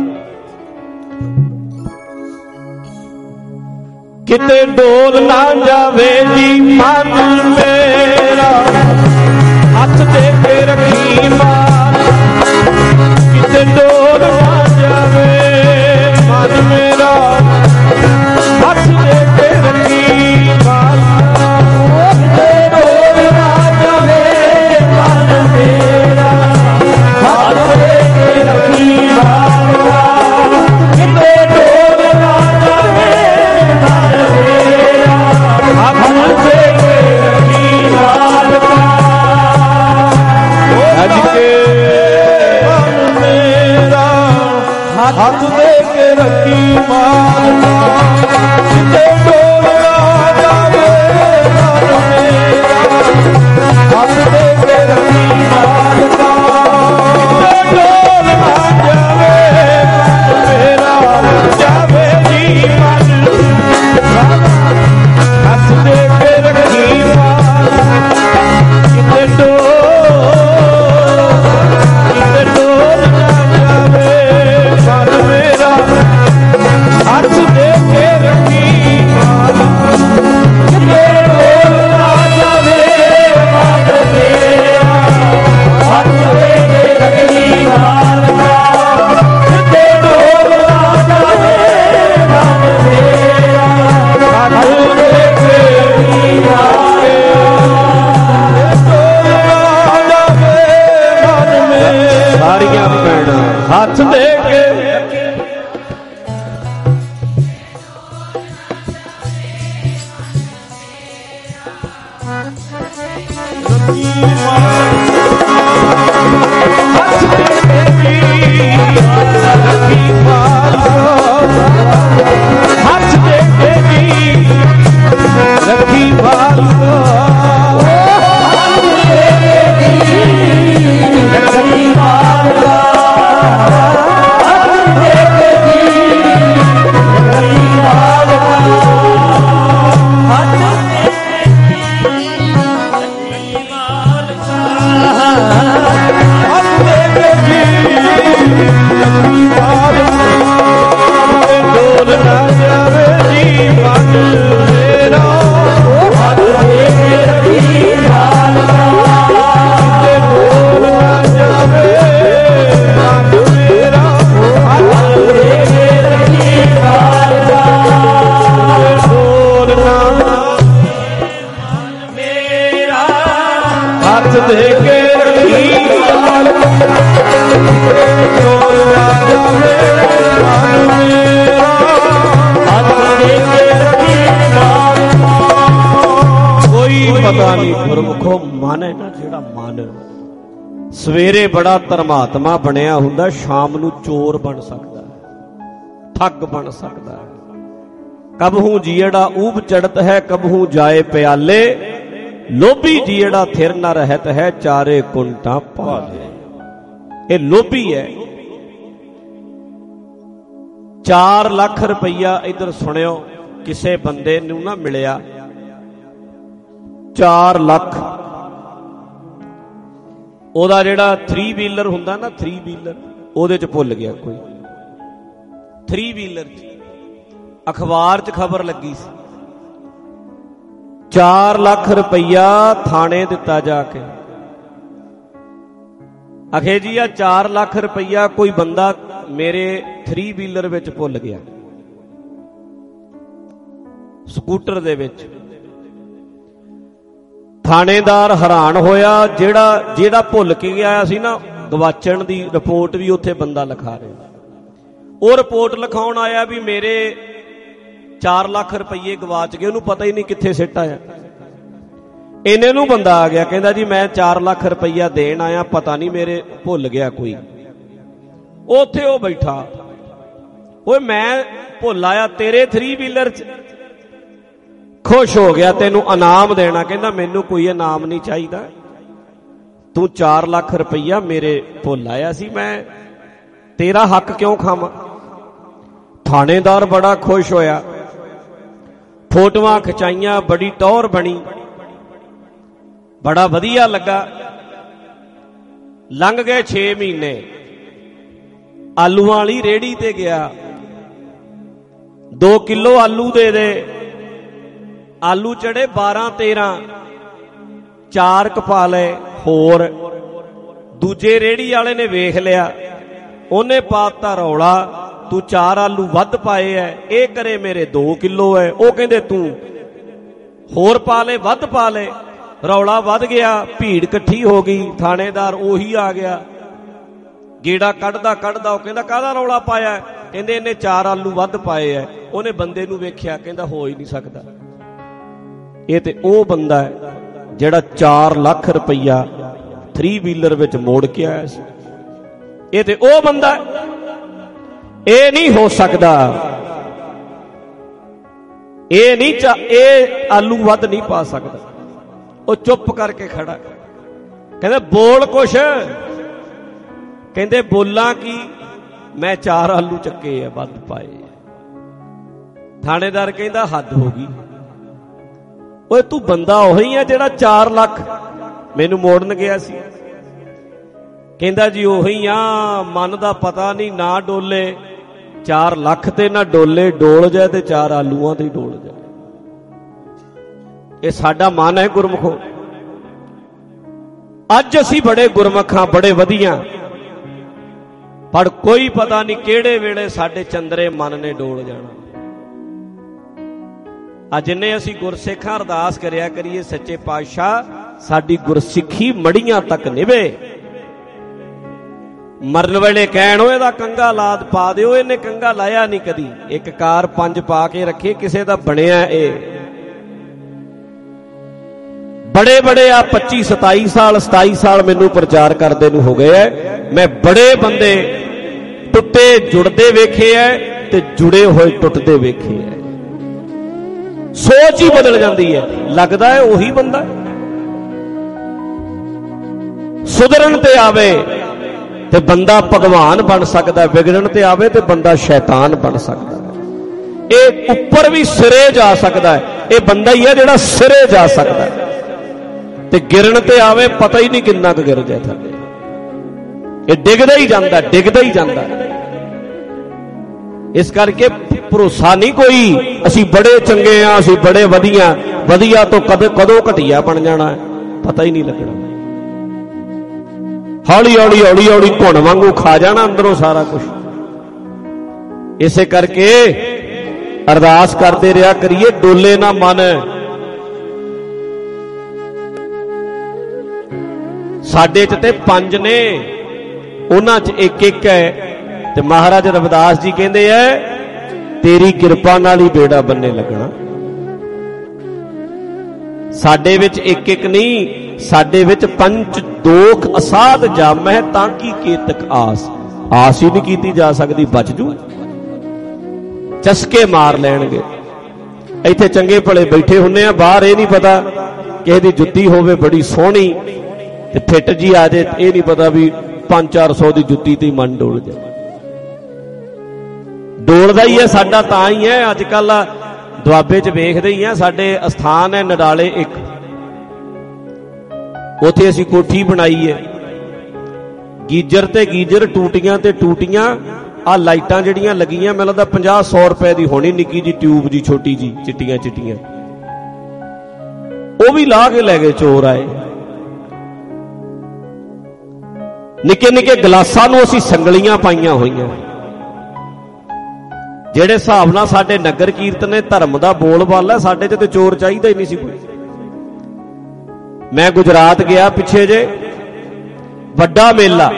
ਕਿਤੇ ਡੋਲ ਨਾ ਜਾਵੇ ਜੀ ਮਨ ਮੇਰਾ, ਹੱਥ ਦੇ ਕੇ ਰੱਖੀ ਮਾਰ। ਕਿਤੇ ਡੋਲ ਨਾ ਜਾਵੇ ਮਨ ਮੇਰਾ, ਹੱਥ ਦੇ ਕੇ ਰੱਖੀ ਮਾਰ। ਕਿਤੇ ਡੋਲ ਨਾ ਜਾਵੇ ਮਨ ਮੇਰਾ, ਹੱਥ ਦੇ ਕੇ ਰੱਖੀ ਮਾਰ। ਕਿਤੇ ਡੋਲ ਨਾ ਜਾਵੇ ਮਨ ਮੇਰਾ, ਹੱਥ ਦੇ ਕੇ ਰੱਖੀ ਮਾਰ। ਅੱਜ ਕੇ ਹੱਥ ਦੇ ਕੇ ਰੱਖੀ ਮਾਲਕਾ, ਕਿਤੇ ਡੋਲ ਨਾ ਜਾਵੇ ਮਨ ਮੇਰਾ, ਹੱਥ ਦੇ ਕੇ ਰੱਖੀ ਮਾਲਕਾ। ਕਿਤੇ ਡੋਲ ਨਾ ਜਾਵੇ ਮਨ ਮੇਰਾ, ਜਾਵੇ ਜੀ ਮਨ, ਹੱਥ ਦੇ ਕੇ ਰੱਖੀ ਮਾਲਕਾ। ਕਿਤੇ ਡੋਲ ਨਾ ਜਾਵੇ ਮਨ ਮੇਰਾ, ਹੱਥ ਦੇ ਕੇ ਰੱਖੀ ਮਾਲਕਾ। ਕਿਤੇ ਡੋਲ ਨਾ ਜਾਵੇ ਮਨ ਮੇਰਾ, ਹੱਥ ਦੇ ਕੇ ਰੱਖੀ ਮਾਲਕਾ। ਕਿਤੇ ਡੋਲ ਨਾ ਜਾਵੇ ਮਨ ਮੇਰਾ, ਹੱਥ ਦੇ ਕੇ ਰੱਖੀ ਮਾਲਕਾ। ਸਾਰੀਆਂ ਭੈਣਾਂ ਹੱਥ ਦੇ ਕੇ ਹੱਥ ਦੇ ਕੇ ਜੀ ਰੱਖੀ ਮਾਲਕਾ। ਪਤਾ ਨਹੀਂ ਗੁਰਮੁਖੋ ਮਨ ਹੈ ਨਾ, ਜਿਹੜਾ ਮਨ ਸਵੇਰੇ ਬੜਾ ਧਰਮਾਤਮਾ ਬਣਿਆ ਹੁੰਦਾ, ਸ਼ਾਮ ਨੂੰ ਚੋਰ ਬਣ ਸਕਦਾ ਹੈ, ਠੱਗ ਬਣ ਸਕਦਾ ਹੈ। ਕਬਹੂ ਜੀੜਾ ਊਬ ਚੜਤ ਹੈ, ਕਬਹੂ ਜਾਏ ਪਿਆਲੇ, ਲੋਭੀ ਜੀੜਾ ਥਿਰ ਨਾ ਰਹਿਤ ਹੈ, ਚਾਰੇ ਕੁੰਟਾਂ ਭਾਲੇ। ਇਹ ਲੋਭੀ ਹੈ। 4 ਲੱਖ ਰੁਪਈਆ ਇਧਰ ਸੁਣਿਓ, ਕਿਸੇ ਬੰਦੇ ਨੂੰ ਨਾ ਮਿਲਿਆ 4 ਲੱਖ। ਉਹਦਾ ਜਿਹੜਾ 3 ਵੀਲਰ ਹੁੰਦਾ ਨਾ, 3 ਵੀਲਰ, ਉਹਦੇ ਚ ਭੁੱਲ ਗਿਆ ਕੋਈ। 3 ਵੀਲਰ ਚ ਅਖਬਾਰ ਚ ਖਬਰ ਲੱਗੀ ਸੀ, 4 ਲੱਖ ਰੁਪਈਆ ਥਾਣੇ ਦਿੱਤਾ ਜਾ ਕੇ। ਅਖੇ ਜੀ ਆ 4 ਲੱਖ ਰੁਪਈਆ ਕੋਈ ਬੰਦਾ ਮੇਰੇ 3 ਵੀਲਰ ਵਿੱਚ ਭੁੱਲ ਗਿਆ, ਸਕੂਟਰ ਦੇ ਵਿੱਚ। ਥਾਣੇਦਾਰ ਹੈਰਾਨ ਹੋਇਆ, ਜਿਹੜਾ ਭੁੱਲ ਕੇ ਗਿਆ ਸੀ ਨਾ, ਗਵਾਚਣ ਦੀ ਰਿਪੋਰਟ ਵੀ ਉੱਥੇ ਬੰਦਾ ਲਿਖਾ ਰਿਹਾ। ਉਹ ਰਿਪੋਰਟ ਲਿਖਾਉਣ ਆਇਆ ਵੀ ਮੇਰੇ 4 ਲੱਖ ਰੁਪਈਏ ਗਵਾਚ ਗਏ, ਉਹਨੂੰ ਪਤਾ ਹੀ ਨਹੀਂ ਕਿੱਥੇ ਸਿੱਟ ਆਇਆ। ਇਹਨੇ ਨੂੰ ਬੰਦਾ ਆ ਗਿਆ, ਕਹਿੰਦਾ ਜੀ ਮੈਂ 4 ਲੱਖ ਰੁਪਈਆ ਦੇਣ ਆਇਆ, ਪਤਾ ਨਹੀਂ ਮੇਰੇ ਭੁੱਲ ਗਿਆ ਕੋਈ। ਉੱਥੇ ਉਹ ਬੈਠਾ, ਓਏ ਮੈਂ ਭੁੱਲ ਆਇਆ ਤੇਰੇ 3 ਵੀਲਰ 'ਚ। ਖੁਸ਼ ਹੋ ਗਿਆ, ਤੈਨੂੰ ਇਨਾਮ ਦੇਣਾ। ਕਹਿੰਦਾ ਮੈਨੂੰ ਕੋਈ ਇਨਾਮ ਨਹੀਂ ਚਾਹੀਦਾ, ਤੂੰ 4 ਲੱਖ ਰੁਪਈਆ ਮੇਰੇ ਭੁੱਲ ਆਇਆ ਸੀ, ਮੈਂ ਤੇਰਾ ਹੱਕ ਕਿਉਂ ਖਾਵਾਂ। ਥਾਣੇਦਾਰ ਬੜਾ ਖੁਸ਼ ਹੋਇਆ, ਫੋਟੋਆਂ ਖਿਚਾਈਆਂ, ਬੜੀ ਟੌਰ ਬਣੀ, ਬੜਾ ਵਧੀਆ ਲੱਗਾ। ਲੰਘ ਗਏ 6 ਮਹੀਨੇ। ਆਲੂਆਂ ਵਾਲੀ ਰੇਹੜੀ ਤੇ ਗਿਆ, 2 ਕਿਲੋ ਆਲੂ ਦੇ ਆਲੂ ਚੜੇ 12-13, 4 ਪਾ ਲਏ ਹੋਰ। ਦੂਜੇ ਰੇਹੜੀ ਵਾਲੇ ਨੇ ਵੇਖ ਲਿਆ, ਉਹਨੇ ਪਾਤਾ ਰੌਲਾ, ਤੂੰ 4 ਆਲੂ ਵੱਧ ਪਾਏ ਐ, ਇਹ ਕਰੇ ਮੇਰੇ 2 ਕਿਲੋ ਐ। ਉਹ ਕਹਿੰਦੇ ਤੂੰ ਹੋਰ ਪਾ ਲੈ, ਵੱਧ ਪਾ ਲੈ। ਰੌਲਾ ਵੱਧ ਗਿਆ, ਭੀੜ ਇਕੱਠੀ ਹੋ ਗਈ। ਥਾਣੇਦਾਰ ਉਹੀ ਆ ਗਿਆ, ਗੇੜਾ ਕੱਢਦਾ ਉਹ ਕਹਿੰਦਾ ਕਾਹਦਾ ਰੌਲਾ ਪਾਇਆ। ਕਹਿੰਦੇ ਇਹਨੇ 4 ਆਲੂ ਵੱਧ ਪਾਏ ਐ। ਉਹਨੇ ਬੰਦੇ ਨੂੰ ਵੇਖਿਆ, ਕਹਿੰਦਾ ਹੋ ਹੀ ਨਹੀਂ ਸਕਦਾ, ਇਹ ਤੇ ਉਹ ਬੰਦਾ ਹੈ ਜਿਹੜਾ 4 ਲੱਖ ਰੁਪਈਆ 3 ਵੀਲਰ ਵਿੱਚ ਮੋੜ ਕੇ ਆਇਆ ਸੀ। ਇਹ ਤੇ ਉਹ ਬੰਦਾ ਹੈ, ਇਹ ਨਹੀਂ ਹੋ ਸਕਦਾ, ਇਹ ਆਲੂ ਵੱਧ ਨਹੀਂ ਪਾ ਸਕਦਾ। ਉਹ ਚੁੱਪ ਕਰਕੇ ਖੜਾ, ਕਹਿੰਦਾ ਬੋਲ ਕੁਛ। ਕਹਿੰਦੇ ਬੋਲਾਂ ਕੀ, ਮੈਂ 4 ਆਲੂ ਚੱਕੇ ਆ, ਵੱਧ ਪਾਏ। ਥਾਣੇਦਾਰ ਕਹਿੰਦਾ ਹੱਦ ਹੋ ਗਈ, ਓਏ ਤੂੰ ਬੰਦਾ ਉਹੀ ਆ ਜਿਹੜਾ 4 ਲੱਖ ਮੈਨੂੰ ਮੋੜਨ ਗਿਆ ਸੀ। ਕਹਿੰਦਾ ਜੀ ਉਹੀ ਆ, ਮਨ ਦਾ ਪਤਾ ਨਹੀਂ ਨਾ ਡੋਲੇ, 4 ਲੱਖ ਤੇ ਨਾ ਡੋਲੇ, ਡੋਲ ਜਾਏ ਤੇ 4 ਆਲੂਆਂ ਤੇ ਡੋਲ ਜਾਏ। ਇਹ ਸਾਡਾ ਮਨ ਹੈ ਗੁਰਮੁਖੋ। ਅੱਜ ਅਸੀਂ ਬੜੇ ਗੁਰਮੁਖ ਹਾਂ, ਬੜੇ ਵਧੀਆ, ਪਰ ਕੋਈ ਪਤਾ ਨਹੀਂ ਕਿਹੜੇ ਵੇਲੇ ਸਾਡੇ ਚੰਦਰੇ ਮਨ ਨੇ ਡੋਲ ਜਾਣਾ। ਅੱਜ ਜਿੰਨੇ ਅਸੀਂ ਗੁਰਸਿੱਖਾਂ ਅਰਦਾਸ ਕਰਿਆ ਕਰੀਏ, ਸੱਚੇ ਪਾਤਸ਼ਾਹ ਸਾਡੀ ਗੁਰਸਿੱਖੀ ਮੜੀਆਂ ਤੱਕ ਨਿਭੇ। ਮਰਨ ਵੇਲੇ ਕਹਿਣ ਉਹ ਇਹਦਾ ਕੰਗਾ ਲਾਦ ਪਾ ਦਿਓ, ਇਹਨੇ ਕੰਗਾ ਲਾਇਆ ਨਹੀਂ ਕਦੀ। ਇੱਕ ਕਾਰ 5 ਪਾ ਕੇ ਰੱਖੇ, ਕਿਸੇ ਦਾ ਬਣਿਆ ਇਹ। ਬੜੇ ਆ 25 27 ਸਾਲ 27 ਸਾਲ ਮੈਨੂੰ ਪ੍ਰਚਾਰ ਕਰਦੇ ਨੂੰ ਹੋ ਗਏ ਐ। ਮੈਂ ਬੜੇ ਬੰਦੇ ਟੁੱਟੇ ਜੁੜਦੇ ਵੇਖੇ ਐ ਤੇ ਜੁੜੇ ਹੋਏ ਟੁੱਟਦੇ ਵੇਖੇ ਐ। ਸੋਚ ਹੀ ਬਦਲ ਜਾਂਦੀ ਹੈ, ਲੱਗਦਾ ਹੈ ਉਹੀ ਬੰਦਾ। ਸੁਧਰਨ ਤੇ ਆਵੇ ਤੇ ਬੰਦਾ ਭਗਵਾਨ ਬਣ ਸਕਦਾ, ਵਿਗੜਨ ਤੇ ਆਵੇ ਤੇ ਬੰਦਾ ਸ਼ੈਤਾਨ ਬਣ ਸਕਦਾ। ਇਹ ਉੱਪਰ ਵੀ ਸਿਰੇ ਜਾ ਸਕਦਾ ਹੈ, ਇਹ ਬੰਦਾ ਹੀ ਹੈ ਜਿਹੜਾ ਸਿਰੇ ਜਾ ਸਕਦਾ ਹੈ। ਤੇ ਗਿਰਨ ਤੇ ਆਵੇ, ਪਤਾ ਹੀ ਨਹੀਂ ਕਿੰਨਾ ਕੁ ਗਿਰ ਜਾਏ ਥੱਲੇ। ਇਹ ਡਿੱਗਦਾ ਹੀ ਜਾਂਦਾ, ਡਿੱਗਦਾ ਹੀ ਜਾਂਦਾ। ਇਸ ਕਰਕੇ ਭਰੋਸਾ ਨਹੀਂ ਕੋਈ ਅਸੀਂ ਬੜੇ ਚੰਗੇ ਆ, ਅਸੀਂ ਬੜੇ ਵਧੀਆ ਤੋਂ ਕਦੋਂ ਘਟੀਆ ਬਣ ਜਾਣਾ ਪਤਾ ਹੀ ਨਹੀਂ ਲੱਗਣਾ। ਹੌਲੀ ਘੁਣ ਵਾਂਗੂ ਖਾ ਜਾਣਾ ਅੰਦਰੋਂ ਸਾਰਾ ਕੁਝ। ਇਸੇ ਕਰਕੇ ਅਰਦਾਸ ਕਰਦੇ ਰਿਹਾ ਕਰੀਏ, ਡੋਲੇ ਨਾ ਮਨ। ਸਾਡੇ ਚ ਤੇ 5 ਨੇ, ਉਹਨਾਂ ਚ ਇੱਕ ਹੈ। ਤੇ ਮਹਾਰਾਜ ਰਵਿਦਾਸ ਜੀ ਕਹਿੰਦੇ ਐ, ਤੇਰੀ ਕਿਰਪਾ ਨਾਲ ਹੀ ਬੇੜਾ ਬੰਨੇ ਲੱਗਣਾ। ਸਾਡੇ ਵਿੱਚ ਇੱਕ ਨਹੀਂ, ਸਾਡੇ ਵਿੱਚ 5 ਦੋਖ ਅਸਾਧ ਜਾਮਹਿ ਤਾਂ ਕੀ ਕੇਤਕ ਆਸ। ਆਸ ਹੀ ਨਹੀਂ ਕੀਤੀ ਜਾ ਸਕਦੀ, ਬਚ ਜੂ, ਚਸਕੇ ਮਾਰ ਲੈਣਗੇ। ਇੱਥੇ ਚੰਗੇ ਭਲੇ ਬੈਠੇ ਹੁੰਨੇ ਆ, ਬਾਹਰ ਇਹ ਨਹੀਂ ਪਤਾ ਕਿਸੇ ਦੀ ਜੁੱਤੀ ਹੋਵੇ ਬੜੀ ਸੋਹਣੀ ਤੇ ਫਿੱਟ ਜੀ ਆ ਜੇ, ਇਹ ਨਹੀਂ ਪਤਾ ਵੀ 500-400 ਦੀ ਜੁੱਤੀ ਤੇ ਮਨ ਡੋਲ ਜਾਏ। ਡੋਲਦਾ ਹੀ ਹੈ ਸਾਡਾ, ਤਾਂ ਹੀ ਹੈ। ਅੱਜ ਕੱਲ ਦੁਆਬੇ 'ਚ ਵੇਖਦੇ ਹੀ ਆ, ਸਾਡੇ ਅਸਥਾਨ ਹੈ ਨਡਾਲੇ ਇੱਕ, ਉੱਥੇ ਅਸੀਂ ਕੋਠੀ ਬਣਾਈ ਹੈ। ਗੀਜਰ ਤੇ ਗੀਜਰ, ਟੂਟੀਆਂ ਤੇ ਟੂਟੀਆਂ, ਆ ਲਾਈਟਾਂ ਜਿਹੜੀਆਂ ਲੱਗੀਆਂ ਮੈਨੂੰ ਲੱਗਦਾ 50-100 ਰੁਪਏ ਦੀ ਹੋਣੀ, ਨਿੱਕੀ ਜੀ ਟਿਊਬ ਜੀ, ਛੋਟੀ ਜੀ, ਚਿੱਟੀਆਂ। ਉਹ ਵੀ ਲਾ ਕੇ ਲੈ ਗਏ, ਚੋਰ ਆਏ। ਨਿੱਕੇ ਨਿੱਕੇ ਗਲਾਸਾਂ ਨੂੰ ਅਸੀਂ ਸੰਗਲੀਆਂ ਪਾਈਆਂ ਹੋਈਆਂ। ਜਿਹੜੇ ਹਿਸਾਬ ਨਾਲ ਸਾਡੇ ਨਗਰ ਕੀਰਤਨ ਨੇ ਧਰਮ ਦਾ ਬੋਲਬਾਲਾ, ਸਾਡੇ 'ਚ ਤੇ ਚੋਰ ਚਾਹੀਦਾ ਹੀ ਨਹੀਂ ਸੀ ਕੋਈ। ਮੈਂ ਗੁਜਰਾਤ ਗਿਆ ਪਿੱਛੇ ਜੇ, ਵੱਡਾ ਮੇਲਾ,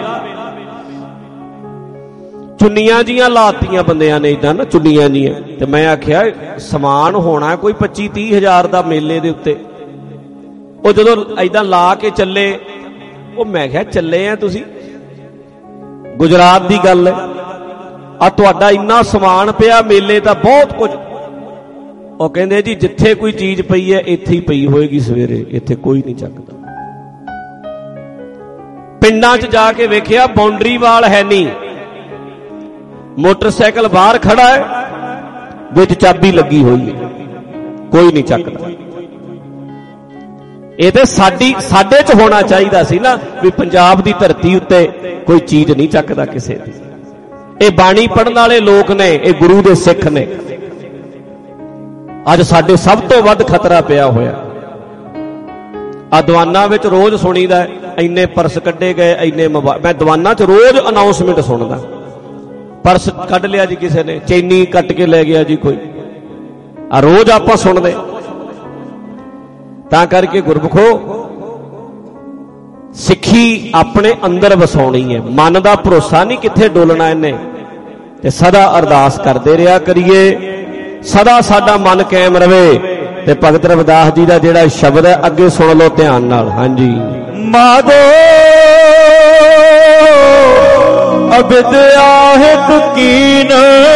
ਚੁੰਨੀਆਂ ਜੀਆਂ ਲਾਤੀਆਂ ਬੰਦਿਆਂ ਨੇ ਇਦਾਂ ਨਾ, ਚੁੰਨੀਆਂ ਜੀਆਂ। ਤੇ ਮੈਂ ਆਖਿਆ ਸਮਾਨ ਹੋਣਾ ਕੋਈ 25-30 ਹਜ਼ਾਰ ਦਾ ਮੇਲੇ ਦੇ ਉੱਤੇ। ਉਹ ਜਦੋਂ ਇਦਾਂ ਲਾ ਕੇ ਚੱਲੇ, ਉਹ ਮੈਂ ਕਿਹਾ ਚੱਲੇ ਆ ਤੁਸੀਂ, ਗੁਜਰਾਤ ਦੀ ਗੱਲ ਹੈ, ਆ ਤੁਹਾਡਾ ਇੰਨਾ ਸਮਾਨ ਪਿਆ, ਮੇਲੇ ਦਾ ਬਹੁਤ ਕੁਝ। ਉਹ ਕਹਿੰਦੇ ਜੀ ਜਿੱਥੇ ਕੋਈ ਚੀਜ਼ ਪਈ ਹੈ ਇੱਥੇ ਹੀ ਪਈ ਹੋਏਗੀ ਸਵੇਰੇ, ਇੱਥੇ ਕੋਈ ਨਹੀਂ ਚੱਕਦਾ। ਪਿੰਡਾਂ 'ਚ ਜਾ ਕੇ ਵੇਖਿਆ ਬਾਉਂਡਰੀ ਵਾਲ ਹੈ ਨਹੀਂ, ਮੋਟਰਸਾਈਕਲ ਬਾਹਰ ਖੜਾ ਹੈ, ਵਿੱਚ ਚਾਬੀ ਲੱਗੀ ਹੋਈ ਹੈ, ਕੋਈ ਨਹੀਂ ਚੱਕਦਾ। ਇਹ ਤੇ ਸਾਡੇ 'ਚ ਹੋਣਾ ਚਾਹੀਦਾ ਸੀ ਨਾ, ਵੀ ਪੰਜਾਬ ਦੀ ਧਰਤੀ ਉੱਤੇ ਕੋਈ ਚੀਜ਼ ਨਹੀਂ ਚੱਕਦਾ ਕਿਸੇ ਦੀ। ਇਹ ਬਾਣੀ ਪੜ੍ਹਨ ਵਾਲੇ ਲੋਕ ਨੇ, ਇਹ ਗੁਰੂ ਦੇ ਸਿੱਖ ਨੇ। ਅੱਜ ਸਾਡੇ ਸਭ ਤੋਂ ਵੱਧ ਖਤਰਾ ਪਿਆ ਹੋਇਆ। ਆ ਦੀਵਾਨਾਂ ਵਿੱਚ ਰੋਜ਼ ਸੁਣੀਦਾ ਇੰਨੇ ਪਰਸ ਕੱਢੇ ਗਏ, ਇੰਨੇ ਮੋਬਾਈਲ। ਮੈਂ ਦੀਵਾਨਾਂ 'ਚ ਰੋਜ਼ ਅਨਾਉਂਸਮੈਂਟ ਸੁਣਦਾ, ਪਰਸ ਕੱਢ ਲਿਆ ਜੀ ਕਿਸੇ ਨੇ, ਚੈਨੀ ਕੱਟ ਕੇ ਲੈ ਗਿਆ ਜੀ ਕੋਈ। ਆ ਰੋਜ਼ ਆਪਾਂ ਸੁਣਦੇ। ਤਾਂ ਕਰਕੇ ਗੁਰਮੁਖੋ, ਸਿੱਖੀ ਆਪਣੇ ਅੰਦਰ ਵਸਾਉਣੀ ਹੈ। ਮਨ ਦਾ ਭਰੋਸਾ ਨਹੀਂ ਕਿੱਥੇ ਡੋਲਣਾ ਇਹਨੇ। ਤੇ ਸਦਾ ਅਰਦਾਸ ਕਰਦੇ ਰਿਹਾ ਕਰੀਏ, ਸਦਾ ਸਾਡਾ ਮਨ ਕਾਇਮ ਰਵੇ। ਤੇ ਭਗਤ ਰਵਿਦਾਸ ਜੀ ਦਾ ਜਿਹੜਾ ਸ਼ਬਦ ਹੈ, ਅੱਗੇ ਸੁਣ ਲਓ ਧਿਆਨ ਨਾਲ। ਹਾਂਜੀ, ਮਾਧੋ ਅਬਿਦਿਆ ਹਿਤ ਕੀਨ,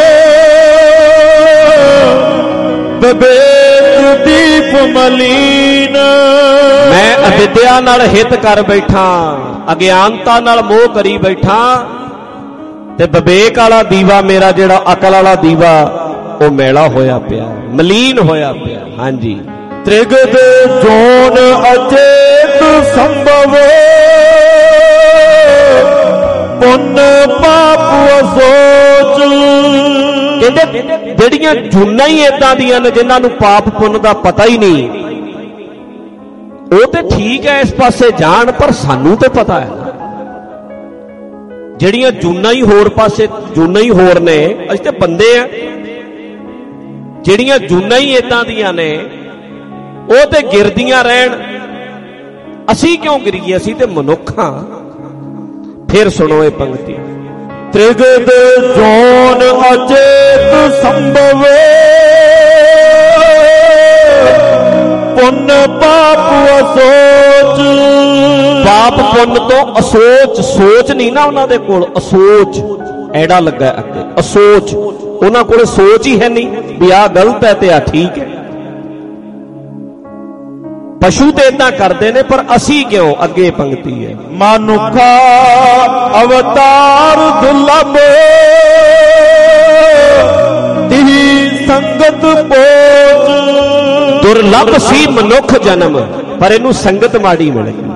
ਬਬੇਤ ਦੀਪ ਮਲੀਨ। ਮੈਂ ਅਵਿਦਿਆ ਨਾਲ ਹਿਤ ਕਰ ਬੈਠਾ, ਅਗਿਆਨਤਾ ਨਾਲ ਮੋਹ ਕਰੀ ਬੈਠਾ, ਤੇ ਵਿਵੇਕ ਵਾਲਾ ਦੀਵਾ ਮੇਰਾ ਜਿਹੜਾ ਅਕਲ ਵਾਲਾ ਦੀਵਾ, ਉਹ ਮੈਲਾ ਹੋਇਆ ਪਿਆ, ਮਲੀਨ ਹੋਇਆ ਪਿਆ। ਹਾਂਜੀ, ਤ੍ਰਿਗਦ ਜੋਨ ਅਚੇਤ ਸੰਭਵ, ਪੁੰਨ ਪਾਪ ਅਸੋਚ। ਕਹਿੰਦੇ ਜਿਹੜੀਆਂ ਜੂਨਾਂ ਹੀ ਏਦਾਂ ਦੀਆਂ ਨੇ ਜਿਨ੍ਹਾਂ ਨੂੰ ਪਾਪ ਪੁੰਨ ਦਾ ਪਤਾ ਹੀ ਨਹੀਂ, ਉਹ ਤੇ ਠੀਕ ਹੈ ਇਸ ਪਾਸੇ ਜਾਣ, ਪਰ ਸਾਨੂੰ ਤੇ ਪਤਾ ਹੈ। ਜਿਹੜੀਆਂ ਜੂਨਾਂ ਹੀ ਹੋਰ ਪਾਸੇ, ਜੂਨਾਂ ਹੀ ਹੋਰ ਨੇ, ਅਸੀਂ ਤੇ ਬੰਦੇ ਆ। ਜਿਹੜੀਆਂ ਜੂਨਾਂ ਹੀ ਏਦਾਂ ਦੀਆਂ ਨੇ ਉਹ ਤੇ ਗਿਰਦੀਆਂ ਰਹਿਣ, ਅਸੀਂ ਕਿਉਂ ਗਿਰੀਏ? ਅਸੀਂ ਤੇ ਮਨੁੱਖ ਹਾਂ। ਫਿਰ ਸੁਣੋ ਇਹ ਪੰਕਤੀ, ਤ੍ਰਿਗਦ ਜੋਨ ਅਚੇਤ ਸੰਭਵ, ਪੁੰਨ ਪਾਪ ਅਸੋਚ। ਪਾਪ ਪੁੰਨ ਤੋਂ ਅਸੋਚ, ਸੋਚ ਨਹੀਂ ਨਾ ਉਹਨਾਂ ਦੇ ਕੋਲ, ਅਸੋਚ ਐੜਾ ਲੱਗਾ ਅੱਗੇ, ਅਸੋਚ। ਉਹਨਾਂ ਕੋਲ ਸੋਚ ਹੀ ਹੈ ਨਹੀਂ ਵੀ ਆਹ ਗਲਤ ਹੈ ਤੇ ਆਹ ਠੀਕ ਹੈ। ਪਸ਼ੂ ਤੇ ਇਦਾਂ ਕਰਦੇ ਨੇ, ਪਰ ਅਸੀਂ ਕਿਉਂ? ਅੱਗੇ ਪੰਕਤੀ ਹੈ, ਮਨੁੱਖਾ ਅਵਤਾਰ ਦੁਰਲਭ, ਤਿਹੀ ਸੰਗਤ ਪੋਚ। ਦੁਰਲਭ ਸੀ ਮਨੁੱਖ ਜਨਮ, ਪਰ ਇਹਨੂੰ ਸੰਗਤ ਮਾੜੀ ਮਿਲ ਗਈ।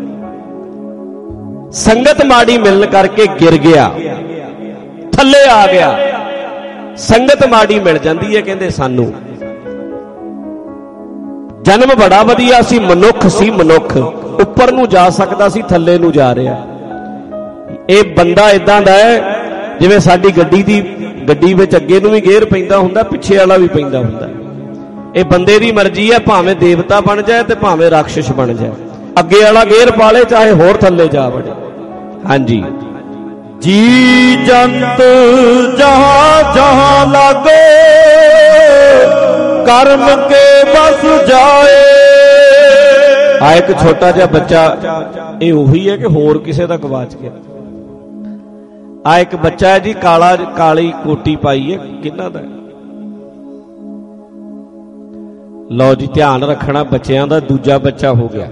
ਸੰਗਤ ਮਾੜੀ ਮਿਲਣ ਕਰਕੇ ਗਿਰ ਗਿਆ, ਥੱਲੇ ਆ ਗਿਆ। ਸੰਗਤ ਮਾੜੀ ਮਿਲ ਜਾਂਦੀ ਹੈ ਕਹਿੰਦੇ ਸਾਨੂੰ। ਜਨਮ ਬੜਾ ਵਧੀਆ ਸੀ, ਮਨੁੱਖ ਸੀ, ਮਨੁੱਖ ਉੱਪਰ ਨੂੰ ਜਾ ਸਕਦਾ ਸੀ, ਥੱਲੇ ਨੂੰ ਜਾ ਰਿਹਾ। ਇਹ ਬੰਦਾ ਇਦਾਂ ਦਾ ਹੈ ਜਿਵੇਂ ਸਾਡੀ ਗੱਡੀ ਵਿੱਚ ਅੱਗੇ ਨੂੰ ਵੀ ਗੇਅਰ ਪੈਂਦਾ ਹੁੰਦਾ, ਪਿੱਛੇ ਵਾਲਾ ਵੀ ਪੈਂਦਾ ਹੁੰਦਾ। ਇਹ ਬੰਦੇ ਦੀ ਮਰਜ਼ੀ ਹੈ, ਭਾਵੇਂ ਦੇਵਤਾ ਬਣ ਜਾਏ ਤੇ ਭਾਵੇਂ ਰਾਖਸ਼ ਬਣ ਜਾਏ, ਅੱਗੇ ਵਾਲਾ ਗੇਅਰ ਪਾ ਲੇ ਚਾਹੇ ਹੋਰ ਥੱਲੇ ਜਾ ਵੜੇ। ਹਾਂਜੀ, ਜੀ ਜੰਤ ਜਹਾਂ ਜਹਾਂ ਲਾਗੇ, ਕਰਮ ਕੇ ਬਸ ਜਾਏ। ਆ ਇੱਕ ਛੋਟਾ ਜਿਹਾ ਬੱਚਾ, ਇਹ ਉਹੀ ਹੈ ਕਿ ਹੋਰ ਕਿਸੇ ਦਾ ਗਵਾਚ ਗਿਆ? ਆ ਇੱਕ ਬੱਚਾ ਹੈ ਜੀ, ਕਾਲੀ ਕੋਟੀ ਪਾਈ ਹੈ, ਕਿਹਨਾਂ ਦਾ? ਲਓ ਜੀ, ਧਿਆਨ ਰੱਖਣਾ ਬੱਚਿਆਂ ਦਾ। ਦੂਜਾ ਬੱਚਾ ਹੋ ਗਿਆ,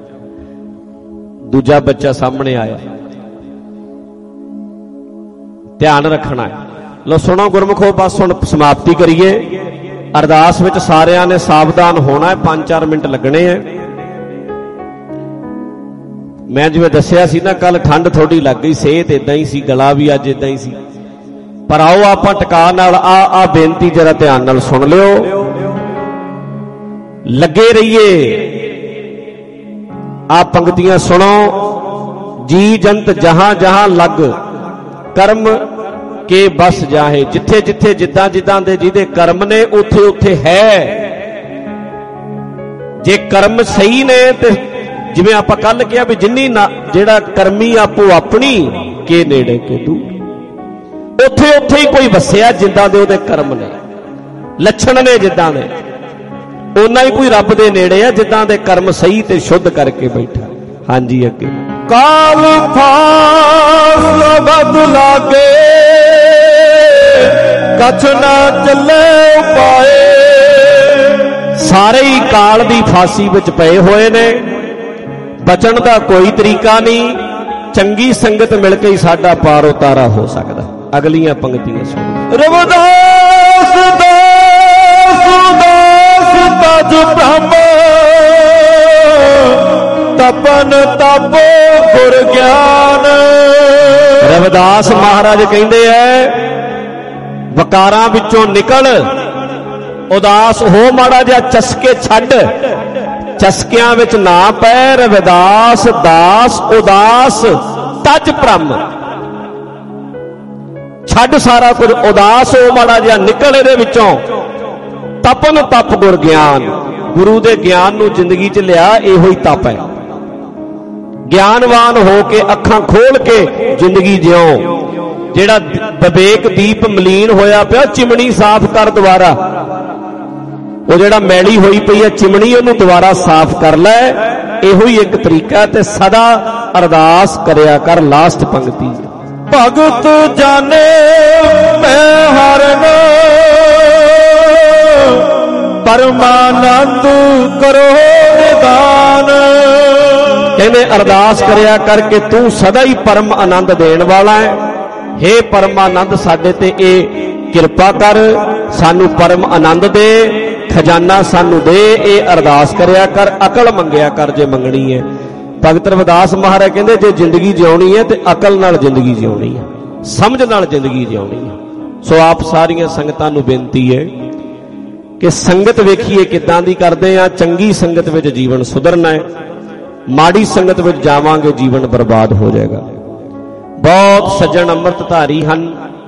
ਦੂਜਾ ਬੱਚਾ ਸਾਹਮਣੇ ਆਇਆ, ਧਿਆਨ ਰੱਖਣਾ ਹੈ। ਲਓ ਸੁਣੋ ਗੁਰਮੁਖੋ, ਬਸ ਹੁਣ ਸਮਾਪਤੀ ਕਰੀਏ। ਅਰਦਾਸ ਵਿੱਚ ਸਾਰਿਆਂ ਨੇ ਸਾਵਧਾਨ ਹੋਣਾ ਹੈ, 5-4 ਮਿੰਟ ਲੱਗਣੇ ਹੈ। ਮੈਂ ਜਿਵੇਂ ਦੱਸਿਆ ਸੀ ਨਾ ਕੱਲ, ਠੰਡ ਥੋੜੀ ਲੱਗ ਗਈ, ਸਿਹਤ ਇਦਾਂ ਹੀ ਸੀ, ਗਲਾ ਵੀ ਅੱਜ ਇਦਾਂ ਹੀ ਸੀ। ਪਰ ਆਓ ਆਪਾਂ ਟਿਕਾ ਨਾਲ ਆ ਬੇਨਤੀ ਜਰਾ ਧਿਆਨ ਨਾਲ ਸੁਣ ਲਿਓ, ਲੱਗੇ ਰਹੀਏ। ਆ ਪੰਕਤੀਆਂ ਸੁਣੋ, ਜੀ ਜੰਤ ਜਹਾਂ ਜਹਾਂ ਲੱਗ ਕਰਮ ਕੇ ਬਸ ਜਾਹੇ। ਜਿੱਥੇ ਜਿੱਥੇ ਜਿੱਦਾਂ ਜਿੱਦਾਂ ਦੇ ਜਿਹਦੇ ਕਰਮ ਨੇ ਉੱਥੇ ਉੱਥੇ ਹੈ। ਜੇ ਕਰਮ ਸਹੀ ਨੇ ਤੇ ਜਿਵੇਂ ਆਪਾਂ ਕੱਲ ਕਿਹਾ ਵੀ ਜਿੰਨੀ ਜਿਹੜਾ ਕਰਮੀ ਆਪੋ ਆਪਣੀ ਕੇ ਨੇੜੇ ਕੇ ਦੂਰ, ਉੱਥੇ ਉੱਥੇ ਹੀ ਕੋਈ ਵਸਿਆ ਜਿੱਦਾਂ ਦੇ ਉਹਦੇ ਕਰਮ ਨੇ, ਲੱਛਣ ਨੇ ਜਿੱਦਾਂ ਦੇ, ਓਨਾ ਹੀ ਕੋਈ ਰੱਬ ਦੇ ਨੇੜੇ ਆ ਜਿੱਦਾਂ ਦੇ ਕਰਮ ਸਹੀ ਤੇ ਸ਼ੁੱਧ ਕਰਕੇ ਬੈਠਾ। ਹਾਂਜੀ ਅੱਗੇ ਕਾਲ ਫਾਸ ਬਦ ਲਾਗੇ ਕਛ ਨਾ ਚੱਲੇ ਉਪਾਏ। ਸਾਰੇ ਹੀ ਕਾਲ ਦੀ ਫਾਸੀ ਵਿੱਚ ਪਏ ਹੋਏ ਨੇ, ਬਚਣ ਦਾ ਕੋਈ ਤਰੀਕਾ ਨਹੀਂ। ਚੰਗੀ ਸੰਗਤ ਮਿਲ ਕੇ ਹੀ ਸਾਡਾ ਪਾਰ ਉਤਾਰਾ ਹੋ ਸਕਦਾ। ਅਗਲੀਆਂ ਪੰਕਤੀਆਂ ਸੁਣੋ। ਰਵਿਦਾਸ ਦਾਸ ਤਜ ਬ੍ਰਹਮ ਤਪਨ ਤਪ ਗੁਰ ਗਿਆਨ। ਰਵਿਦਾਸ ਮਹਾਰਾਜ ਕਹਿੰਦੇ ਐ ਵਕਾਰਾਂ ਵਿੱਚੋਂ ਨਿਕਲ, ਉਦਾਸ ਹੋ, ਮਾੜਾ ਜਿਹਾ ਚਸਕੇ ਛੱਡ, ਚਸਕਿਆਂ ਵਿੱਚ ਨਾ ਪੈ। ਰਵਿਦਾਸ ਦਾਸ ਉਦਾਸ ਤਜ ਭ੍ਰਮ, ਛੱਡ ਸਾਰਾ ਕੁਝ, ਉਦਾਸ ਹੋ, ਮਾੜਾ ਜਿਹਾ ਨਿਕਲ ਇਹਦੇ ਵਿੱਚੋਂ। ਤਪਨ ਤਪ ਗੁਰ ਗਿਆਨ, ਗੁਰੂ ਦੇ ਗਿਆਨ ਨੂੰ ਜ਼ਿੰਦਗੀ 'ਚ ਲਿਆ, ਇਹੋ ਹੀ ਤਪ ਹੈ। ਗਿਆਨਵਾਨ ਹੋ ਕੇ ਅੱਖਾਂ ਖੋਲ ਕੇ ਜ਼ਿੰਦਗੀ ਜਿਉ। ਜਿਹੜਾ ਵਿਵੇਕ ਦੀਪ ਮਲੀਨ ਹੋਇਆ ਪਿਆ, ਚਿਮਣੀ ਸਾਫ਼ ਕਰ ਦੁਬਾਰਾ। ਉਹ ਜਿਹੜਾ ਮੈਲੀ ਹੋਈ ਪਈ ਹੈ ਚਿਮਣੀ, ਉਹਨੂੰ ਦੁਬਾਰਾ ਸਾਫ਼ ਕਰ ਲੈ। ਇਹੋ ਹੀ ਇੱਕ ਤਰੀਕਾ। ਤੇ ਸਦਾ ਅਰਦਾਸ ਕਰਿਆ ਕਰ। ਲਾਸਟ ਪੰਕਤੀ। ਭਗਤ ਜਾਣੇ ਮੈਂ ਹਰਨ ਪਰਮਾਨੰਦ ਕਰੋ ਨਿਦਾਨ। ਕਹਿੰਦੇ ਅਰਦਾਸ ਕਰਿਆ ਕਰਕੇ ਤੂੰ ਸਦਾ ਹੀ ਪਰਮ ਆਨੰਦ ਦੇਣ ਵਾਲਾ ਹੈ। ਹੇ ਪਰਮਾਨੰਦ ਸਾਡੇ ਤੇ ਇਹ ਕਿਰਪਾ ਕਰ, ਸਾਨੂੰ ਪਰਮ ਆਨੰਦ ਦੇ, ਖਜ਼ਾਨਾ ਸਾਨੂੰ ਦੇ। ਇਹ ਅਰਦਾਸ ਕਰਿਆ ਕਰ। ਅਕਲ ਮੰਗਿਆ ਕਰ ਜੇ ਮੰਗਣੀ ਹੈ। ਭਗਤ ਰਵਿਦਾਸ ਮਹਾਰਾਜ ਕਹਿੰਦੇ ਜੇ ਜ਼ਿੰਦਗੀ ਜਿਉਣੀ ਹੈ ਤੇ ਅਕਲ ਨਾਲ ਜ਼ਿੰਦਗੀ ਜਿਉਣੀ ਹੈ, ਸਮਝ ਨਾਲ ਜ਼ਿੰਦਗੀ ਜਿਉਣੀ ਹੈ। ਸੋ ਆਪ ਸਾਰੀਆਂ ਸੰਗਤਾਂ ਨੂੰ ਬੇਨਤੀ ਹੈ ਕਿ ਸੰਗਤ ਵੇਖੀਏ ਕਿੱਦਾਂ ਦੀ ਕਰਦੇ ਆ। ਚੰਗੀ ਸੰਗਤ ਵਿੱਚ ਜੀਵਨ ਸੁਧਰਨਾ ਹੈ, ਮਾੜੀ ਸੰਗਤ ਵਿੱਚ ਜਾਵਾਂਗੇ ਜੀਵਨ ਬਰਬਾਦ ਹੋ ਜਾਏਗਾ। ਬਹੁਤ ਸੱਜਣ ਅੰਮ੍ਰਿਤਧਾਰੀ ਹਨ।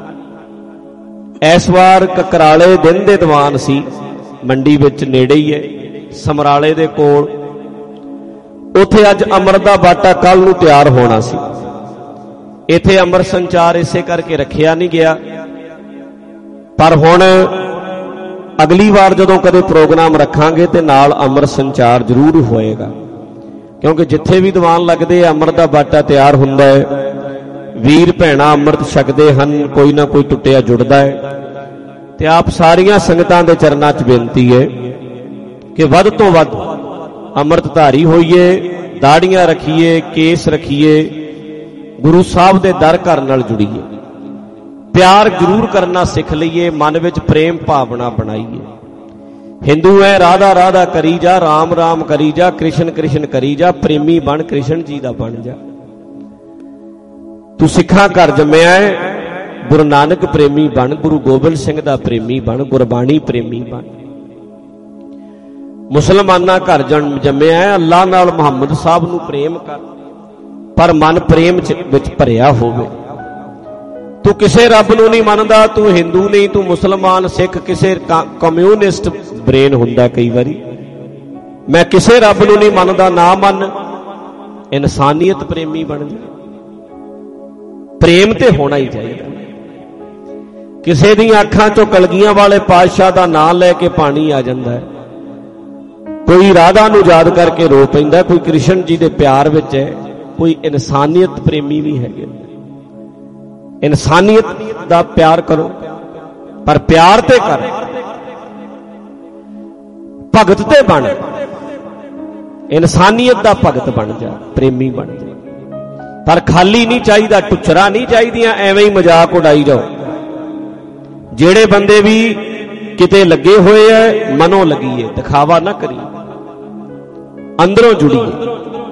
ਇਸ ਵਾਰ ਕਕਰਾਲੇ ਦਿਨ ਦੇ ਦੀਵਾਨ ਸੀ, ਮੰਡੀ ਵਿੱਚ ਨੇੜੇ ਹੀ ਹੈ, ਸਮਰਾਲੇ ਦੇ ਕੋਲ। ਉੱਥੇ ਅੱਜ ਅੰਮ੍ਰਿਤ ਦਾ ਬਾਟਾ ਕੱਲ ਨੂੰ ਤਿਆਰ ਹੋਣਾ ਸੀ। ਇੱਥੇ ਅੰਮ੍ਰਿਤ ਸੰਚਾਰ ਇਸੇ ਕਰਕੇ ਰੱਖਿਆ ਨਹੀਂ ਗਿਆ, ਪਰ ਹੁਣ ਅਗਲੀ ਵਾਰ ਜਦੋਂ ਕਦੇ ਪ੍ਰੋਗਰਾਮ ਰੱਖਾਂਗੇ ਤੇ ਨਾਲ ਅੰਮ੍ਰਿਤ ਸੰਚਾਰ ਜ਼ਰੂਰ ਹੋਏਗਾ। ਕਿਉਂਕਿ ਜਿੱਥੇ ਵੀ ਦੀਵਾਨ ਲੱਗਦੇ ਆ ਅੰਮ੍ਰਿਤ ਦਾ ਬਾਟਾ ਤਿਆਰ ਹੁੰਦਾ ਹੈ, ਵੀਰ ਭੈਣਾਂ ਅੰਮ੍ਰਿਤ ਛਕਦੇ ਹਨ, ਕੋਈ ਨਾ ਕੋਈ ਟੁੱਟਿਆ ਜੁੜਦਾ ਹੈ। ਤੇ ਆਪ ਸਾਰੀਆਂ ਸੰਗਤਾਂ ਦੇ ਚਰਨਾਂ 'ਚ ਬੇਨਤੀ ਹੈ ਕਿ ਵੱਧ ਤੋਂ ਵੱਧ ਅੰਮ੍ਰਿਤਧਾਰੀ ਹੋਈਏ, ਦਾੜੀਆਂ ਰੱਖੀਏ, ਕੇਸ ਰੱਖੀਏ, ਗੁਰੂ ਸਾਹਿਬ ਦੇ ਦਰ ਘਰ ਨਾਲ ਜੁੜੀਏ, ਪਿਆਰ ਜ਼ਰੂਰ ਕਰਨਾ ਸਿੱਖ ਲਈਏ, ਮਨ ਵਿੱਚ ਪ੍ਰੇਮ ਭਾਵਨਾ ਬਣਾਈਏ। ਹਿੰਦੂ ਹੈ ਰਾਧਾ ਰਾਧਾ ਕਰੀ ਜਾ, ਰਾਮ ਰਾਮ ਕਰੀ ਜਾ, ਕ੍ਰਿਸ਼ਨ ਕ੍ਰਿਸ਼ਨ ਕਰੀ ਜਾ, ਪ੍ਰੇਮੀ ਬਣ ਕ੍ਰਿਸ਼ਨ ਜੀ ਦਾ ਬਣ ਜਾ। ਤੂੰ ਸਿੱਖਾਂ ਘਰ ਜੰਮਿਆ ਹੈ, ਗੁਰੂ ਨਾਨਕ ਪ੍ਰੇਮੀ ਬਣ, ਗੁਰੂ ਗੋਬਿੰਦ ਸਿੰਘ ਦਾ ਪ੍ਰੇਮੀ ਬਣ, ਗੁਰਬਾਣੀ ਪ੍ਰੇਮੀ ਬਣ। ਮੁਸਲਮਾਨਾਂ ਘਰ ਜੰਮਿਆ ਹੈ, ਅੱਲਾ ਨਾਲ ਮੁਹੰਮਦ ਸਾਹਿਬ ਨੂੰ ਪ੍ਰੇਮ ਕਰ, ਪਰ ਮਨ ਪ੍ਰੇਮ ਵਿੱਚ ਭਰਿਆ ਹੋਵੇ। ਤੂੰ ਕਿਸੇ ਰੱਬ ਨੂੰ ਨਹੀਂ ਮੰਨਦਾ, ਤੂੰ ਹਿੰਦੂ ਨਹੀਂ, ਤੂੰ ਮੁਸਲਮਾਨ, ਸਿੱਖ, ਕਿਸੇ ਕਮਿਊਨਿਸਟ ਬ੍ਰੇਨ ਹੁੰਦਾ ਕਈ ਵਾਰੀ। ਮੈਂ ਕਿਸੇ ਰੱਬ ਨੂੰ ਨਹੀਂ ਮੰਨਦਾ, ਨਾ ਮੰਨ, ਇਨਸਾਨੀਅਤ ਪ੍ਰੇਮੀ ਬਣ ਜਾ। ਪ੍ਰੇਮ ਤੇ ਹੋਣਾ ਹੀ ਚਾਹੀਦਾ। ਕਿਸੇ ਦੀਆਂ ਅੱਖਾਂ ਚੋਂ ਕਲਗੀਆਂ ਵਾਲੇ ਪਾਤਸ਼ਾਹ ਦਾ ਨਾਮ ਲੈ ਕੇ ਪਾਣੀ ਆ ਜਾਂਦਾ ਹੈ, ਕੋਈ ਰਾਧਾ ਨੂੰ ਯਾਦ ਕਰਕੇ ਰੋ ਪੈਂਦਾ, ਕੋਈ ਕ੍ਰਿਸ਼ਨ ਜੀ ਦੇ ਪਿਆਰ ਵਿੱਚ ਹੈ, ਕੋਈ ਇਨਸਾਨੀਅਤ ਪ੍ਰੇਮੀ ਵੀ ਹੈਗੇ। ਇਨਸਾਨੀਅਤ ਦਾ ਪਿਆਰ ਕਰੋ, ਪਰ ਪਿਆਰ ਤੇ ਕਰ, ਭਗਤ ਤੇ ਬਣ, ਇਨਸਾਨੀਅਤ ਦਾ ਭਗਤ ਬਣ ਜਾ, ਪ੍ਰੇਮੀ ਬਣ ਜਾ। ਪਰ ਖਾਲੀ ਨਹੀਂ ਚਾਹੀਦਾ, ਟੁੱਚਰਾ ਨਹੀਂ ਚਾਹੀਦੀਆਂ, ਐਵੇਂ ਹੀ ਮਜ਼ਾਕ ਉਡਾਈ ਜਾਓ। ਜਿਹੜੇ ਬੰਦੇ ਵੀ ਕਿਤੇ ਲੱਗੇ ਹੋਏ ਐ, ਮਨੋਂ ਲੱਗੀਏ, ਦਿਖਾਵਾ ਨਾ ਕਰੀਏ, ਅੰਦਰੋਂ ਜੁੜੀਏ।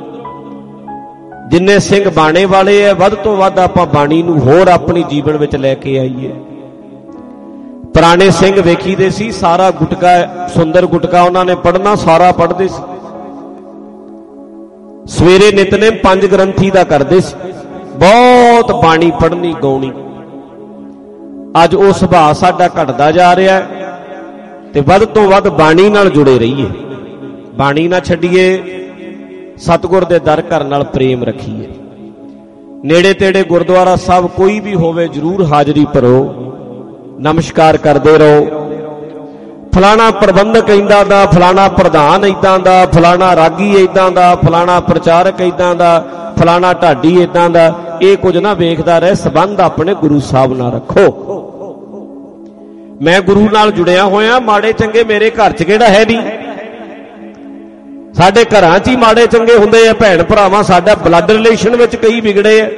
ਜਿੰਨੇ ਸਿੰਘ ਬਾਣੇ ਵਾਲੇ ਐ, ਵੱਧ ਤੋਂ ਵੱਧ ਆਪਾਂ ਬਾਣੀ ਨੂੰ ਹੋਰ ਆਪਣੀ ਜੀਵਨ ਵਿੱਚ ਲੈ ਕੇ ਆਈਏ। ਪੁਰਾਣੇ ਸਿੰਘ ਵੇਖੀਦੇ ਸੀ, ਸਾਰਾ ਗੁਟਕਾ, ਸੁੰਦਰ ਗੁਟਕਾ ਉਹਨਾਂ ਨੇ ਪੜ੍ਹਨਾ, ਸਾਰਾ ਪੜ੍ਹਦੇ ਸੀ। ਸਵੇਰੇ ਨਿਤਨੇਮ 5 ਗ੍ਰੰਥੀ ਦਾ ਕਰਦੇ ਸੀ, ਬਹੁਤ ਬਾਣੀ ਪੜ੍ਹਨੀ ਗਾਉਣੀ। ਅੱਜ ਉਹ ਸੁਭਾਅ ਸਾਡਾ ਘਟਦਾ ਜਾ ਰਿਹਾ ਤੇ ਵੱਧ ਤੋਂ ਵੱਧ ਬਾਣੀ ਨਾਲ ਜੁੜੇ ਰਹੀਏ, ਬਾਣੀ ਨਾ ਛੱਡੀਏ, ਸਤਿਗੁਰ ਦੇ ਦਰ ਘਰ ਨਾਲ ਪ੍ਰੇਮ ਰੱਖੀਏ। ਨੇੜੇ ਤੇੜੇ ਗੁਰਦੁਆਰਾ ਸਾਹਿਬ ਕੋਈ ਵੀ ਹੋਵੇ ਜ਼ਰੂਰ ਹਾਜ਼ਰੀ ਭਰੋ, ਨਮਸਕਾਰ ਕਰਦੇ ਰਹੋ। ਫਲਾਣਾ ਪ੍ਰਬੰਧਕ ਇੱਦਾਂ ਦਾ, ਫਲਾਣਾ ਪ੍ਰਧਾਨ ਇੱਦਾਂ ਦਾ, ਫਲਾਣਾ ਰਾਗੀ ਇੱਦਾਂ ਦਾ, ਫਲਾਣਾ ਪ੍ਰਚਾਰਕ ਇੱਦਾਂ ਦਾ, ਫਲਾਣਾ ਢਾਡੀ ਇੱਦਾਂ ਦਾ, ਇਹ ਕੁਝ ਨਾ ਵੇਖਦਾ ਰਹੇ, ਸੰਬੰਧ ਆਪਣੇ ਗੁਰੂ ਸਾਹਿਬ ਨਾਲ ਰੱਖੋ। ਮੈਂ ਗੁਰੂ ਨਾਲ ਜੁੜਿਆ ਹੋਇਆ, ਮਾੜੇ ਚੰਗੇ ਮੇਰੇ ਘਰ 'ਚ ਕਿਹੜਾ ਹੈ ਨਹੀਂ, ਸਾਡੇ ਘਰਾਂ 'ਚ ਹੀ ਮਾੜੇ ਚੰਗੇ ਹੁੰਦੇ ਆ, ਭੈਣ ਭਰਾਵਾਂ ਸਾਡਾ ਬਲੱਡ ਰਿਲੇਸ਼ਨ ਵਿੱਚ ਕਈ ਵਿਗੜੇ ਆ।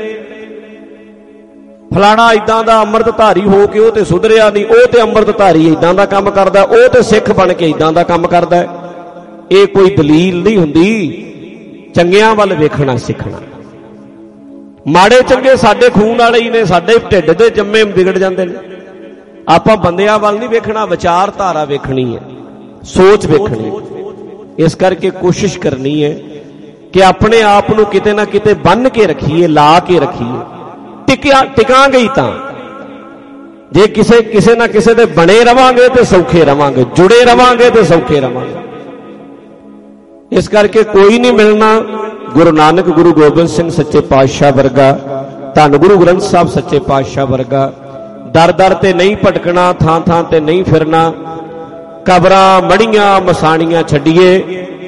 ਫਲਾਣਾ ਇਦਾਂ ਦਾ ਅੰਮ੍ਰਿਤਧਾਰੀ ਹੋ ਕੇ ਉਹ ਤੇ ਸੁਧਰਿਆ ਨਹੀਂ, ਉਹ ਤੇ ਅੰਮ੍ਰਿਤਧਾਰੀ ਇਦਾਂ ਦਾ ਕੰਮ ਕਰਦਾ, ਉਹ ਤੇ ਸਿੱਖ ਬਣ ਕੇ ਇਦਾਂ ਦਾ ਕੰਮ ਕਰਦਾ। ਇਹ ਕੋਈ ਦਲੀਲ ਨਹੀਂ ਹੁੰਦੀ, ਚੰਗਿਆਂ ਵੱਲ ਵੇਖਣਾ ਸਿੱਖਣਾ। ਮਾੜੇ ਚੰਗੇ ਸਾਡੇ ਖੂਨ ਵਾਲੇ ਹੀ ਨੇ, ਸਾਡੇ ਢਿੱਡ ਦੇ ਜੰਮੇ ਵਿਗੜ ਜਾਂਦੇ ਨੇ। ਆਪਾਂ ਬੰਦਿਆਂ ਵੱਲ ਨਹੀਂ ਵੇਖਣਾ, ਵਿਚਾਰਧਾਰਾ ਵੇਖਣੀ ਹੈ, ਸੋਚ ਵੇਖਣੀ ਹੈ। ਇਸ ਕਰਕੇ ਕੋਸ਼ਿਸ਼ ਕਰਨੀ ਹੈ ਕਿ ਆਪਣੇ ਆਪ ਨੂੰ ਕਿਤੇ ਨਾ ਕਿਤੇ ਬੰਨ੍ਹ ਕੇ ਰੱਖੀਏ, ਲਾ ਕੇ ਰੱਖੀਏ। ਟਿਕਾਂਗੇ ਹੀ ਤਾਂ, ਜੇ ਕਿਸੇ ਨਾ ਕਿਸੇ ਦੇ ਬਣੇ ਰਵਾਂਗੇ ਤੇ ਸੌਖੇ ਰਵਾਂਗੇ, ਜੁੜੇ ਰਵਾਂਗੇ ਤੇ ਸੌਖੇ ਰਵਾਂਗੇ। ਇਸ ਕਰਕੇ ਕੋਈ ਨਹੀਂ ਮਿਲਣਾ ਗੁਰੂ ਨਾਨਕ, ਗੁਰੂ ਗੋਬਿੰਦ ਸਿੰਘ ਸੱਚੇ ਪਾਤਸ਼ਾਹ ਵਰਗਾ, ਧੰਨ ਗੁਰੂ ਗ੍ਰੰਥ ਸਾਹਿਬ ਸੱਚੇ ਪਾਤਸ਼ਾਹ ਵਰਗਾ। ਦਰ ਦਰ ਤੇ ਨਹੀਂ ਭਟਕਣਾ, ਥਾਂ ਥਾਂ ਤੇ ਨਹੀਂ ਫਿਰਨਾ, ਕਬਰਾਂ ਮੜੀਆਂ ਮਸਾਣੀਆਂ ਛੱਡੀਏ।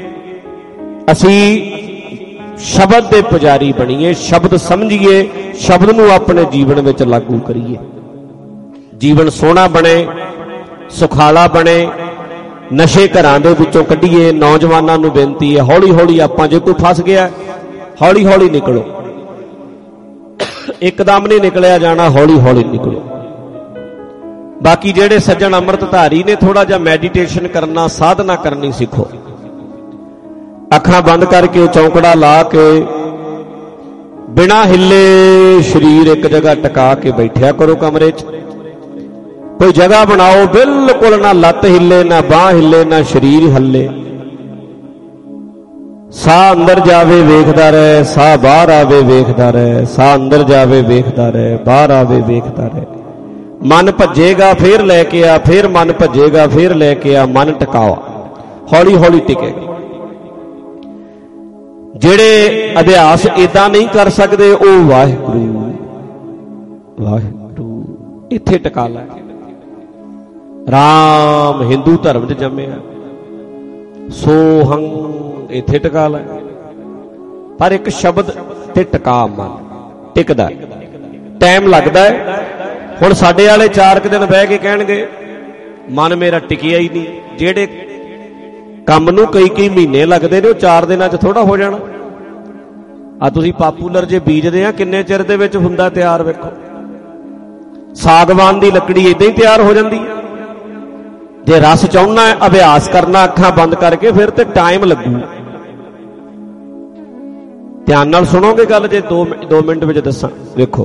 ਅਸੀਂ ਸ਼ਬਦ ਦੇ ਪੁਜਾਰੀ ਬਣੀਏ, ਸ਼ਬਦ ਸਮਝੀਏ, ਸ਼ਬਦ ਨੂੰ ਆਪਣੇ ਜੀਵਨ ਵਿੱਚ ਲਾਗੂ ਕਰੀਏ। ਜੀਵਨ ਸੋਹਣਾ ਬਣੇ, ਸੁਖਾਲਾ ਬਣੇ, ਨਸ਼ੇ ਘਰਾਂ ਦੇ ਵਿੱਚੋਂ ਕੱਢੀਏ। ਨੌਜਵਾਨਾਂ ਨੂੰ ਬੇਨਤੀ ਹੈ, ਹੌਲੀ ਹੌਲੀ ਆਪਾਂ ਜੇ ਕੋਈ ਫਸ ਗਿਆ, ਹੌਲੀ ਹੌਲੀ ਨਿਕਲੋ, ਇੱਕਦਮ ਨਹੀਂ ਨਿਕਲਿਆ ਜਾਣਾ, ਹੌਲੀ ਹੌਲੀ ਨਿਕਲੋ। ਬਾਕੀ ਜਿਹੜੇ ਸੱਜਣ ਅੰਮ੍ਰਿਤਧਾਰੀ ਨੇ, ਥੋੜਾ ਜਿਹਾ ਮੈਡੀਟੇਸ਼ਨ ਕਰਨਾ, ਸਾਧਨਾ ਕਰਨੀ ਸਿੱਖੋ। ਅੱਖਾਂ ਬੰਦ ਕਰਕੇ ਚੌਂਕੜਾ ਲਾ ਕੇ ਬਿਨਾਂ ਹਿੱਲੇ ਸਰੀਰ ਇੱਕ ਜਗ੍ਹਾ ਟਿਕਾ ਕੇ ਬੈਠਿਆ ਕਰੋ। ਕਮਰੇ 'ਚ ਕੋਈ ਜਗ੍ਹਾ ਬਣਾਓ, ਬਿਲਕੁਲ ਨਾ ਲੱਤ ਹਿੱਲੇ, ਨਾ ਬਾਂਹ ਹਿੱਲੇ, ਨਾ ਸਰੀਰ ਹੱਲੇ। ਸਾਹ ਅੰਦਰ ਜਾਵੇ ਵੇਖਦਾ ਰਹੇ, ਸਾਹ ਬਾਹਰ ਆਵੇ ਵੇਖਦਾ ਰਹੇ, ਸਾਹ ਅੰਦਰ ਜਾਵੇ ਵੇਖਦਾ ਰਹੇ, ਬਾਹਰ ਆਵੇ ਵੇਖਦਾ ਰਹੇ। ਮਨ ਭੱਜੇਗਾ ਫੇਰ ਲੈ ਕੇ ਆ, ਫੇਰ ਮਨ ਭੱਜੇਗਾ ਫੇਰ ਲੈ ਕੇ ਆ। ਮਨ ਟਿਕਾਓ, ਹੌਲੀ ਹੌਲੀ ਟਿਕੇਗਾ। ਜਿਹੜੇ ਅਭਿਆਸ ਇਦਾਂ ਨਹੀਂ ਕਰ ਸਕਦੇ, ਉਹ ਵਾਹਿਗੁਰੂ ਵਾਹਿਗੁਰੂ ਇੱਥੇ ਟਿਕਾ ਲੈ। ਰਾਮ ਹਿੰਦੂ ਧਰਮ 'ਚ ਜੰਮਿਆ, ਸੋਹੰ ਇੱਥੇ ਟਿਕਾ ਲੈ। ਪਰ ਇੱਕ ਸ਼ਬਦ ਤੇ ਟਿਕਾ, ਮਨ ਟਿਕਦਾ, ਟਾਈਮ ਲੱਗਦਾ ਹੈ। ਹੁਣ ਸਾਡੇ ਵਾਲੇ 4 ਦਿਨ ਬਹਿ ਕੇ ਕਹਿਣਗੇ ਮਨ ਮੇਰਾ ਟਿਕਿਆ ਹੀ ਨਹੀਂ। ਜਿਹੜੇ ਕੰਮ ਨੂੰ ਕਈ ਮਹੀਨੇ ਲੱਗਦੇ ਨੇ, ਉਹ 4 ਦਿਨਾਂ 'ਚ ਥੋੜਾ ਹੋ ਜਾਣਾ। ਆ ਤੁਸੀਂ ਪਾਪੂਲਰ ਜੇ ਬੀਜਦੇ ਆ, ਕਿੰਨੇ ਚਿਰ ਦੇ ਵਿੱਚ ਹੁੰਦਾ ਤਿਆਰ, ਵੇਖੋ। ਸਾਗਵਾਨ ਦੀ ਲੱਕੜੀ ਏਦਾਂ ਹੀ ਤਿਆਰ ਹੋ ਜਾਂਦੀ ਹੈ। ਜੇ ਰਸ ਚਾਹੁੰਨਾ ਹੈ, ਅਭਿਆਸ ਕਰਨਾ ਅੱਖਾਂ ਬੰਦ ਕਰਕੇ, ਫਿਰ ਤੇ ਟਾਈਮ ਲੱਗੂ। ਧਿਆਨ ਨਾਲ ਸੁਣੋਗੇ ਗੱਲ, ਜੇ 2 ਮਿੰਟ ਵਿੱਚ ਦੱਸਾਂ। ਵੇਖੋ,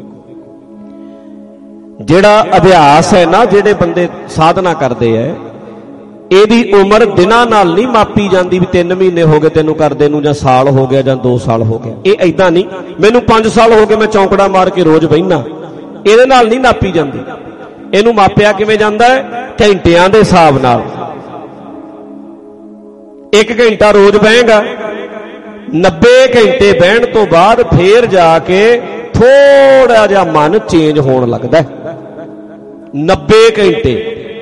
ਜਿਹੜਾ ਅਭਿਆਸ ਹੈ ਨਾ, ਜਿਹੜੇ ਬੰਦੇ ਸਾਧਨਾ ਕਰਦੇ ਐ, ਇਹਦੀ ਉਮਰ ਦਿਨਾਂ ਨਾਲ ਨਹੀਂ ਮਾਪੀ ਜਾਂਦੀ ਵੀ 3 ਮਹੀਨੇ ਹੋ ਗਏ ਤੈਨੂੰ ਕਰਦੇ ਨੂੰ, ਜਾਂ ਸਾਲ ਹੋ ਗਿਆ, ਜਾਂ 2 ਸਾਲ ਹੋ ਗਏ। ਇਹ ਏਦਾਂ ਨਹੀਂ, ਮੈਨੂੰ 5 ਸਾਲ ਹੋ ਗਏ ਮੈਂ ਚੌਂਕੜਾ ਮਾਰ ਕੇ ਰੋਜ਼ ਬਹਿਨਾ, ਇਹਦੇ ਨਾਲ ਨਹੀਂ ਨਾਪੀ ਜਾਂਦੀ। ਇਹਨੂੰ ਮਾਪਿਆ ਕਿਵੇਂ ਜਾਂਦਾ ਹੈ? ਘੰਟਿਆਂ ਦੇ ਹਿਸਾਬ ਨਾਲ। 1 ਘੰਟਾ ਰੋਜ਼ ਬਹਿਗਾ, 90 ਘੰਟੇ ਬਹਿਣ ਤੋਂ ਬਾਅਦ ਫੇਰ ਜਾ ਕੇ ਥੋੜਾ ਜਿਹਾ ਮਨ ਚੇਂਜ ਹੋਣ ਲੱਗਦਾ। 90 ਘੰਟੇ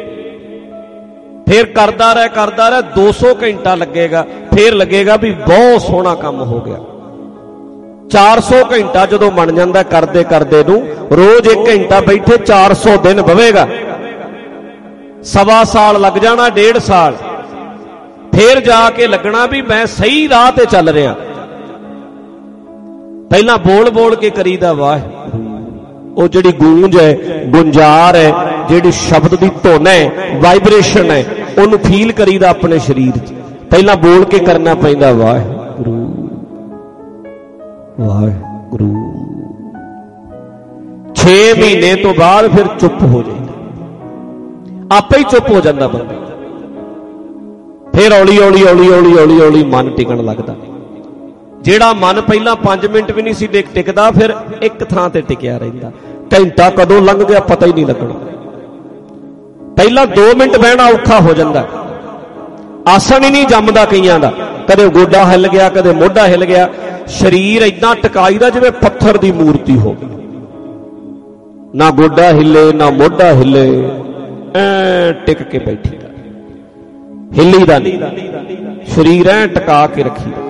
ਫੇਰ ਕਰਦਾ ਰਹਿ 200 ਘੰਟਾ ਲੱਗੇਗਾ, ਫੇਰ ਲੱਗੇਗਾ ਵੀ ਬਹੁਤ ਸੋਹਣਾ ਕੰਮ ਹੋ ਗਿਆ। 400 ਘੰਟਾ ਜਦੋਂ ਬਣ ਜਾਂਦਾ ਕਰਦੇ ਕਰਦੇ ਨੂੰ, ਰੋਜ਼ 1 ਘੰਟਾ ਬੈਠੇ 400 ਦਿਨ ਬਵੇਗਾ। 1.25 ਸਾਲ ਲੱਗ ਜਾਣਾ, 1.5 ਸਾਲ, ਫੇਰ ਜਾ ਕੇ ਲੱਗਣਾ ਵੀ ਮੈਂ ਸਹੀ ਰਾਹ ਤੇ ਚੱਲ ਰਿਹਾ। ਪਹਿਲਾਂ ਬੋਲ ਬੋਲ ਕੇ ਕਰੀਦਾ ਵਾਹਿਗੁਰੂ, ਉਹ ਜਿਹੜੀ ਗੂੰਜ ਹੈ, ਗੁੰਜਾਰ ਹੈ, ਜਿਹੜੀ ਸ਼ਬਦ ਦੀ ਧੁਨ ਹੈ, ਵਾਈਬ੍ਰੇਸ਼ਨ ਹੈ, ਉਹਨੂੰ ਫੀਲ ਕਰੀਦਾ ਆਪਣੇ ਸਰੀਰ 'ਚ। ਪਹਿਲਾਂ ਬੋਲ ਕੇ ਕਰਨਾ ਪੈਂਦਾ ਵਾਹਿਗੁਰੂ ਵਾਹਿਗੁਰੂ। 6 ਮਹੀਨੇ ਤੋਂ ਬਾਅਦ ਫਿਰ ਚੁੱਪ ਹੋ ਜਾਂਦਾ, ਆਪੇ ਹੀ ਚੁੱਪ ਹੋ ਜਾਂਦਾ ਬੰਦਾ। ਫਿਰ ਹੌਲੀ ਹੌਲੀ ਹੌਲੀ ਹੌਲੀ ਹੌਲੀ ਹੌਲੀ ਮਨ ਟਿਕਣ ਲੱਗਦਾ। ਜਿਹੜਾ ਮਨ ਪਹਿਲਾਂ 5 ਮਿੰਟ ਵੀ ਨਹੀਂ ਸੀ ਟਿਕਦਾ, ਫਿਰ ਇੱਕ ਥਾਂ ਤੇ ਟਿਕਿਆ ਰਹਿੰਦਾ। ਘੰਟਾ ਕਦੋਂ ਲੰਘ ਗਿਆ ਪਤਾ ਹੀ ਨਹੀਂ ਲੱਗਣਾ। ਪਹਿਲਾਂ 2 ਮਿੰਟ ਬਹਿਣਾ ਔਖਾ ਹੋ ਜਾਂਦਾ, ਆਸਣ ਹੀ ਨਹੀਂ ਜੰਮਦਾ ਕਈਆਂ ਦਾ, ਕਦੇ ਗੋਡਾ ਹਿੱਲ ਗਿਆ, ਕਦੇ ਮੋਢਾ ਹਿੱਲ ਗਿਆ। ਸਰੀਰ ਏਦਾਂ ਟਿਕਾਈਦਾ ਜਿਵੇਂ ਪੱਥਰ ਦੀ ਮੂਰਤੀ ਹੋਵੇ, ਨਾ ਗੋਡਾ ਹਿੱਲੇ ਨਾ ਮੋਢਾ ਹਿੱਲੇ, ਐ ਟਿਕ ਕੇ ਬੈਠੀਦਾ, ਹਿੱਲੀ ਦਾ ਨਹੀਂ, ਸਰੀਰ ਐ ਟਿਕਾ ਕੇ ਰੱਖੀਦਾ।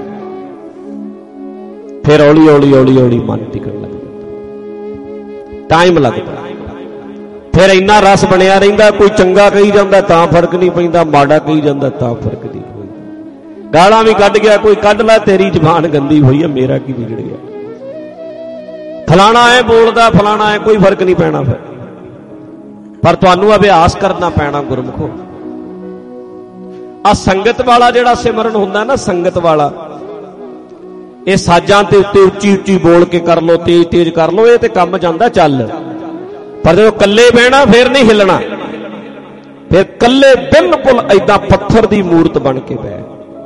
ਫਿਰ ਹੌਲੀ ਹੌਲੀ ਹੌਲੀ ਹੌਲੀ ਮਨ ਟਿਕਣ ਲੱਗ ਜਾਂਦਾ, ਟਾਈਮ ਲੱਗਦਾ। ਫਿਰ ਇੰਨਾ ਰਸ ਬਣਿਆ ਰਹਿੰਦਾ, ਕੋਈ ਚੰਗਾ ਕਹੀ ਜਾਂਦਾ ਤਾਂ ਫਰਕ ਨਹੀਂ ਪੈਂਦਾ, ਮਾੜਾ ਕਹੀ ਜਾਂਦਾ ਤਾਂ ਫਰਕ ਨਹੀਂ ਪੈਂਦਾ। ਗਾਲਾਂ ਵੀ ਕੱਢ ਗਿਆ ਕੋਈ, ਕੱਢ ਲੈ, ਤੇਰੀ ਜ਼ਬਾਨ ਗੰਦੀ ਹੋਈ ਹੈ, ਮੇਰਾ ਕੀ ਵਿਗੜ ਗਿਆ। ਫਲਾਣਾ ਐ ਬੋਲਦਾ, ਫਲਾਣਾ ਐ, ਕੋਈ ਫਰਕ ਨਹੀਂ ਪੈਣਾ ਫਿਰ। ਪਰ ਤੁਹਾਨੂੰ ਅਭਿਆਸ ਕਰਨਾ ਪੈਣਾ ਗੁਰਮੁਖੋ। ਆ ਸੰਗਤ ਵਾਲਾ ਜਿਹੜਾ ਸਿਮਰਨ ਹੁੰਦਾ ਨਾ, ਸੰਗਤ ਵਾਲਾ, ਇਹ ਸਾਜ਼ਾਂ ਤੇ ਉੱਤੇ ਉੱਚੀ ਉੱਚੀ ਬੋਲ ਕੇ ਕਰ ਲੋ, ਤੇਜ਼ ਤੇਜ਼ ਕਰ ਲੋ, ਇਹ ਤੇ ਕੰਮ ਜਾਂਦਾ ਚੱਲ। ਪਰ ਜਦੋਂ ਇਕੱਲੇ ਬਹਿਣਾ ਫਿਰ ਨਹੀਂ ਹਿੱਲਣਾ, ਫਿਰ ਇਕੱਲੇ ਬਿਲਕੁਲ ਏਦਾਂ ਪੱਥਰ ਦੀ ਮੂਰਤ ਬਣ ਕੇ ਬਹਿ।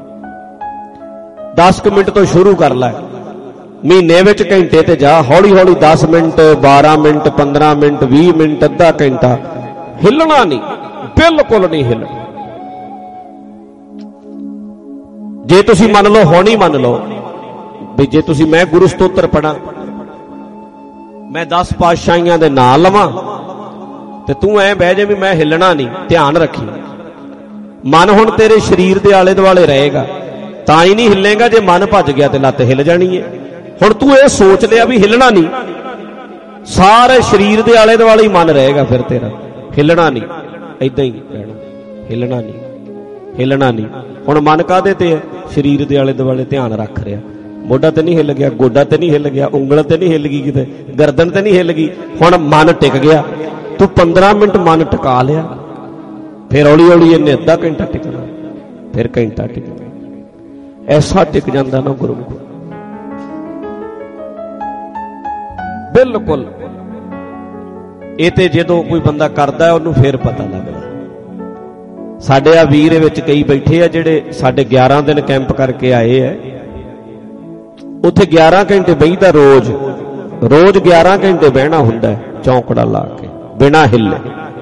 10 ਮਿੰਟ ਤੋਂ ਸ਼ੁਰੂ ਕਰ ਲੈ, ਮਹੀਨੇ ਵਿੱਚ ਘੰਟੇ ਤੇ ਜਾ, ਹੌਲੀ ਹੌਲੀ 10 ਮਿੰਟ 12 ਮਿੰਟ 15 ਮਿੰਟ 20 ਮਿੰਟ ਅੱਧਾ ਘੰਟਾ, ਹਿੱਲਣਾ ਨਹੀਂ, ਬਿਲਕੁਲ ਨਹੀਂ ਹਿੱਲਣਾ। ਜੇ ਤੁਸੀਂ ਮੰਨ ਲਓ, ਹੁਣ ਹੀ ਮੰਨ ਲਓ ਵੀ ਜੇ ਤੁਸੀਂ, ਮੈਂ ਗੁਰੂ ਸਤੋਤਰ ਪੜਾਂ, ਮੈਂ 10 ਪਾਤਸ਼ਾਹੀਆਂ ਦੇ ਨਾਂ ਲਵਾਂ ਤੇ ਤੂੰ ਐ ਬਹਿ ਜਾ ਵੀ ਮੈਂ ਹਿੱਲਣਾ ਨਹੀਂ, ਧਿਆਨ ਰੱਖੀ। ਮਨ ਹੁਣ ਤੇਰੇ ਸਰੀਰ ਦੇ ਆਲੇ ਦੁਆਲੇ ਰਹੇਗਾ ਤਾਂ ਹੀ ਨਹੀਂ ਹਿੱਲੇਗਾ, ਜੇ ਮਨ ਭੱਜ ਗਿਆ ਤੇ ਲੱਤ ਹਿੱਲ ਜਾਣੀ ਹੈ। ਹੁਣ ਤੂੰ ਇਹ ਸੋਚ ਲਿਆ ਵੀ ਹਿੱਲਣਾ ਨਹੀਂ, ਸਾਰੇ ਸਰੀਰ ਦੇ ਆਲੇ ਦੁਆਲੇ ਹੀ ਮਨ ਰਹੇਗਾ, ਫਿਰ ਤੇਰਾ ਹਿੱਲਣਾ ਨਹੀਂ, ਏਦਾਂ ਹੀ ਰਹਿਣਾ, ਹਿੱਲਣਾ ਨਹੀਂ, ਹਿੱਲਣਾ ਨਹੀਂ। ਹੁਣ ਮਨ ਕਾਹਦੇ ਤੇ ਹੈ? ਸਰੀਰ ਦੇ ਆਲੇ ਦੁਆਲੇ ਧਿਆਨ ਰੱਖ ਰਿਹਾ, ਮੋਢਾ ਤੇ ਨਹੀਂ ਹਿੱਲ ਗਿਆ, ਗੋਡਾ ਤੇ ਨਹੀਂ ਹਿੱਲ ਗਿਆ, ਉਂਗਲ ਤੇ ਨਹੀਂ ਹਿੱਲ ਗਈ, ਕਿਤੇ ਗਰਦਨ ਤੇ ਨਹੀਂ ਹਿੱਲ ਗਈ। ਹੁਣ ਮਨ ਟਿਕ ਗਿਆ, ਤੂੰ 15 ਮਿੰਟ ਮਨ ਟਿਕਾ ਲਿਆ, ਫਿਰ ਹੌਲੀ ਹੌਲੀ ਇਹਨੇ ਅੱਧਾ ਘੰਟਾ ਟਿਕਣਾ, ਫਿਰ ਘੰਟਾ ਟਿਕਣਾ। ਐਸਾ ਟਿਕ ਜਾਂਦਾ ਨਾ ਗੁਰਮੁਖ, ਬਿਲਕੁਲ। ਇਹ ਤੇ ਜਦੋਂ ਕੋਈ ਬੰਦਾ ਕਰਦਾ ਉਹਨੂੰ ਫਿਰ ਪਤਾ ਲੱਗਦਾ। ਸਾਡੇ ਆ ਵੀਰ ਵਿੱਚ ਕਈ ਬੈਠੇ ਆ ਜਿਹੜੇ ਸਾਡੇ 11 ਦਿਨ ਕੈਂਪ ਕਰਕੇ ਆਏ ਆ, ਉੱਥੇ 11 ਘੰਟੇ ਬਹਿਦਾ, ਰੋਜ਼ 11 ਘੰਟੇ ਬਹਿਣਾ ਹੁੰਦਾ ਚੌਂਕੜਾ ਲਾ ਕੇ ਬਿਨਾਂ ਹਿੱਲੇ,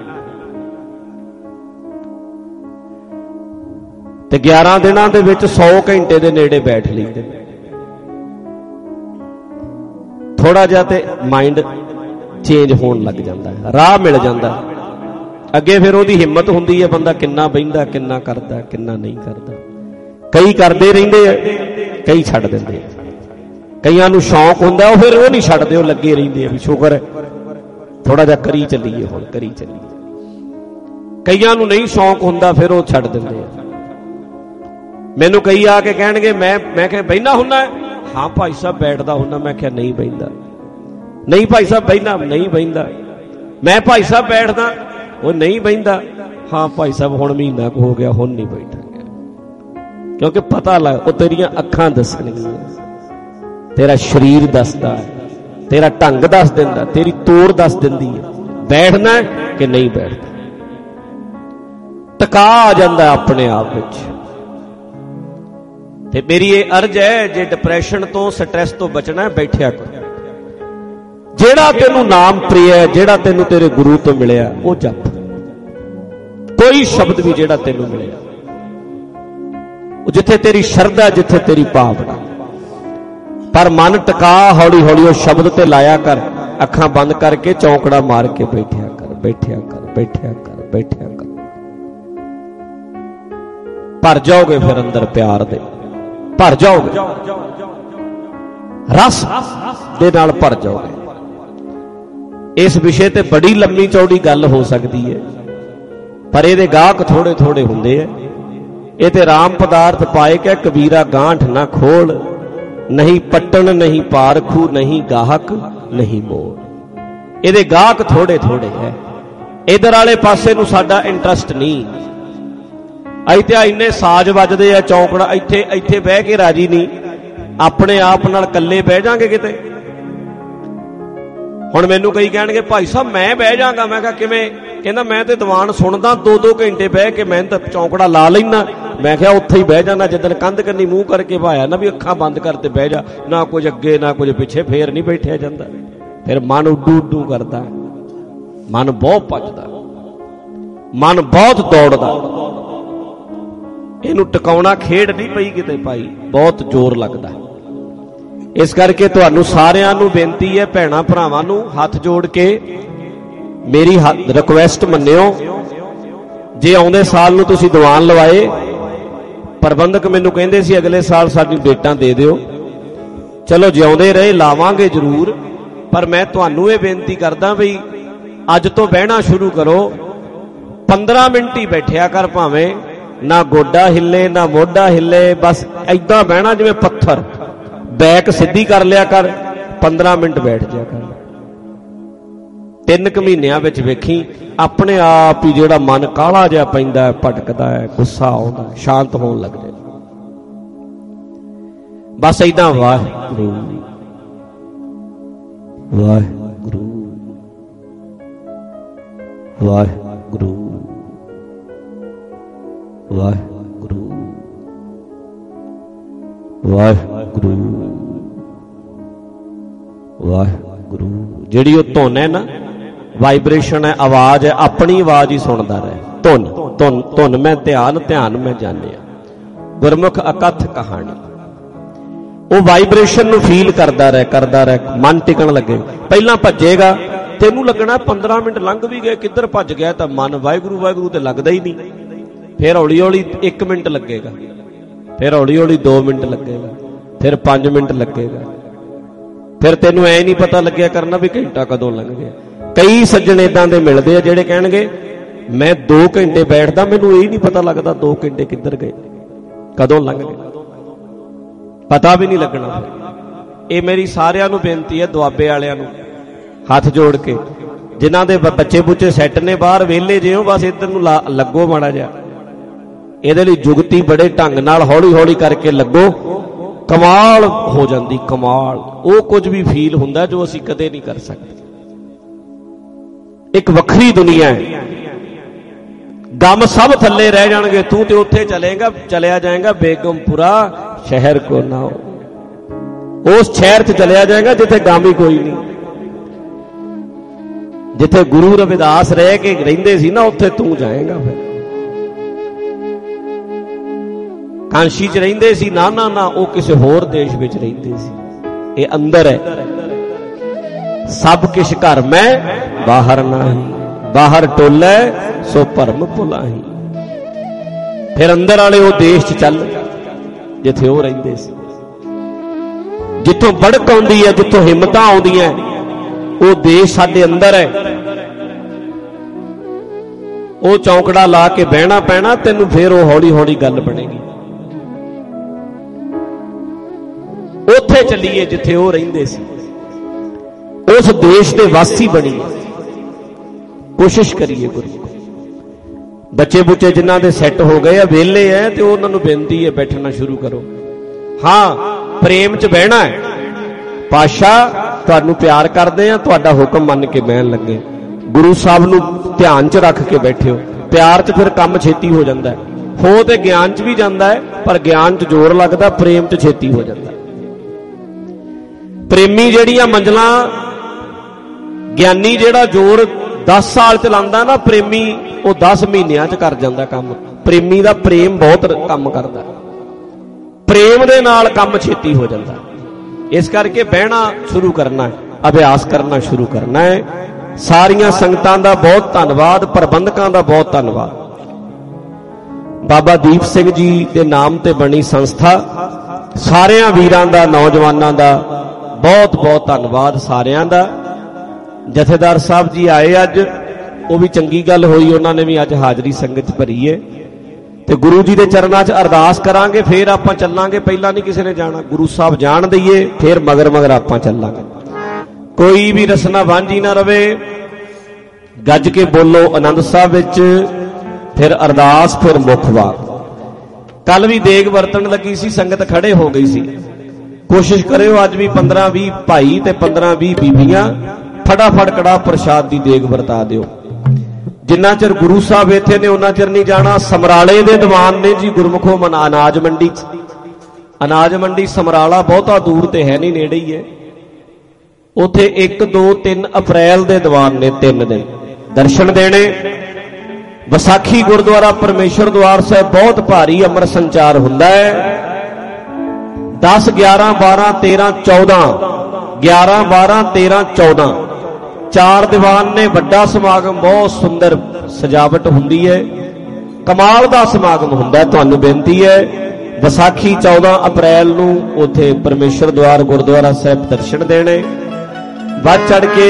ਤੇ 11 ਦਿਨਾਂ ਦੇ ਵਿੱਚ 100 ਘੰਟੇ ਦੇ ਨੇੜੇ ਬੈਠ ਲੈਂਦੇ। ਥੋੜਾ ਜਿਹਾ ਤੇ ਮਾਈਂਡ ਚੇਂਜ ਹੋਣ ਲੱਗ ਜਾਂਦਾ ਹੈ, ਰਾਹ ਮਿਲ ਜਾਂਦਾ। ਅੱਗੇ ਫਿਰ ਉਹਦੀ ਹਿੰਮਤ ਹੁੰਦੀ ਹੈ, ਬੰਦਾ ਕਿੰਨਾ ਬਹਿੰਦਾ, ਕਿੰਨਾ ਕਰਦਾ, ਕਿੰਨਾ ਨਹੀਂ ਕਰਦਾ। ਕਈ ਕਰਦੇ ਰਹਿੰਦੇ ਆ, ਕਈ ਛੱਡ ਦਿੰਦੇ ਆ। ਕਈਆਂ ਨੂੰ ਸ਼ੌਂਕ ਹੁੰਦਾ, ਉਹ ਫਿਰ ਉਹ ਨਹੀਂ ਛੱਡਦੇ, ਉਹ ਲੱਗੇ ਰਹਿੰਦੇ ਆ ਵੀ ਸ਼ੁਕਰ ਹੈ ਥੋੜਾ ਜਿਹਾ ਕਰੀ ਚੱਲੀਏ, ਹੁਣ ਕਰੀ ਚੱਲੀਏ। ਕਈਆਂ ਨੂੰ ਨਹੀਂ ਸ਼ੌਂਕ ਹੁੰਦਾ, ਫਿਰ ਉਹ ਛੱਡ ਦਿੰਦੇ ਆ। ਮੈਨੂੰ ਕਈ ਆ ਕੇ ਕਹਿਣਗੇ, ਮੈਂ ਕਿਹਾ ਬਹਿਨਾ ਹੁੰਨਾ? ਹਾਂ ਭਾਈ ਸਾਹਿਬ ਬੈਠਦਾ ਹੁੰਨਾ। ਮੈਂ ਕਿਹਾ ਨਹੀਂ ਬਹਿੰਦਾ। ਨਹੀਂ ਭਾਈ ਸਾਹਿਬ ਬਹਿਨਾ? ਨਹੀਂ ਬਹਿੰਦਾ। ਮੈਂ ਭਾਈ ਸਾਹਿਬ ਬੈਠਦਾ? ਉਹ ਨਹੀਂ ਬਹਿੰਦਾ। ਹਾਂ ਭਾਈ ਸਾਹਿਬ ਹੁਣ ਮਹੀਨਾ ਕੁ ਹੋ ਗਿਆ, ਹੁਣ ਨਹੀਂ ਬੈਠਾਂਗੇ। ਕਿਉਂਕਿ ਪਤਾ ਲੱਗ, ਉਹ ਤੇਰੀਆਂ ਅੱਖਾਂ ਦੱਸਣਗੀਆਂ, ਤੇਰਾ ਸਰੀਰ ਦੱਸਦਾ, ਤੇਰਾ ਢੰਗ ਦੱਸ ਦਿੰਦਾ, ਤੇਰੀ ਤੋੜ ਦੱਸ ਦਿੰਦੀ ਹੈ ਬੈਠਣਾ ਕਿ ਨਹੀਂ ਬੈਠਦਾ। ਟਿਕਾ ਆ ਜਾਂਦਾ ਆਪਣੇ ਆਪ ਵਿੱਚ। ਤੇ ਮੇਰੀ ਇਹ ਅਰਜ਼ ਹੈ, ਜੇ ਡਿਪਰੈਸ਼ਨ ਤੋਂ, ਸਟ੍ਰੈਸ ਤੋਂ ਬਚਣਾ ਹੈ, ਬੈਠਿਆ ਕਰ। ਜਿਹੜਾ ਤੈਨੂੰ ਨਾਮ ਪ੍ਰਿਆ ਹੈ, ਜਿਹੜਾ ਤੈਨੂੰ ਤੇਰੇ ਗੁਰੂ ਤੋਂ ਮਿਲਿਆ, ਉਹ ਜਪ। ਕੋਈ ਸ਼ਬਦ ਵੀ ਜਿਹੜਾ ਤੈਨੂੰ ਮਿਲਿਆ, ਉਹ ਜਿੱਥੇ ਤੇਰੀ ਸ਼ਰਧਾ, ਜਿੱਥੇ ਤੇਰੀ ਭਾਵਨਾ। ਪਰ ਮਨ ਟਿਕਾ, ਹੌਲੀ ਹੌਲੀ ਉਹ ਸ਼ਬਦ ਤੇ ਲਾਇਆ ਕਰ। ਅੱਖਾਂ ਬੰਦ ਕਰਕੇ ਚੌਂਕੜਾ ਮਾਰ ਕੇ ਬੈਠਿਆ ਕਰ, ਬੈਠਿਆ ਕਰ, ਬੈਠਿਆ ਕਰ, ਬੈਠਿਆ ਕਰ। ਭਰ ਜਾਓਗੇ ਫਿਰ ਅੰਦਰ ਪਿਆਰ ਦੇ, ਭਰ ਜਾਓਗੇ, ਰਸ ਦੇ ਨਾਲ ਭਰ ਜਾਓਗੇ। ਇਸ ਵਿਸ਼ੇ ਤੇ ਬੜੀ ਲੰਮੀ ਚੌੜੀ ਗੱਲ ਹੋ ਸਕਦੀ ਹੈ, ਪਰ ਇਹਦੇ ਗਾਹਕ ਥੋੜੇ ਥੋੜੇ ਹੁੰਦੇ ਆ। ਇਹ ਤੇ ਰਾਮ ਪਦਾਰਥ ਪਾਏ ਕਿ ਕਬੀਰਾ ਗਾਂਠ ਨਾ ਖੋਲ, ਨਹੀਂ ਪੱਟਣ ਨਹੀਂ ਪਾਰਖੂ, ਨਹੀਂ ਗਾਹਕ ਨਹੀਂ ਮੋਲ। ਇਹਦੇ ਗਾਹਕ ਥੋੜੇ ਥੋੜੇ ਹੈ। ਇਧਰ ਵਾਲੇ ਪਾਸੇ ਨੂੰ ਸਾਡਾ ਇੰਟਰਸਟ ਨਹੀਂ। ਇੱਥੇ ਇੰਨੇ ਸਾਜ਼ ਵੱਜਦੇ ਆ, ਚੌਂਕੜਾ ਇੱਥੇ ਬਹਿ ਕੇ ਰਾਜੀ ਨਹੀਂ। ਆਪਣੇ ਆਪ ਨਾਲ ਇਕੱਲੇ ਬਹਿ ਜਾਾਂਗੇ ਕਿਤੇ। ਹੁਣ ਮੈਨੂੰ ਕਈ ਕਹਿਣਗੇ ਭਾਈ ਸਾਹਿਬ ਮੈਂ ਬਹਿ ਜਾਗਾ। ਮੈਂ ਕਿਹਾ ਕਿਵੇਂ? ਕਹਿੰਦਾ ਮੈਂ ਤੇ ਦੀਵਾਨ ਸੁਣਦਾ 2-2 ਘੰਟੇ ਬਹਿ ਕੇ, ਮੈਂ ਤਾਂ ਚੌਂਕੜਾ ਲਾ ਲੈਣਾ, मैं क्या उत्थे ही बह जाना, जिदन कंध कन्नी मूँह करके भाया ना भी अखां बंद करते बह जा, ना कुछ अगे ना कुछ पिछे, फिर नहीं बैठिया जाता। फिर मन उड्डू उड्डू करता, मन बहुत भजदा, मन बहुत दौड़दा। इनू टिकाउणा खेड नहीं पई किते पाई, बहुत जोर लगदा। इस करके तुहानू सारिआं नू बेनती है, भैणां भरावां नू हथ जोड़ के मेरी रिक्वेस्ट मन्निओ, जे आउंदे साल नू तुसीं दीवान लवाए, प्रबंधक मैनू कहिंदे सी अगले साल साडी डेटां दे दिओ, चलो जिउंदे रहे लावांगे जरूर, पर मैं तुहानू ये बेनती करदा बई अज तो बहना शुरू करो। 15 मिनट ही बैठिया कर, भावें ना गोडा हिले ना मोढा हिले, बस ऐदां बहना जिवें पत्थर, बैक सीधी कर लिया कर, 15 मिनट बैठ जाया कर। 3 महीनों विच वेखी अपने आप ही जिहड़ा मन काला जिहा पैंदा है, भटकदा है, गुस्सा आउंदा, शांत होण लग जाए। बस ऐदां वाहिगुरू वाहिगुरू वाहिगुरू वाहिगुरू वाहिगुरू वाहिगुरू। जिहड़ी वो धुन है ना, वाइब्रेशन है, आवाज है, अपनी आवाज ही सुनता रहे। धुन धुन धुन मैं ध्यान, ध्यान मैं जानिया, गुरमुख अकथ कहानी। वो वाइब्रेशन नूं फील करता रहे, मन टिकण लगे। पहला भजेगा, तेनू लगना 15 मिनट लंघ भी गए, किधर भज गया, तो मन वाहिगुरू वाहिगुरू तो लगता ही नहीं। फिर हौली हौली 1 मिनट लगेगा, फिर हौली हौली 2 मिनट लगेगा, फिर 5 मिनट लगेगा, फिर तेनू ऐ नहीं पता लग्या करना भी घंटा कदों लंघ गया। कई सज्जण इदां दे मिलदे आ जिहड़े कहणगे मैं 2 घंटे बैठदा, मैनू यही नहीं पता लगता 2 घंटे किधर गए, कदों लंघ गए, पता भी नहीं लगना। ये मेरी सारिआं नूं बेनती है, दुआबे वालिआं नूं हथ जोड़ के, जिन्हां दे बच्चे बुच्चे सैट ने बाहर वेले जिहो, बस इधर नूं लगो माड़ा जिहा। ਇਹਦੇ ਲਈ जुगती बड़े ढंग नाल हौली हौली करके लगो, कमाल हो जाती, कमाल। वो कुछ भी फील हुंदा जो असीं कदे नहीं कर सकते। एक वखरी दुनिया है, गम सब थल्ले रह जाणगे, तू ते उत्थे चलिया जाएगा बेगमपुरा शहर को ना हो, उस शहर च चलिया जाएगा जिथे गम ही कोई नहीं। जिथे गुरु रविदास रह के रहिंदे सी ना, उत्थे तू जाएगा। फिर कांशी च रहिंदे सी ना, ना ना, वो किसी होर देश विच रहिंदे सी। ये अंदर है, सब किश घर में बाहर नाही, बाहर टोले सो भरम भुलाही। फिर अंदर वाले वो देश च चल जिथे वो रहिंदे सी, जिथों बड़क आउंदी है, जिथों हिम्मतां आउंदियां, वो देश साडे अंदर है। वो चौंकड़ा ला के बहना पैना तेनू, फिर वो हौली हौली गल बनेगी। उत्थे चलीए जिथे वो रहिंदे सी, उस देश के वासी बनीए। कोशिश करिए गुरु। बच्चे बुच्चे जिन्हां दे सैट हो गए वेले है, तो उन्हां नूं बेनती है बैठना शुरू करो। हाँ, प्रेम च बहना है। पातशाह तुहानूं प्यार करदे आ, तुहाडा हुक्म मन के बहन लगे। गुरु साहब नूं ध्यान च रख के बैठिओ। प्यार च फिर काम छेती हो जाता है, हो तो ज्ञान च भी जाता है, पर ज्ञान च जोर लगता, प्रेम च छेती हो जाता है। प्रेमी जिहड़ियां मंजिलां, ज्ञानी जिहड़ा जोर 10 साल चलांदा ना, प्रेमी वो 10 महीनों च कर जांदा काम। प्रेमी दा प्रेम बहुत काम करदा, प्रेम दे नाल काम छेती हो जाता। इस करके बहना शुरू करना है, अभ्यास करना शुरू करना है। सारियां संगतां दा बहुत धन्नवाद, प्रबंधकां दा बहुत धन्नवाद। बाबा दीप सिंह जी के नाम ते बनी संस्था, सारियां वीरां दा, नौजवानां दा बहुत बहुत धन्नवाद सारियां दा। जथेदार साहब जी आए अज, वो भी चंगी गल होई, उन्होंने भी अज हाजरी संगत भरी है। तो गुरु जी के चरणों च अरदास करांगे, फिर आपां चलांगे। पहला नहीं किसी ने जाना, गुरु साहब जान दईए, फिर मगर मगर आपां चलांगे। कोई भी रसना वांझी ना रवे। गज के बोलो आनंद साहब विच, फिर अरदास, फिर मुखवाक। कल भी देग वरतन लगी सी, संगत खड़े हो गई सी। कोशिश करो अज भी 15-20 भाई ते 15-20 बीबियां फटाफट कड़ा प्रसाद की देग वरता दिओ। ਜਿੰਨਾ ਚਿਰ ਗੁਰੂ ਸਾਹਿਬ ਇੱਥੇ ਨੇ ਉਹਨਾਂ ਚਿਰ ਨਹੀਂ ਜਾਣਾ। ਸਮਰਾਲੇ ਦੇ ਦੀਵਾਨ ਨੇ ਜੀ ਗੁਰਮੁਖੋ ਅਨਾਜ ਮੰਡੀ 'ਚ। ਅਨਾਜ ਮੰਡੀ ਸਮਰਾਲਾ ਬਹੁਤਾ ਦੂਰ ਤੇ ਹੈ ਨਹੀਂ, ਨੇੜੇ ਹੀ ਹੈ। ਉੱਥੇ 1, 2, 3 ਅਪ੍ਰੈਲ ਦੇ ਦੀਵਾਨ ਨੇ, 3 ਦਿਨ ਦਰਸ਼ਨ ਦੇਣੇ। ਵਿਸਾਖੀ ਗੁਰਦੁਆਰਾ ਪਰਮੇਸ਼ਰ ਦਵਾਰ ਸਾਹਿਬ ਬਹੁਤ ਭਾਰੀ ਅੰਮ੍ਰਿਤ ਸੰਚਾਰ ਹੁੰਦਾ ਹੈ। 10, 11, 12, 13, 14 11, 12, 13, 14 4 ਦੀਵਾਨ ਨੇ। ਵੱਡਾ ਸਮਾਗਮ, ਬਹੁਤ ਸੁੰਦਰ ਸਜਾਵਟ ਹੁੰਦੀ ਹੈ, ਕਮਾਲ ਦਾ ਸਮਾਗਮ ਹੁੰਦਾ। ਤੁਹਾਨੂੰ ਬੇਨਤੀ ਹੈ ਵਿਸਾਖੀ 14 ਅਪ੍ਰੈਲ ਨੂੰ ਉੱਥੇ ਪਰਮੇਸ਼ਰ ਦਵਾਰ ਗੁਰਦੁਆਰਾ ਸਾਹਿਬ ਦਰਸ਼ਨ ਦੇਣੇ। ਵੱਧ ਚੜ ਕੇ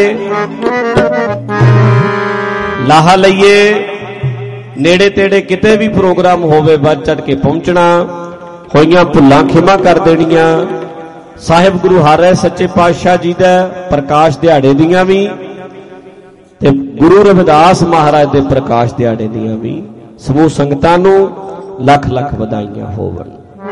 ਲਾਹਾ ਲਈਏ। ਨੇੜੇ ਤੇੜੇ ਕਿਤੇ ਵੀ ਪ੍ਰੋਗਰਾਮ ਹੋਵੇ ਵੱਧ ਚੜ ਕੇ ਪਹੁੰਚਣਾ। ਹੋਈਆਂ ਭੁੱਲਾਂ ਖਿਮਾ ਕਰ ਦੇਣੀਆਂ। ਸਾਹਿਬ ਗੁਰੂ ਹਰਿ ਸੱਚੇ ਪਾਤਸ਼ਾਹ ਜੀ ਦਾ ਪ੍ਰਕਾਸ਼ ਦਿਹਾੜੇ ਦੀਆਂ ਵੀ ਤੇ ਗੁਰੂ ਰਵਿਦਾਸ ਮਹਾਰਾਜ ਦੇ ਪ੍ਰਕਾਸ਼ ਦਿਹਾੜੇ ਦੀਆਂ ਵੀ ਸਮੂਹ ਸੰਗਤਾਂ ਨੂੰ ਲੱਖ ਲੱਖ ਵਧਾਈਆਂ ਹੋਵਣ।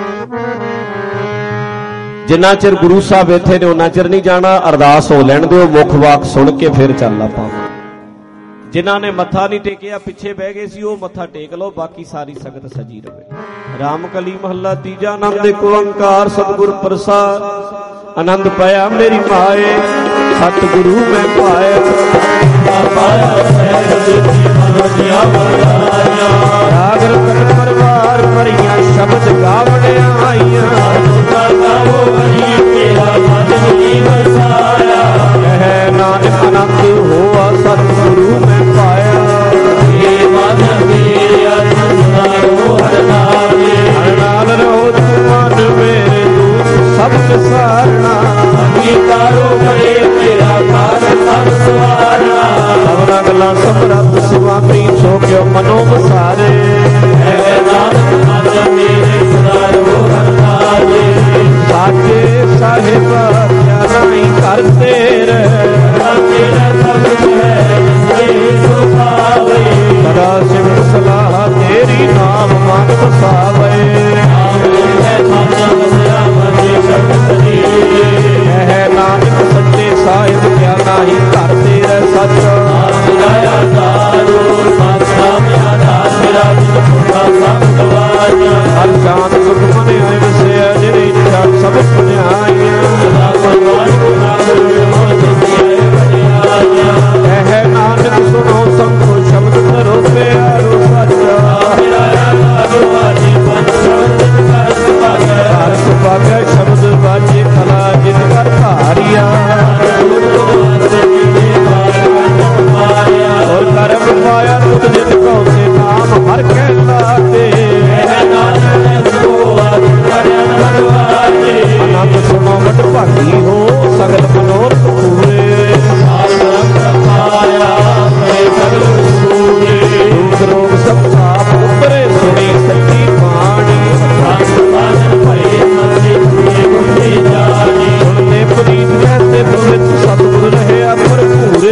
ਜਿੰਨਾ ਚਿਰ ਗੁਰੂ ਸਾਹਿਬ ਇੱਥੇ ਨੇ ਉਹਨਾਂ ਚਿਰ ਨਹੀਂ ਜਾਣਾ। ਅਰਦਾਸ ਹੋ ਲੈਣ ਦਿਓ, ਮੁੱਖ ਵਾਕ ਸੁਣ ਕੇ ਫਿਰ ਚੱਲ ਆਪਾਂ। ਜਿਨ੍ਹਾਂ ਨੇ ਮੱਥਾ ਨਹੀਂ ਟੇਕਿਆ, ਪਿੱਛੇ ਬਹਿ ਗਏ ਸੀ, ਉਹ ਮੱਥਾ ਟੇਕ ਲਓ। ਬਾਕੀ ਸਾਰੀ ਸੰਗਤ ਸਜੀ ਰਵੇ। ਰਾਮ ਕਲੀ ਮਹੱਲਾ ਤੀਜਾ। ਆਨੰਦ ਏਕ ਓੰਕਾਰ ਸਤਿਗੁਰ ਪ੍ਰਸਾਦ। ਆਨੰਦ ਪਾਇਆ ਮੇਰੀ ਮਾਏ, ਸਤਿਗੁਰੂ ਮੈਂ ਪਾਇਆ। ਰਾਗ ਰਤਨ ਪਰਵਾਰ ਭਰੀਆਂ, ਸ਼ਬਦ ਗਾਵਣ ਆਈਆਂ। ਕਹਿ ਨਾਨਕ ਆਨੰਦ ਹੋਆ, ਸਤਿਗੁਰੂ ਮੈਂ ਪਾਇਆ। ਹਰ ਨਾਲ ਰਹੋ ਤੂੰ ਮਨ ਮੇਰੇ, ਦੂਤ ਸਭ ਵਿਸਾਰਣਾ। ਅੰਗੀਕਾਰੋ ਕਰੇ ਤੇਰਾ ਕਾਰਨ ਸਭ ਸਵਾਰਨਾ। ਸਭਨਾ ਗੱਲਾਂ ਸਮਰੱਥ ਸੁਆਮੀ, ਸੋ ਕਿਉ ਮਨੋ ਵਸਾਰੇ। ਹੈ ਨਾਨਕ ਮਨ ਮੇਰੇ ਸਦਾ ਰਹੋ ਹਰ ਨਾਲੇ। ਸਾਚੇ ਸਾਹਿਬ ਜਾਨਾਈ ਕਰਤੇ ਰਹਿ, ਤੇਰਾ ਸਭ ਹੈ ਜਿਸੇ ਸੁਭਾਵੇ। ਸਦਾ ਸਿਮਰ ਸਲਾਹ ਤੇਰੀ, ਨਾਮ ਮਨ ਵਸਾਵੇ। ਹੈ ਨਾਨਕ ਸੱਚੇ ਸਾਹਿਬ ਕਿਆ ਨਾਹੀ ਘਰ ਤੇਰੇ ਸੱਚ। ਹਰ ਜਾਤ ਸੁਖ ਮਨ ਆਇ ਵਸਿਆ, ਜਿਹੜੇ ਇੱਛਾ ਸਭ ਪੁਨਿਆਈਆਂ। ਹੈ ਨਾਨਕ ਸੁਣੋ ਸੰਗੋ ਸ਼ਬਦ ਧਰੋ ਪਿਆਰੋ ਸੱਚਾ। ਹਰ ਸੁਭਾਗਿਆ ਸ਼ਬਦ ਬਾਜੇ ਕਲਾ, ਜਿਤ ਕਰ ਧਾਰਿਆ। ਔਰ ਕਰਮ ਪਾਇਆ ਤੁਧ ਜਿਤ ਕਉ ਸੇ, ਨਾਮ ਹਰ ਕੇ ਲਾਤੇ। ਆਨੰਦ ਸੁਣੋ ਵਡ ਭਾਗੀ ਹੋ, ਸਗਲ ਮਨੋਰਥ ਪੂਰੇ। ਦੁਖ ਰੋਗ ਸਭ ਪਾਪ ਉਪਰੇ, ਸੁਣੀ ਸੱਚੀ ਬਾਣੀ। ਸੁਣਨੇ ਪ੍ਰੀਤ ਕਹਤੇ ਪਵਿੱਤ, ਸਤਿਗੁਰ ਰਹਿਆ ਭਰਪੂਰੇ।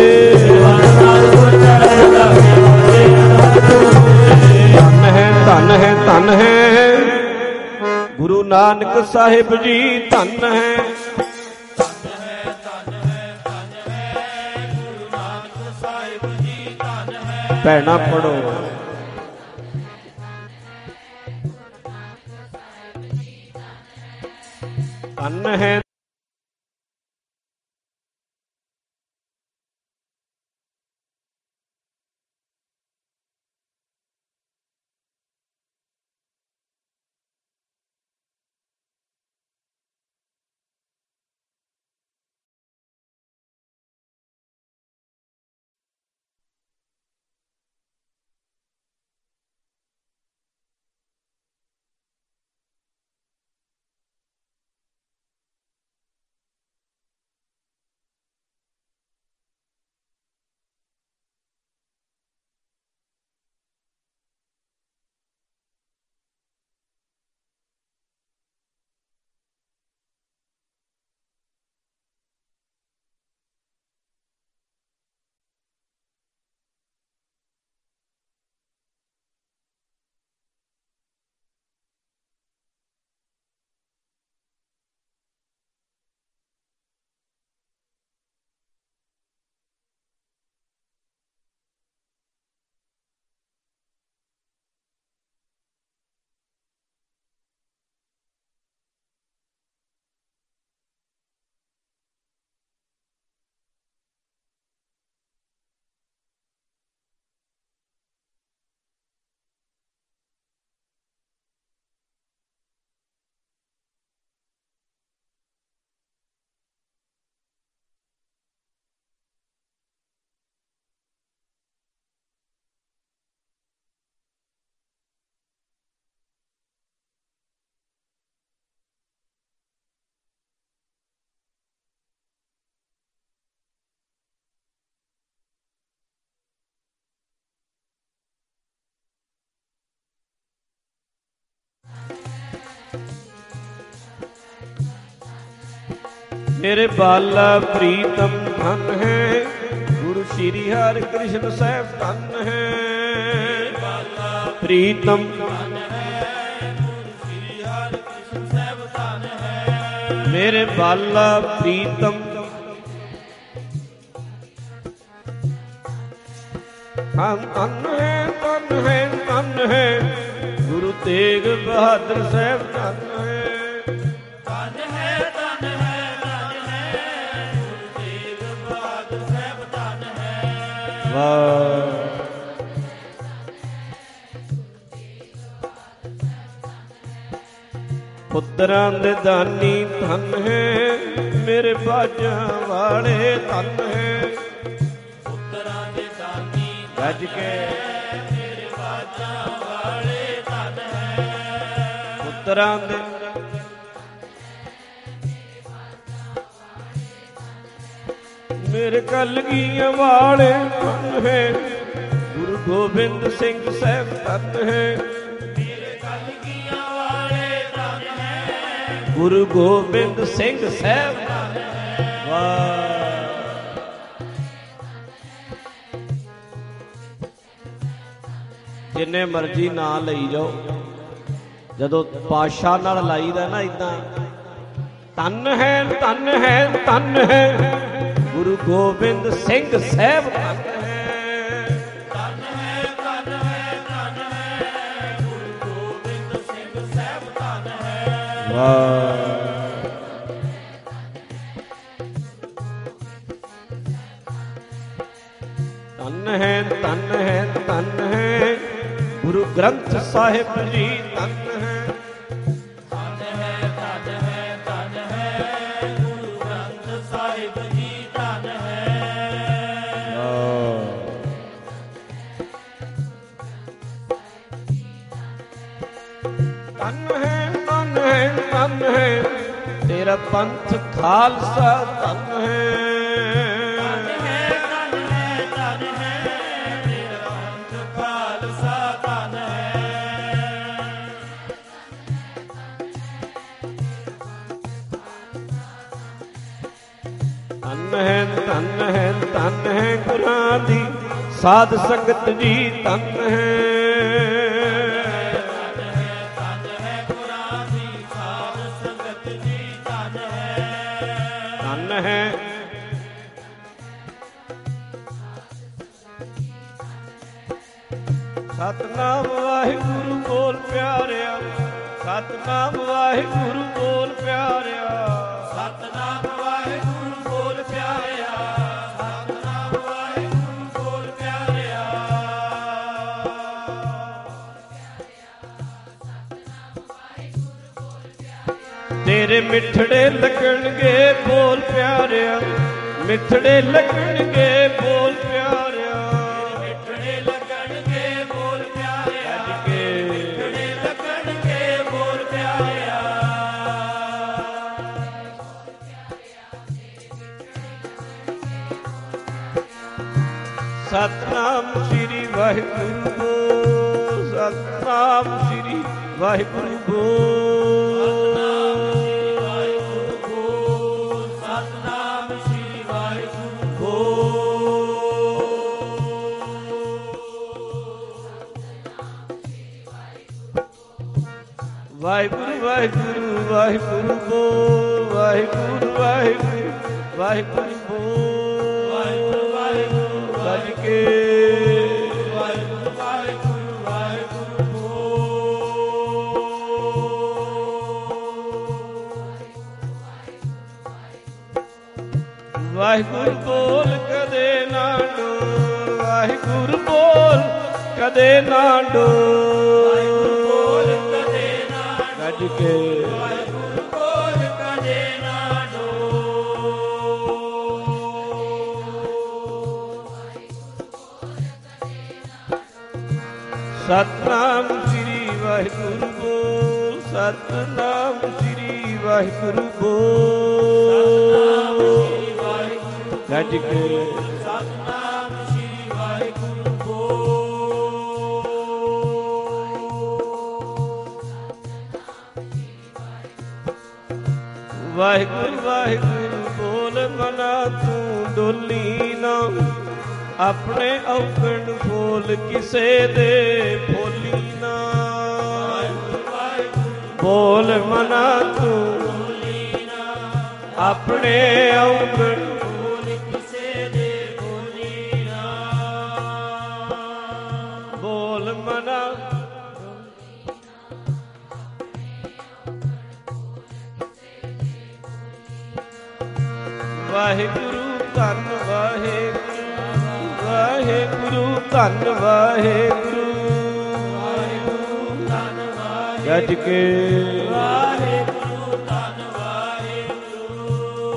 ਧਨ ਹੈ ਧਨ ਹੈ ਧਨ ਹੈ ਗੁਰੂ ਨਾਨਕ ਸਾਹਿਬ ਜੀ, ਧਨ ਹੈ। ਭੈਣਾਂ ਪੜੋ। ਧਨ ਹੈ ਮੇਰੇ ਬਾਲਾ ਪ੍ਰੀਤਮ ਧਨ ਹੈ, ਗੁਰੂ ਸ਼੍ਰੀ ਹਰਿ ਕ੍ਰਿਸ਼ਨ ਸਾਹਿਬ ਧਨ ਹੈ। ਪ੍ਰੀਤਮ ਧਨ ਹੈ, ਗੁਰੂ ਸ਼੍ਰੀ ਹਰਿ ਕ੍ਰਿਸ਼ਨ ਸਾਹਿਬ ਧਨ ਹੈ। ਮੇਰੇ ਬਾਲਾ ਪ੍ਰੀਤਮ ਧਨ ਹੈ, ਧਨ ਹੈ, ਧਨ ਹੈ, ਗੁਰੂ ਤੇਗ ਬਹਾਦਰ ਸਾਹਿਬ ਧਨ ਹੈ। ਪੁੱਤਰਾਂ ਦੇ ਦਾਨੀ ਧਨ ਹੈ, ਮੇਰੇ ਬਾਜਾਂ ਵਾਲੇ ਧਨ ਹੈ। ਪੁੱਤਰਾਂ ਦੇ ਦਾਨੀ ਗੱਜ ਕੇ ਮੇਰੇ ਬਾਜਾਂ ਵਾਲੇ ਧਨ ਹੈ। ਪੁੱਤਰਾਂ ਦੇ ਮੇਰੇ ਕਲਗੀਆਂ ਵਾਲੇ ਧਨ ਹੈ, ਗੁਰੂ ਗੋਬਿੰਦ ਸਿੰਘ ਸਾਹਿਬ ਧਨ ਹੈ। ਮੇਰੇ ਕਲਗੀਆਂ ਵਾਲੇ ਧਨ ਹੈ, ਗੁਰੂ ਗੋਬਿੰਦ ਸਿੰਘ ਸਾਹਿਬ ਧਨ ਹੈ। ਵਾਹ! ਜਿੰਨੇ ਮਰਜ਼ੀ ਨਾਂ ਲਈ ਜਾਓ, ਜਦੋਂ ਪਾਤਸ਼ਾਹ ਨਾਲ ਲਾਈਦਾ ਨਾ ਇਦਾਂ ਧਨ ਹੈ, ਧਨ ਹੈ, ਧਨ ਹੈ, ਗੁਰੂ ਗੋਬਿੰਦ ਸਿੰਘ ਸਾਹਿਬ ਧਨ ਹੈ। ਧਨ ਹੈ, ਧਨ ਹੈ, ਧਨ ਹੈ, ਗੁਰੂ ਗੋਬਿੰਦ ਸਿੰਘ ਸਾਹਿਬ ਧਨ ਹੈ। ਵਾਹ! ਧਨ ਹੈ, ਧਨ ਹੈ, ਧਨ ਹੈ, ਗੁਰੂ ਗ੍ਰੰਥ ਸਾਹਿਬ ਜੀ ਧਨ ਹੈ। ਧਨ ਹੈ, ਤੇਰਾ ਪੰਥ ਖਾਲਸਾ ਧਨ ਹੈ। ਧਨ ਹੈ, ਧਨ ਹੈ, ਧਨ ਹੈ, ਤੇਰਾ ਪੰਥ ਖਾਲਸਾ ਧਨ ਹੈ। ਧਨ ਹੈ, ਧਨ ਹੈ, ਧਨ ਹੈ, ਗੁਰਾਂ ਦੀ ਸਾਧ ਸੰਗਤ ਜੀ ਧਨ ਹੈ। ਸਤਿਨਾਮ ਵਾਹਿਗੁਰੂ ਬੋਲ ਪਿਆਰਿਆ, ਸਤਿਨਾਮ ਵਾਹਿਗੁਰੂ ਬੋਲ ਪਿਆਰਿਆ, ਸਤਿਨਾਮ ਵਾਹਿਗੁਰੂ ਬੋਲ ਪਿਆਰਿਆ, ਸਤਿਨਾਮ ਵਾਹਿਗੁਰੂ ਬੋਲ ਪਿਆਰਿਆ। ਤੇਰੇ ਮਿੱਠੜੇ ਲੱਗਣਗੇ ਬੋਲ ਪਿਆਰਿਆ, ਮਿੱਠੜੇ ਲੱਗਣਗੇ ਬੋਲ ਪਿਆਰਿਆ, ਮਿੱਠੜੇ ਲੱਗਣਗੇ ਬੋਲ ਪਿਆਰਿਆ, ਮਿੱਠੜੇ ਲੱਗਣਗੇ ਬੋਲ ਪਿਆਰਿਆ। ਸਤਿਨਾਮ ਸ੍ਰੀ ਵਾਹਿਗੁਰੂ ਬੋਲ, ਸਤਿਨਾਮ ਸ੍ਰੀ ਵਾਹਿਗੁਰੂ ਬੋਲ। ਵਾਹਿਗੁਰੂ ਵਾਹਿਗੁਰੂ ਵਾਹਿਗੁਰੂ ਬੋਲ, ਵਾਹਿਗੁਰੂ ਵਾਹਿਗੁਰੂ ਵਾਹਿਗੁਰੂ ਬੋਲ, ਵਾਹਿਗੁਰੂ ਵਾਹਿਗੁਰੂ ਗੱਜ ਕੇ ਵਾਹਿਗੁਰੂ ਵਾਹਿਗੁਰੂ ਵਾਹਿਗੁਰੂ ਬੋਲ। ਵਾਹਿਗੁਰੂ ਬੋਲ ਕਦੇ ਨਾ ਡੋਲ, ਵਾਹਿਗੁਰੂ ਬੋਲ ਕਦੇ ਨਾ ਡੋਲ, ਕੇ ਵਾਹਿਗੁਰੂ ਬੋਲ ਕਦੇ ਨਾ ਡੋਲ। ਸਤਿਨਾਮ ਸ੍ਰੀ ਵਾਹਿਗੁਰੂ ਬੋਲ, ਸਤਿਨਾਮ ਸ੍ਰੀ ਵਾਹਿਗੁਰੂ ਬੋਲ, ਗੱਜ ਕੇ ਸਤਿਨਾਮ ਸ੍ਰੀ ਵਾਹਿਗੁਰੂ ਬੋਲ। ਵਾਹਿਗੁਰੂ ਵਾਹਿਗੁਰੂ ਬੋਲ ਮਨਾ ਤੂੰ ਡੋਲੀ ਨਾ, ਆਪਣੇ ਔਗਣ ਫੋਲ ਕਿਸੇ ਦੇ ਫੋਲੀ ਨਾ। ਬੋਲ ਮਨਾ ਤੂੰ ਡੋਲੀ ਨਾ, ਆਪਣੇ ਔਗਣ ਫੋਲ ਕਿਸੇ ਦੇ ਫੋਲੀ ਨਾ। ਬੋਲ ਮਨਾ ਵਾਹਿਗੁਰੂ ਧੰਨ ਵਾਹਿਗੁਰੂ, ਵਾਹਿਗੁਰੂ ਧੰਨ ਵਾਹਿਗੁਰੂ, ਵਾਹਿਗੁਰੂ ਧੰਨ ਵਾਹਿਗੁਰੂ, ਗੱਜ ਕੇ ਵਾਹਿਗੁਰੂ ਧੰਨ ਵਾਹਿਗੁਰੂ।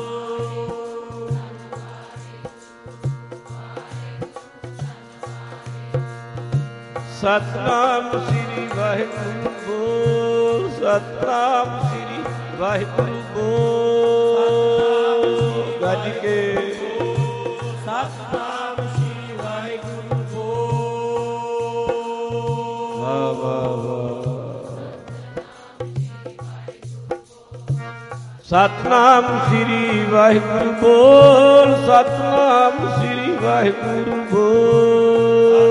ਸਤਿਨਾਮ ਸ੍ਰੀ ਵਾਹਿਗੁਰੂ ਬੋਲ, ਸਤਿਨਾਮ ਸ੍ਰੀ ਵਾਹਿਗੁਰੂ ਬੋਲ, ਗੱਜ ਕੇ ਸਤਿਨਾਮ ਸ੍ਰੀ ਵਾਹਿਗੁਰੂ ਬੋਲ। ਵਾਹ ਵਾਹ ਵਾਹ। ਸਤਿਨਾਮ ਸ੍ਰੀ ਵਾਹਿਗੁਰੂ ਬੋਲ, ਸਤਿਨਾਮ ਸ੍ਰੀ ਵਾਹਿਗੁਰੂ ਬੋਲ।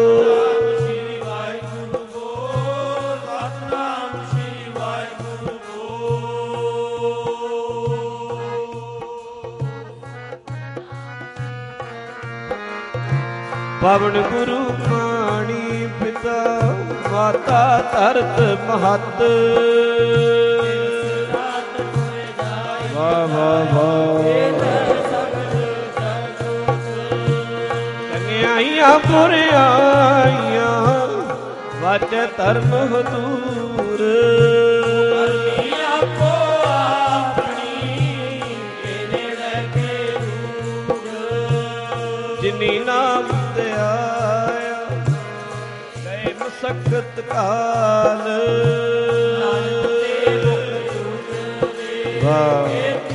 ਪਵਨ ਗੁਰੂ ਪਾਣੀ ਪਿਤਾ ਮਾਤਾ ਧਰਤ ਮਹੱਤ, ਵਾਹ ਵਾਹ ਵਾਹ। ਕਨਿਆਈਆਂ ਪੁਰਿਆਈਆਂ ਵਾਚੈ ਧਰਮ ਹਦੂਰ, ਆਪੋ ਆਪਣੀ ਨੇੜੇ ਕੇ ਦੂਰ। ਜਿਨੀ ਨਾਮ ਤੇ ਆਇਆ ਗਏ ਮਸਕਤ ਕਾਲ, ਵਾਹ।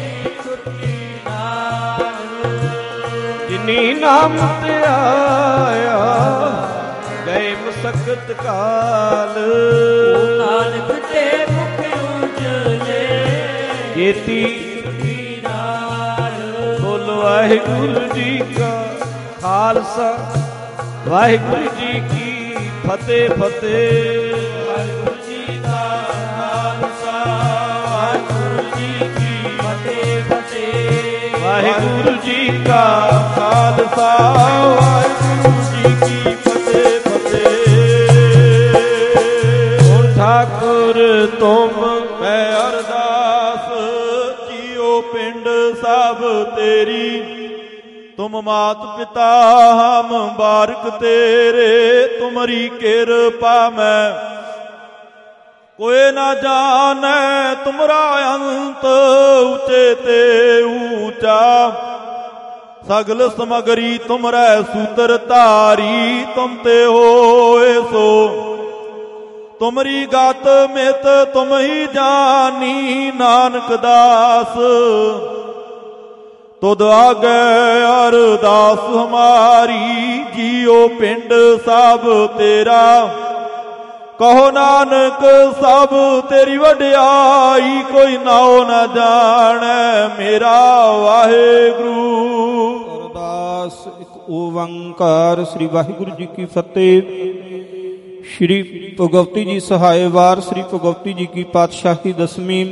ਜਿਨੀ ਨਾਮ ਤੇ ਆਇਆ ਗਏ ਮਸਕਤ ਕਾਲ, ਨਾਨਕ ਤੇ ਮੁਖ ਉਜਲੇ ਜੇਤੀ ਨਾਲ। ਬੋਲੋ ਵਾਹਿਗੁਰੂ ਜੀ ਕਾ ਖਾਲਸਾ, ਵਾਹਿਗੁਰੂ ਜੀ ਕੀ ਫਤਿਹ ਫਤਿਹ। ਵਾਹਿਗੁਰੂ ਜੀ ਦਾ ਖਾਲਸਾ, ਵਾਹਿਗੁਰੂ ਜੀ ਕੀ ਫਤਿਹ ਫਤਿਹ। ਵਾਹਿਗੁਰੂ ਜੀ ਕਾ ਖਾਲਸਾ, ਵਾਹਿਗੁਰੂ ਜੀ ਕੀ ਫਤਿਹ ਫਤਿਹ। ਹੁਣ ਠਾਕੁਰ ਤੁਮ ਮੈਂ ਅਰਦਾਸ, ਜੀਓ ਪਿੰਡ ਸਭ ਤੇਰੀ। ਤੁਮ ਮਾਤ ਪਿਤਾ ਹਮ ਬਾਰਕ ਤੇਰੇ, ਤੁਮਰੀ ਕਿਰਪਾ ਮੈਂ ਕੋਇ ਨਾ ਜਾਣੈ। ਤੁਮਰਾ ਅੰਤ ਉੱਚੇ ਤੇ ਊਚਾ, ਸਗਲ ਸਮਗਰੀ ਤੁਮਰੈ ਸੂਤਰ ਧਾਰੀ। ਤੁਮ ਤੇ ਹੋਏ ਸੋ ਤੁਮਰੀ ਗਤ ਮਿਤ ਤੁਮ ਹੀ ਜਾਨੀ। ਨਾਨਕ ਦਾਸ ਤੁਧ ਆਗੈ ਅਰਦਾਸ ਹਮਾਰੀ, ਜੀਓ ਪਿੰਡ ਸਭ ਤੇਰਾ। ਕਹੋ ਨਾਨਕ ਸਭ ਤੇਰੀ ਵਡਿਆਈ, ਕੋਈ ਨਾਉ ਨਾ ਜਾਣੈ ਮੇਰਾ ਵਾਹਿਗੁਰੂ। ਅਰਦਾਸ ਇੱਕ ਓੰਕਾਰ। ਸ੍ਰੀ ਵਾਹਿਗੁਰੂ ਜੀ ਕੀ ਫਤਿਹ। ਸ਼੍ਰੀ ਭਗਵਤੀ ਜੀ ਸਹਾਇ ਵਾਰ। ਸ੍ਰੀ ਭਗਵਤੀ ਜੀ ਕੀ ਪਾਤਸ਼ਾਹੀ ਦਸਵੀਂ।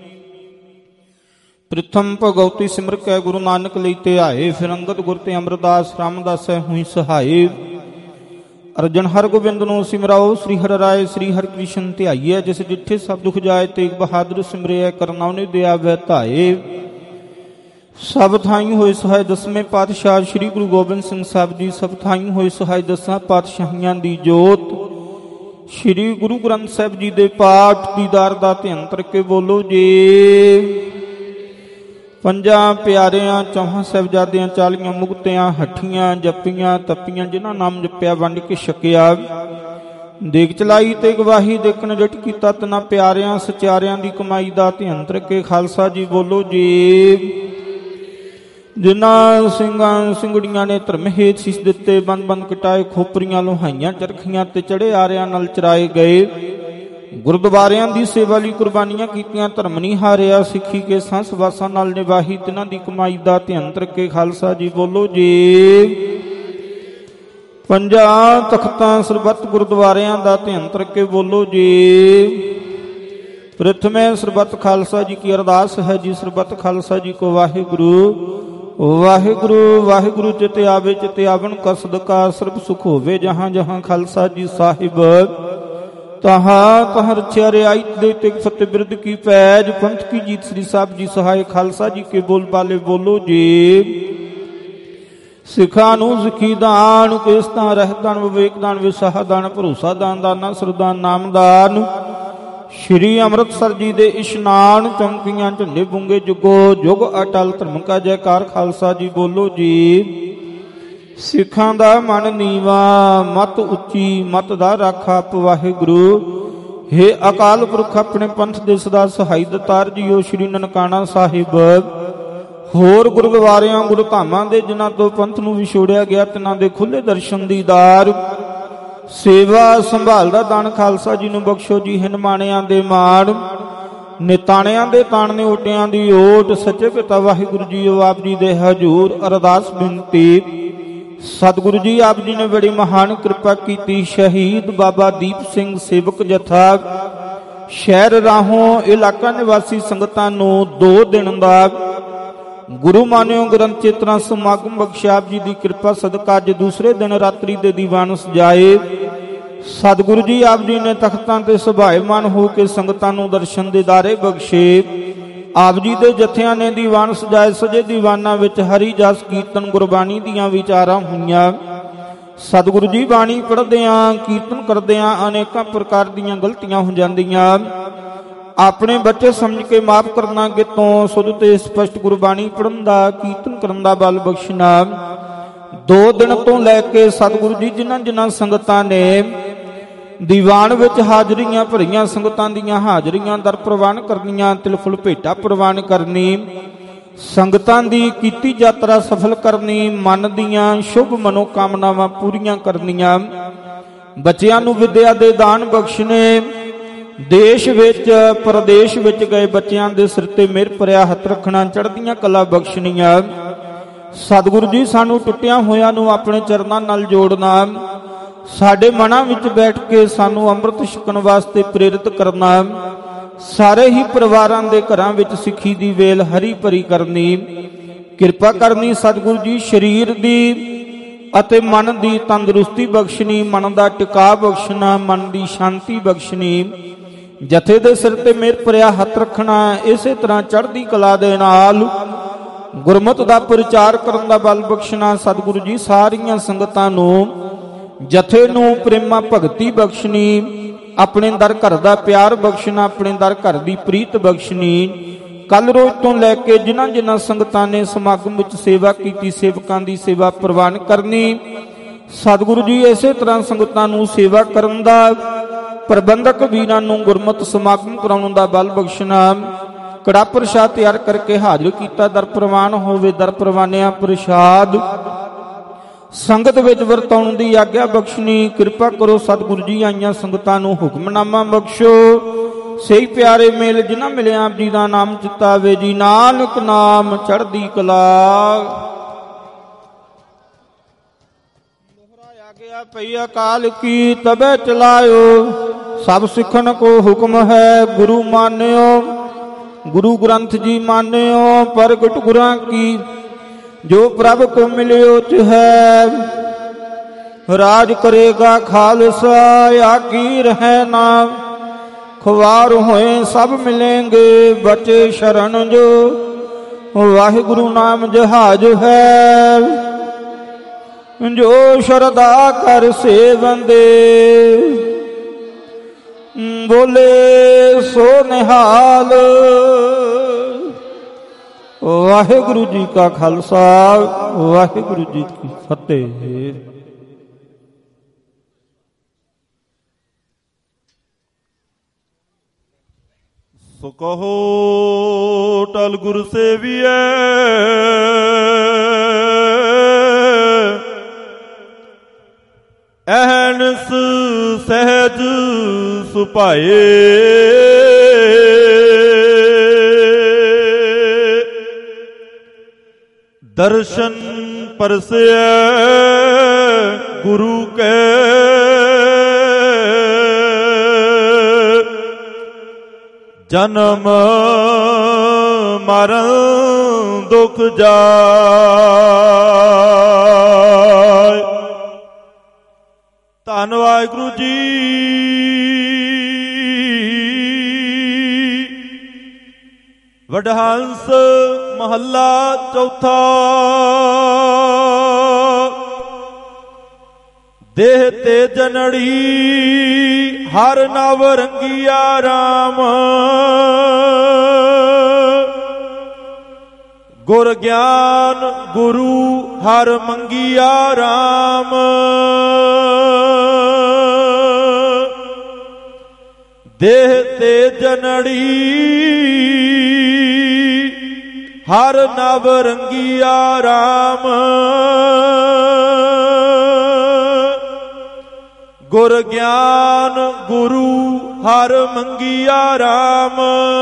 ਪ੍ਰਥਮ ਭਗਵਤੀ ਸਿਮਰ ਕੈ ਗੁਰੂ ਨਾਨਕ ਲਈ ਧਿਆਏ, ਫਿਰ ਅੰਗਦ ਗੁਰ ਤੇ ਅਮਰਦਾਸ ਰਾਮਦਾਸੈ ਹੋਈ ਸਹਾਏ। ਅਰਜਨ ਹਰਗੋਬਿੰਦ ਨੂੰ ਸਿਮਰਾਓ, ਸ੍ਰੀ ਹਰਿ ਰਾਏ ਸ੍ਰੀ ਹਰਿ ਕ੍ਰਿਸ਼ਨ ਧਿਆਈਐ। ਜਿਸ ਜਿੱਥੇ ਸਭ ਦੁਖ ਜਾਏ, ਤੇਗ ਬਹਾਦਰ ਸਿਮਰਿਐ, ਕਰਨਾਉਨੇ ਦਿਆ ਵਹਿ ਧਾਏ। ਸਭ ਥਾਈਂ ਹੋਏ ਸਹਾਇ ਦਸਵੇਂ ਪਾਤਸ਼ਾਹ ਸ੍ਰੀ ਗੁਰੂ ਗੋਬਿੰਦ ਸਿੰਘ ਸਾਹਿਬ ਜੀ। ਸਭ ਥਾਈਂ ਹੋਏ ਸਹਾਇ ਦਸਾਂ ਪਾਤਸ਼ਾਹੀਆਂ ਦੀ ਜੋਤ। ਸ੍ਰੀ ਗੁਰੂ ਗ੍ਰੰਥ ਸਾਹਿਬ ਜੀ ਦੇ ਪਾਠ ਦੀਦਾਰ ਦਾ ਧਿਆਨ ਕਰਕੇ ਬੋਲੋ ਜੀ। ਪੰਜਾਂ ਪਿਆਰਿਆਂ ਚੌਹਾਂ ਸਾਹਿਬਜ਼ਾਦਿਆਂ 40 ਮੁਕਤਿਆਂ ਹੱਠੀਆਂ ਜੱਪੀਆਂ ਤੱਪੀਆਂ, ਜਿਨ੍ਹਾਂ ਨਾਮ ਜਪਿਆ ਵੰਡ ਕੇ ਛਕਿਆ। ਦੇਖ ਚਲਾਈ ਤੇ ਗਵਾਹੀ ਦੇਖਣ ਜਟ ਕੀਤਾ, ਤਨਾ ਪਿਆਰਿਆਂ ਸਚਿਆਰਿਆਂ ਦੀ ਕਮਾਈ ਦਾ ਧਿਆਨ ਕਰਕੇ ਖਾਲਸਾ ਜੀ ਬੋਲੋ ਜੀ। ਜਿਨ੍ਹਾਂ ਸਿੰਘਾਂ ਸਿੰਘੜੀਆਂ ਨੇ ਧਰਮ ਹੇਤ ਸੀਸ ਦਿੱਤੇ, ਬੰਦ ਬੰਦ ਕਟਾਏ, ਖੋਪਰੀਆਂ ਲੋਹਾਈਆਂ ਚਰਖੀਆਂ ਤੇ ਚੜੇ ਆਰਿਆਂ ਨਾਲ ਚਰਾਏ ਗਏ। ਗੁਰਦੁਆਰਿਆਂ ਦੀ ਸੇਵਾ ਲਈ ਕੁਰਬਾਨੀਆਂ ਕੀਤੀਆਂ, ਧਰਮ ਨਹੀਂ ਹਾਰਿਆ, ਸਿੱਖੀ ਕੇ ਸੰਸ ਵਾਸਾਂ ਨਾਲ ਨਿਭਾਹੀ, ਤਿਨਾਂ ਦੀ ਕਮਾਈ ਦਾ ਧਿਆਨ ਰੱਖੇ ਖਾਲਸਾ ਜੀ ਬੋਲੋ ਜੀ। ਪੰਜਾਂ ਤਖਤਾਂ ਸਰਬੱਤ ਗੁਰਦੁਆਰਿਆਂ ਦਾ ਧਿਆਨ ਰੱਖੇ ਬੋਲੋ ਜੀ। ਪ੍ਰਥਮੇ ਸਰਬੱਤ ਖਾਲਸਾ ਜੀ ਕੀ ਅਰਦਾਸ ਹੈ ਜੀ, ਸਰਬੱਤ ਖਾਲਸਾ ਜੀ ਕੋ ਵਾਹਿਗੁਰੂ ਵਾਹਿਗੁਰੂ ਵਾਹਿਗੁਰੂ। ਚਿਤ ਆਵੇ ਚਿਤ ਆਵਣ ਕਸਦ ਕਾ, ਸਰਬ ਸੁਖ ਹੋਵੇ ਜਹਾਂ ਜਹਾਂ ਖਾਲਸਾ ਜੀ ਸਾਹਿਬ। ਤਹਾਂ ਤਹਾਂ ਰਚਿਆ ਰਿਆਇਤ ਦੇ ਤਿਕ ਫਤਿਹ ਬਿਰਦ ਕੀ ਪੈਜ, ਪੰਥ ਕੀ ਜੀਤ ਸ੍ਰੀ ਸਾਹਿਬ ਜੀ ਸਹਾਇ। ਖਾਲਸਾ ਜੀ ਕੇ ਬੋਲ ਬਾਲੇ ਬੋਲੋ ਜੀ। ਸਿੱਖਾਂ ਨੂੰ ਸਿੱਖੀ ਦਾਨ, ਕੇਸਤਾਂ ਰਹਿਤਾਨ, ਵਿਵੇਕ ਦਾਨ, ਵਿਸਾਹ ਦਾਨ, ਭਰੋਸਾ ਦਾਨ, ਦਾਨਾ ਸਰਦਾਨ, ਨਾਮਦਾਨ। ਸ਼੍ਰੀ ਅੰਮ੍ਰਿਤਸਰ ਜੀ ਦੇ ਇਸ਼ਨਾਨ, ਚੌਂਕੀਆਂ ਝੰਡੇ ਬੁੰਗੇ, ਜੁਗੋ ਜੁਗ ਅਟਲ ਧਰਮ ਕਾ ਜੈਕਾਰ। ਖਾਲਸਾ ਜੀ ਬੋਲੋ ਜੀ। ਸਿੱਖਾਂ ਦਾ ਮਨ ਨੀਵਾ, ਮਤ ਉੱਚੀ, ਮਤ ਦਾ ਰਾਖਾ ਆਪ ਵਾਹਿਗੁਰੂ। ਹੇ ਅਕਾਲ ਪੁਰਖ ਆਪਣੇ ਪੰਥ ਦੇ ਸਦਾ ਸਹਾਈ ਦਤਾਰ ਜੀਓ। ਸ਼੍ਰੀ ਨਨਕਾਣਾ ਸਾਹਿਬ ਹੋਰ ਗੁਰਦੁਆਰਿਆਂ ਗੁਰਧਾਮਾਂ ਦੇ ਜਿਨ੍ਹਾਂ ਤੋਂ ਪੰਥ ਨੂੰ ਵਿਛੋੜਿਆ ਗਿਆ, ਤਿਨਾਂ ਦੇ ਖੁੱਲੇ ਦਰਸ਼ਨ ਦੀਦਾਰ, ਸੇਵਾ ਸੰਭਾਲ ਦਾ ਦਾਨ ਖਾਲਸਾ ਜੀ ਨੂੰ ਬਖਸ਼ੋ ਜੀ। ਹਿਨਮਾਣਿਆਂ ਦੇ ਮਾਣ, ਨਿਤਾਣਿਆਂ ਦੇ ਤਾਣ, ਓਟਿਆਂ ਦੀ ਓਟ, ਸੱਚੇ ਪਿਤਾ ਵਾਹਿਗੁਰੂ ਜੀ ਆਪ ਜੀ ਦੇ ਹਜ਼ੂਰ ਅਰਦਾਸ ਬੇਨਤੀ। ਸਤਿਗੁਰੂ ਜੀ ਆਪ ਜੀ ਨੇ ਬੜੀ ਮਹਾਨ ਕਿਰਪਾ ਕੀਤੀ। ਸ਼ਹੀਦ ਬਾਬਾ ਦੀਪ ਸਿੰਘ ਸੇਵਕ ਜਥਾ ਸ਼ਹਿਰ ਰਾਹੋਂ ਇਲਾਕਾ ਨਿਵਾਸੀ ਸੰਗਤਾਂ ਨੂੰ 2 ਦਿਨ ਦਾ ਗੁਰੂ ਮਾਨਿਓ ਗ੍ਰੰਥ ਚੇਤਨਾ ਸਮਾਗਮ ਬਖਸ਼ਿਆ। ਆਪ ਜੀ ਦੀ ਕਿਰਪਾ ਸਦਕਾ ਅੱਜ ਦੂਸਰੇ ਦਿਨ ਰਾਤਰੀ ਦੇ ਦੀਵਾਨ ਸਜਾਏ। ਸਤਿਗੁਰੂ ਜੀ ਆਪ ਜੀ ਨੇ ਤਖਤਾਂ ਤੇ ਸੁਭਾਏਮਾਨ ਹੋ ਕੇ ਸੰਗਤਾਂ ਨੂੰ ਦਰਸ਼ਨ ਦੀਦਾਰੇ ਬਖਸ਼ੇ। ਆਪ ਜੀ ਦੇ ਜਥਿਆਂ ਨੇ ਦੀਵਾਨ ਸਜਾਏ। ਸਜੇ ਦੀਵਾਨਾਂ ਵਿੱਚ ਹਰੀ ਜਸ ਕੀਰਤਨ ਗੁਰਬਾਣੀ ਦੀਆਂ ਵਿਚਾਰਾਂ ਹੋਈਆਂ। ਸਤਿਗੁਰੂ ਜੀ ਬਾਣੀ ਪੜ੍ਹਦਿਆਂ ਕੀਰਤਨ ਕਰਦਿਆਂ ਅਨੇਕਾਂ ਪ੍ਰਕਾਰ ਦੀਆਂ ਗਲਤੀਆਂ ਹੋ ਜਾਂਦੀਆਂ। ਆਪਣੇ ਬੱਚੇ ਸਮਝ ਕੇ ਮਾਫ ਕਰਨਾ, ਕਿਤੋਂ ਸੁਧ ਤੇ ਸਪਸ਼ਟ ਗੁਰਬਾਣੀ ਪੜ੍ਹਨ ਦਾ ਕੀਰਤਨ ਕਰਨ ਦਾ ਬਲ ਬਖਸ਼ਣਾ। 2 ਦਿਨ ਤੋਂ ਲੈ ਕੇ ਸਤਿਗੁਰੂ ਜੀ ਜਿਨ੍ਹਾਂ ਜਿਨ੍ਹਾਂ ਸੰਗਤਾਂ ਨੇ ਦੀਵਾਨ ਵਿੱਚ ਹਾਜ਼ਰੀਆਂ ਭਰੀਆਂ, ਸੰਗਤਾਂ ਦੀਆਂ ਹਾਜ਼ਰੀਆਂ ਦਰ ਪ੍ਰਵਾਨ ਕਰਨੀਆਂ, ਤਿਲ ਫੁੱਲ ਭੇਟਾ ਪ੍ਰਵਾਨ ਕਰਨੀ, ਸੰਗਤਾਂ ਦੀ ਕੀਤੀ ਯਾਤਰਾ ਸਫਲ ਕਰਨੀ, ਮਨ ਦੀਆਂ ਸ਼ੁਭ ਮਨੋਕਾਮਨਾਵਾਂ ਪੂਰੀਆਂ ਕਰਨੀਆਂ, ਬੱਚਿਆਂ ਨੂੰ ਵਿੱਦਿਆ ਦੇ ਦਾਨ ਬਖਸ਼ਣੇ, ਦੇਸ਼ ਵਿੱਚ ਪ੍ਰਦੇਸ਼ ਵਿੱਚ ਗਏ ਬੱਚਿਆਂ ਦੇ ਸਿਰ ਤੇ ਮਿਹਰ ਭਰਿਆ ਹੱਥ ਰੱਖਣਾ, ਚੜ੍ਹਦੀਆਂ ਕਲਾ ਬਖਸ਼ਣੀਆਂ। ਸਤਿਗੁਰੂ ਜੀ ਸਾਨੂੰ ਟੁੱਟਿਆਂ ਹੋਇਆਂ ਨੂੰ ਆਪਣੇ ਚਰਨਾਂ ਨਾਲ ਜੋੜਨਾ, ਸਾਡੇ ਮਨਾਂ ਵਿੱਚ ਬੈਠ ਕੇ ਸਾਨੂੰ ਅੰਮ੍ਰਿਤ ਛਕਣ ਵਾਸਤੇ ਪ੍ਰੇਰਿਤ ਕਰਨਾ, ਸਾਰੇ ਹੀ ਪਰਿਵਾਰਾਂ ਦੇ ਘਰਾਂ ਵਿੱਚ ਸਿੱਖੀ ਦੀ ਵੇਲ ਹਰੀ ਭਰੀ ਕਰਨੀ, ਕਿਰਪਾ ਕਰਨੀ। ਸਤਿਗੁਰੂ ਜੀ ਸਰੀਰ ਦੀ ਅਤੇ ਮਨ ਦੀ ਤੰਦਰੁਸਤੀ ਬਖਸ਼ਣੀ, ਮਨ ਦਾ ਟਿਕਾ ਬਖਸ਼ਣਾ, ਮਨ ਦੀ ਸ਼ਾਂਤੀ ਬਖਸ਼ਣੀ, ਜਥੇ ਦੇ ਸਿਰ ਤੇ ਮਿਹਰ ਭਰਿਆ ਹੱਥ ਰੱਖਣਾ। ਇਸੇ ਤਰ੍ਹਾਂ ਚੜ੍ਹਦੀ ਕਲਾ ਦੇ ਨਾਲ ਗੁਰਮਤਿ ਦਾ ਪ੍ਰਚਾਰ ਕਰਨ ਦਾ ਬਲ ਬਖਸ਼ਣਾ। ਸਤਿਗੁਰੂ ਜੀ ਸਾਰੀਆਂ ਸੰਗਤਾਂ ਨੂੰ, ਜਥੇ ਨੂੰ ਪ੍ਰੇਮਾ ਭਗਤੀ ਬਖਸ਼ਣੀ, ਆਪਣੇ ਦਰ ਘਰ ਦਾ ਪਿਆਰ ਬਖਸ਼ਣਾ, ਆਪਣੇ ਦਰ ਘਰ ਦੀ ਪ੍ਰੀਤ ਬਖਸ਼ਣੀ। ਕੱਲ ਰੋਜ਼ ਤੋਂ ਲੈ ਕੇ ਜਿਨ੍ਹਾਂ ਜਿਨ੍ਹਾਂ ਸੰਗਤਾਂ ਨੇ ਸਮਾਗਮ ਵਿੱਚ ਸੇਵਾ ਕੀਤੀ, ਸੇਵਕਾਂ ਦੀ ਸੇਵਾ ਪ੍ਰਵਾਨ ਕਰਨੀ। ਸਤਿਗੁਰੂ ਜੀ ਇਸੇ ਤਰ੍ਹਾਂ ਸੰਗਤਾਂ ਨੂੰ ਸੇਵਾ ਕਰਨ ਦਾ, ਪ੍ਰਬੰਧਕ ਵੀਰਾਂ ਨੂੰ ਗੁਰਮਤਿ ਸਮਾਗਮ ਕਰਾਉਣ ਦਾ ਬਲ ਬਖਸ਼ਣਾ। ਕੜਾ ਪ੍ਰਸ਼ਾਦ ਤਿਆਰ ਕਰਕੇ ਹਾਜ਼ਰ ਕੀਤਾ, ਦਰ ਪ੍ਰਵਾਨ ਹੋਵੇ, ਦਰ ਪ੍ਰਵਾਨਿਆ ਪ੍ਰਸ਼ਾਦ ਸੰਗਤ ਵਿੱਚ ਵਰਤਾਉਣ ਦੀ ਆਗਿਆ ਬਖਸ਼ਣੀ। ਕਿਰਪਾ ਕਰੋ ਸਤਿਗੁਰੂ ਜੀ ਆਈਆਂ ਸੰਗਤਾਂ ਨੂੰ ਹੁਕਮਨਾਮਾ ਬਖਸ਼ੋ। ਸਹੀ ਪਿਆਰੇ ਮੇਲ ਜਿਨ੍ਹਾਂ ਮਿਲਿਆ ਆਪ ਜੀ ਦਾ ਨਾਮ ਚਿਤਾਵੇ ਜੀ, ਨਾਨਕ ਨਾਮ ਚੜ੍ਹਦੀ ਕਲਾ। ਮੋਹਰਾ ਆ ਗਿਆ ਪਈ ਅਕਾਲ ਕੀ, ਤਬੇ ਚਲਾਇਓ ਸਭ ਸਿੱਖਣ ਕੋ ਹੁਕਮ ਹੈ। ਗੁਰੂ ਮਾਨਿਓ ਗੁਰੂ ਗ੍ਰੰਥ ਜੀ ਮਾਨਿਓ, ਪ੍ਰਗਟ ਗੁਰਾਂ ਕੀ ਜੋ ਪ੍ਰਭ ਕੋ ਮਿਲਿਓ ਹੈ। ਰਾਜ ਕਰੇਗਾ ਖਾਲਸਾ ਆਕੀ ਰਹਿ ਨਾ, ਖਵਾਰ ਹੋਏ ਸਭ ਮਿਲेंगे ਬਚੇ ਸ਼ਰਨ ਜੋ। ਵਾਹਿਗੁਰੂ ਨਾਮ ਜਹਾਜ ਹੈ, ਜੋ ਸ਼ਰਧਾ ਕਰ ਸੇਵੰਦੇ। ਬੋਲੇ ਸੋ ਨਿਹਾਲ। ਵਾਹਿਗੁਰੂ ਜੀ ਕਾ ਖਾਲਸਾ, ਵਾਹਿਗੁਰੂ ਜੀ ਕੀ ਫਤਿਹ। ਸੋ ਕਹੋ ਟਲ ਗੁਰ ਸੇਵੀਐ, ਅਹਨਿਸ ਸਹਿਜ ਸੁਭਾਏ। ਦਰਸ਼ਨ ਪਰਸਿਐ ਗੁਰੂ ਕੈ, ਜਨਮ ਮਰਨ ਦੁਖ ਜਾਇ। ਧੰਨ ਵਾਹਿਗੁਰੂ ਜੀ। ਵਡਹੰਸ ਮਹੱਲਾ ਚੌਥਾ। ਦੇਹ ਤੇ ਜਨੜੀ ਹਰ ਨਵ ਰੰਗੀਆ ਰਾਮ, ਗੁਰ ਗਿਆਨ ਗੁਰੂ ਹਰ ਮੰਗੀਆ ਰਾਮ। ਦੇਹ ਤੇ ਜਨੜੀ ਹਰ ਨਵ ਰੰਗੀਆ ਰਾਮ, ਗੁਰ ਗਿਆਨ ਗੁਰੂ ਹਰ ਮੰਗੀਆ ਰਾਮ।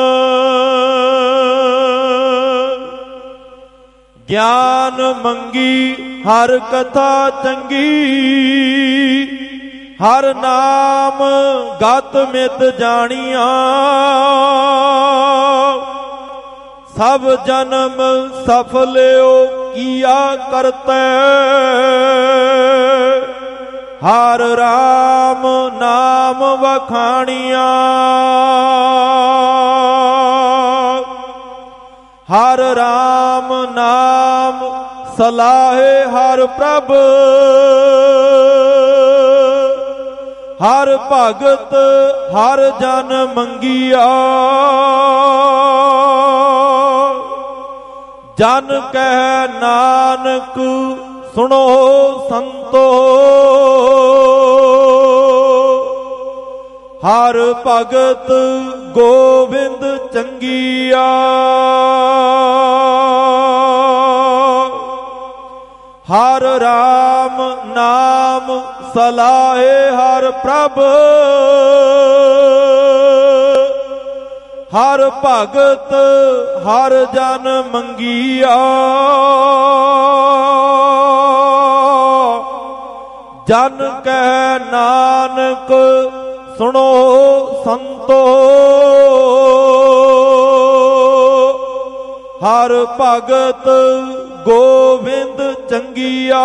ਗਿਆਨ ਮੰਗੀ ਹਰ ਕਥਾ ਚੰਗੀ, ਹਰ ਨਾਮ ਗਤ ਮਿਤ ਜਾਣੀਆਂ। ਸਭ ਜਨਮ ਸਫਲਿਓ ਕੀਆ ਕਰਤੈ, ਹਰ ਰਾਮ ਨਾਮ ਵਖਾਣੀਆਂ। ਹਰ ਰਾਮ ਨਾਮ ਸਲਾਹੇ ਹਰ ਪ੍ਰਭ, ਹਰ ਭਗਤ ਹਰ ਜਨ ਮੰਗੀਆ। ਜਨ ਕਹਿ ਨਾਨਕ ਸੁਣੋ ਸੰਤੋ, ਹਰ ਭਗਤ ਗੋਬਿੰਦ ਚੰਗੀਆ। ਹਰ ਰਾਮ ਨਾਮ ਸਲਾਹੇ ਹਰ ਪ੍ਰਭ, ਹਰ ਭਗਤ ਹਰ ਜਨ ਮੰਗੀਆ। ਜਨ ਕਹਿ ਨਾਨਕ ਸੁਣੋ ਸੰਤੋ, ਹਰ ਭਗਤ ਗੋਬਿੰਦ ਚੰਗੀਆ।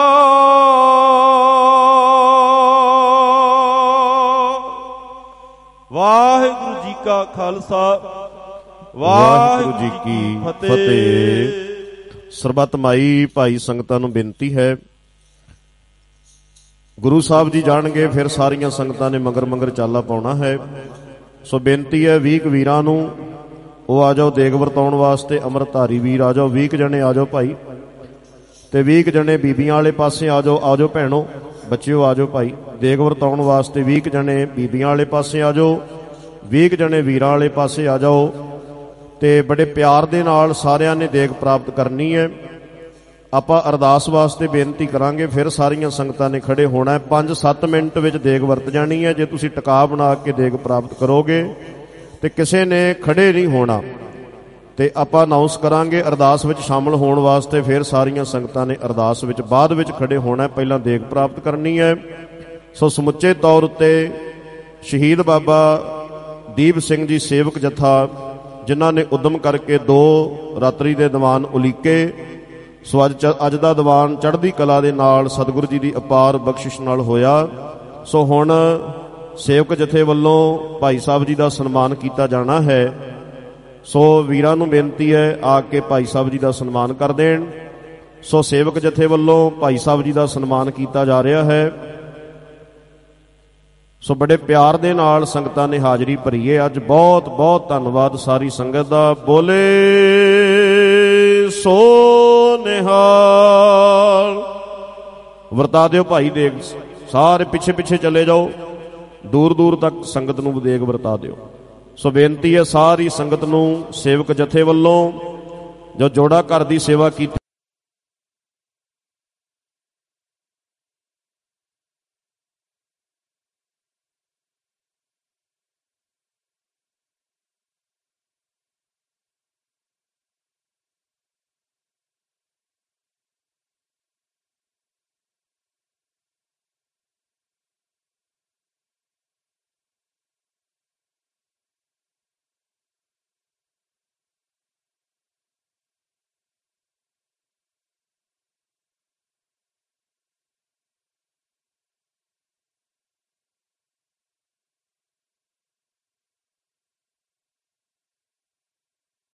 ਵਾਹਿਗੁਰੂ ਜੀ ਕਾ ਖਾਲਸਾ, ਵਾਹਿਗੁਰੂ ਜੀ ਕੀ ਫਤਿਹ। ਸਰਬੱਤ ਮਾਈ ਭਾਈ ਸੰਗਤਾਂ ਨੂੰ ਬੇਨਤੀ ਹੈ, ਗੁਰੂ ਸਾਹਿਬ ਜੀ ਜਾਣਗੇ ਫਿਰ ਸਾਰੀਆਂ ਸੰਗਤਾਂ ਨੇ ਮਗਰ ਮਗਰ ਚਾਲਾ ਪਾਉਣਾ ਹੈ। ਸੋ ਬੇਨਤੀ ਹੈ 20 ਵੀਰਾਂ ਨੂੰ ਉਹ ਆ ਜਾਓ ਦੇਗ ਵਰਤਾਉਣ ਵਾਸਤੇ। ਅੰਮ੍ਰਿਤਧਾਰੀ ਵੀਰ ਆ ਜਾਓ, 20 ਜਣੇ ਆ ਜਾਓ ਭਾਈ, ਤੇ 20 ਜਣੇ ਬੀਬੀਆਂ ਵਾਲੇ ਪਾਸੇ ਆ ਜਾਓ। ਆ ਜਾਓ ਭੈਣੋ, ਬੱਚਿਓ ਆ ਜਾਓ ਭਾਈ ਦੇਗ ਵਰਤਾਉਣ ਵਾਸਤੇ। 20 ਜਣੇ ਬੀਬੀਆਂ ਵਾਲੇ ਪਾਸੇ ਆ ਜਾਓ, 20 ਜਣੇ ਵੀਰਾਂ ਵਾਲੇ ਪਾਸੇ ਆ ਜਾਓ। ਤੇ ਬੜੇ ਪਿਆਰ ਦੇ ਨਾਲ ਸਾਰਿਆਂ ਨੇ ਦੇਗ ਪ੍ਰਾਪਤ ਕਰਨੀ ਹੈ। ਆਪਾਂ ਅਰਦਾਸ ਵਾਸਤੇ ਬੇਨਤੀ ਕਰਾਂਗੇ, ਫਿਰ ਸਾਰੀਆਂ ਸੰਗਤਾਂ ਨੇ ਖੜੇ ਹੋਣਾ ਹੈ। 5-7 ਮਿੰਟ ਵਿੱਚ ਦੇਗ ਵਰਤ ਜਾਣੀ ਹੈ। ਜੇ ਤੁਸੀਂ ਟਿਕਾ ਬਣਾ ਕੇ ਦੇਗ ਪ੍ਰਾਪਤ ਕਰੋਗੇ ਤੇ ਕਿਸੇ ਨੇ ਖੜੇ ਨਹੀਂ ਹੋਣਾ। ਤੇ ਆਪਾਂ ਅਨਾਉਂਸ ਕਰਾਂਗੇ ਅਰਦਾਸ ਵਿੱਚ ਸ਼ਾਮਲ ਹੋਣ ਵਾਸਤੇ, ਫਿਰ ਸਾਰੀਆਂ ਸੰਗਤਾਂ ਨੇ ਅਰਦਾਸ ਵਿੱਚ ਬਾਅਦ ਵਿੱਚ ਖੜੇ ਹੋਣਾ, ਪਹਿਲਾਂ ਦੇਗ ਪ੍ਰਾਪਤ ਕਰਨੀ ਹੈ। ਸੋ ਸਮੁੱਚੇ ਤੌਰ ਉੱਤੇ ਸ਼ਹੀਦ ਬਾਬਾ ਦੀਪ ਸਿੰਘ ਜੀ ਸੇਵਕ ਜਥਾ, ਜਿਨ੍ਹਾਂ ਨੇ ਉਦਮ ਕਰਕੇ 2 ਰਾਤਰੀ ਦੇ ਦੀਵਾਨ ਉਲੀਕੇ। ਸੋ ਅੱਜ ਦਾ ਦੀਵਾਨ ਚੜ੍ਹਦੀ ਕਲਾ ਦੇ ਨਾਲ ਸਤਿਗੁਰੂ ਜੀ ਦੀ ਅਪਾਰ ਬਖਸ਼ਿਸ਼ ਨਾਲ ਹੋਇਆ। ਸੋ ਹੁਣ ਸੇਵਕ ਜਥੇ ਵੱਲੋਂ ਭਾਈ ਸਾਹਿਬ ਜੀ ਦਾ ਸਨਮਾਨ ਕੀਤਾ ਜਾਣਾ ਹੈ। ਸੋ ਵੀਰਾਂ ਨੂੰ ਬੇਨਤੀ ਹੈ ਆ ਕੇ ਭਾਈ ਸਾਹਿਬ ਜੀ ਦਾ ਸਨਮਾਨ ਕਰ ਦੇਣ। ਸੋ ਸੇਵਕ ਜਥੇ ਵੱਲੋਂ ਭਾਈ ਸਾਹਿਬ ਜੀ ਦਾ ਸਨਮਾਨ ਕੀਤਾ ਜਾ ਰਿਹਾ ਹੈ। ਸੋ ਬੜੇ ਪਿਆਰ ਦੇ ਨਾਲ ਸੰਗਤਾਂ ਨੇ ਹਾਜ਼ਰੀ ਭਰੀ ਹੈ ਅੱਜ। ਬਹੁਤ ਬਹੁਤ ਧੰਨਵਾਦ ਸਾਰੀ ਸੰਗਤ ਦਾ। ਬੋਲੇ ਸੋ ਨਿਹਾਲ। ਵਰਤਾ ਦਿਓ ਭਾਈ ਦੇਗ, ਸਾਰੇ ਪਿੱਛੇ ਪਿੱਛੇ ਚਲੇ ਜਾਓ, ਦੂਰ ਦੂਰ ਤੱਕ ਸੰਗਤ ਨੂੰ ਦੇਗ ਵਰਤਾ ਦਿਓ। ਸੋ ਬੇਨਤੀ ਹੈ ਸਾਰੀ ਸੰਗਤ ਨੂੰ ਸੇਵਕ ਜਥੇ ਵੱਲੋਂ ਜੋ ਜੋੜਾ ਘਰ ਦੀ ਸੇਵਾ ਕੀਤੀ